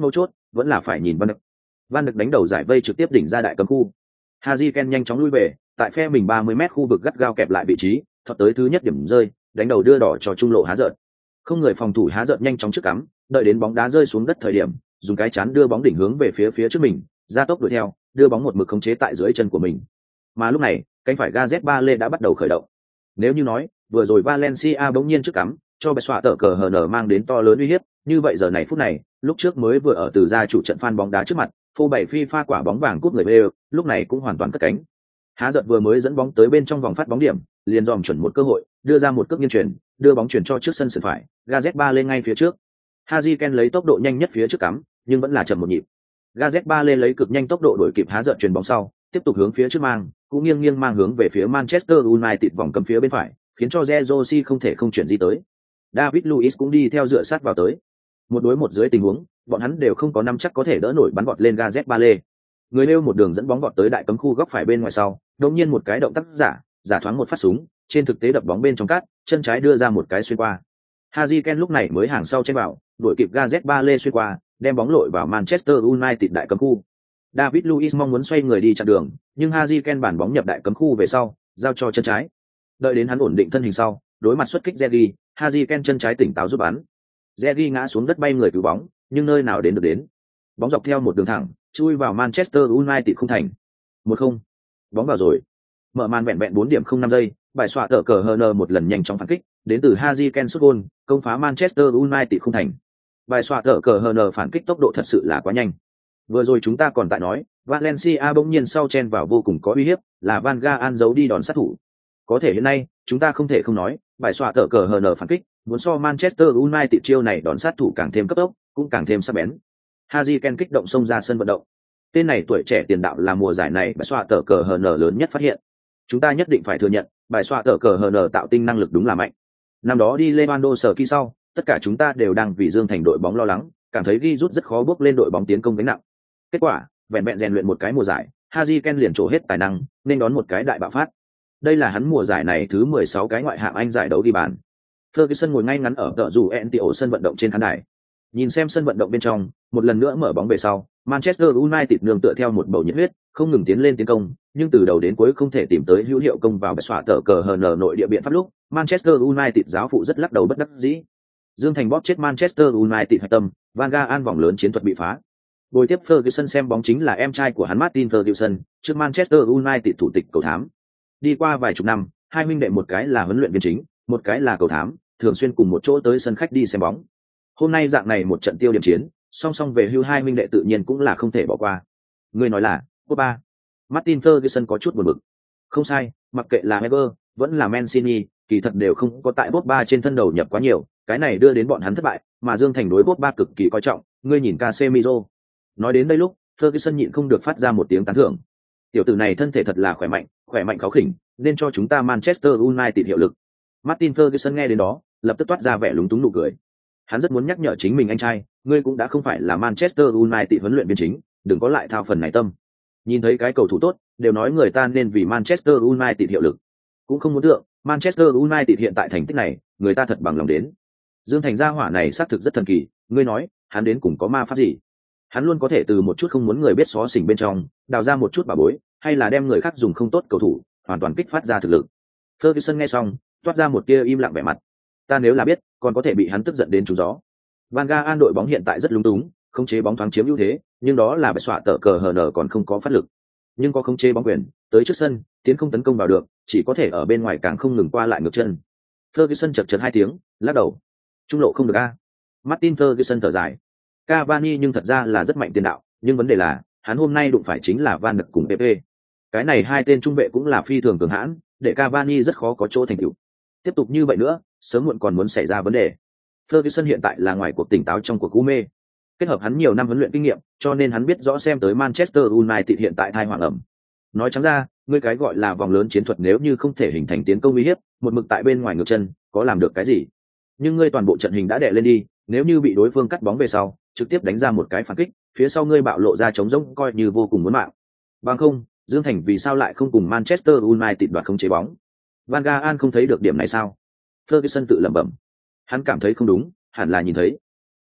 vẫn là phải nhìn Van Đức đánh đầu giải vây trực tiếp đỉnh ra đại cấm khu. Harry Kane nhanh chóng lui về, tại phe mình 30m khu vực gắt gao kẹp lại vị trí, thọt tới thứ nhất điểm rơi, đánh đầu đưa đỏ cho trung lộ há giận. Không người phòng thủ há giận nhanh chóng trước cắm, đợi đến bóng đá rơi xuống đất thời điểm, dùng cái chán đưa bóng đỉnh hướng về phía trước mình, ra tốc đuổi theo, đưa bóng một mực khống chế tại dưới chân của mình. Mà lúc này, cánh phải Gareth Bale đã bắt đầu khởi động. Nếu như nói, vừa rồi Valencia bỗng nhiên trước cắm, cho bè xoạ tở cờ HN mang đến to lớn uy hiếp, như vậy giờ này phút này, lúc trước mới vừa ở từ gia chủ trận fan bóng đá trước mặt, phô bày FIFA quả bóng vàng cúp người bê, lúc này cũng hoàn toàn cất cánh. Há giận vừa mới dẫn bóng tới bên trong vòng phát bóng điểm, liền dòm chuẩn một cơ hội, đưa ra một cước nghiêng chuyển, đưa bóng chuyển cho trước sân sườn phải, Gareth Bale lên ngay phía trước. Harry Kane lấy tốc độ nhanh nhất phía trước cắm, nhưng vẫn là chậm một nhịp. Gareth Bale lấy cực nhanh tốc độ đuổi kịp há giận chuyền bóng sau, tiếp tục hướng phía trước mang, cũng nghiêng mang hướng về phía Manchester United vòng cấm phía bên phải, khiến cho Jerosi không thể không chuyển di tới. David Luiz cũng đi theo dựa sát vào tới. Một đối một dưới tình huống, bọn hắn đều không có nắm chắc có thể đỡ nổi bắn vọt lên Gareth Bale. Người nêu một đường dẫn bóng vọt tới đại cấm khu góc phải bên ngoài sau, đột nhiên một cái động tác giả thoáng một phát súng, trên thực tế đập bóng bên trong cát, chân trái đưa ra một cái xuyên qua. Harry Kane lúc này mới hàng sau trên vào, đuổi kịp Gareth Bale xuyên qua, đem bóng lội vào Manchester United đại cấm khu. David Luiz mong muốn xoay người đi chặn đường, nhưng Harry Kane bản bóng nhập đại cấm khu về sau, giao cho chân trái. Đợi đến hắn ổn định thân hình sau, đối mặt xuất kích Zerri, Harry Kane chân trái tỉnh táo giúp bắn. Zerri ngã xuống đất bay người cứu bóng, nhưng nơi nào đến được đến. Bóng dọc theo một đường thẳng, chui vào Manchester United không thành. 1-0. Bóng vào rồi. Mở màn vẹn 4 điểm 05 giây, bài xoạ tở cờ HN một lần nhanh chóng phản kích, đến từ Harry Kane sút gol, công phá Manchester United không thành. Bài xoạ tở cờ HN phản kích tốc độ thật sự là quá nhanh. Vừa rồi chúng ta còn tại nói, Valencia bỗng nhiên sau chen vào vô cùng có uy hiếp, là Van Gaal giấu đi đòn sát thủ. Có thể hiện nay, chúng ta không thể không nói, bài xoạ tở cờ HN phản kích, muốn so Manchester United chiêu này đòn sát thủ càng thêm cấp tốc, cũng càng thêm sắc bén. Harry Kane kích động xông ra sân vận động. Tên này tuổi trẻ tiền đạo là mùa giải này bài xoạ tở cờ HN lớn nhất phát hiện. Chúng ta nhất định phải thừa nhận, bài xoạ tở cờ HN tạo tinh năng lực đúng là mạnh. Năm đó đi Lewandowski sau, tất cả chúng ta đều đang vì Dương Thành đội bóng lo lắng, cảm thấy ghi rút rất khó bước lên đội bóng tiến công gánh nặng. Kết quả, vẹn rèn luyện một cái mùa giải, Harry Kane liền trổ hết tài năng, nên đón một cái đại bạo phát. Đây là hắn mùa giải này thứ 16 cái ngoại hạng Anh giải đấu ghi bàn. Ferguson ngồi ngay ngắn ở tợ dù NTO sân vận động trên khán đài. Nhìn xem sân vận động bên trong, một lần nữa mở bóng về sau, Manchester United nương tựa theo một bầu nhiệt huyết, không ngừng tiến lên tiến công, nhưng từ đầu đến cuối không thể tìm tới hữu hiệu công vào bẻ xóa tờ cờ HN nội địa biện pháp lúc, Manchester United giáo phụ rất lắc đầu bất đắc dĩ. Dương Thành bóp chết Manchester United hạch tâm, Van Gaal vòng lớn chiến thuật bị phá. Bồi tiếp Ferguson xem bóng chính là em trai của hắn Martin Ferguson, trước Manchester United thủ tịch cầu thám. Đi qua vài chục năm, hai huynh đệ một cái là huấn luyện viên chính, một cái là cầu thám, thường xuyên cùng một chỗ tới sân khách đi xem bóng. Hôm nay dạng này một trận tiêu điểm chiến, song song về hưu hai huynh đệ tự nhiên cũng là không thể bỏ qua. Người nói là, Pogba. Martin Ferguson có chút buồn bực. Không sai, mặc kệ là Wenger, vẫn là Mancini, kỳ thật đều không có tại Pogba trên thân đầu nhập quá nhiều, cái này đưa đến bọn hắn thất bại, mà Dương Thành đối Pogba cực kỳ coi trọng, ngươi nhìn Casemiro. Nói đến đây lúc, Ferguson nhịn không được phát ra một tiếng tán thưởng. Tiểu tử này thân thể thật là khỏe mạnh kháu khỉnh, nên cho chúng ta Manchester United hiệu lực. Martin Ferguson nghe đến đó, lập tức toát ra vẻ lúng túng nụ cười. Hắn rất muốn nhắc nhở chính mình anh trai, ngươi cũng đã không phải là Manchester United huấn luyện viên chính, đừng có lại thao phần này tâm. Nhìn thấy cái cầu thủ tốt, đều nói người ta nên vì Manchester United hiệu lực. Cũng không muốn tượng, Manchester United hiện tại thành tích này, người ta thật bằng lòng đến. Dương Thành gia hỏa này xác thực rất thần kỳ, ngươi nói, hắn đến cùng có ma pháp gì? Hắn luôn có thể từ một chút không muốn người biết xó xỉnh bên trong, đào ra một chút bà bối, hay là đem người khác dùng không tốt cầu thủ, hoàn toàn kích phát ra thực lực. Ferguson nghe xong, toát ra một tia im lặng vẻ mặt. Ta nếu là biết, còn có thể bị hắn tức giận đến trúng gió. Van Gaal đội bóng hiện tại rất lúng túng, khống chế bóng thoáng chiếm ưu thế, nhưng đó là bẻ xóa tờ cờ HN còn không có phát lực. Nhưng có khống chế bóng quyền, tới trước sân, tiến không tấn công vào được, chỉ có thể ở bên ngoài càng không ngừng qua lại ngược chân. Ferguson chật hai tiếng, lắc đầu. Trung lộ không được a. Martin Ferguson thở dài. Cavani nhưng thật ra là rất mạnh tiền đạo, nhưng vấn đề là, hắn hôm nay đụng phải chính là Van Dijk cùng Pepe. Cái này hai tên trung vệ cũng là phi thường cường hãn, để Cavani rất khó có chỗ thành tựu. Tiếp tục như vậy nữa, sớm muộn còn muốn xảy ra vấn đề. Ferguson hiện tại là ngoài cuộc tỉnh táo trong cuộc u mê. Kết hợp hắn nhiều năm huấn luyện kinh nghiệm, cho nên hắn biết rõ xem tới Manchester United hiện tại thai hoàng ẩm. Nói trắng ra, ngươi cái gọi là vòng lớn chiến thuật nếu như không thể hình thành tiến công uy hiếp, một mực tại bên ngoài ngược chân, có làm được cái gì? Nhưng ngươi toàn bộ trận hình đã đè lên đi, nếu như bị đối phương cắt bóng về sau, trực tiếp đánh ra một cái phản kích, phía sau ngươi bạo lộ ra trống rỗng coi như vô cùng muốn mạng. Bằng không, Dương Thành vì sao lại không cùng Manchester United đoạt không chế bóng? Van Gaal không thấy được điểm này sao? Ferguson tự lẩm bẩm. Hắn cảm thấy không đúng, hẳn là nhìn thấy.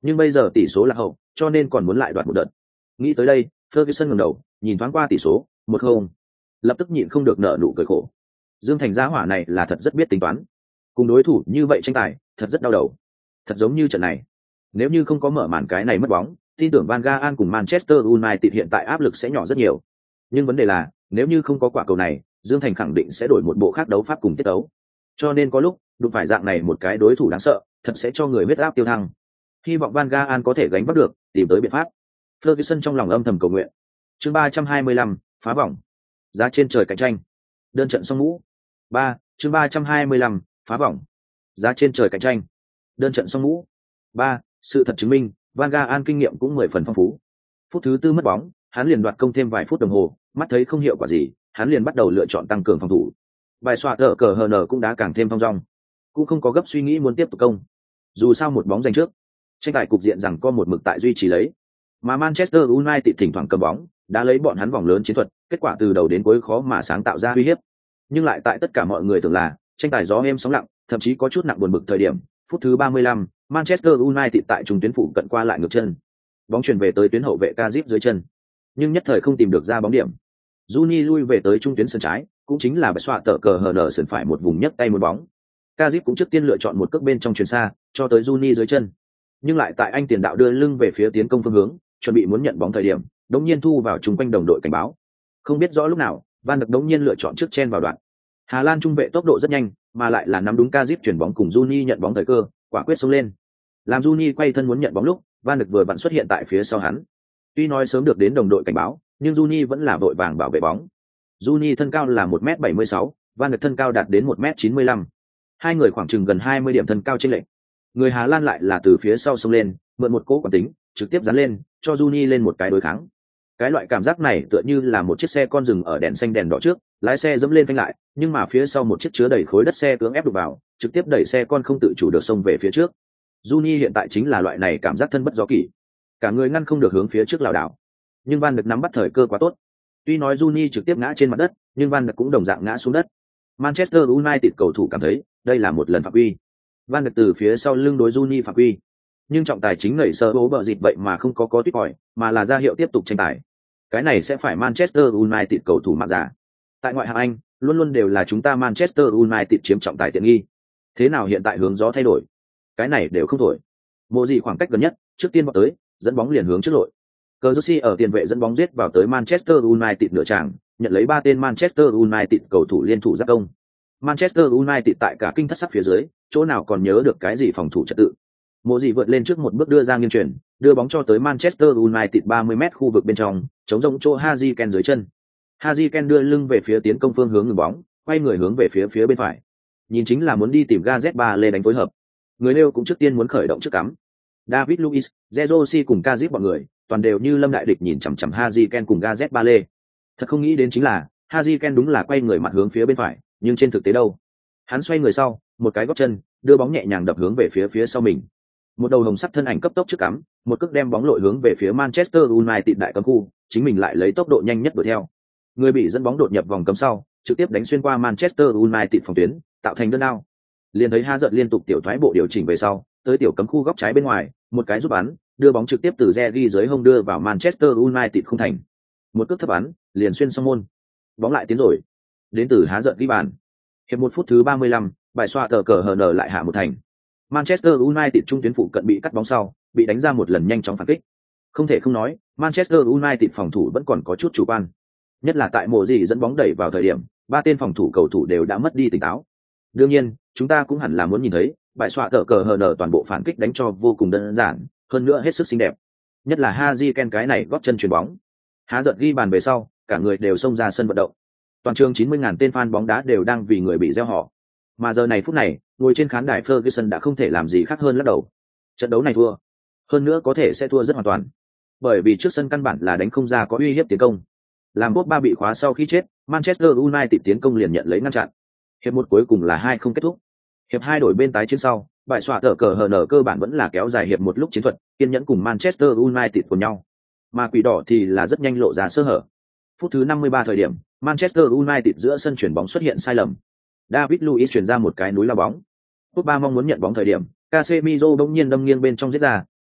Nhưng bây giờ tỷ số lạc hậu, cho nên còn muốn lại đoạt một đợt. Nghĩ tới đây, Ferguson ngẩng đầu, nhìn thoáng qua tỷ số, 1-0. Lập tức nhịn không được nở nụ cười khổ. Dương Thành gia hỏa này là thật rất biết tính toán. Cùng đối thủ như vậy tranh tài, thật rất đau đầu. Thật giống như trận này, nếu như không có mở màn cái này mất bóng, tin tưởng Van Gaal cùng Manchester United hiện tại áp lực sẽ nhỏ rất nhiều. Nhưng vấn đề là, nếu như không có quả cầu này, Dương Thành khẳng định sẽ đổi một bộ khác đấu pháp cùng tiết đấu. Cho nên có lúc, đụng phải dạng này một cái đối thủ đáng sợ, thật sẽ cho người huyết áp tiêu thăng. Hy vọng Van Gaal có thể gánh vác được, tìm tới biện pháp. Ferguson trong lòng âm thầm cầu nguyện. Chương 325, phá vòng. Giá trên trời cạnh tranh. Đơn trận song ngũ. 3, chương 325, phá vòng. Giá trên trời cạnh tranh. Đơn trận song ngũ. 3, sự thật chứng minh, Van Gaal kinh nghiệm cũng 10 phần phong phú. Phút thứ 4 mất bóng, hắn liền đoạt công thêm vài phút đồng hồ, mắt thấy không hiệu quả gì, hắn liền bắt đầu lựa chọn tăng cường phòng thủ. Bài xoạc cờ HN cũng đã càng thêm thong dong, cũng không có gấp suy nghĩ muốn tiếp tục công. Dù sao một bóng giành trước, tranh tài cục diện rằng có một mực tại duy trì lấy. Mà Manchester United thỉnh thoảng cầm bóng, đã lấy bọn hắn vòng lớn chiến thuật, kết quả từ đầu đến cuối khó mà sáng tạo ra uy hiếp. Nhưng lại tại tất cả mọi người tưởng là tranh tài gió êm sóng lặng, thậm chí có chút nặng buồn bực thời điểm, phút thứ 35, Manchester United tại trung tuyến phụ cận qua lại ngược chân. Bóng chuyển về tới tuyến hậu vệ Kazip dưới chân, nhưng nhất thời không tìm được ra bóng điểm. Juni lui về tới trung tuyến sân trái, cũng chính là bẻ xoạ tờ cờ HN sườn phải một vùng nhấc tay một bóng. Kazip cũng trước tiên lựa chọn một cước bên trong chuyền xa, cho tới Juni dưới chân. Nhưng lại tại anh tiền đạo đưa lưng về phía tiến công phương hướng, chuẩn bị muốn nhận bóng thời điểm, đống nhiên thu vào chung quanh đồng đội cảnh báo. Không biết rõ lúc nào, Van Dijk đống nhiên lựa chọn trước chen vào đoạn. Hà Lan trung vệ tốc độ rất nhanh, mà lại là nắm đúng Kazip chuyển bóng cùng Juni nhận bóng thời cơ, quả quyết xông lên. Làm Juni quay thân muốn nhận bóng lúc, Van Dijk vừa vặn xuất hiện tại phía sau hắn. Tuy nói sớm được đến đồng đội cảnh báo, nhưng Juni vẫn là vội vàng bảo vệ bóng. Juni thân cao là 1m76, Van Dijk thân cao đạt đến 1m95. Hai người khoảng chừng gần 20 điểm thân cao chênh lệch. Người Hà Lan lại là từ phía sau xông lên, mượn một cỗ quán tính, trực tiếp dán lên, cho Juni lên một cái đối kháng. Cái loại cảm giác này tựa như là một chiếc xe con dừng ở đèn xanh đèn đỏ trước, lái xe dẫm lên phanh lại, nhưng mà phía sau một chiếc chứa đầy khối đất xe cưỡng ép đụng vào, trực tiếp đẩy xe con không tự chủ được xông về phía trước. Juni hiện tại chính là loại này cảm giác thân bất do kỷ, cả người ngăn không được hướng phía trước lảo đảo. Nhưng Van Dijk nắm bắt thời cơ quá tốt. Tuy nói Juni trực tiếp ngã trên mặt đất, nhưng Van Dijk cũng đồng dạng ngã xuống đất. Manchester United cầu thủ cảm thấy đây là một lần phạm quy. Van Dijk từ phía sau lưng đối Juni phạm quy, nhưng trọng tài chính nảy sơ bố bờ dịt vậy mà không có tuyết còi, mà là ra hiệu tiếp tục tranh tài. Cái này sẽ phải Manchester United cầu thủ mạng giả. Tại ngoại hạng Anh, luôn luôn đều là chúng ta Manchester United chiếm trọng tài tiện nghi. Thế nào hiện tại hướng gió thay đổi? Cái này đều không thổi. Mộ gì khoảng cách gần nhất, trước tiên vào tới, dẫn bóng liền hướng trước lội. Cazorsi ở tiền vệ dẫn bóng giết vào tới Manchester United nửa tràng, nhận lấy 3 tên Manchester United cầu thủ liên thủ giáp công. Manchester United tại cả kinh thất sắc phía dưới, chỗ nào còn nhớ được cái gì phòng thủ trật tự. Mộ gì vượt lên trước một bước đưa ra nghiêng chuyển, đưa bóng cho tới Manchester United 30m khu vực bên trong, chống rỗng chỗ Harry Kane dưới chân. Harry Kane đưa lưng về phía tiến công phương hướng ngừng bóng, quay người hướng về phía bên phải. Nhìn chính là muốn đi tìm Gareth Bale đánh phối hợp. Người nêu cũng trước tiên muốn khởi động trước cắm. David Luiz, Zerosi cùng Kazip bọn người, toàn đều như lâm đại địch nhìn chằm chằm Harry Kane cùng Gareth Bale. Thật không nghĩ đến chính là, Harry Kane đúng là quay người mặt hướng phía bên phải, nhưng trên thực tế đâu? Hắn xoay người sau, một cái gót chân, đưa bóng nhẹ nhàng đập hướng về phía sau mình. Một đầu hồng sắc thân ảnh cấp tốc trước cắm, một cước đem bóng lội hướng về phía Manchester United đại cấm khu, chính mình lại lấy tốc độ nhanh nhất đuổi theo. Người bị dẫn bóng đột nhập vòng cấm sau, trực tiếp đánh xuyên qua Manchester United phòng tuyến, tạo thành đơn đao. Liền thấy Ha giận liên tục tiểu thoái bộ điều chỉnh về sau, tới tiểu cấm khu góc trái bên ngoài, một cái giúp bắn, đưa bóng trực tiếp từ Zeri dưới hông đưa vào Manchester United không thành. Một cước thấp bắn, liền xuyên xong môn. Bóng lại tiến rồi. Đến từ Ha giận ghi bàn. Hiệp 1 phút thứ 35, bài xoa tờ cờ HN lại hạ một thành. Manchester United trung tuyến phụ cận bị cắt bóng sau, bị đánh ra một lần nhanh chóng phản kích. Không thể không nói, Manchester United phòng thủ vẫn còn có chút chủ quan. Nhất là tại mùa gì dẫn bóng đẩy vào thời điểm, 3 tên phòng thủ cầu thủ đều đã mất đi tỉnh táo. Đương nhiên, chúng ta cũng hẳn là muốn nhìn thấy, bài xoa tờ cờ HN toàn bộ phản kích đánh cho vô cùng đơn giản, hơn nữa hết sức xinh đẹp. Nhất là Harry Kane cái này gót chân chuyền bóng. Há giận ghi bàn về sau, cả người đều xông ra sân vận động. Toàn trường 90.000 tên fan bóng đá đều đang vì người bị gieo họ. Mà giờ này phút này, ngồi trên khán đài Ferguson đã không thể làm gì khác hơn lắc đầu. Trận đấu này thua, hơn nữa có thể sẽ thua rất hoàn toàn. Bởi vì trước sân căn bản là đánh không ra có uy hiếp tiến công. Làm Pogba bị khóa sau khi chết, Manchester United tiến công liền nhận lấy ngăn chặn. Hiệp 1 cuối cùng là 2-0 kết thúc. Hiệp 2 đổi bên tái chiến sau, bại xoạ tờ cờ HN cơ bản vẫn là kéo dài hiệp 1 lúc chiến thuật, kiên nhẫn cùng Manchester United của nhau. Mà quỷ đỏ thì là rất nhanh lộ ra sơ hở. Phút thứ 53 thời điểm, Manchester United giữa sân chuyển bóng xuất hiện sai lầm. David Luiz chuyển ra một cái núi lao bóng. Pogba mong muốn nhận bóng thời điểm, Casemiro bỗng nhiên đâm nghiêng bên trong giết ra,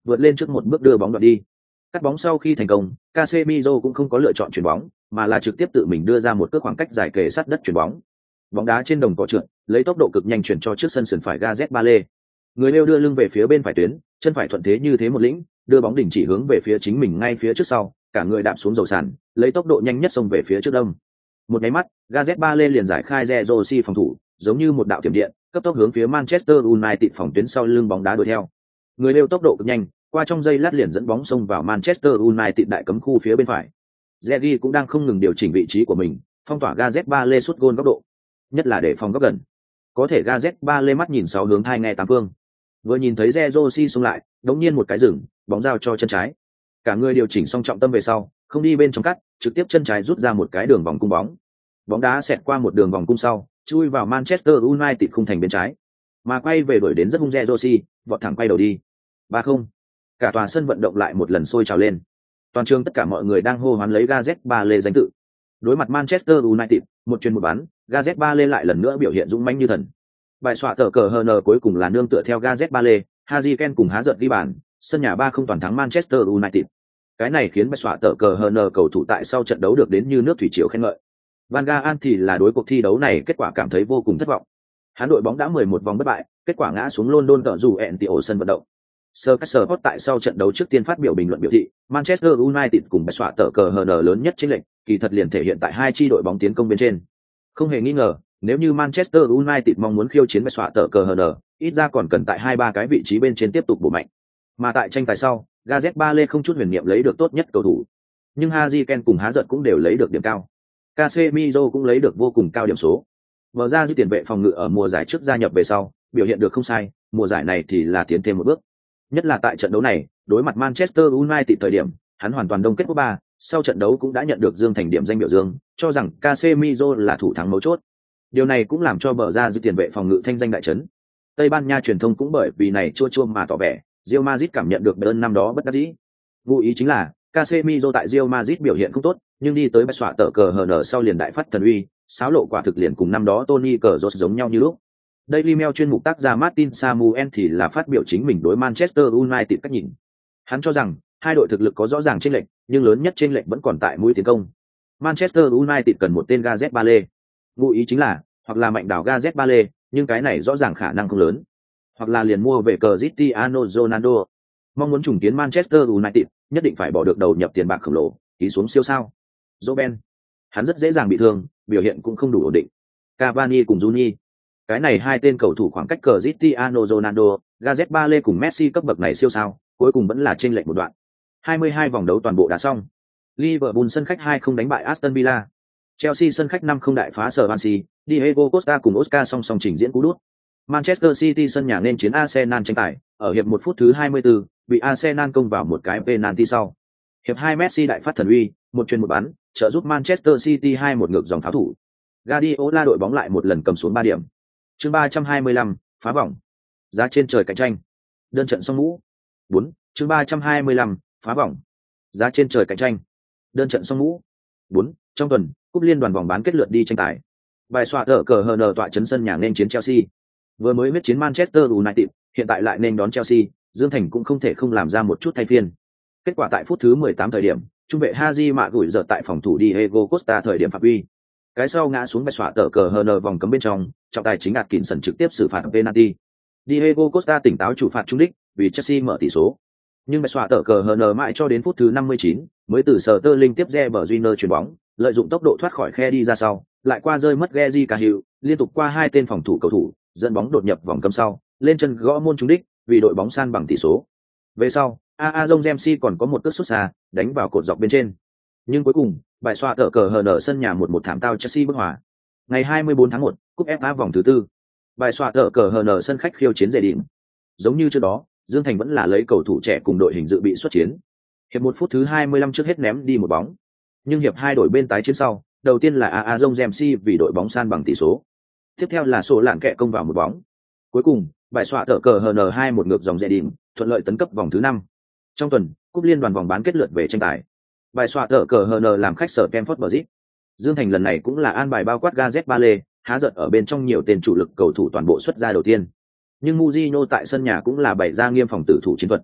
vượt lên trước một bước đưa bóng đoạt đi. Cắt bóng sau khi thành công, Casemiro cũng không có lựa chọn chuyền bóng, mà là trực tiếp tự mình đưa ra một cước khoảng cách dài kề sát đất chuyền bóng. Bóng đá trên đồng cỏ trượt, lấy tốc độ cực nhanh chuyển cho trước sân sườn phải Gareth Bale. Người nêu đưa lưng về phía bên phải tuyến, chân phải thuận thế như thế một lĩnh, đưa bóng đỉnh chỉ hướng về phía chính mình ngay phía trước sau, cả người đạp xuống dầu sàn, lấy tốc độ nhanh nhất xông về phía trước đông. Một cái mắt, Gareth Bale liền giải khai Zerosi phòng thủ, giống như một đạo tiềm điện, cấp tốc hướng phía Manchester United phòng tuyến sau lưng bóng đá đuổi theo. Người nêu tốc độ cực nhanh, qua trong giây lát liền dẫn bóng xông vào Manchester United đại cấm khu phía bên phải. Zergi cũng đang không ngừng điều chỉnh vị trí của mình, phong tỏa Gareth Bale sút gôn góc độ, nhất là để phòng góc gần. Có thể Gareth Bale mắt nhìn sáu hướng hai nghe tám phương. Vừa nhìn thấy Zerosi xông lại, đống nhiên một cái dừng, bóng giao cho chân trái. Cả người điều chỉnh xong trọng tâm về sau, không đi bên trong cắt, trực tiếp chân trái rút ra một cái đường vòng cung bóng. Bóng đá xẹt qua một đường vòng cung sau, chui vào Manchester United khung thành bên trái. Mà quay về đuổi đến rất hung Zerosi, vọt thẳng quay đầu đi. 3-0. Cả tòa sân vận động lại một lần sôi trào lên. Toàn trường tất cả mọi người đang hô hoán lấy Gareth Bale danh tự. Đối mặt Manchester United, một chuyền một bán, Gareth Bale lại lần nữa biểu hiện dũng mãnh như thần. Bài xoạ tờ cờ HN cuối cùng là nương tựa theo Gareth Bale, Harry Kane cùng há giật ghi bàn, sân nhà 3-0 toàn thắng Manchester United. Cái này khiến bài xoạ tờ cờ HN cầu thủ tại sau trận đấu được đến như nước thủy triều khen ngợi. Van Gaal thì là đối cuộc thi đấu này kết quả cảm thấy vô cùng thất vọng. Hắn đội bóng đã 11 vòng bất bại, kết quả ngã xuống London tợ dù Etihad sân vận động. Sir Caesar tại sau trận đấu trước tiên phát biểu bình luận biểu thị, Manchester United cùng bài xoạ tờ cờ HN lớn nhất chênh lệch, kỳ thật liền thể hiện tại hai chi đội bóng tiến công bên trên. Không hề nghi ngờ, nếu như Manchester United mong muốn khiêu chiến bài xoạ tờ cờ HN, ít ra còn cần tại 2-3 cái vị trí bên trên tiếp tục bổ mạnh. Mà tại tranh tài sau, Gareth Bale không chút huyền niệm lấy được tốt nhất cầu thủ. Nhưng Harry Kane cùng há giật cũng đều lấy được điểm cao. Casemiro cũng lấy được vô cùng cao điểm số. Mở ra dư tiền vệ phòng ngự ở mùa giải trước gia nhập về sau, biểu hiện được không sai, mùa giải này thì là tiến thêm một bước. Nhất là tại trận đấu này, đối mặt Manchester United thời điểm, hắn hoàn toàn đông kết top 3, sau trận đấu cũng đã nhận được Dương thành điểm danh biểu dương, cho rằng Casemiro là thủ thắng mấu chốt. Điều này cũng làm cho bờ ra dư tiền vệ phòng ngự thanh danh đại chấn. Tây Ban Nha truyền thông cũng bởi vì này chua mà tỏ vẻ, Real Madrid cảm nhận được Bayern năm đó bất đắc dĩ. Vô ý chính là, Casemiro tại Real Madrid biểu hiện không tốt, nhưng đi tới bạch xoạ tờ cờ HN sau liền đại phát thần uy, xáo lộ quả thực liền cùng năm đó Tony Kroos giống nhau như lúc. Daily Mail chuyên mục tác gia Martin Samuel thì là phát biểu chính mình đối Manchester United cách nhìn. Hắn cho rằng, hai đội thực lực có rõ ràng chênh lệch, nhưng lớn nhất chênh lệch vẫn còn tại mũi tiến công. Manchester United cần một tên Gareth Bale. Ngụ ý chính là, hoặc là mạnh đảo Gareth Bale, nhưng cái này rõ ràng khả năng không lớn. Hoặc là liền mua về Cristiano Ronaldo. Mong muốn trùng kiến Manchester United, nhất định phải bỏ được đầu nhập tiền bạc khổng lồ, ký xuống siêu sao. Robben, hắn rất dễ dàng bị thương, biểu hiện cũng không đủ ổn định. Cavani cùng Juni, cái này hai tên cầu thủ khoảng cách Cristiano Ronaldo, Gareth Bale cùng Messi cấp bậc này siêu sao, cuối cùng vẫn là chênh lệch một đoạn. 22 vòng đấu toàn bộ đã xong. Liverpool sân khách 2-0 đánh bại Aston Villa. Chelsea sân khách 5-0 đại phá Swansea, Diego Costa cùng Oscar song song trình diễn cú đút. Manchester City sân nhà nên chiến Arsenal tranh tài, ở hiệp 1 phút thứ 24, bị Arsenal công vào một cái penalty sau. Hiệp 2 Messi đại phát thần uy, một chuyền một bắn, trợ giúp Manchester City 2-1 ngược dòng pháo thủ. Guardiola đội bóng lại một lần cầm xuống 3 điểm. Chương 325, phá vòng. Giá trên trời cạnh tranh. Đơn trận song mũ. 4, chương 325, phá vòng. Giá trên trời cạnh tranh. Đơn trận song mũ. 4, trong tuần, cúp liên đoàn vòng bán kết lượt đi tranh tài. Bài xoạ ở cờ HN tọa trấn sân nhà nên chiến Chelsea. Vừa mới huyết chiến Manchester United, hiện tại lại nên đón Chelsea, Dương Thành cũng không thể không làm ra một chút thay phiên. Kết quả tại phút thứ 18 thời điểm, trung vệ Haji mạ gửi giờ tại phòng thủ Diego Costa thời điểm phạm uy. Cái sau ngã xuống bạch xoạ tờ cờ HN vòng cấm bên trong, trọng tài chính Atkinson trực tiếp xử phạt penalty. Diego Costa tỉnh táo chủ phạt trúng đích, vì Chelsea mở tỷ số. Nhưng bạch xoạ tờ cờ HN mãi cho đến phút thứ 59, mới từ Sterling tiếp Reber Júnior chuyền bóng, lợi dụng tốc độ thoát khỏi khe đi ra sau, lại qua rơi mất Gezi Cahill, liên tục qua hai tên phòng thủ cầu thủ, dẫn bóng đột nhập vòng cấm sau, lên chân gõ môn trúng đích, vì đội bóng san bằng tỷ số. Về sau, Aaron Ramsey còn có một cước sút xa, đánh vào cột dọc bên trên. Nhưng cuối cùng, bài xoạ tờ cờ HN sân nhà 1-1 thảm tao Chelsea bất hòa. Ngày 24 tháng 1, cúp FA vòng thứ 4. Bài xoạ tờ cờ HN sân khách khiêu chiến Dệ Đỉnh. Giống như trước đó, Dương Thành vẫn là lấy cầu thủ trẻ cùng đội hình dự bị xuất chiến. Hiệp 1 phút thứ 25 trước hết ném đi một bóng. Nhưng hiệp 2 đổi bên tái chiến sau, đầu tiên là Aaron Ramsey vì đội bóng san bằng tỷ số. Tiếp theo là sổ lạn kẹ công vào một bóng. Cuối cùng, bài xoạ tờ cờ HN 2-1 ngược dòng Dệ Đỉnh, thuận lợi tấn cấp vòng thứ 5. Trong tuần, cúp liên đoàn vòng bán kết lượt về tranh tài. Bài xoạ tờ cờ HN làm khách sở Stamford Bridge. Dương Thành lần này cũng là an bài bao quát Gareth Bale, há giật ở bên trong nhiều tên chủ lực cầu thủ toàn bộ xuất ra đầu tiên. Nhưng Mourinho tại sân nhà cũng là bày ra nghiêm phòng tử thủ chiến thuật.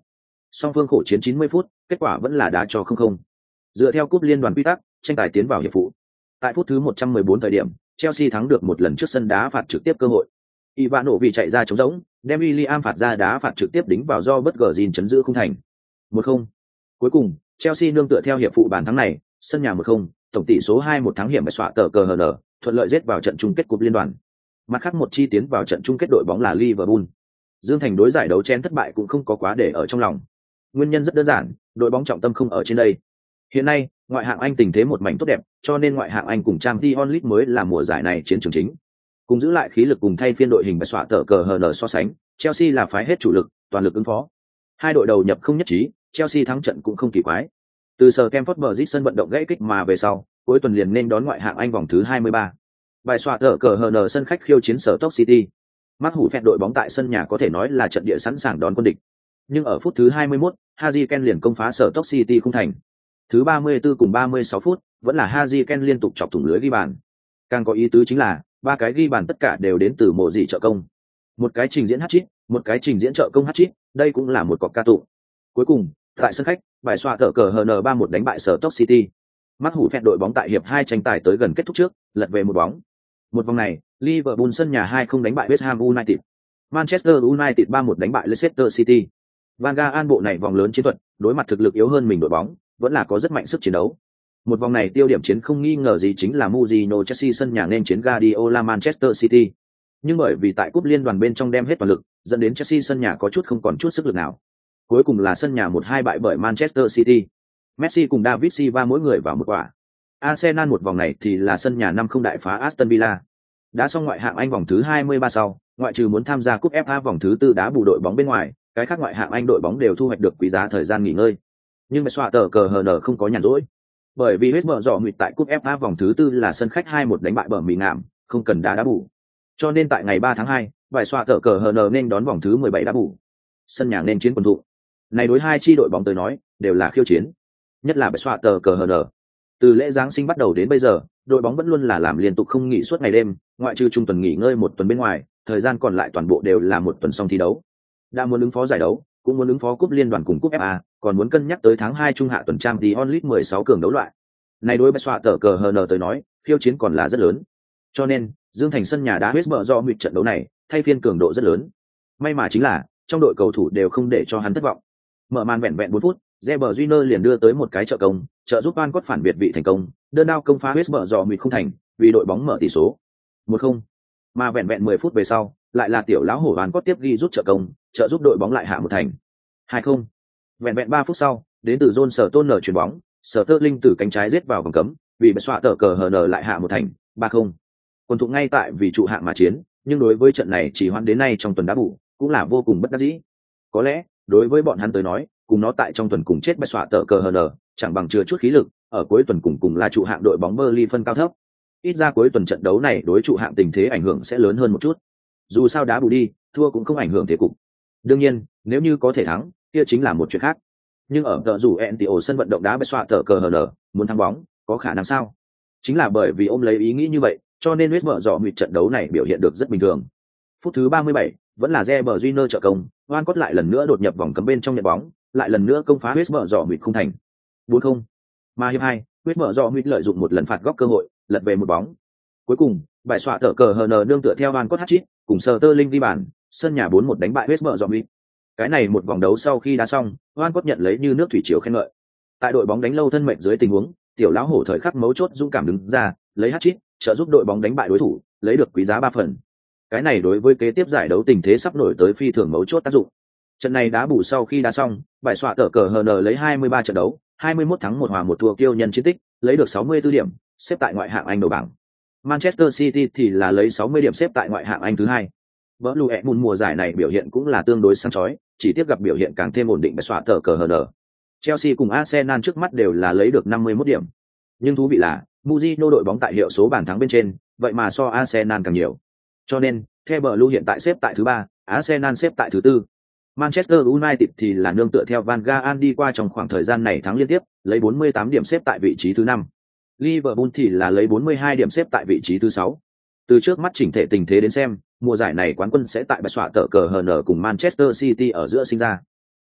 Song phương khổ chiến 90 phút, kết quả vẫn là đá cho 0-0. Dựa theo cúp liên đoàn quy tắc, tranh tài tiến vào hiệp phụ. Tại phút thứ 114 thời điểm, Chelsea thắng được một lần trước sân đá phạt trực tiếp cơ hội. Ivanovic chạy ra trống rỗng, đem Willian phạt ra đá phạt trực tiếp đính vào do bất ngờ gìn chấn giữ khung thành. 1-0. Cuối cùng, Chelsea nương tựa theo hiệp phụ bàn thắng này, sân nhà 1-0, tổng tỷ số 2-1 thắng hiểm bạch xoạ tờ cờ HN, thuận lợi giết vào trận chung kết cúp liên đoàn. Mặt khác một chi tiến vào trận chung kết đội bóng là Liverpool. Dương Thành đối giải đấu chen thất bại cũng không có quá để ở trong lòng. Nguyên nhân rất đơn giản, đội bóng trọng tâm không ở trên đây. Hiện nay, ngoại hạng Anh tình thế một mảnh tốt đẹp, cho nên ngoại hạng Anh cùng Champions League mới là mùa giải này chiến trường chính. Cùng giữ lại khí lực cùng thay phiên đội hình bạch xoạ tờ cờ HN so sánh, Chelsea là phái hết chủ lực, toàn lực ứng phó. Hai đội đầu nhập không nhất trí, Chelsea thắng trận cũng không kỳ quái. Từ sở Stamford Bridge sân vận động gãy kích mà về sau, cuối tuần liền nên đón ngoại hạng Anh vòng thứ 23. Bài xoạ tờ cờ HN sân khách khiêu chiến sở Stoke City. Mắt hủ phẹt đội bóng tại sân nhà có thể nói là trận địa sẵn sàng đón quân địch. Nhưng ở phút thứ 21, Harry Kane liền công phá sở Stoke City khung thành. Thứ 34 cùng 36 phút, vẫn là Harry Kane liên tục chọc thủng lưới ghi bàn. Càng có ý tứ chính là, ba cái ghi bàn tất cả đều đến từ mộ dị trợ công. Một cái trình diễn hat-trick, một cái trình diễn trợ công hat-trick, đây cũng là một cọc ca tụng. Cuối cùng, tại sân khách, bài xoạ tờ cờ HN 3-1 đánh bại sở Stoke City. Mắt hủ phẹt đội bóng tại hiệp 2 tranh tài tới gần kết thúc trước, lật về một bóng. Một vòng này, Liverpool sân nhà 2-0 đánh bại West Ham United. Manchester United 3-1 đánh bại Leicester City. Van Gaal bộ này vòng lớn chiến thuật, đối mặt thực lực yếu hơn mình đội bóng, vẫn là có rất mạnh sức chiến đấu. Một vòng này tiêu điểm chiến không nghi ngờ gì chính là Mourinho Chelsea sân nhà nên chiến Guardiola Manchester City. Nhưng bởi vì tại cúp liên đoàn bên trong đem hết toàn lực, dẫn đến Chelsea sân nhà có chút không còn chút sức lực nào. Cuối cùng là sân nhà 1-2 bại bởi Manchester City. Messi cùng David Silva mỗi người vào một quả. Arsenal một vòng này thì là sân nhà 5-0 đại phá Aston Villa. Đã xong ngoại hạng Anh vòng thứ 23 sau, ngoại trừ muốn tham gia cúp FA vòng thứ 4 đá bù đội bóng bên ngoài, cái khác ngoại hạng Anh đội bóng đều thu hoạch được quý giá thời gian nghỉ ngơi. Nhưng bài xoạ tờ cờ HN không có nhàn rỗi. Bởi vì West Brom dọ nguyệt tại cúp FA vòng thứ 4 là sân khách 2-1 đánh bại bờ mì ngạm, không cần đá bù. Cho nên tại ngày 3 tháng 2, bài xoạ tờ cờ HN nên đón vòng thứ 17 đá bù. Sân nhà nên chiến quần thụ. Này đối hai chi đội bóng tới nói, đều là khiêu chiến. Nhất là bài xoạ tờ cờ HN. Từ lễ Giáng sinh bắt đầu đến bây giờ, đội bóng vẫn luôn là làm liên tục không nghỉ suốt ngày đêm, ngoại trừ trung tuần nghỉ ngơi một tuần bên ngoài, thời gian còn lại toàn bộ đều là một tuần xong thi đấu. Đã muốn ứng phó giải đấu, cũng muốn ứng phó cúp liên đoàn cùng cúp FA, còn muốn cân nhắc tới tháng 2 trung hạ tuần Champions League 16 cường đấu loại. Này đối với xoạ tờ cờ HN tới nói, khiêu chiến còn là rất lớn. Cho nên, Dương Thành sân nhà đá West Brom do nguyệt trận đấu này, thay phiên cường độ rất lớn. May mà chính là, trong đội cầu thủ đều không để cho hắn thất vọng. Mở màn vẹn vẹn 4 phút, Reber Júnior liền đưa tới một cái trợ công, trợ giúp Van Cott phản biệt vị thành công, đơn đao công phá West Brom do nguyệt không thành, vì đội bóng mở tỷ số 1-0. Mà vẹn vẹn 10 phút về sau, lại là tiểu lão hổ Van Cott tiếp ghi rút trợ công, trợ giúp đội bóng lại hạ một thành 2-0. Vẹn vẹn 3 phút sau, đến từ John Stones chuyển bóng, Sterling từ cánh trái giết vào vòng cấm, vì bật xoạ tờ cờ HN lại hạ một thành 3-0. Quân thủ ngay tại vì trụ hạng mà chiến, nhưng đối với trận này chỉ hoãn đến nay trong tuần đá bù, cũng là vô cùng bất đắc dĩ. Có lẽ, đối với bọn hắn tới nói, cùng nó tại trong tuần cùng chết bật xoạ tờ cờ HN, chẳng bằng chừa chút khí lực, ở cuối tuần cùng là trụ hạng đội bóng Burnley phân cao thấp. Ít ra cuối tuần trận đấu này đối trụ hạng tình thế ảnh hưởng sẽ lớn hơn một chút. Dù sao đá bù đi, thua cũng không ảnh hưởng thế cục. Đương nhiên, nếu như có thể thắng, kia chính là một chuyện khác. Nhưng ở tờ rủ NTO sân vận động đá bật xoạ tờ cờ HN, muốn thắng bóng, có khả năng sao? Chính là bởi vì ôm lấy ý nghĩ như vậy, cho nên West Brom dọ nguyệt trận đấu này biểu hiện được rất bình thường. Phút thứ 37, vẫn là Reber Júnior trợ công, Van Cott lại lần nữa đột nhập vòng cấm bên trong nhận bóng, lại lần nữa công phá West Brom dọ nguyệt không thành 4-0. Mà hiệp 2, West Brom dọ nguyệt lợi dụng một lần phạt góc cơ hội, lật về một bóng. Cuối cùng, bài xoạ tờ cờ HN nương tựa theo Van Cott hat-trick, cùng Sterling ghi bàn, sân nhà 4-1 đánh bại West Brom dọ nguyệt. Cái này một vòng đấu sau khi đá xong, Van Cott nhận lấy như nước thủy triều khen ngợi. Tại đội bóng đánh lâu thân mệnh dưới tình huống, tiểu lão hổ thời khắc mấu chốt dũng cảm đứng ra, lấy hat-trick, trợ giúp đội bóng đánh bại đối thủ, lấy được quý giá 3 phần. Cái này đối với kế tiếp giải đấu tình thế sắp nổi tới phi thường mấu chốt tác dụng. Trận này đá bù sau khi đá xong, bài xoạ tờ cờ HN lấy 23 trận đấu, 21 thắng 1 hòa 1 thua kiêu nhân chiến tích, lấy được 64 điểm, xếp tại ngoại hạng Anh đầu bảng. Manchester City thì là lấy 60 điểm xếp tại ngoại hạng Anh thứ 2. Blue Moon mùa giải này biểu hiện cũng là tương đối sáng chói, chỉ tiếp gặp biểu hiện càng thêm ổn định bài xoạ tờ cờ HN. Chelsea cùng Arsenal trước mắt đều là lấy được 51 điểm. Nhưng thú vị là, Mourinho đội bóng tại hiệu số bàn thắng bên trên, vậy mà so Arsenal càng nhiều. Cho nên, The Blue hiện tại xếp tại thứ 3, Arsenal xếp tại thứ 4. Manchester United thì là nương tựa theo Van Gaal đi qua trong khoảng thời gian này thắng liên tiếp, lấy 48 điểm xếp tại vị trí thứ 5. Liverpool thì là lấy 42 điểm xếp tại vị trí thứ 6. Từ trước mắt chỉnh thể tình thế đến xem, mùa giải này quán quân sẽ tại bài xoạ tờ cờ HN cùng Manchester City ở giữa sinh ra.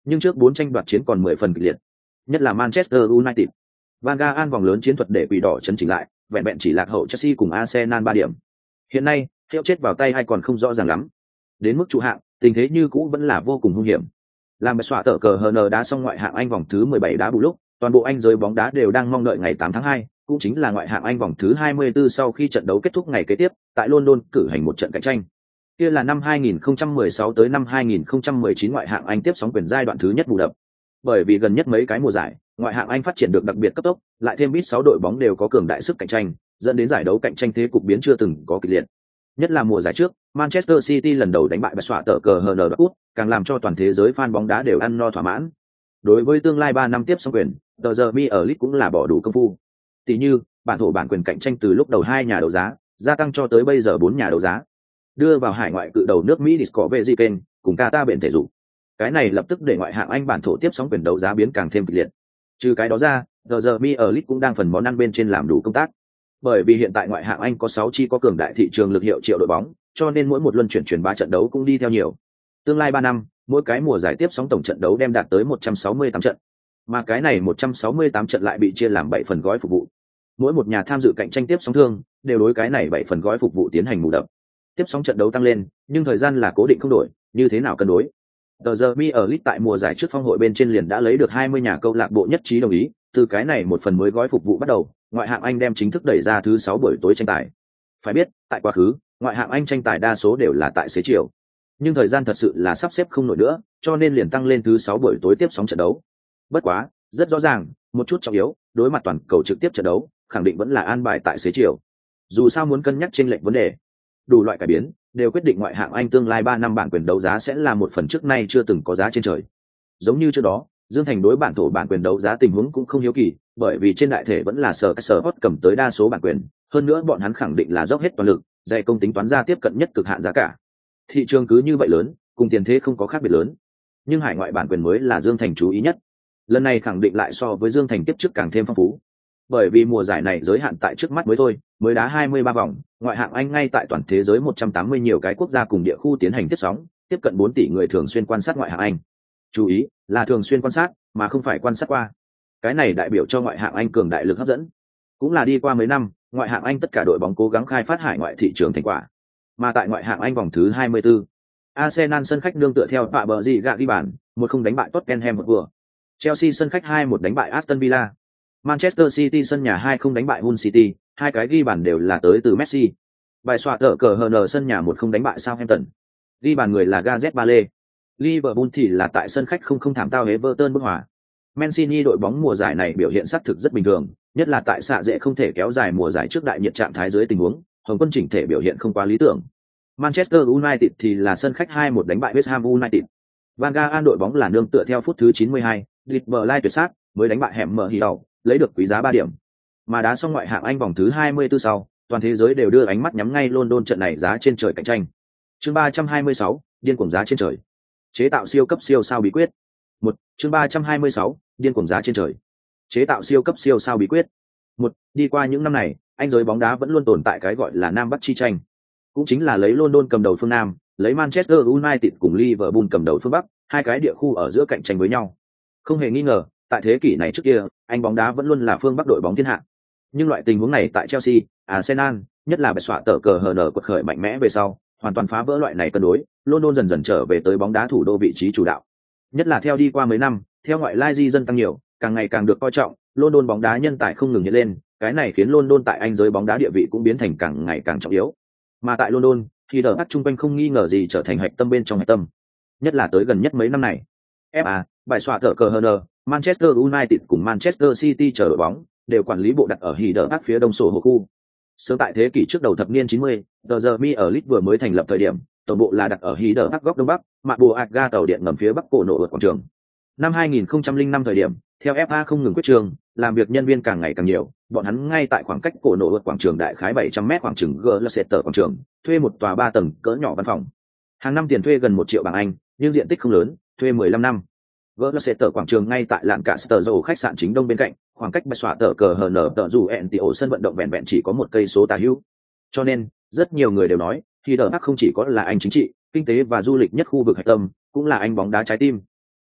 nhưng trước 4 tranh đoạt chiến còn 10 phần kịch liệt, nhất là Manchester United. Van Gaal vòng lớn chiến thuật để quỷ đỏ chấn chỉnh lại, vẹn vẹn chỉ lạc hậu Chelsea cùng Arsenal 3 điểm. Hiện nay, hiệu chết vào tay hay còn không rõ ràng lắm. Đến mức trụ hạng, tình thế như cũ vẫn là vô cùng hung hiểm. Làm bạch xoa tở cờ HN đá xong ngoại hạng Anh vòng thứ 17 đá bù lúc, toàn bộ Anh giới bóng đá đều đang mong đợi ngày 8 tháng 2, cũng chính là ngoại hạng Anh vòng thứ 24 sau khi trận đấu kết thúc ngày kế tiếp, tại London cử hành một trận cạnh tranh. Kia là năm 2016 tới năm 2019 ngoại hạng Anh tiếp sóng quyền giai đoạn thứ nhất bù đập. Bởi vì gần nhất mấy cái mùa giải, ngoại hạng Anh phát triển được đặc biệt cấp tốc, lại thêm biết 6 đội bóng đều có cường đại sức cạnh tranh, dẫn đến giải đấu cạnh tranh thế cục biến chưa từng có kịch liệt. Nhất là mùa giải trước, Manchester City lần đầu đánh bại bạch xoa tở cờ HN Dortmund, càng làm cho toàn thế giới fan bóng đá đều ăn no thỏa mãn. Đối với tương lai 3 năm tiếp sóng quyền, tờ giờ mi ở League cũng là bỏ đủ công phu. Tỷ như, bản thổ bản quyền cạnh tranh từ lúc đầu 2 nhà đấu giá, gia tăng cho tới bây giờ 4 nhà đấu giá. Đưa vào hải ngoại cự đầu nước Mỹ Discovery kênh, cùng Qatar biển thể dục. Cái này lập tức để ngoại hạng Anh bản thổ tiếp sóng quyền đấu giá biến càng thêm kịch liệt. Trừ cái đó ra, tờ giờ mi ở League cũng đang phần món ăn bên trên làm đủ công tác. Bởi vì hiện tại ngoại hạng Anh có 6 chi có cường đại thị trường lực hiệu triệu đội bóng, cho nên mỗi một luân chuyển truyền bá trận đấu cũng đi theo nhiều. Tương lai 3 năm, mỗi cái mùa giải tiếp sóng tổng trận đấu đem đạt tới 168 trận. Mà cái này 168 trận lại bị chia làm 7 phần gói phục vụ. Mỗi một nhà tham dự cạnh tranh tiếp sóng thương đều đối cái này 7 phần gói phục vụ tiến hành bù đắp. Tiếp sóng trận đấu tăng lên, nhưng thời gian là cố định không đổi, như thế nào cân đối? Tờ giờ Mi ở League tại mùa giải trước phong hội bên trên liền đã lấy được 20 nhà câu lạc bộ nhất trí đồng ý, từ cái này một phần mới gói phục vụ bắt đầu, ngoại hạng Anh đem chính thức đẩy ra thứ 6 buổi tối tranh tài. Phải biết, tại quá khứ, ngoại hạng Anh tranh tài đa số đều là tại xế chiều. Nhưng thời gian thật sự là sắp xếp không nổi nữa, cho nên liền tăng lên thứ 6 buổi tối tiếp sóng trận đấu. Bất quá, rất rõ ràng, một chút trọng yếu, đối mặt toàn cầu trực tiếp trận đấu, khẳng định vẫn là an bài tại xế chiều. Dù sao muốn cân nhắc chênh lệch vấn đề, đủ loại cải biến đều quyết định ngoại hạng Anh tương lai 3 năm bản quyền đấu giá sẽ là một phần trước nay chưa từng có giá trên trời. Giống như trước đó, Dương Thành đối bản thổ bản quyền đấu giá tình huống cũng không hiếu kỳ, bởi vì trên đại thể vẫn là sở hot cầm tới đa số bản quyền, hơn nữa bọn hắn khẳng định là dốc hết toàn lực, dạy công tính toán ra tiếp cận nhất cực hạn giá cả. Thị trường cứ như vậy lớn, cùng tiền thế không có khác biệt lớn. Nhưng hải ngoại bản quyền mới là Dương Thành chú ý nhất. Lần này khẳng định lại so với Dương Thành tiếp trước càng thêm phong phú. Bởi vì mùa giải này giới hạn tại trước mắt mới thôi, mới đá 23 vòng, ngoại hạng Anh ngay tại toàn thế giới 180 nhiều cái quốc gia cùng địa khu tiến hành tiếp sóng, tiếp cận 4 tỷ người thường xuyên quan sát ngoại hạng Anh. Chú ý, là thường xuyên quan sát, mà không phải quan sát qua. Cái này đại biểu cho ngoại hạng Anh cường đại lực hấp dẫn. Cũng là đi qua mấy năm, ngoại hạng Anh tất cả đội bóng cố gắng khai phát hải ngoại thị trường thành quả. Mà tại ngoại hạng Anh vòng thứ 24, Arsenal sân khách nương tựa theo bạ bờ gì gạ ghi bàn, 1-0 đánh bại Tottenham một vừa. Chelsea sân khách 2-1 đánh bại Aston Villa. Manchester City sân nhà 2-0 đánh bại Hull City, hai cái ghi bàn đều là tới từ Messi. Bài xoạc tở cờ HN sân nhà 1-0 đánh bại Southampton. Ghi bàn người là Gareth Bale. Liverpool thì là tại sân khách không thảm tao Everton bất hòa. Mancini đội bóng mùa giải này biểu hiện sát thực rất bình thường, nhất là tại xạ dễ không thể kéo dài mùa giải trước đại nhiệt trạng thái dưới tình huống, Hồng Quân chỉnh thể biểu hiện không quá lý tưởng. Manchester United thì là sân khách 2-1 đánh bại West Ham United. Van Gaal đội bóng là nương tựa theo phút thứ 92, Liverpool tuyệt sát mới đánh bại hẻm mở hỉ đầu, lấy được quý giá 3 điểm. Mà đá xong ngoại hạng Anh vòng thứ 24 sau, toàn thế giới đều đưa ánh mắt nhắm ngay London trận này giá trên trời cạnh tranh. Chương 326, điên cuồng giá trên trời. Chế tạo siêu cấp siêu sao bí quyết. Chương 326, điên cuồng giá trên trời. Chế tạo siêu cấp siêu sao bí quyết. Đi qua những năm này, Anh giới bóng đá vẫn luôn tồn tại cái gọi là Nam Bắc chi tranh. Cũng chính là lấy London cầm đầu phương Nam, lấy Manchester United cùng Liverpool cầm đầu phương Bắc, hai cái địa khu ở giữa cạnh tranh với nhau. Không hề nghi ngờ, tại thế kỷ này trước kia, Anh bóng đá vẫn luôn là phương Bắc đội bóng thiên hạ. Nhưng loại tình huống này tại Chelsea, Arsenal, nhất là bạch xoạ tở cờ HN quật khởi mạnh mẽ về sau, hoàn toàn phá vỡ loại này cân đối, London dần dần trở về tới bóng đá thủ đô vị trí chủ đạo. Nhất là theo đi qua mấy năm, theo ngoại lai di dân tăng nhiều, càng ngày càng được coi trọng, London bóng đá nhân tài không ngừng hiện lên, cái này khiến London tại Anh giới bóng đá địa vị cũng biến thành càng ngày càng trọng yếu. Mà tại London, thì đỡ bắt chung quanh không nghi ngờ gì trở thành hạch tâm bên trong hạch tâm. Nhất là tới gần nhất mấy năm này. FA, bài xoạ tở cờ HN, Manchester United cùng Manchester City chờ đội bóng đều quản lý bộ đặt ở Hyder Park phía đông sổ hồ khu. Sớm tại thế kỷ trước đầu thập niên 90, tờ giờ Mi ở League vừa mới thành lập thời điểm, tổng bộ là đặt ở Hyder Park góc đông bắc, mạ bùa ạt ga tàu điện ngầm phía bắc cổ nổ ở quảng trường. Năm 2005 thời điểm, theo FA không ngừng quyết trường, làm việc nhân viên càng ngày càng nhiều, bọn hắn ngay tại khoảng cách cổ nổ ở quảng trường đại khái 700m khoảng chừng Gloucester quảng trường, thuê một tòa 3 tầng cỡ nhỏ văn phòng. Hàng năm tiền thuê gần 1 triệu bảng Anh, nhưng diện tích không lớn, thuê 15 năm. Gloucester quảng trường ngay tại lạn cả Sterzo khách sạn chính đông bên cạnh, khoảng cách bạch xoạ tờ cờ HN tờ dù NTO sân vận động vẹn vẹn chỉ có 1 cây số tà hữu. Cho nên, rất nhiều người đều nói, thì Hyder Park không chỉ có là Anh chính trị, kinh tế và du lịch nhất khu vực hạch tâm, cũng là Anh bóng đá trái tim.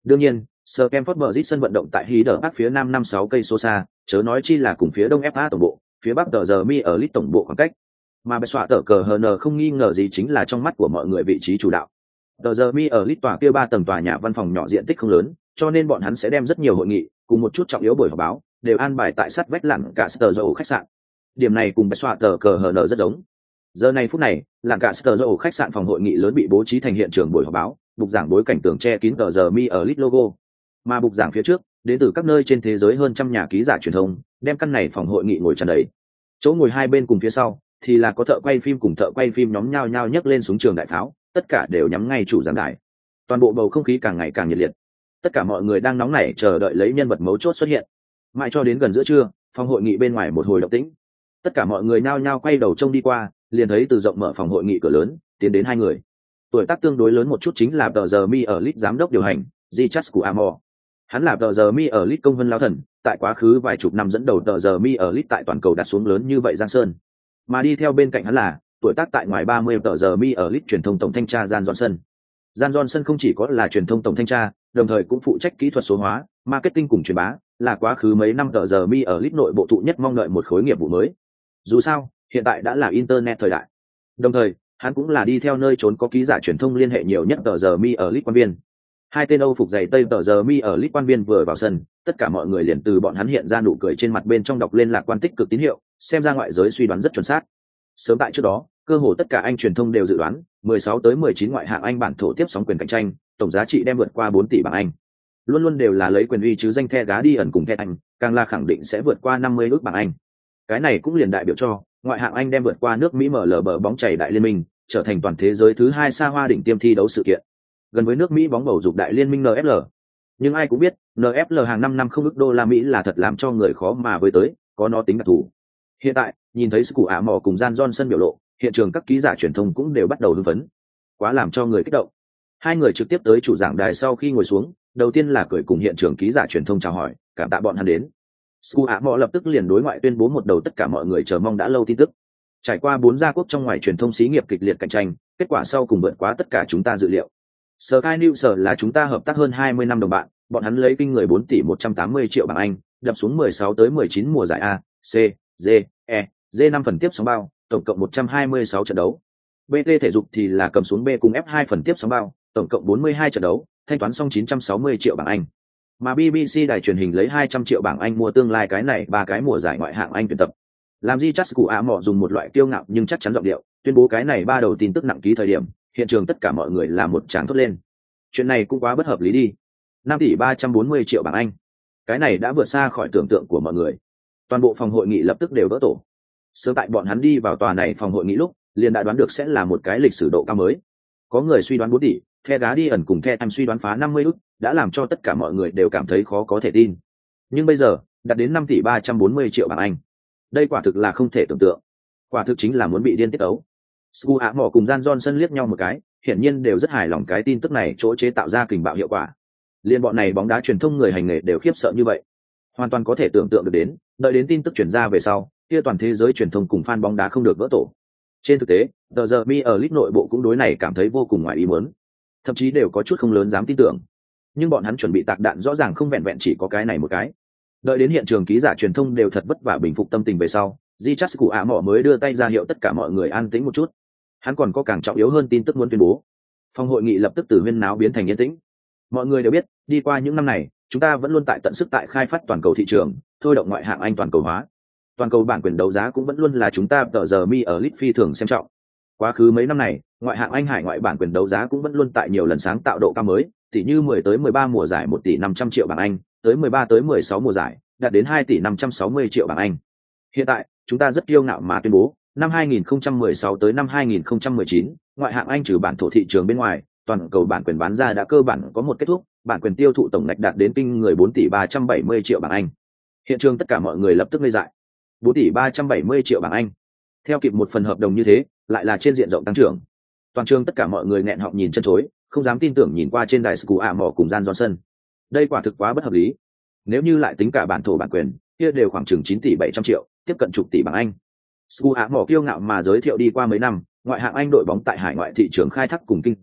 Đương nhiên, Stamford Bridge sân vận động tại Hyde Park phía nam 5-6 cây số xa, chớ nói chi là cùng phía đông FA tổng bộ, phía bắc tờ giờ mi ở Leeds tổng bộ khoảng cách. Mà bệ xoạ tờ cờ HN không nghi ngờ gì chính là trong mắt của mọi người vị trí chủ đạo. Tờ giờ mi ở Leeds tòa kia 3 tầng tòa nhà văn phòng nhỏ diện tích không lớn, cho nên bọn hắn sẽ đem rất nhiều hội nghị, cùng một chút trọng yếu buổi họp báo, đều an bài tại sát vách lặn cả Star Dầu khách sạn. Điểm này cùng bệ xoạ tờ cờ HN rất giống. Giờ này phút này, lặn cả Star Dầu khách sạn phòng hội nghị lớn bị bố trí thành hiện trường buổi họp báo, bục giảng bối cảnh tường che kín tờ giờ mi ở Leeds logo. Mà bục giảng phía trước, đến từ các nơi trên thế giới hơn trăm nhà ký giả truyền thông, đem căn này phòng hội nghị ngồi tràn đầy. Chỗ ngồi hai bên cùng phía sau thì là có thợ quay phim cùng thợ quay phim nhóm nhao nhao nhấc lên súng trường đại pháo, tất cả đều nhắm ngay chủ giảng đài. Toàn bộ bầu không khí càng ngày càng nhiệt liệt. Tất cả mọi người đang nóng nảy chờ đợi lấy nhân vật mấu chốt xuất hiện. Mãi cho đến gần giữa trưa, phòng hội nghị bên ngoài một hồi động tĩnh. Tất cả mọi người nhao nhao quay đầu trông đi qua, liền thấy từ rộng mở phòng hội nghị cửa lớn tiến đến hai người. Tuổi tác tương đối lớn một chút chính là tờ giờ mi ở Leeds giám đốc điều hành, Richard Cuamo. Hắn là tờ giờ mi ở Leeds công vân lao thần, tại quá khứ vài chục năm dẫn đầu tờ giờ mi ở Leeds tại toàn cầu đặt xuống lớn như vậy Giang Sơn. Mà đi theo bên cạnh hắn là tuổi tác tại ngoài 30 tờ giờ mi ở Leeds truyền thông tổng thanh tra Jan Johnson. Jan Johnson không chỉ có là truyền thông tổng thanh tra, đồng thời cũng phụ trách kỹ thuật số hóa, marketing cùng truyền bá, là quá khứ mấy năm tờ giờ mi ở Leeds nội bộ thụ nhất mong đợi một khối nghiệp vụ mới. Dù sao, hiện tại đã là internet thời đại. Đồng thời, hắn cũng là đi theo nơi trốn có ký giả truyền thông liên hệ nhiều nhất tờ giờ mi ở Leeds quan viên. Hai tên Âu phục giày tây tờ giờ mi ở Leeds quan viên vừa vào sân, tất cả mọi người liền từ bọn hắn hiện ra nụ cười trên mặt bên trong đọc lên lạc quan tích cực tín hiệu, xem ra ngoại giới suy đoán rất chuẩn xác. Sớm tại trước đó, cơ hồ tất cả anh truyền thông đều dự đoán 16 tới 19 ngoại hạng Anh bản thổ tiếp sóng quyền cạnh tranh, tổng giá trị đem vượt qua 4 tỷ bảng Anh. Luôn luôn đều là lấy quyền uy chứ danh The Guardian cùng The Anh, càng là khẳng định sẽ vượt qua 50 ức bảng Anh. Cái này cũng liền đại biểu cho ngoại hạng Anh đem vượt qua nước Mỹ MLB bóng chày đại liên minh, trở thành toàn thế giới thứ hai xa hoa đỉnh tiêm thi đấu sự kiện, gần với nước Mỹ bóng bầu dục đại liên minh NFL. Nhưng ai cũng biết, NFL hàng năm không ức đô la Mỹ là thật làm cho người khó mà với tới, có nó tính đặc thù. Hiện tại, nhìn thấy sự ả mò cùng Jan Johnson biểu lộ, hiện trường các ký giả truyền thông cũng đều bắt đầu hưng phấn. Quá làm cho người kích động. Hai người trực tiếp tới chủ giảng đài sau khi ngồi xuống, đầu tiên là cười cùng hiện trường ký giả truyền thông chào hỏi, cảm tạ bọn hắn đến. Su ả mò lập tức liền đối ngoại tuyên bố một đầu tất cả mọi người chờ mong đã lâu tin tức. Trải qua 4 gia quốc trong ngoài truyền thông xí nghiệp kịch liệt cạnh tranh, kết quả sau cùng vượt quá tất cả chúng ta dự liệu. Sky News là chúng ta hợp tác hơn 20 năm đồng bạn, bọn hắn lấy kinh người 4 tỷ 180 triệu bảng Anh, đập xuống 16 tới 19 mùa giải A, C, D, E, D 5 phần tiếp sóng bao, tổng cộng 126 trận đấu. BT thể dục thì là cầm xuống B cùng F2 phần tiếp sóng bao, tổng cộng 42 trận đấu, thanh toán xong 960 triệu bảng Anh. Mà BBC đài truyền hình lấy 200 triệu bảng Anh mua tương lai cái này 3 cái mùa giải ngoại hạng Anh tuyển tập. Làm gì chắc cụ ạ mọ dùng một loại kiêu ngạo nhưng chắc chắn giọng điệu, tuyên bố cái này 3 đầu tin tức nặng ký thời điểm, hiện trường tất cả mọi người là một tràng thốt lên. Chuyện này cũng quá bất hợp lý đi. 5 tỷ 340 triệu bảng Anh. Cái này đã vượt xa khỏi tưởng tượng của mọi người. Toàn bộ phòng hội nghị lập tức đều vỡ tổ. Sớm tại bọn hắn đi vào tòa này phòng hội nghị lúc, liền đã đoán được sẽ là một cái lịch sử độ cao mới. Có người suy đoán 4 tỷ, The Guardian cùng The Times suy đoán phá 50 ức, đã làm cho tất cả mọi người đều cảm thấy khó có thể tin. Nhưng bây giờ, đạt đến 5 tỷ 340 triệu bảng Anh. Đây quả thực là không thể tưởng tượng. Quả thực chính là muốn bị điên tiết ấu. Scu Ả Mỏ cùng Jan Johnson liếc nhau một cái, hiển nhiên đều rất hài lòng cái tin tức này chỗ chế tạo ra kình bạo hiệu quả. Liên bọn này bóng đá truyền thông người hành nghề đều khiếp sợ như vậy. Hoàn toàn có thể tưởng tượng được đến, đợi đến tin tức truyền ra về sau, kia toàn thế giới truyền thông cùng fan bóng đá không được vỡ tổ. Trên thực tế, The Derby ở Leeds nội bộ cũng đối này cảm thấy vô cùng ngoài ý muốn. Thậm chí đều có chút không lớn dám tin tưởng. Nhưng bọn hắn chuẩn bị tạc đạn rõ ràng không vẹn vẹn chỉ có cái này một cái. Đợi đến hiện trường ký giả truyền thông đều thật vất vả bình phục tâm tình về sau, Richard Cụ Ả Mỏ mới đưa tay ra hiệu tất cả mọi người an tĩnh một chút. Hắn còn có càng trọng yếu hơn tin tức muốn tuyên bố. Phòng hội nghị lập tức từ huyên náo biến thành yên tĩnh. Mọi người đều biết, đi qua những năm này, chúng ta vẫn luôn tại tận sức tại khai phát toàn cầu thị trường, thôi động ngoại hạng Anh toàn cầu hóa. Toàn cầu bản quyền đấu giá cũng vẫn luôn là chúng ta tờ giờ mi ở Leeds phi thường xem trọng. Quá khứ mấy năm này, ngoại hạng Anh hải ngoại bản quyền đấu giá cũng vẫn luôn tại nhiều lần sáng tạo độ cao mới, tỷ như 10 tới 13 mùa giải 1 tỷ 500 triệu bảng Anh, tới 13 tới 16 mùa giải, đạt đến 2 tỷ 560 triệu bảng Anh. Hiện tại, chúng ta rất kiêu ngạo mà tuyên bố, năm 2016 tới năm 2019, ngoại hạng Anh trừ bản thổ thị trường bên ngoài, toàn cầu bản quyền bán ra đã cơ bản có một kết thúc, bản quyền tiêu thụ tổng ngạch đạt đến kinh người 4 tỷ 370 triệu bảng Anh. Hiện trường tất cả mọi người lập tức ngây dại. 4 tỷ 370 triệu bảng Anh. Theo kịp một phần hợp đồng như thế, lại là trên diện rộng tăng trưởng. Toàn trường tất cả mọi người nghẹn họng nhìn chân chối, không dám tin tưởng nhìn qua trên đài Scu Ả Mỏ cùng Jan Johnson. Đây quả thực quá bất hợp lý. Nếu như lại tính cả bản thổ bản quyền, kia đều khoảng chừng 9 tỷ 700 triệu, tiếp cận chục tỷ bảng Anh. Scu Ả Mỏ kiêu ngạo mà giới thiệu đi qua mấy năm, ngoại hạng Anh đội bóng tại hải ngoại thị trường khai thác cùng kinh doanh,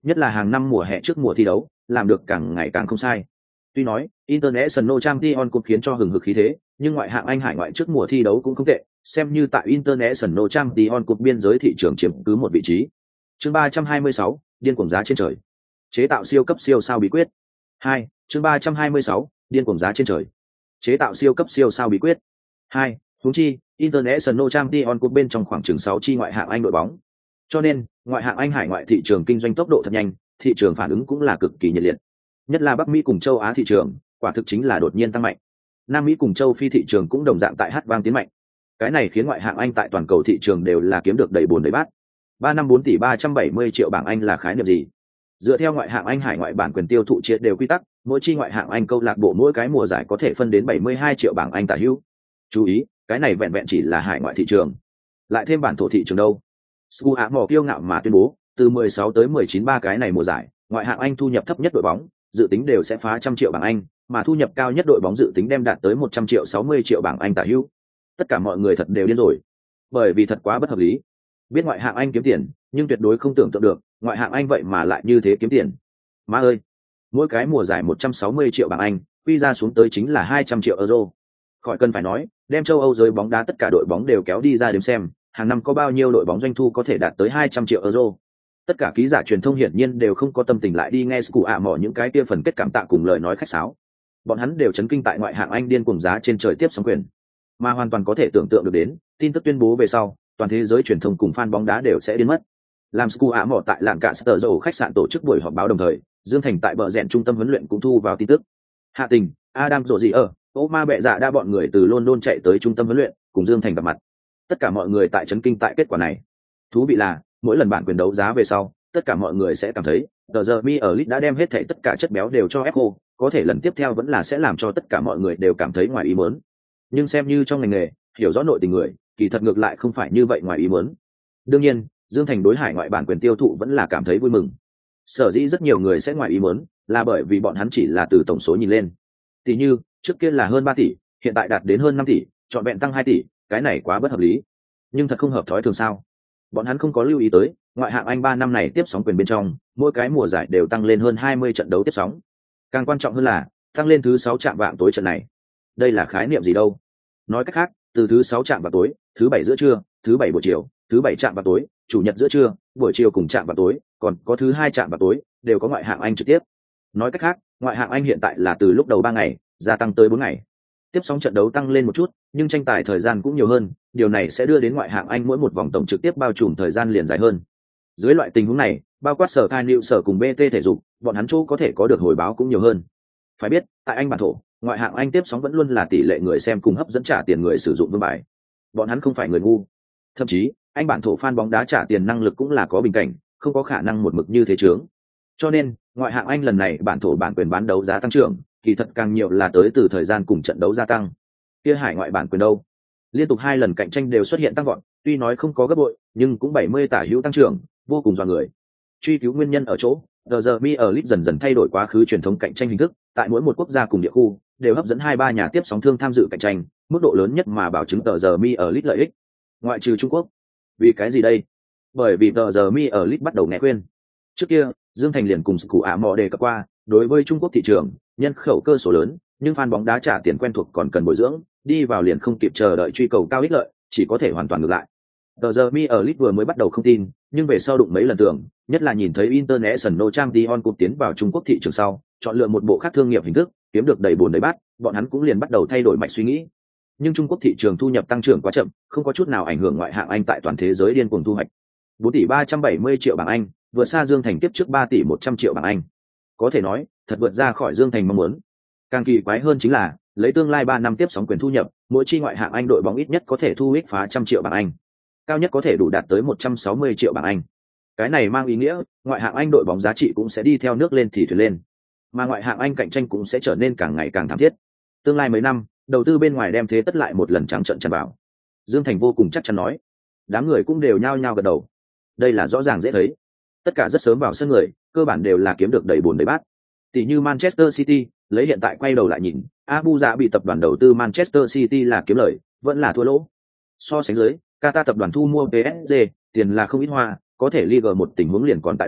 nhất là hàng năm mùa hè trước mùa thi đấu, làm được càng ngày càng không sai. Tuy nói, International Champions Cup khiến cho hừng hực khí thế, nhưng ngoại hạng Anh hải ngoại trước mùa thi đấu cũng không tệ, xem như tại International Champions Cup biên giới thị trường chiếm cứ một vị trí. Chương 326, điên cuồng giá trên trời. Chế tạo siêu cấp siêu sao bí quyết. 2, chương 326, điên cuồng giá trên trời. Chế tạo siêu cấp siêu sao bí quyết. 2, huống chi, International Champions Cup bên trong khoảng chừng 6 chi ngoại hạng Anh đội bóng. Cho nên, ngoại hạng Anh hải ngoại thị trường kinh doanh tốc độ thật nhanh, thị trường phản ứng cũng là cực kỳ nhiệt liệt. Nhất là Bắc Mỹ cùng châu Á thị trường, quả thực chính là đột nhiên tăng mạnh. Nam Mỹ cùng châu Phi thị trường cũng đồng dạng tại hát vang tiến mạnh. Cái này khiến ngoại hạng Anh tại toàn cầu thị trường đều là kiếm được đầy bồn đầy bát. 3 năm 4 tỷ 370 triệu bảng Anh là khái niệm gì? Dựa theo ngoại hạng Anh hải ngoại bản quyền tiêu thụ triệt đều quy tắc, mỗi chi ngoại hạng Anh câu lạc bộ mỗi cái mùa giải có thể phân đến 72 triệu bảng Anh tả hữu. Chú ý, cái này vẹn vẹn chỉ là hải ngoại thị trường. Lại thêm bản thổ thị trường đâu? Sua mò kiêu ngạo mà tuyên bố, từ 16 tới 19 ba cái này mùa giải, ngoại hạng Anh thu nhập thấp nhất đội bóng, dự tính đều sẽ phá 100 triệu bảng Anh, mà thu nhập cao nhất đội bóng dự tính đem đạt tới 100 triệu 60 triệu bảng Anh tả hữu. Tất cả mọi người thật đều điên rồi, bởi vì thật quá bất hợp lý. Biết ngoại hạng Anh kiếm tiền, nhưng tuyệt đối không tưởng tượng được, ngoại hạng Anh vậy mà lại như thế kiếm tiền. Má ơi, mỗi cái mùa giải 160 triệu bảng Anh, quy ra xuống tới chính là 200 triệu euro. Khỏi cần phải nói, đem châu Âu giới bóng đá tất cả đội bóng đều kéo đi ra đếm xem, hàng năm có bao nhiêu đội bóng doanh thu có thể đạt tới 200 triệu euro. Tất cả ký giả truyền thông hiển nhiên đều không có tâm tình lại đi nghe mò những cái kia phần kết cảm tạ cùng lời nói khách sáo. Bọn hắn đều chấn kinh tại ngoại hạng Anh điên cuồng giá trên trời tiếp sóng quyền, mà hoàn toàn có thể tưởng tượng được đến, tin tức tuyên bố về sau, toàn thế giới truyền thông cùng fan bóng đá đều sẽ điên mất. Làm mò tại làng cả Sở Dầu khách sạn tổ chức buổi họp báo đồng thời, Dương Thành tại bờ rèn trung tâm huấn luyện cũng thu vào tin tức. Hạ Tình, Adam rộ gì ở, Oma bệ dạ đa bọn người từ London chạy tới trung tâm huấn luyện, cùng Dương Thành gặp mặt. Tất cả mọi người tại chấn kinh tại kết quả này. Thú vị là, mỗi lần bản quyền đấu giá về sau, tất cả mọi người sẽ cảm thấy, The Mi ở League đã đem hết thảy tất cả chất béo đều cho Echo, có thể lần tiếp theo vẫn là sẽ làm cho tất cả mọi người đều cảm thấy ngoài ý muốn. Nhưng xem như trong ngành nghề, hiểu rõ nội tình người, kỳ thật ngược lại không phải như vậy ngoài ý muốn. Đương nhiên, Dương Thành đối hải ngoại bản quyền tiêu thụ vẫn là cảm thấy vui mừng. Sở dĩ rất nhiều người sẽ ngoài ý muốn, là bởi vì bọn hắn chỉ là từ tổng số nhìn lên. Tỷ như, trước kia là hơn 3 tỷ, hiện tại đạt đến hơn 5 tỷ, trọn vẹn tăng 2 tỷ, cái này quá bất hợp lý. Nhưng thật không hợp thói thường sao? Bọn hắn không có lưu ý tới, ngoại hạng Anh 3 năm này tiếp sóng quyền bên trong, mỗi cái mùa giải đều tăng lên hơn 20 trận đấu tiếp sóng. Càng quan trọng hơn là, tăng lên thứ 6 chạm vạng tối trận này. Đây là khái niệm gì đâu? Nói cách khác, từ thứ 6 chạm vào tối, thứ 7 giữa trưa, thứ 7 buổi chiều, thứ 7 chạm vào tối, chủ nhật giữa trưa, buổi chiều cùng chạm vào tối, còn có thứ 2 chạm vào tối, đều có ngoại hạng Anh trực tiếp. Nói cách khác, ngoại hạng Anh hiện tại là từ lúc đầu 3 ngày, gia tăng tới 4 ngày. Tiếp sóng trận đấu tăng lên một chút, nhưng tranh tài thời gian cũng nhiều hơn, điều này sẽ đưa đến ngoại hạng Anh mỗi một vòng tổng trực tiếp bao trùm thời gian liền dài hơn. Dưới loại tình huống này, bao quát sở Kai New sở cùng BT thể dục, bọn hắn chỗ có thể có được hồi báo cũng nhiều hơn. Phải biết, tại Anh bản thổ, ngoại hạng Anh tiếp sóng vẫn luôn là tỷ lệ người xem cùng hấp dẫn trả tiền người sử dụng vương bài. Bọn hắn không phải người ngu. Thậm chí, Anh bản thổ fan bóng đá trả tiền năng lực cũng là có bình cảnh, không có khả năng một mực như thế chướng. Cho nên, ngoại hạng Anh lần này bản thổ bản quyền bán đấu giá tăng trưởng, kỳ thật càng nhiều là tới từ thời gian cùng trận đấu gia tăng. Kia hải ngoại bản quyền đâu? Liên tục 2 lần cạnh tranh đều xuất hiện tăng vọt, tuy nói không có gấp bội, nhưng cũng 70 tả hữu tăng trưởng, vô cùng dọa người. Truy cứu nguyên nhân ở chỗ, The Mi ở League dần dần thay đổi quá khứ truyền thống cạnh tranh hình thức, tại mỗi một quốc gia cùng địa khu đều hấp dẫn 2-3 nhà tiếp sóng thương tham dự cạnh tranh, mức độ lớn nhất mà bảo chứng The Mi ở League lợi ích. Ngoại trừ Trung Quốc. Vì cái gì đây? Bởi vì The Mi ở League bắt đầu nghe khuyên. Trước kia, Dương Thành liền cùng mò đề cập qua, đối với Trung Quốc thị trường, nhân khẩu cơ số lớn, nhưng fan bóng đá trả tiền quen thuộc còn cần bồi dưỡng, đi vào liền không kịp chờ đợi truy cầu cao ích lợi, chỉ có thể hoàn toàn ngược lại. The Mi ở League vừa mới bắt đầu không tin, nhưng về sau đụng mấy lần tưởng, nhất là nhìn thấy International Champions Cup tiến vào Trung Quốc thị trường sau, chọn lựa một bộ khác thương nghiệp hình thức, kiếm được đầy bồn đầy bát, bọn hắn cũng liền bắt đầu thay đổi mạch suy nghĩ. Nhưng Trung Quốc thị trường thu nhập tăng trưởng quá chậm, không có chút nào ảnh hưởng ngoại hạng Anh tại toàn thế giới điên cuồng thu hoạch. 4 tỷ 370 triệu bảng Anh, vượt xa Dương Thành tiếp trước 3 tỷ 100 triệu bảng Anh. Có thể nói, thật vượt ra khỏi Dương Thành mong muốn. Càng kỳ quái hơn chính là, lấy tương lai 3 năm tiếp sóng quyền thu nhập, mỗi chi ngoại hạng Anh đội bóng ít nhất có thể thu ích phá 100 triệu bảng Anh. Cao nhất có thể đủ đạt tới 160 triệu bảng Anh. Cái này mang ý nghĩa, ngoại hạng Anh đội bóng giá trị cũng sẽ đi theo nước lên thì thuyền lên. Mà ngoại hạng Anh cạnh tranh cũng sẽ trở nên càng ngày càng thảm thiết. Tương lai mấy năm, đầu tư bên ngoài đem thế tất lại một lần trắng trợn tràn vào. Dương Thành vô cùng chắc chắn nói. Đám người cũng đều nhao nhao gật đầu. Đây là rõ ràng dễ thấy. Tất cả rất sớm vào sân người, cơ bản đều là kiếm được đầy bồn đầy bát. Tỷ như Manchester City, lấy hiện tại quay đầu lại nhìn, Abu Dhabi tập đoàn đầu tư Manchester City là kiếm lời, vẫn là thua lỗ. So sánh dưới, Qatar tập đoàn thu mua PSG, tiền là không ít hoa, có thể Ligue 1 tình huống liền còn tại đó,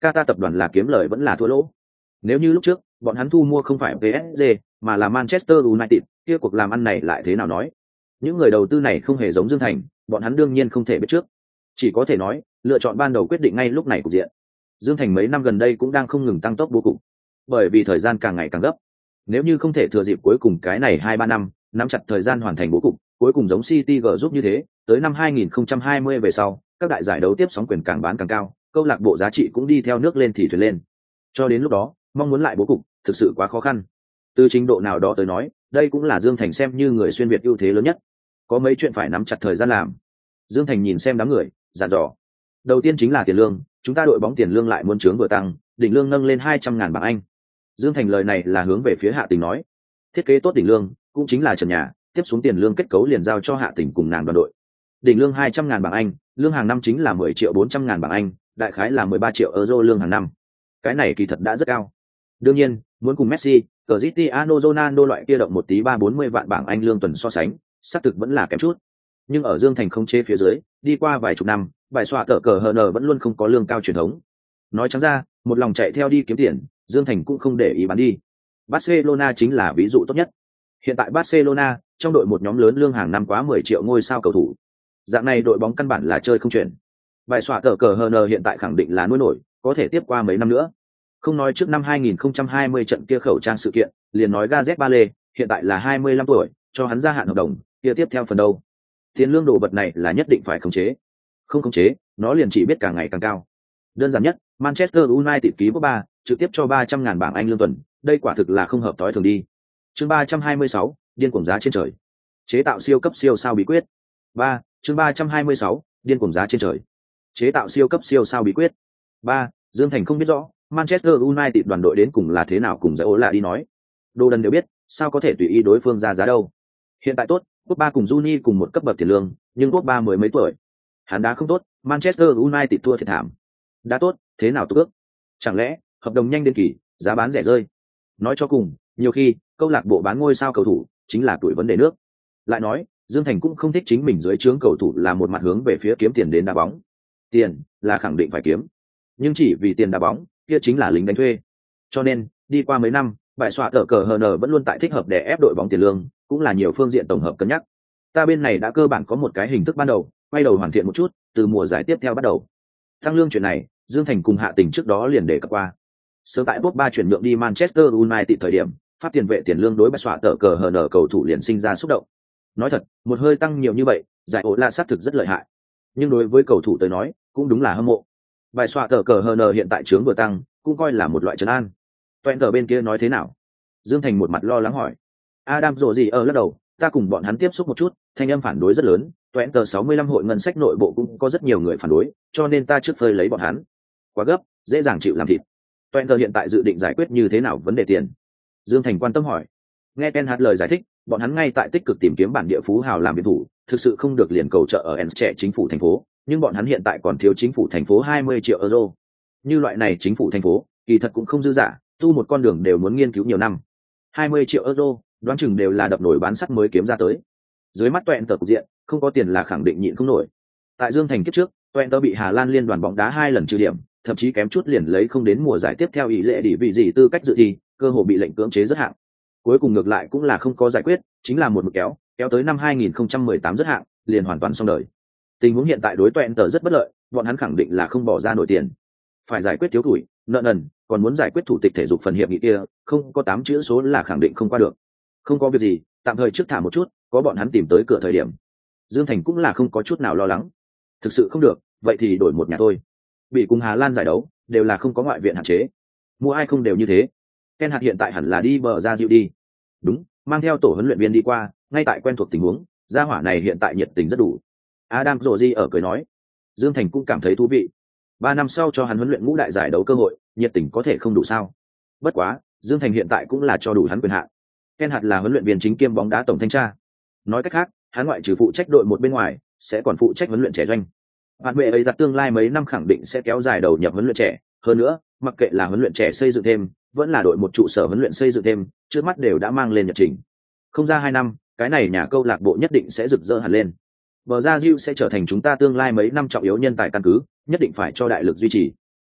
Qatar tập đoàn là kiếm lời vẫn là thua lỗ. Nếu như lúc trước bọn hắn thu mua không phải PSG mà là Manchester United, kia cuộc làm ăn này lại thế nào nói? Những người đầu tư này không hề giống Dương Thành, bọn hắn đương nhiên không thể biết trước, chỉ có thể nói lựa chọn ban đầu quyết định ngay lúc này cục diện. Dương Thành mấy năm gần đây cũng đang không ngừng tăng tốc bố cục, bởi vì thời gian càng ngày càng gấp. Nếu như không thể thừa dịp cuối cùng cái này 2-3 năm nắm chặt thời gian hoàn thành bố cục, cuối cùng giống City G giúp như thế, tới năm 2020 về sau, các đại giải đấu tiếp sóng quyền càng bán càng cao, câu lạc bộ giá trị cũng đi theo nước lên thì thuyền lên. Cho đến lúc đó, mong muốn lại bố cục, thực sự quá khó khăn. Từ trình độ nào đó tới nói, đây cũng là Dương Thành xem như người xuyên Việt ưu thế lớn nhất. Có mấy chuyện phải nắm chặt thời gian làm. Dương Thành nhìn xem đám người, dặn dò. Đầu tiên chính là tiền lương, chúng ta đội bóng tiền lương lại muốn trướng vừa tăng, đỉnh lương nâng lên 200.000 bảng Anh. Dương Thành lời này là hướng về phía Hạ Tình nói. Thiết kế tốt đỉnh lương, cũng chính là trần nhà, tiếp xuống tiền lương kết cấu liền giao cho Hạ Tình cùng nàng đoàn đội. Đỉnh lương 200.000 bảng Anh, lương hàng năm chính là 10.400.000 bảng Anh, đại khái là 13 triệu euro lương hàng năm. Cái này kỳ thật đã rất cao. Đương nhiên, muốn cùng Messi, Cristiano Ronaldo loại kia động một tí 3-40 vạn bảng Anh lương tuần so sánh, xác thực vẫn là kém chút. Nhưng ở Dương Thành không chế phía dưới, đi qua vài chục năm, bài xoa tờ cờ HN vẫn luôn không có lương cao truyền thống. Nói trắng ra, một lòng chạy theo đi kiếm tiền, Dương Thành cũng không để ý bán đi. Barcelona chính là ví dụ tốt nhất. Hiện tại Barcelona, trong đội một nhóm lớn lương hàng năm quá 10 triệu ngôi sao cầu thủ. Dạng này đội bóng căn bản là chơi không chuyển. Bài xoa tờ cờ HN hiện tại khẳng định là nuôi nổi, có thể tiếp qua mấy năm nữa. Không nói trước năm 2020 trận kia khẩu trang sự kiện, liền nói Gareth Bale, hiện tại là 25 tuổi, cho hắn gia hạn hợp đồng, kia tiếp theo phần đâu. Tiền lương đồ vật này là nhất định phải khống chế. Không khống chế, nó liền chỉ biết càng ngày càng cao. Đơn giản nhất, Manchester United ký Pogba, trực tiếp cho 300.000 bảng Anh lương tuần, đây quả thực là không hợp tối thường đi. Chương 326, điên cuồng giá trên trời. Chế tạo siêu cấp siêu sao bí quyết. 3, chương 326, điên cuồng giá trên trời. Chế tạo siêu cấp siêu sao bí quyết. 3, Dương Thành không biết rõ, Manchester United đoàn đội đến cùng là thế nào cùng giải ố lạ đi nói. Đồ đần đều biết, sao có thể tùy ý đối phương ra giá đâu. Hiện tại tốt, Pogba cùng Juni cùng một cấp bậc tiền lương, nhưng Pogba mới mấy tuổi. Hắn đá không tốt, Manchester United thua thiệt thảm. Đá tốt, thế nào tụt ước? Chẳng lẽ, hợp đồng nhanh đến kỳ, giá bán rẻ rơi? Nói cho cùng, nhiều khi, câu lạc bộ bán ngôi sao cầu thủ, chính là tuổi vấn đề nước. Lại nói, Dương Thành cũng không thích chính mình dưới trướng cầu thủ là một mặt hướng về phía kiếm tiền đến đá bóng. Tiền, là khẳng định phải kiếm. Nhưng chỉ vì tiền đá bóng, kia chính là lính đánh thuê. Cho nên, đi qua mấy năm, bài xoa tờ cờ HN vẫn luôn tại thích hợp để ép đội bóng tiền lương, cũng là nhiều phương diện tổng hợp cân nhắc. Ta bên này đã cơ bản có một cái hình thức ban đầu, quay đầu hoàn thiện một chút, từ mùa giải tiếp theo bắt đầu. Tăng lương chuyện này, Dương Thành cùng Hạ Tình trước đó liền đề cập qua. Sớm tại Pogba chuyển nhượng đi Manchester United thời điểm, phát tiền vệ tiền lương đối bài xoa tờ cờ HN cầu thủ liền sinh ra xúc động. Nói thật, một hơi tăng nhiều như vậy, giải ổ là xác thực rất lợi hại. Nhưng đối với cầu thủ tới nói, cũng đúng là hâm mộ. Bài xoa tờ cờ HN hiện tại chướng vừa tăng, cũng coi là một loại trấn an. Toẹn tờ bên kia nói thế nào? Dương Thành một mặt lo lắng hỏi. Adam rồ gì ở lắc đầu, ta cùng bọn hắn tiếp xúc một chút, thanh âm phản đối rất lớn, toẹn tờ 65 hội ngân sách nội bộ cũng có rất nhiều người phản đối, cho nên ta trước phơi lấy bọn hắn. Quá gấp, dễ dàng chịu làm thịt. Toẹn tờ hiện tại dự định giải quyết như thế nào vấn đề tiền? Dương Thành quan tâm hỏi. Nghe Ken Hart lời giải thích, bọn hắn ngay tại tích cực tìm kiếm bản địa phú hào làm biên thủ, thực sự không được liền cầu trợ ở Ens trẻ chính phủ thành phố, nhưng bọn hắn hiện tại còn thiếu chính phủ thành phố 20 triệu euro. Như loại này chính phủ thành phố, kỳ thật cũng không dư dả, tu một con đường đều muốn nghiên cứu nhiều năm. 20 triệu euro, đoán chừng đều là đập nổi bán sắt mới kiếm ra tới. Dưới mắt Toẹn tờ cục diện, không có tiền là khẳng định nhịn không nổi. Tại Dương Thành kiếp trước, Toẹn tờ bị Hà Lan liên đoàn bóng đá 2 lần trừ điểm, thậm chí kém chút liền lấy không đến mùa giải tiếp theo ý dễ đi vì gì tư cách dự thi, cơ hội bị lệnh cưỡng chế rất hạng. Cuối cùng ngược lại cũng là không có giải quyết, chính là một mực kéo tới năm 2018 rất hạng, liền hoàn toàn xong đời. Tình huống hiện tại đối Toẹn tờ rất bất lợi, bọn hắn khẳng định là không bỏ ra nổi tiền. Phải giải quyết thiếu tuổi, nợ nần, còn muốn giải quyết thủ tịch thể dục phần hiệp nghị kia, không có 8 chữ số là khẳng định không qua được. Không có việc gì, tạm thời trước thả một chút, có bọn hắn tìm tới cửa thời điểm. Dương Thành cũng là không có chút nào lo lắng. Thực sự không được, vậy thì đổi một nhà thôi. Bị cùng Hà Lan giải đấu, đều là không có ngoại viện hạn chế. Mua ai không đều như thế. Ken Hart hiện tại hẳn là đi bờ ra dịu đi. Đúng, mang theo tổ huấn luyện viên đi qua, ngay tại quen thuộc tình huống, gia hỏa này hiện tại nhiệt tình rất đủ. Adam Roji ở cười nói. Dương Thành cũng cảm thấy thú vị. 3 năm sau cho hắn huấn luyện ngũ đại giải đấu cơ hội, nhiệt tình có thể không đủ sao? Bất quá, Dương Thành hiện tại cũng là cho đủ hắn quyền hạn. Ken Hart là huấn luyện viên chính kiêm bóng đá tổng thanh tra. Nói cách khác, hắn ngoại trừ phụ trách đội một bên ngoài, sẽ còn phụ trách huấn luyện trẻ doanh. Bạn bè ấy giặt tương lai mấy năm khẳng định sẽ kéo dài đầu nhập huấn luyện trẻ. Hơn nữa, mặc kệ là huấn luyện trẻ xây dựng thêm, vẫn là đội một trụ sở huấn luyện xây dựng thêm, trước mắt đều đã mang lên nhật trình. Không ra 2 năm, cái này nhà câu lạc bộ nhất định sẽ rực rỡ hẳn lên. Bờ ra Diu sẽ trở thành chúng ta tương lai mấy năm trọng yếu nhân tài căn cứ, nhất định phải cho đại lực duy trì.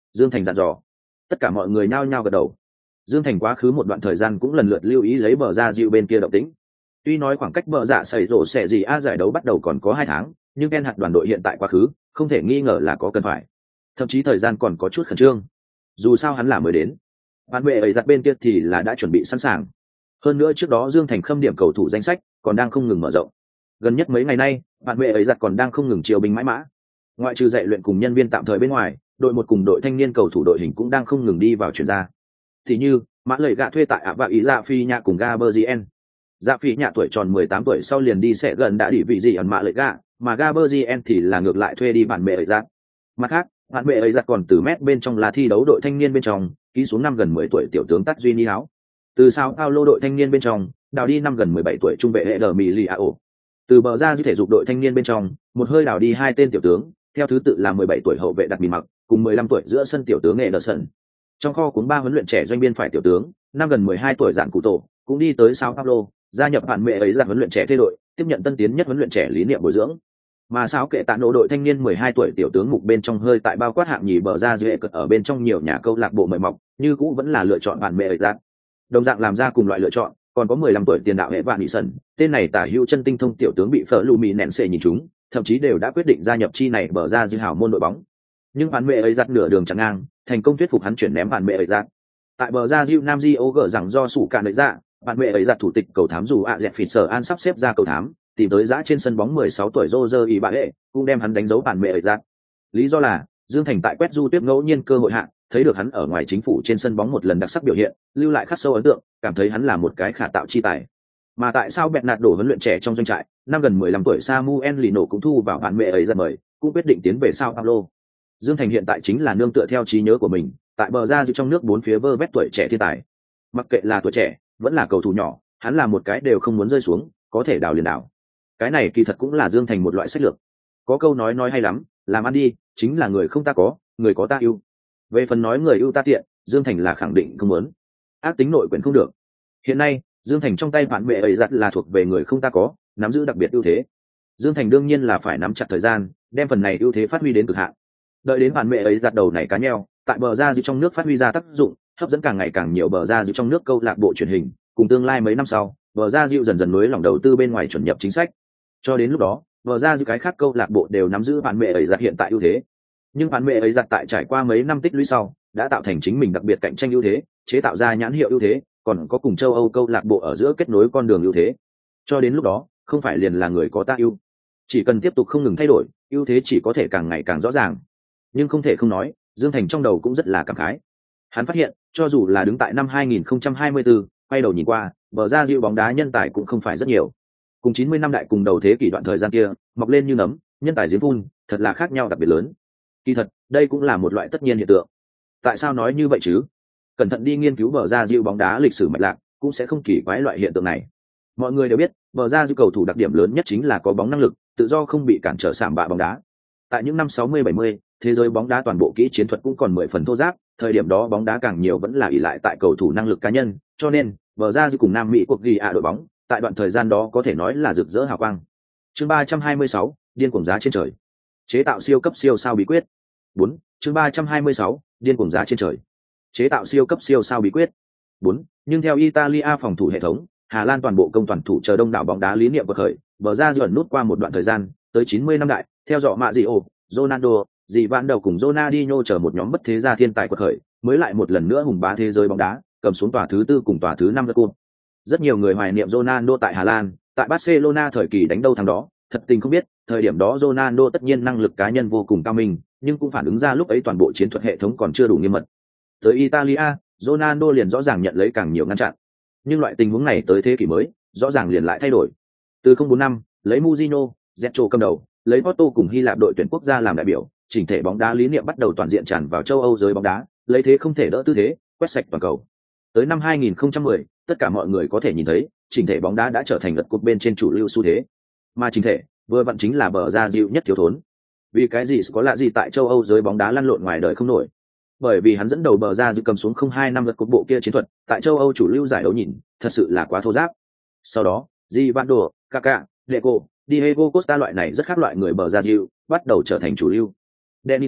Dương Thành dặn dò. Tất cả mọi người nhao nhao gật đầu. Dương Thành quá khứ một đoạn thời gian cũng lần lượt lưu ý lấy bờ ra dịu bên kia động tĩnh. Tuy nói khoảng cách bờ dạ xảy rổ sẽ gì giải đấu bắt đầu còn có 2 tháng, nhưng Ken hạt đoàn đội hiện tại quá khứ, không thể nghi ngờ là có cần phải. Thậm chí thời gian còn có chút khẩn trương. Dù sao hắn là mới đến. Bạn bè ấy giặt bên kia thì là đã chuẩn bị sẵn sàng. Hơn nữa trước đó Dương Thành khâm điểm cầu thủ danh sách còn đang không ngừng mở rộng. Gần nhất mấy ngày nay, bạn bè ấy giặt còn đang không ngừng chiêu binh mãi mã. Ngoại trừ dạy luyện cùng nhân viên tạm thời bên ngoài, đội một cùng đội thanh niên cầu thủ đội hình cũng đang không ngừng đi vào chuyển ra. Thì như mã lời gạ thuê tại ạ và ý dạ phi nhạ cùng Gaberzien. Dạ phi nhạ tuổi tròn 18 tuổi sau liền đi sẽ gần đã đi vị gì ẩn mã lợi gạ, mà Gaberzien thì là ngược lại thuê đi bản mẹ ấy giặt. Mặt khác, bạn bè ấy giặt còn từ mét bên trong là thi đấu đội thanh niên bên trong ký xuống năm gần 10 tuổi tiểu tướng Tát Duy Ni Háo. Từ Sao Paulo đội thanh niên bên trong đào đi năm gần 17 tuổi trung vệ hệ đờ Mì Lì Ảo. Từ bờ ra dư thể dục đội thanh niên bên trong một hơi đào đi 2 tên tiểu tướng, theo thứ tự là 17 tuổi hậu vệ đặt mì mặc cùng 15 tuổi giữa sân tiểu tướng nghệ đờ sân. Trong kho cuốn 3 huấn luyện trẻ doanh biên phải tiểu tướng, năm gần 12 tuổi dạn cụ tổ cũng đi tới Sao Paulo, gia nhập bạn mẹ ấy giặt huấn luyện trẻ thay đội, tiếp nhận tân tiến nhất huấn luyện trẻ lý niệm bồi dưỡng. Mà sao kệ tạ nổ đội thanh niên 12 tuổi tiểu tướng mục bên trong hơi tại bao quát hạng nhì bờ ra dễ cật ở bên trong nhiều nhà câu lạc bộ mời mọc, như cũ vẫn là lựa chọn bạn mẹ ấy giặt. Đồng dạng làm ra cùng loại lựa chọn, còn có 15 tuổi tiền đạo hệ vạn nghị sần, tên này tả hữu chân tinh thông tiểu tướng bị phở lù mì nẹn xệ nhìn chúng, thậm chí đều đã quyết định gia nhập chi này bờ ra dư hảo môn đội bóng. Nhưng bạn mẹ ấy giặt nửa đường chẳng ngang, thành công thuyết phục hắn chuyển ném bạn mẹ ấy giặt. Tại bờ ra dư Nam Di Ô gỡ rằng do sủ cạn đợi ra, bạn mẹ ấy giặt thủ tịch cầu thám dù dẹt phỉ sở an sắp xếp ra cầu thám, tìm tới giã trên sân bóng 16 tuổi Roger ý bạ hệ, cũng đem hắn đánh dấu bản mẹ ấy giặt. Lý do là Dương Thành tại quét du tiếp ngẫu nhiên cơ hội hạn, thấy được hắn ở ngoài chính phủ trên sân bóng một lần đặc sắc biểu hiện, lưu lại khắc sâu ấn tượng, cảm thấy hắn là một cái khả tạo chi tài. Mà tại sao bẹt nạt đổ huấn luyện trẻ trong doanh trại, năm gần 15 tuổi Samuel Lino cũng thu vào bạn mẹ ấy giặt mời, cũng quyết định tiến về Sao Paulo. Dương Thành hiện tại chính là nương tựa theo trí nhớ của mình, tại bờ ra dư trong nước bốn phía vơ vét tuổi trẻ thiên tài. Mặc kệ là tuổi trẻ, vẫn là cầu thủ nhỏ, hắn là một cái đều không muốn rơi xuống, có thể đào liền đào. Cái này kỳ thật cũng là Dương Thành một loại sách lược. Có câu nói hay lắm, làm ăn đi, chính là người không ta có, người có ta yêu. Về phần nói người yêu ta tiện, Dương Thành là khẳng định không muốn. Ác tính nội quyền không được. Hiện nay, Dương Thành trong tay bạn bè ấy giặt là thuộc về người không ta có, nắm giữ đặc biệt ưu thế. Dương Thành đương nhiên là phải nắm chặt thời gian, đem phần này ưu thế phát huy đến cực hạn. Đợi đến bạn bè ấy giặt đầu này cá nheo, tại bờ ra dư trong nước phát huy ra tác dụng, hấp dẫn càng ngày càng nhiều bờ ra dư trong nước câu lạc bộ truyền hình, cùng tương lai mấy năm sau, bờ ra dư dần dần nối lỏng đầu tư bên ngoài chuẩn nhập chính sách. Cho đến lúc đó, bờ ra dư cái khác câu lạc bộ đều nắm giữ bạn bè ấy giặt hiện tại ưu thế. Nhưng bạn bè ấy giặt tại trải qua mấy năm tích lũy sau, đã tạo thành chính mình đặc biệt cạnh tranh ưu thế, chế tạo ra nhãn hiệu ưu thế, còn có cùng châu Âu câu lạc bộ ở giữa kết nối con đường ưu thế. Cho đến lúc đó, không phải liền là người có ta ưu. Chỉ cần tiếp tục không ngừng thay đổi, ưu thế chỉ có thể càng ngày càng rõ ràng. Nhưng không thể không nói, Dương Thành trong đầu cũng rất là cảm khái. Hắn phát hiện, cho dù là đứng tại năm 2024, quay đầu nhìn qua, bờ ra dịu bóng đá nhân tài cũng không phải rất nhiều. Cùng 90 năm đại cùng đầu thế kỷ đoạn thời gian kia, mọc lên như nấm, nhân tài giếng phun, thật là khác nhau đặc biệt lớn. Kỳ thật, đây cũng là một loại tất nhiên hiện tượng. Tại sao nói như vậy chứ? Cẩn thận đi nghiên cứu bờ ra dịu bóng đá lịch sử mạch lạc, cũng sẽ không kỳ quái loại hiện tượng này. Mọi người đều biết, bờ ra dịu cầu thủ đặc điểm lớn nhất chính là có bóng năng lực, tự do không bị cản trở sảm bạ bóng đá. Tại những năm 60-70, thế giới bóng đá toàn bộ kỹ chiến thuật cũng còn 10 phần thô ráp, thời điểm đó bóng đá càng nhiều vẫn là ỷ lại tại cầu thủ năng lực cá nhân, cho nên bờ ra dư cùng Nam Mỹ cuộc ghi đội bóng, tại đoạn thời gian đó có thể nói là rực rỡ hào quang. Chương 326, điên cuồng giá trên trời. Chế tạo siêu cấp siêu sao bí quyết. 4, chương 326, điên cuồng giá trên trời. Chế tạo siêu cấp siêu sao bí quyết. 4, nhưng theo Italia phòng thủ hệ thống, Hà Lan toàn bộ công toàn thủ chờ đông đảo bóng đá lý niệm bậc khởi, bờ ra dư ẩn nút qua một đoạn thời gian, tới 90 năm đại, theo dõi mạ Dio, Ronaldo, dì vạn đầu cùng Ronaldinho chờ một nhóm bất thế gia thiên tài quật khởi, mới lại một lần nữa hùng bá thế giới bóng đá, cầm xuống tòa thứ 4 cùng tòa thứ 5 cúp. Rất nhiều người hoài niệm Ronaldo tại Hà Lan, tại Barcelona thời kỳ đánh đâu thắng đó, thật tình không biết, thời điểm đó Ronaldo tất nhiên năng lực cá nhân vô cùng cao minh, nhưng cũng phản ứng ra lúc ấy toàn bộ chiến thuật hệ thống còn chưa đủ nghiêm mật. Tới Italia, Ronaldo liền rõ ràng nhận lấy càng nhiều ngăn chặn. Nhưng loại tình huống này tới thế kỷ mới, rõ ràng liền lại thay đổi. Từ 045, lấy Mourinho, Zetro cầm đầu, lấy Porto cùng Hy Lạp đội tuyển quốc gia làm đại biểu, chỉnh thể bóng đá lý niệm bắt đầu toàn diện tràn vào châu Âu giới bóng đá, lấy thế không thể đỡ tư thế, quét sạch toàn cầu. Tới năm 2010, tất cả mọi người có thể nhìn thấy, chỉnh thể bóng đá đã trở thành lật cột bên trên chủ lưu xu thế. Mà chỉnh thể, vừa vặn chính là bờ ra dịu nhất thiếu thốn. Vì cái gì có lạ gì tại châu Âu giới bóng đá lăn lộn ngoài đời không nổi? Bởi vì hắn dẫn đầu bờ ra dịu cầm xuống 02 năm lật cột bộ kia chiến thuật, tại châu Âu chủ lưu giải đấu nhìn, thật sự là quá thô ráp. Sau đó, Givando, Kaká, Deco, Diego Costa loại này rất khác loại người bờ ra dịu, bắt đầu trở thành chủ lưu. Denison,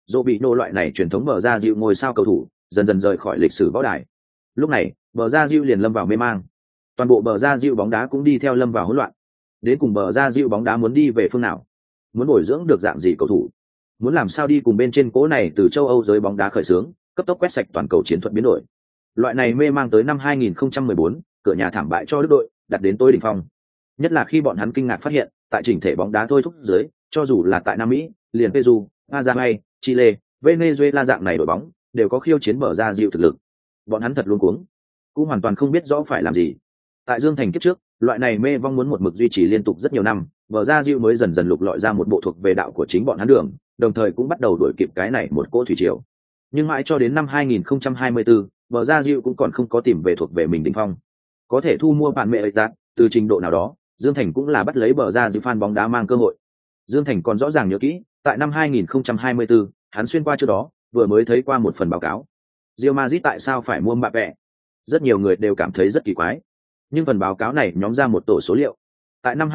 dỗ bị nô loại này truyền thống bờ ra dịu ngôi sao cầu thủ dần dần rời khỏi lịch sử võ đài. Lúc này bờ ra dịu liền lâm vào mê mang, toàn bộ bờ ra dịu bóng đá cũng đi theo lâm vào hỗn loạn. Đến cùng bờ ra dịu bóng đá muốn đi về phương nào, muốn bồi dưỡng được dạng gì cầu thủ, muốn làm sao đi cùng bên trên cố này từ châu Âu giới bóng đá khởi xướng cấp tốc quét sạch toàn cầu chiến thuật biến đổi. Loại này mê mang tới năm 2014, cửa nhà thảm bại cho Đức đội đặt đến tối đỉnh phong. Nhất là khi bọn hắn kinh ngạc phát hiện, tại chỉnh thể bóng đá thôi thúc dưới, cho dù là tại Nam Mỹ, liền Peru, Paraguay, Chile, Venezuela dạng này đội bóng đều có khiêu chiến bờ ra dịu thực lực. Bọn hắn thật luống cuống, cũng hoàn toàn không biết rõ phải làm gì. Tại Dương Thành kiếp trước, loại này mê vong muốn một mực duy trì liên tục rất nhiều năm, bờ ra dịu mới dần dần lục lọi ra một bộ thuộc về đạo của chính bọn hắn đường, đồng thời cũng bắt đầu đuổi kịp cái này một cỗ thủy triều. Nhưng mãi cho đến năm 2024, bờ ra dịu cũng còn không có tìm về thuộc về mình đỉnh phong. Có thể thu mua bạn mẹ ấy ra, từ trình độ nào đó, Dương Thành cũng là bắt lấy bờ ra dịu fan bóng đá mang cơ hội. Dương Thành còn rõ ràng nhớ kỹ, tại năm 2024, hắn xuyên qua trước đó, vừa mới thấy qua một phần báo cáo. Real Madrid tại sao phải mua Mbappé? Rất nhiều người đều cảm thấy rất kỳ quái. Nhưng phần báo cáo này nhóm ra một tổ số liệu. Tại năm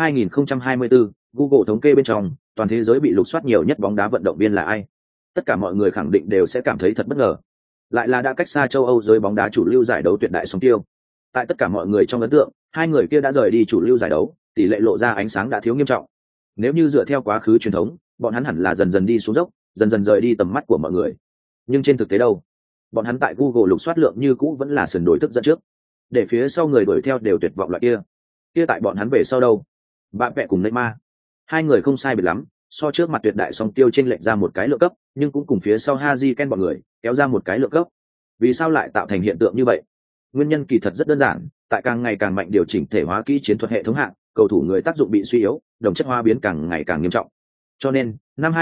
2024, Google thống kê bên trong, toàn thế giới bị lục soát nhiều nhất bóng đá vận động viên là ai? Tất cả mọi người khẳng định đều sẽ cảm thấy thật bất ngờ. Lại là đã cách xa châu Âu giới bóng đá chủ lưu giải đấu tuyệt đại song tiêu. Tại tất cả mọi người trong ấn tượng, hai người kia đã rời đi chủ lưu giải đấu, tỷ lệ lộ ra ánh sáng đã thiếu nghiêm trọng. Nếu như dựa theo quá khứ truyền thống, bọn hắn hẳn là dần dần đi xuống dốc, dần dần rời đi tầm mắt của mọi người. Nhưng trên thực tế đâu? Bọn hắn tại Google lục soát lượng như cũ vẫn là sườn đối thức dẫn trước. Để phía sau người đuổi theo đều tuyệt vọng loại kia. Kia tại bọn hắn về sau đâu? Bạn vẽ cùng Neymar. Hai người không sai biệt lắm, so trước mặt tuyệt đại song tiêu chênh lệch ra một cái lượng cấp, nhưng cũng cùng phía sau Haji Ken bọn người kéo ra một cái lượng cấp. Vì sao lại tạo thành hiện tượng như vậy? Nguyên nhân kỳ thật rất đơn giản, tại càng ngày càng mạnh điều chỉnh thể hóa kỹ chiến thuật hệ thống hạng, cầu thủ người tác dụng bị suy yếu, đồng chất hóa biến càng ngày càng nghiêm trọng. Cho nên, năm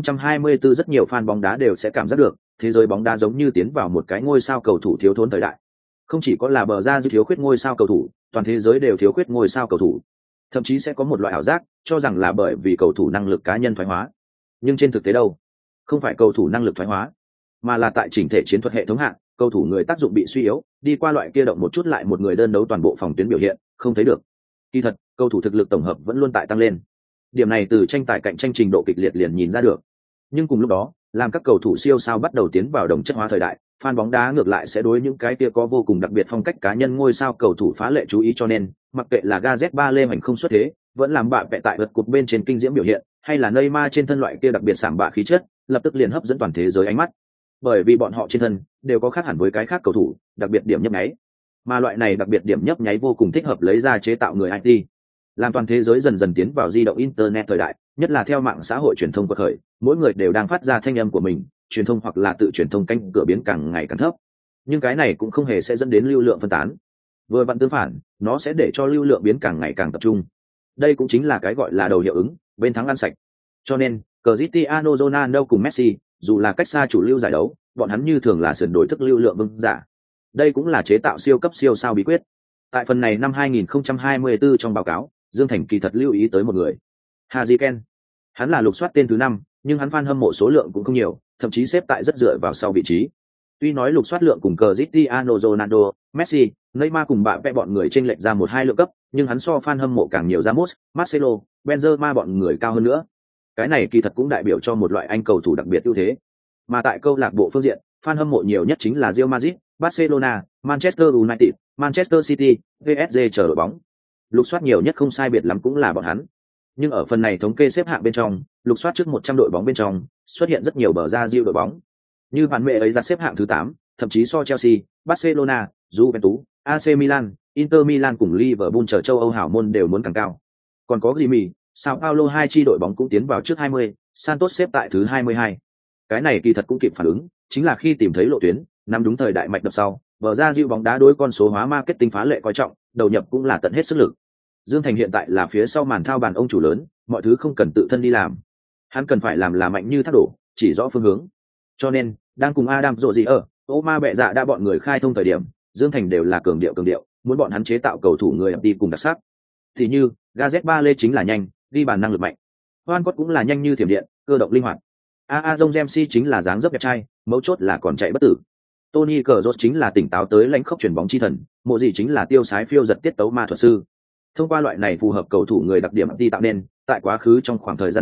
2024 rất nhiều fan bóng đá đều sẽ cảm giác được, thế giới bóng đá giống như tiến vào một cái ngôi sao cầu thủ thiếu thốn thời đại. Không chỉ có là bờ ra dư thiếu khuyết ngôi sao cầu thủ, toàn thế giới đều thiếu khuyết ngôi sao cầu thủ. Thậm chí sẽ có một loại ảo giác, cho rằng là bởi vì cầu thủ năng lực cá nhân thoái hóa. Nhưng trên thực tế đâu? Không phải cầu thủ năng lực thoái hóa, mà là tại chỉnh thể chiến thuật hệ thống hạng, cầu thủ người tác dụng bị suy yếu, đi qua loại kia động một chút lại một người đơn đấu toàn bộ phòng tuyến biểu hiện, không thấy được. Kỳ thật, cầu thủ thực lực tổng hợp vẫn luôn tại tăng lên. Điểm này từ tranh tài cạnh tranh trình độ kịch liệt liền nhìn ra được. Nhưng cùng lúc đó, làm các cầu thủ siêu sao bắt đầu tiến vào đồng chất hóa thời đại, fan bóng đá ngược lại sẽ đối những cái kia có vô cùng đặc biệt phong cách cá nhân ngôi sao cầu thủ phá lệ chú ý, cho nên, mặc kệ là Gareth Bale hành không xuất thế, vẫn làm bạ vẽ tại vượt cột bên trên kinh diễm biểu hiện, hay là Neymar trên thân loại kia đặc biệt sảng bạ khí chất, lập tức liền hấp dẫn toàn thế giới ánh mắt. Bởi vì bọn họ trên thân đều có khác hẳn với cái khác cầu thủ, đặc biệt điểm nhấp nháy. Mà loại này đặc biệt điểm nhấp nháy vô cùng thích hợp lấy ra chế tạo người IT. Làm toàn thế giới dần dần tiến vào di động internet thời đại, nhất là theo mạng xã hội truyền thông quật khởi, mỗi người đều đang phát ra thanh âm của mình, truyền thông hoặc là tự truyền thông cánh cửa biến càng ngày càng thấp. Nhưng cái này cũng không hề sẽ dẫn đến lưu lượng phân tán. Vừa vặn tương phản, nó sẽ để cho lưu lượng biến càng ngày càng tập trung. Đây cũng chính là cái gọi là đầu hiệu ứng, bên thắng ăn sạch. Cho nên, Cristiano Ronaldo cùng Messi, dù là cách xa chủ lưu giải đấu, bọn hắn như thường là sườn đổi thức lưu lượng vương giả. Đây cũng là chế tạo siêu cấp siêu sao bí quyết. Tại phần này năm 2024 trong báo cáo, Dương Thành kỳ thật lưu ý tới một người. Haji Ken. Hắn là lục soát tên thứ 5, nhưng hắn fan hâm mộ số lượng cũng không nhiều, thậm chí xếp tại rất dựa vào sau vị trí. Tuy nói lục soát lượng cùng Cristiano Ronaldo, Messi, Neymar cùng bạn vẽ bọn người chênh lệch ra 1-2 lượng cấp, nhưng hắn so fan hâm mộ càng nhiều Ramos, Marcelo, Benzema bọn người cao hơn nữa. Cái này kỳ thật cũng đại biểu cho một loại anh cầu thủ đặc biệt ưu thế. Mà tại câu lạc bộ phương diện, fan hâm mộ nhiều nhất chính là Real Madrid, Barcelona, Manchester United, Manchester City, PSG chờ đội bóng. Lục soát nhiều nhất không sai biệt lắm cũng là bọn hắn. Nhưng ở phần này thống kê xếp hạng bên trong, lục soát trước 100 đội bóng bên trong, xuất hiện rất nhiều bờ ra Real đội bóng. Như bản mẹ ấy ra xếp hạng thứ 8, thậm chí so Chelsea, Barcelona, Juventus, AC Milan, Inter Milan cùng Liverpool chờ châu Âu hảo môn đều muốn càng cao. Còn có Gimi, Sao Paulo hai chi đội bóng cũng tiến vào trước 20, Santos xếp tại thứ 22. Cái này kỳ thật cũng kịp phản ứng, chính là khi tìm thấy lộ tuyến, nắm đúng thời đại mạch đập sau, bờ ra Real bóng đá đối con số hóa marketing phá lệ coi trọng, đầu nhập cũng là tận hết sức lực. Dương Thành hiện tại là phía sau màn thao bàn ông chủ lớn, mọi thứ không cần tự thân đi làm. Hắn cần phải làm là mạnh như thác đổ, chỉ rõ phương hướng. Cho nên, đang cùng Adam rộ gì ở, Oma bẹ dạ đã bọn người khai thông thời điểm, Dương Thành đều là cường điệu, muốn bọn hắn chế tạo cầu thủ người đi cùng đặc sắc. Thì như, Gareth Bale chính là nhanh, đi bàn năng lực mạnh. Juan Cott cũng là nhanh như thiểm điện, cơ động linh hoạt. Aaron Ramsey chính là dáng dấp đẹp trai, mấu chốt là còn chạy bất tử. Tony Kroos chính là tỉnh táo tới lãnh khốc chuyển bóng chi thần, Mộ gì chính là tiêu sái phiêu giật tiết tấu ma thuật sư. Thông qua loại này phù hợp cầu thủ người đặc điểm đi tạo nên, tại quá khứ trong khoảng thời gian này,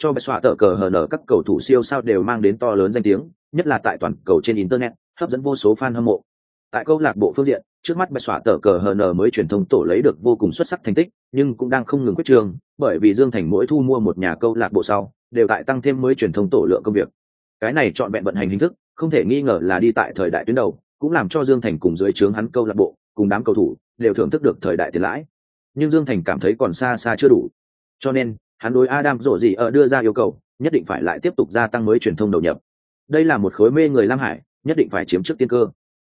cho bạch xoa tờ cờ hờ nở các cầu thủ siêu sao đều mang đến to lớn danh tiếng, nhất là tại toàn cầu trên internet, hấp dẫn vô số fan hâm mộ. Tại câu lạc bộ phương diện, trước mắt bạch xoa tờ cờ hờ nở mới truyền thông tổ lấy được vô cùng xuất sắc thành tích, nhưng cũng đang không ngừng quyết trường, bởi vì Dương Thành mỗi thu mua một nhà câu lạc bộ sau, đều tại tăng thêm mới truyền thông tổ lượng công việc. Cái này chọn vẹn vận hành hình thức, không thể nghi ngờ là đi tại thời đại tuyến đầu, cũng làm cho Dương Thành cùng dưới trướng hắn câu lạc bộ, cùng đám cầu thủ đều thưởng thức được thời đại tiền lãi. Nhưng Dương Thành cảm thấy còn xa xa chưa đủ, cho nên hắn đối Adam rộ gì ở đưa ra yêu cầu, nhất định phải lại tiếp tục gia tăng mới truyền thông đầu nhập. Đây là một khối mê người Lam Hải, nhất định phải chiếm trước tiên cơ.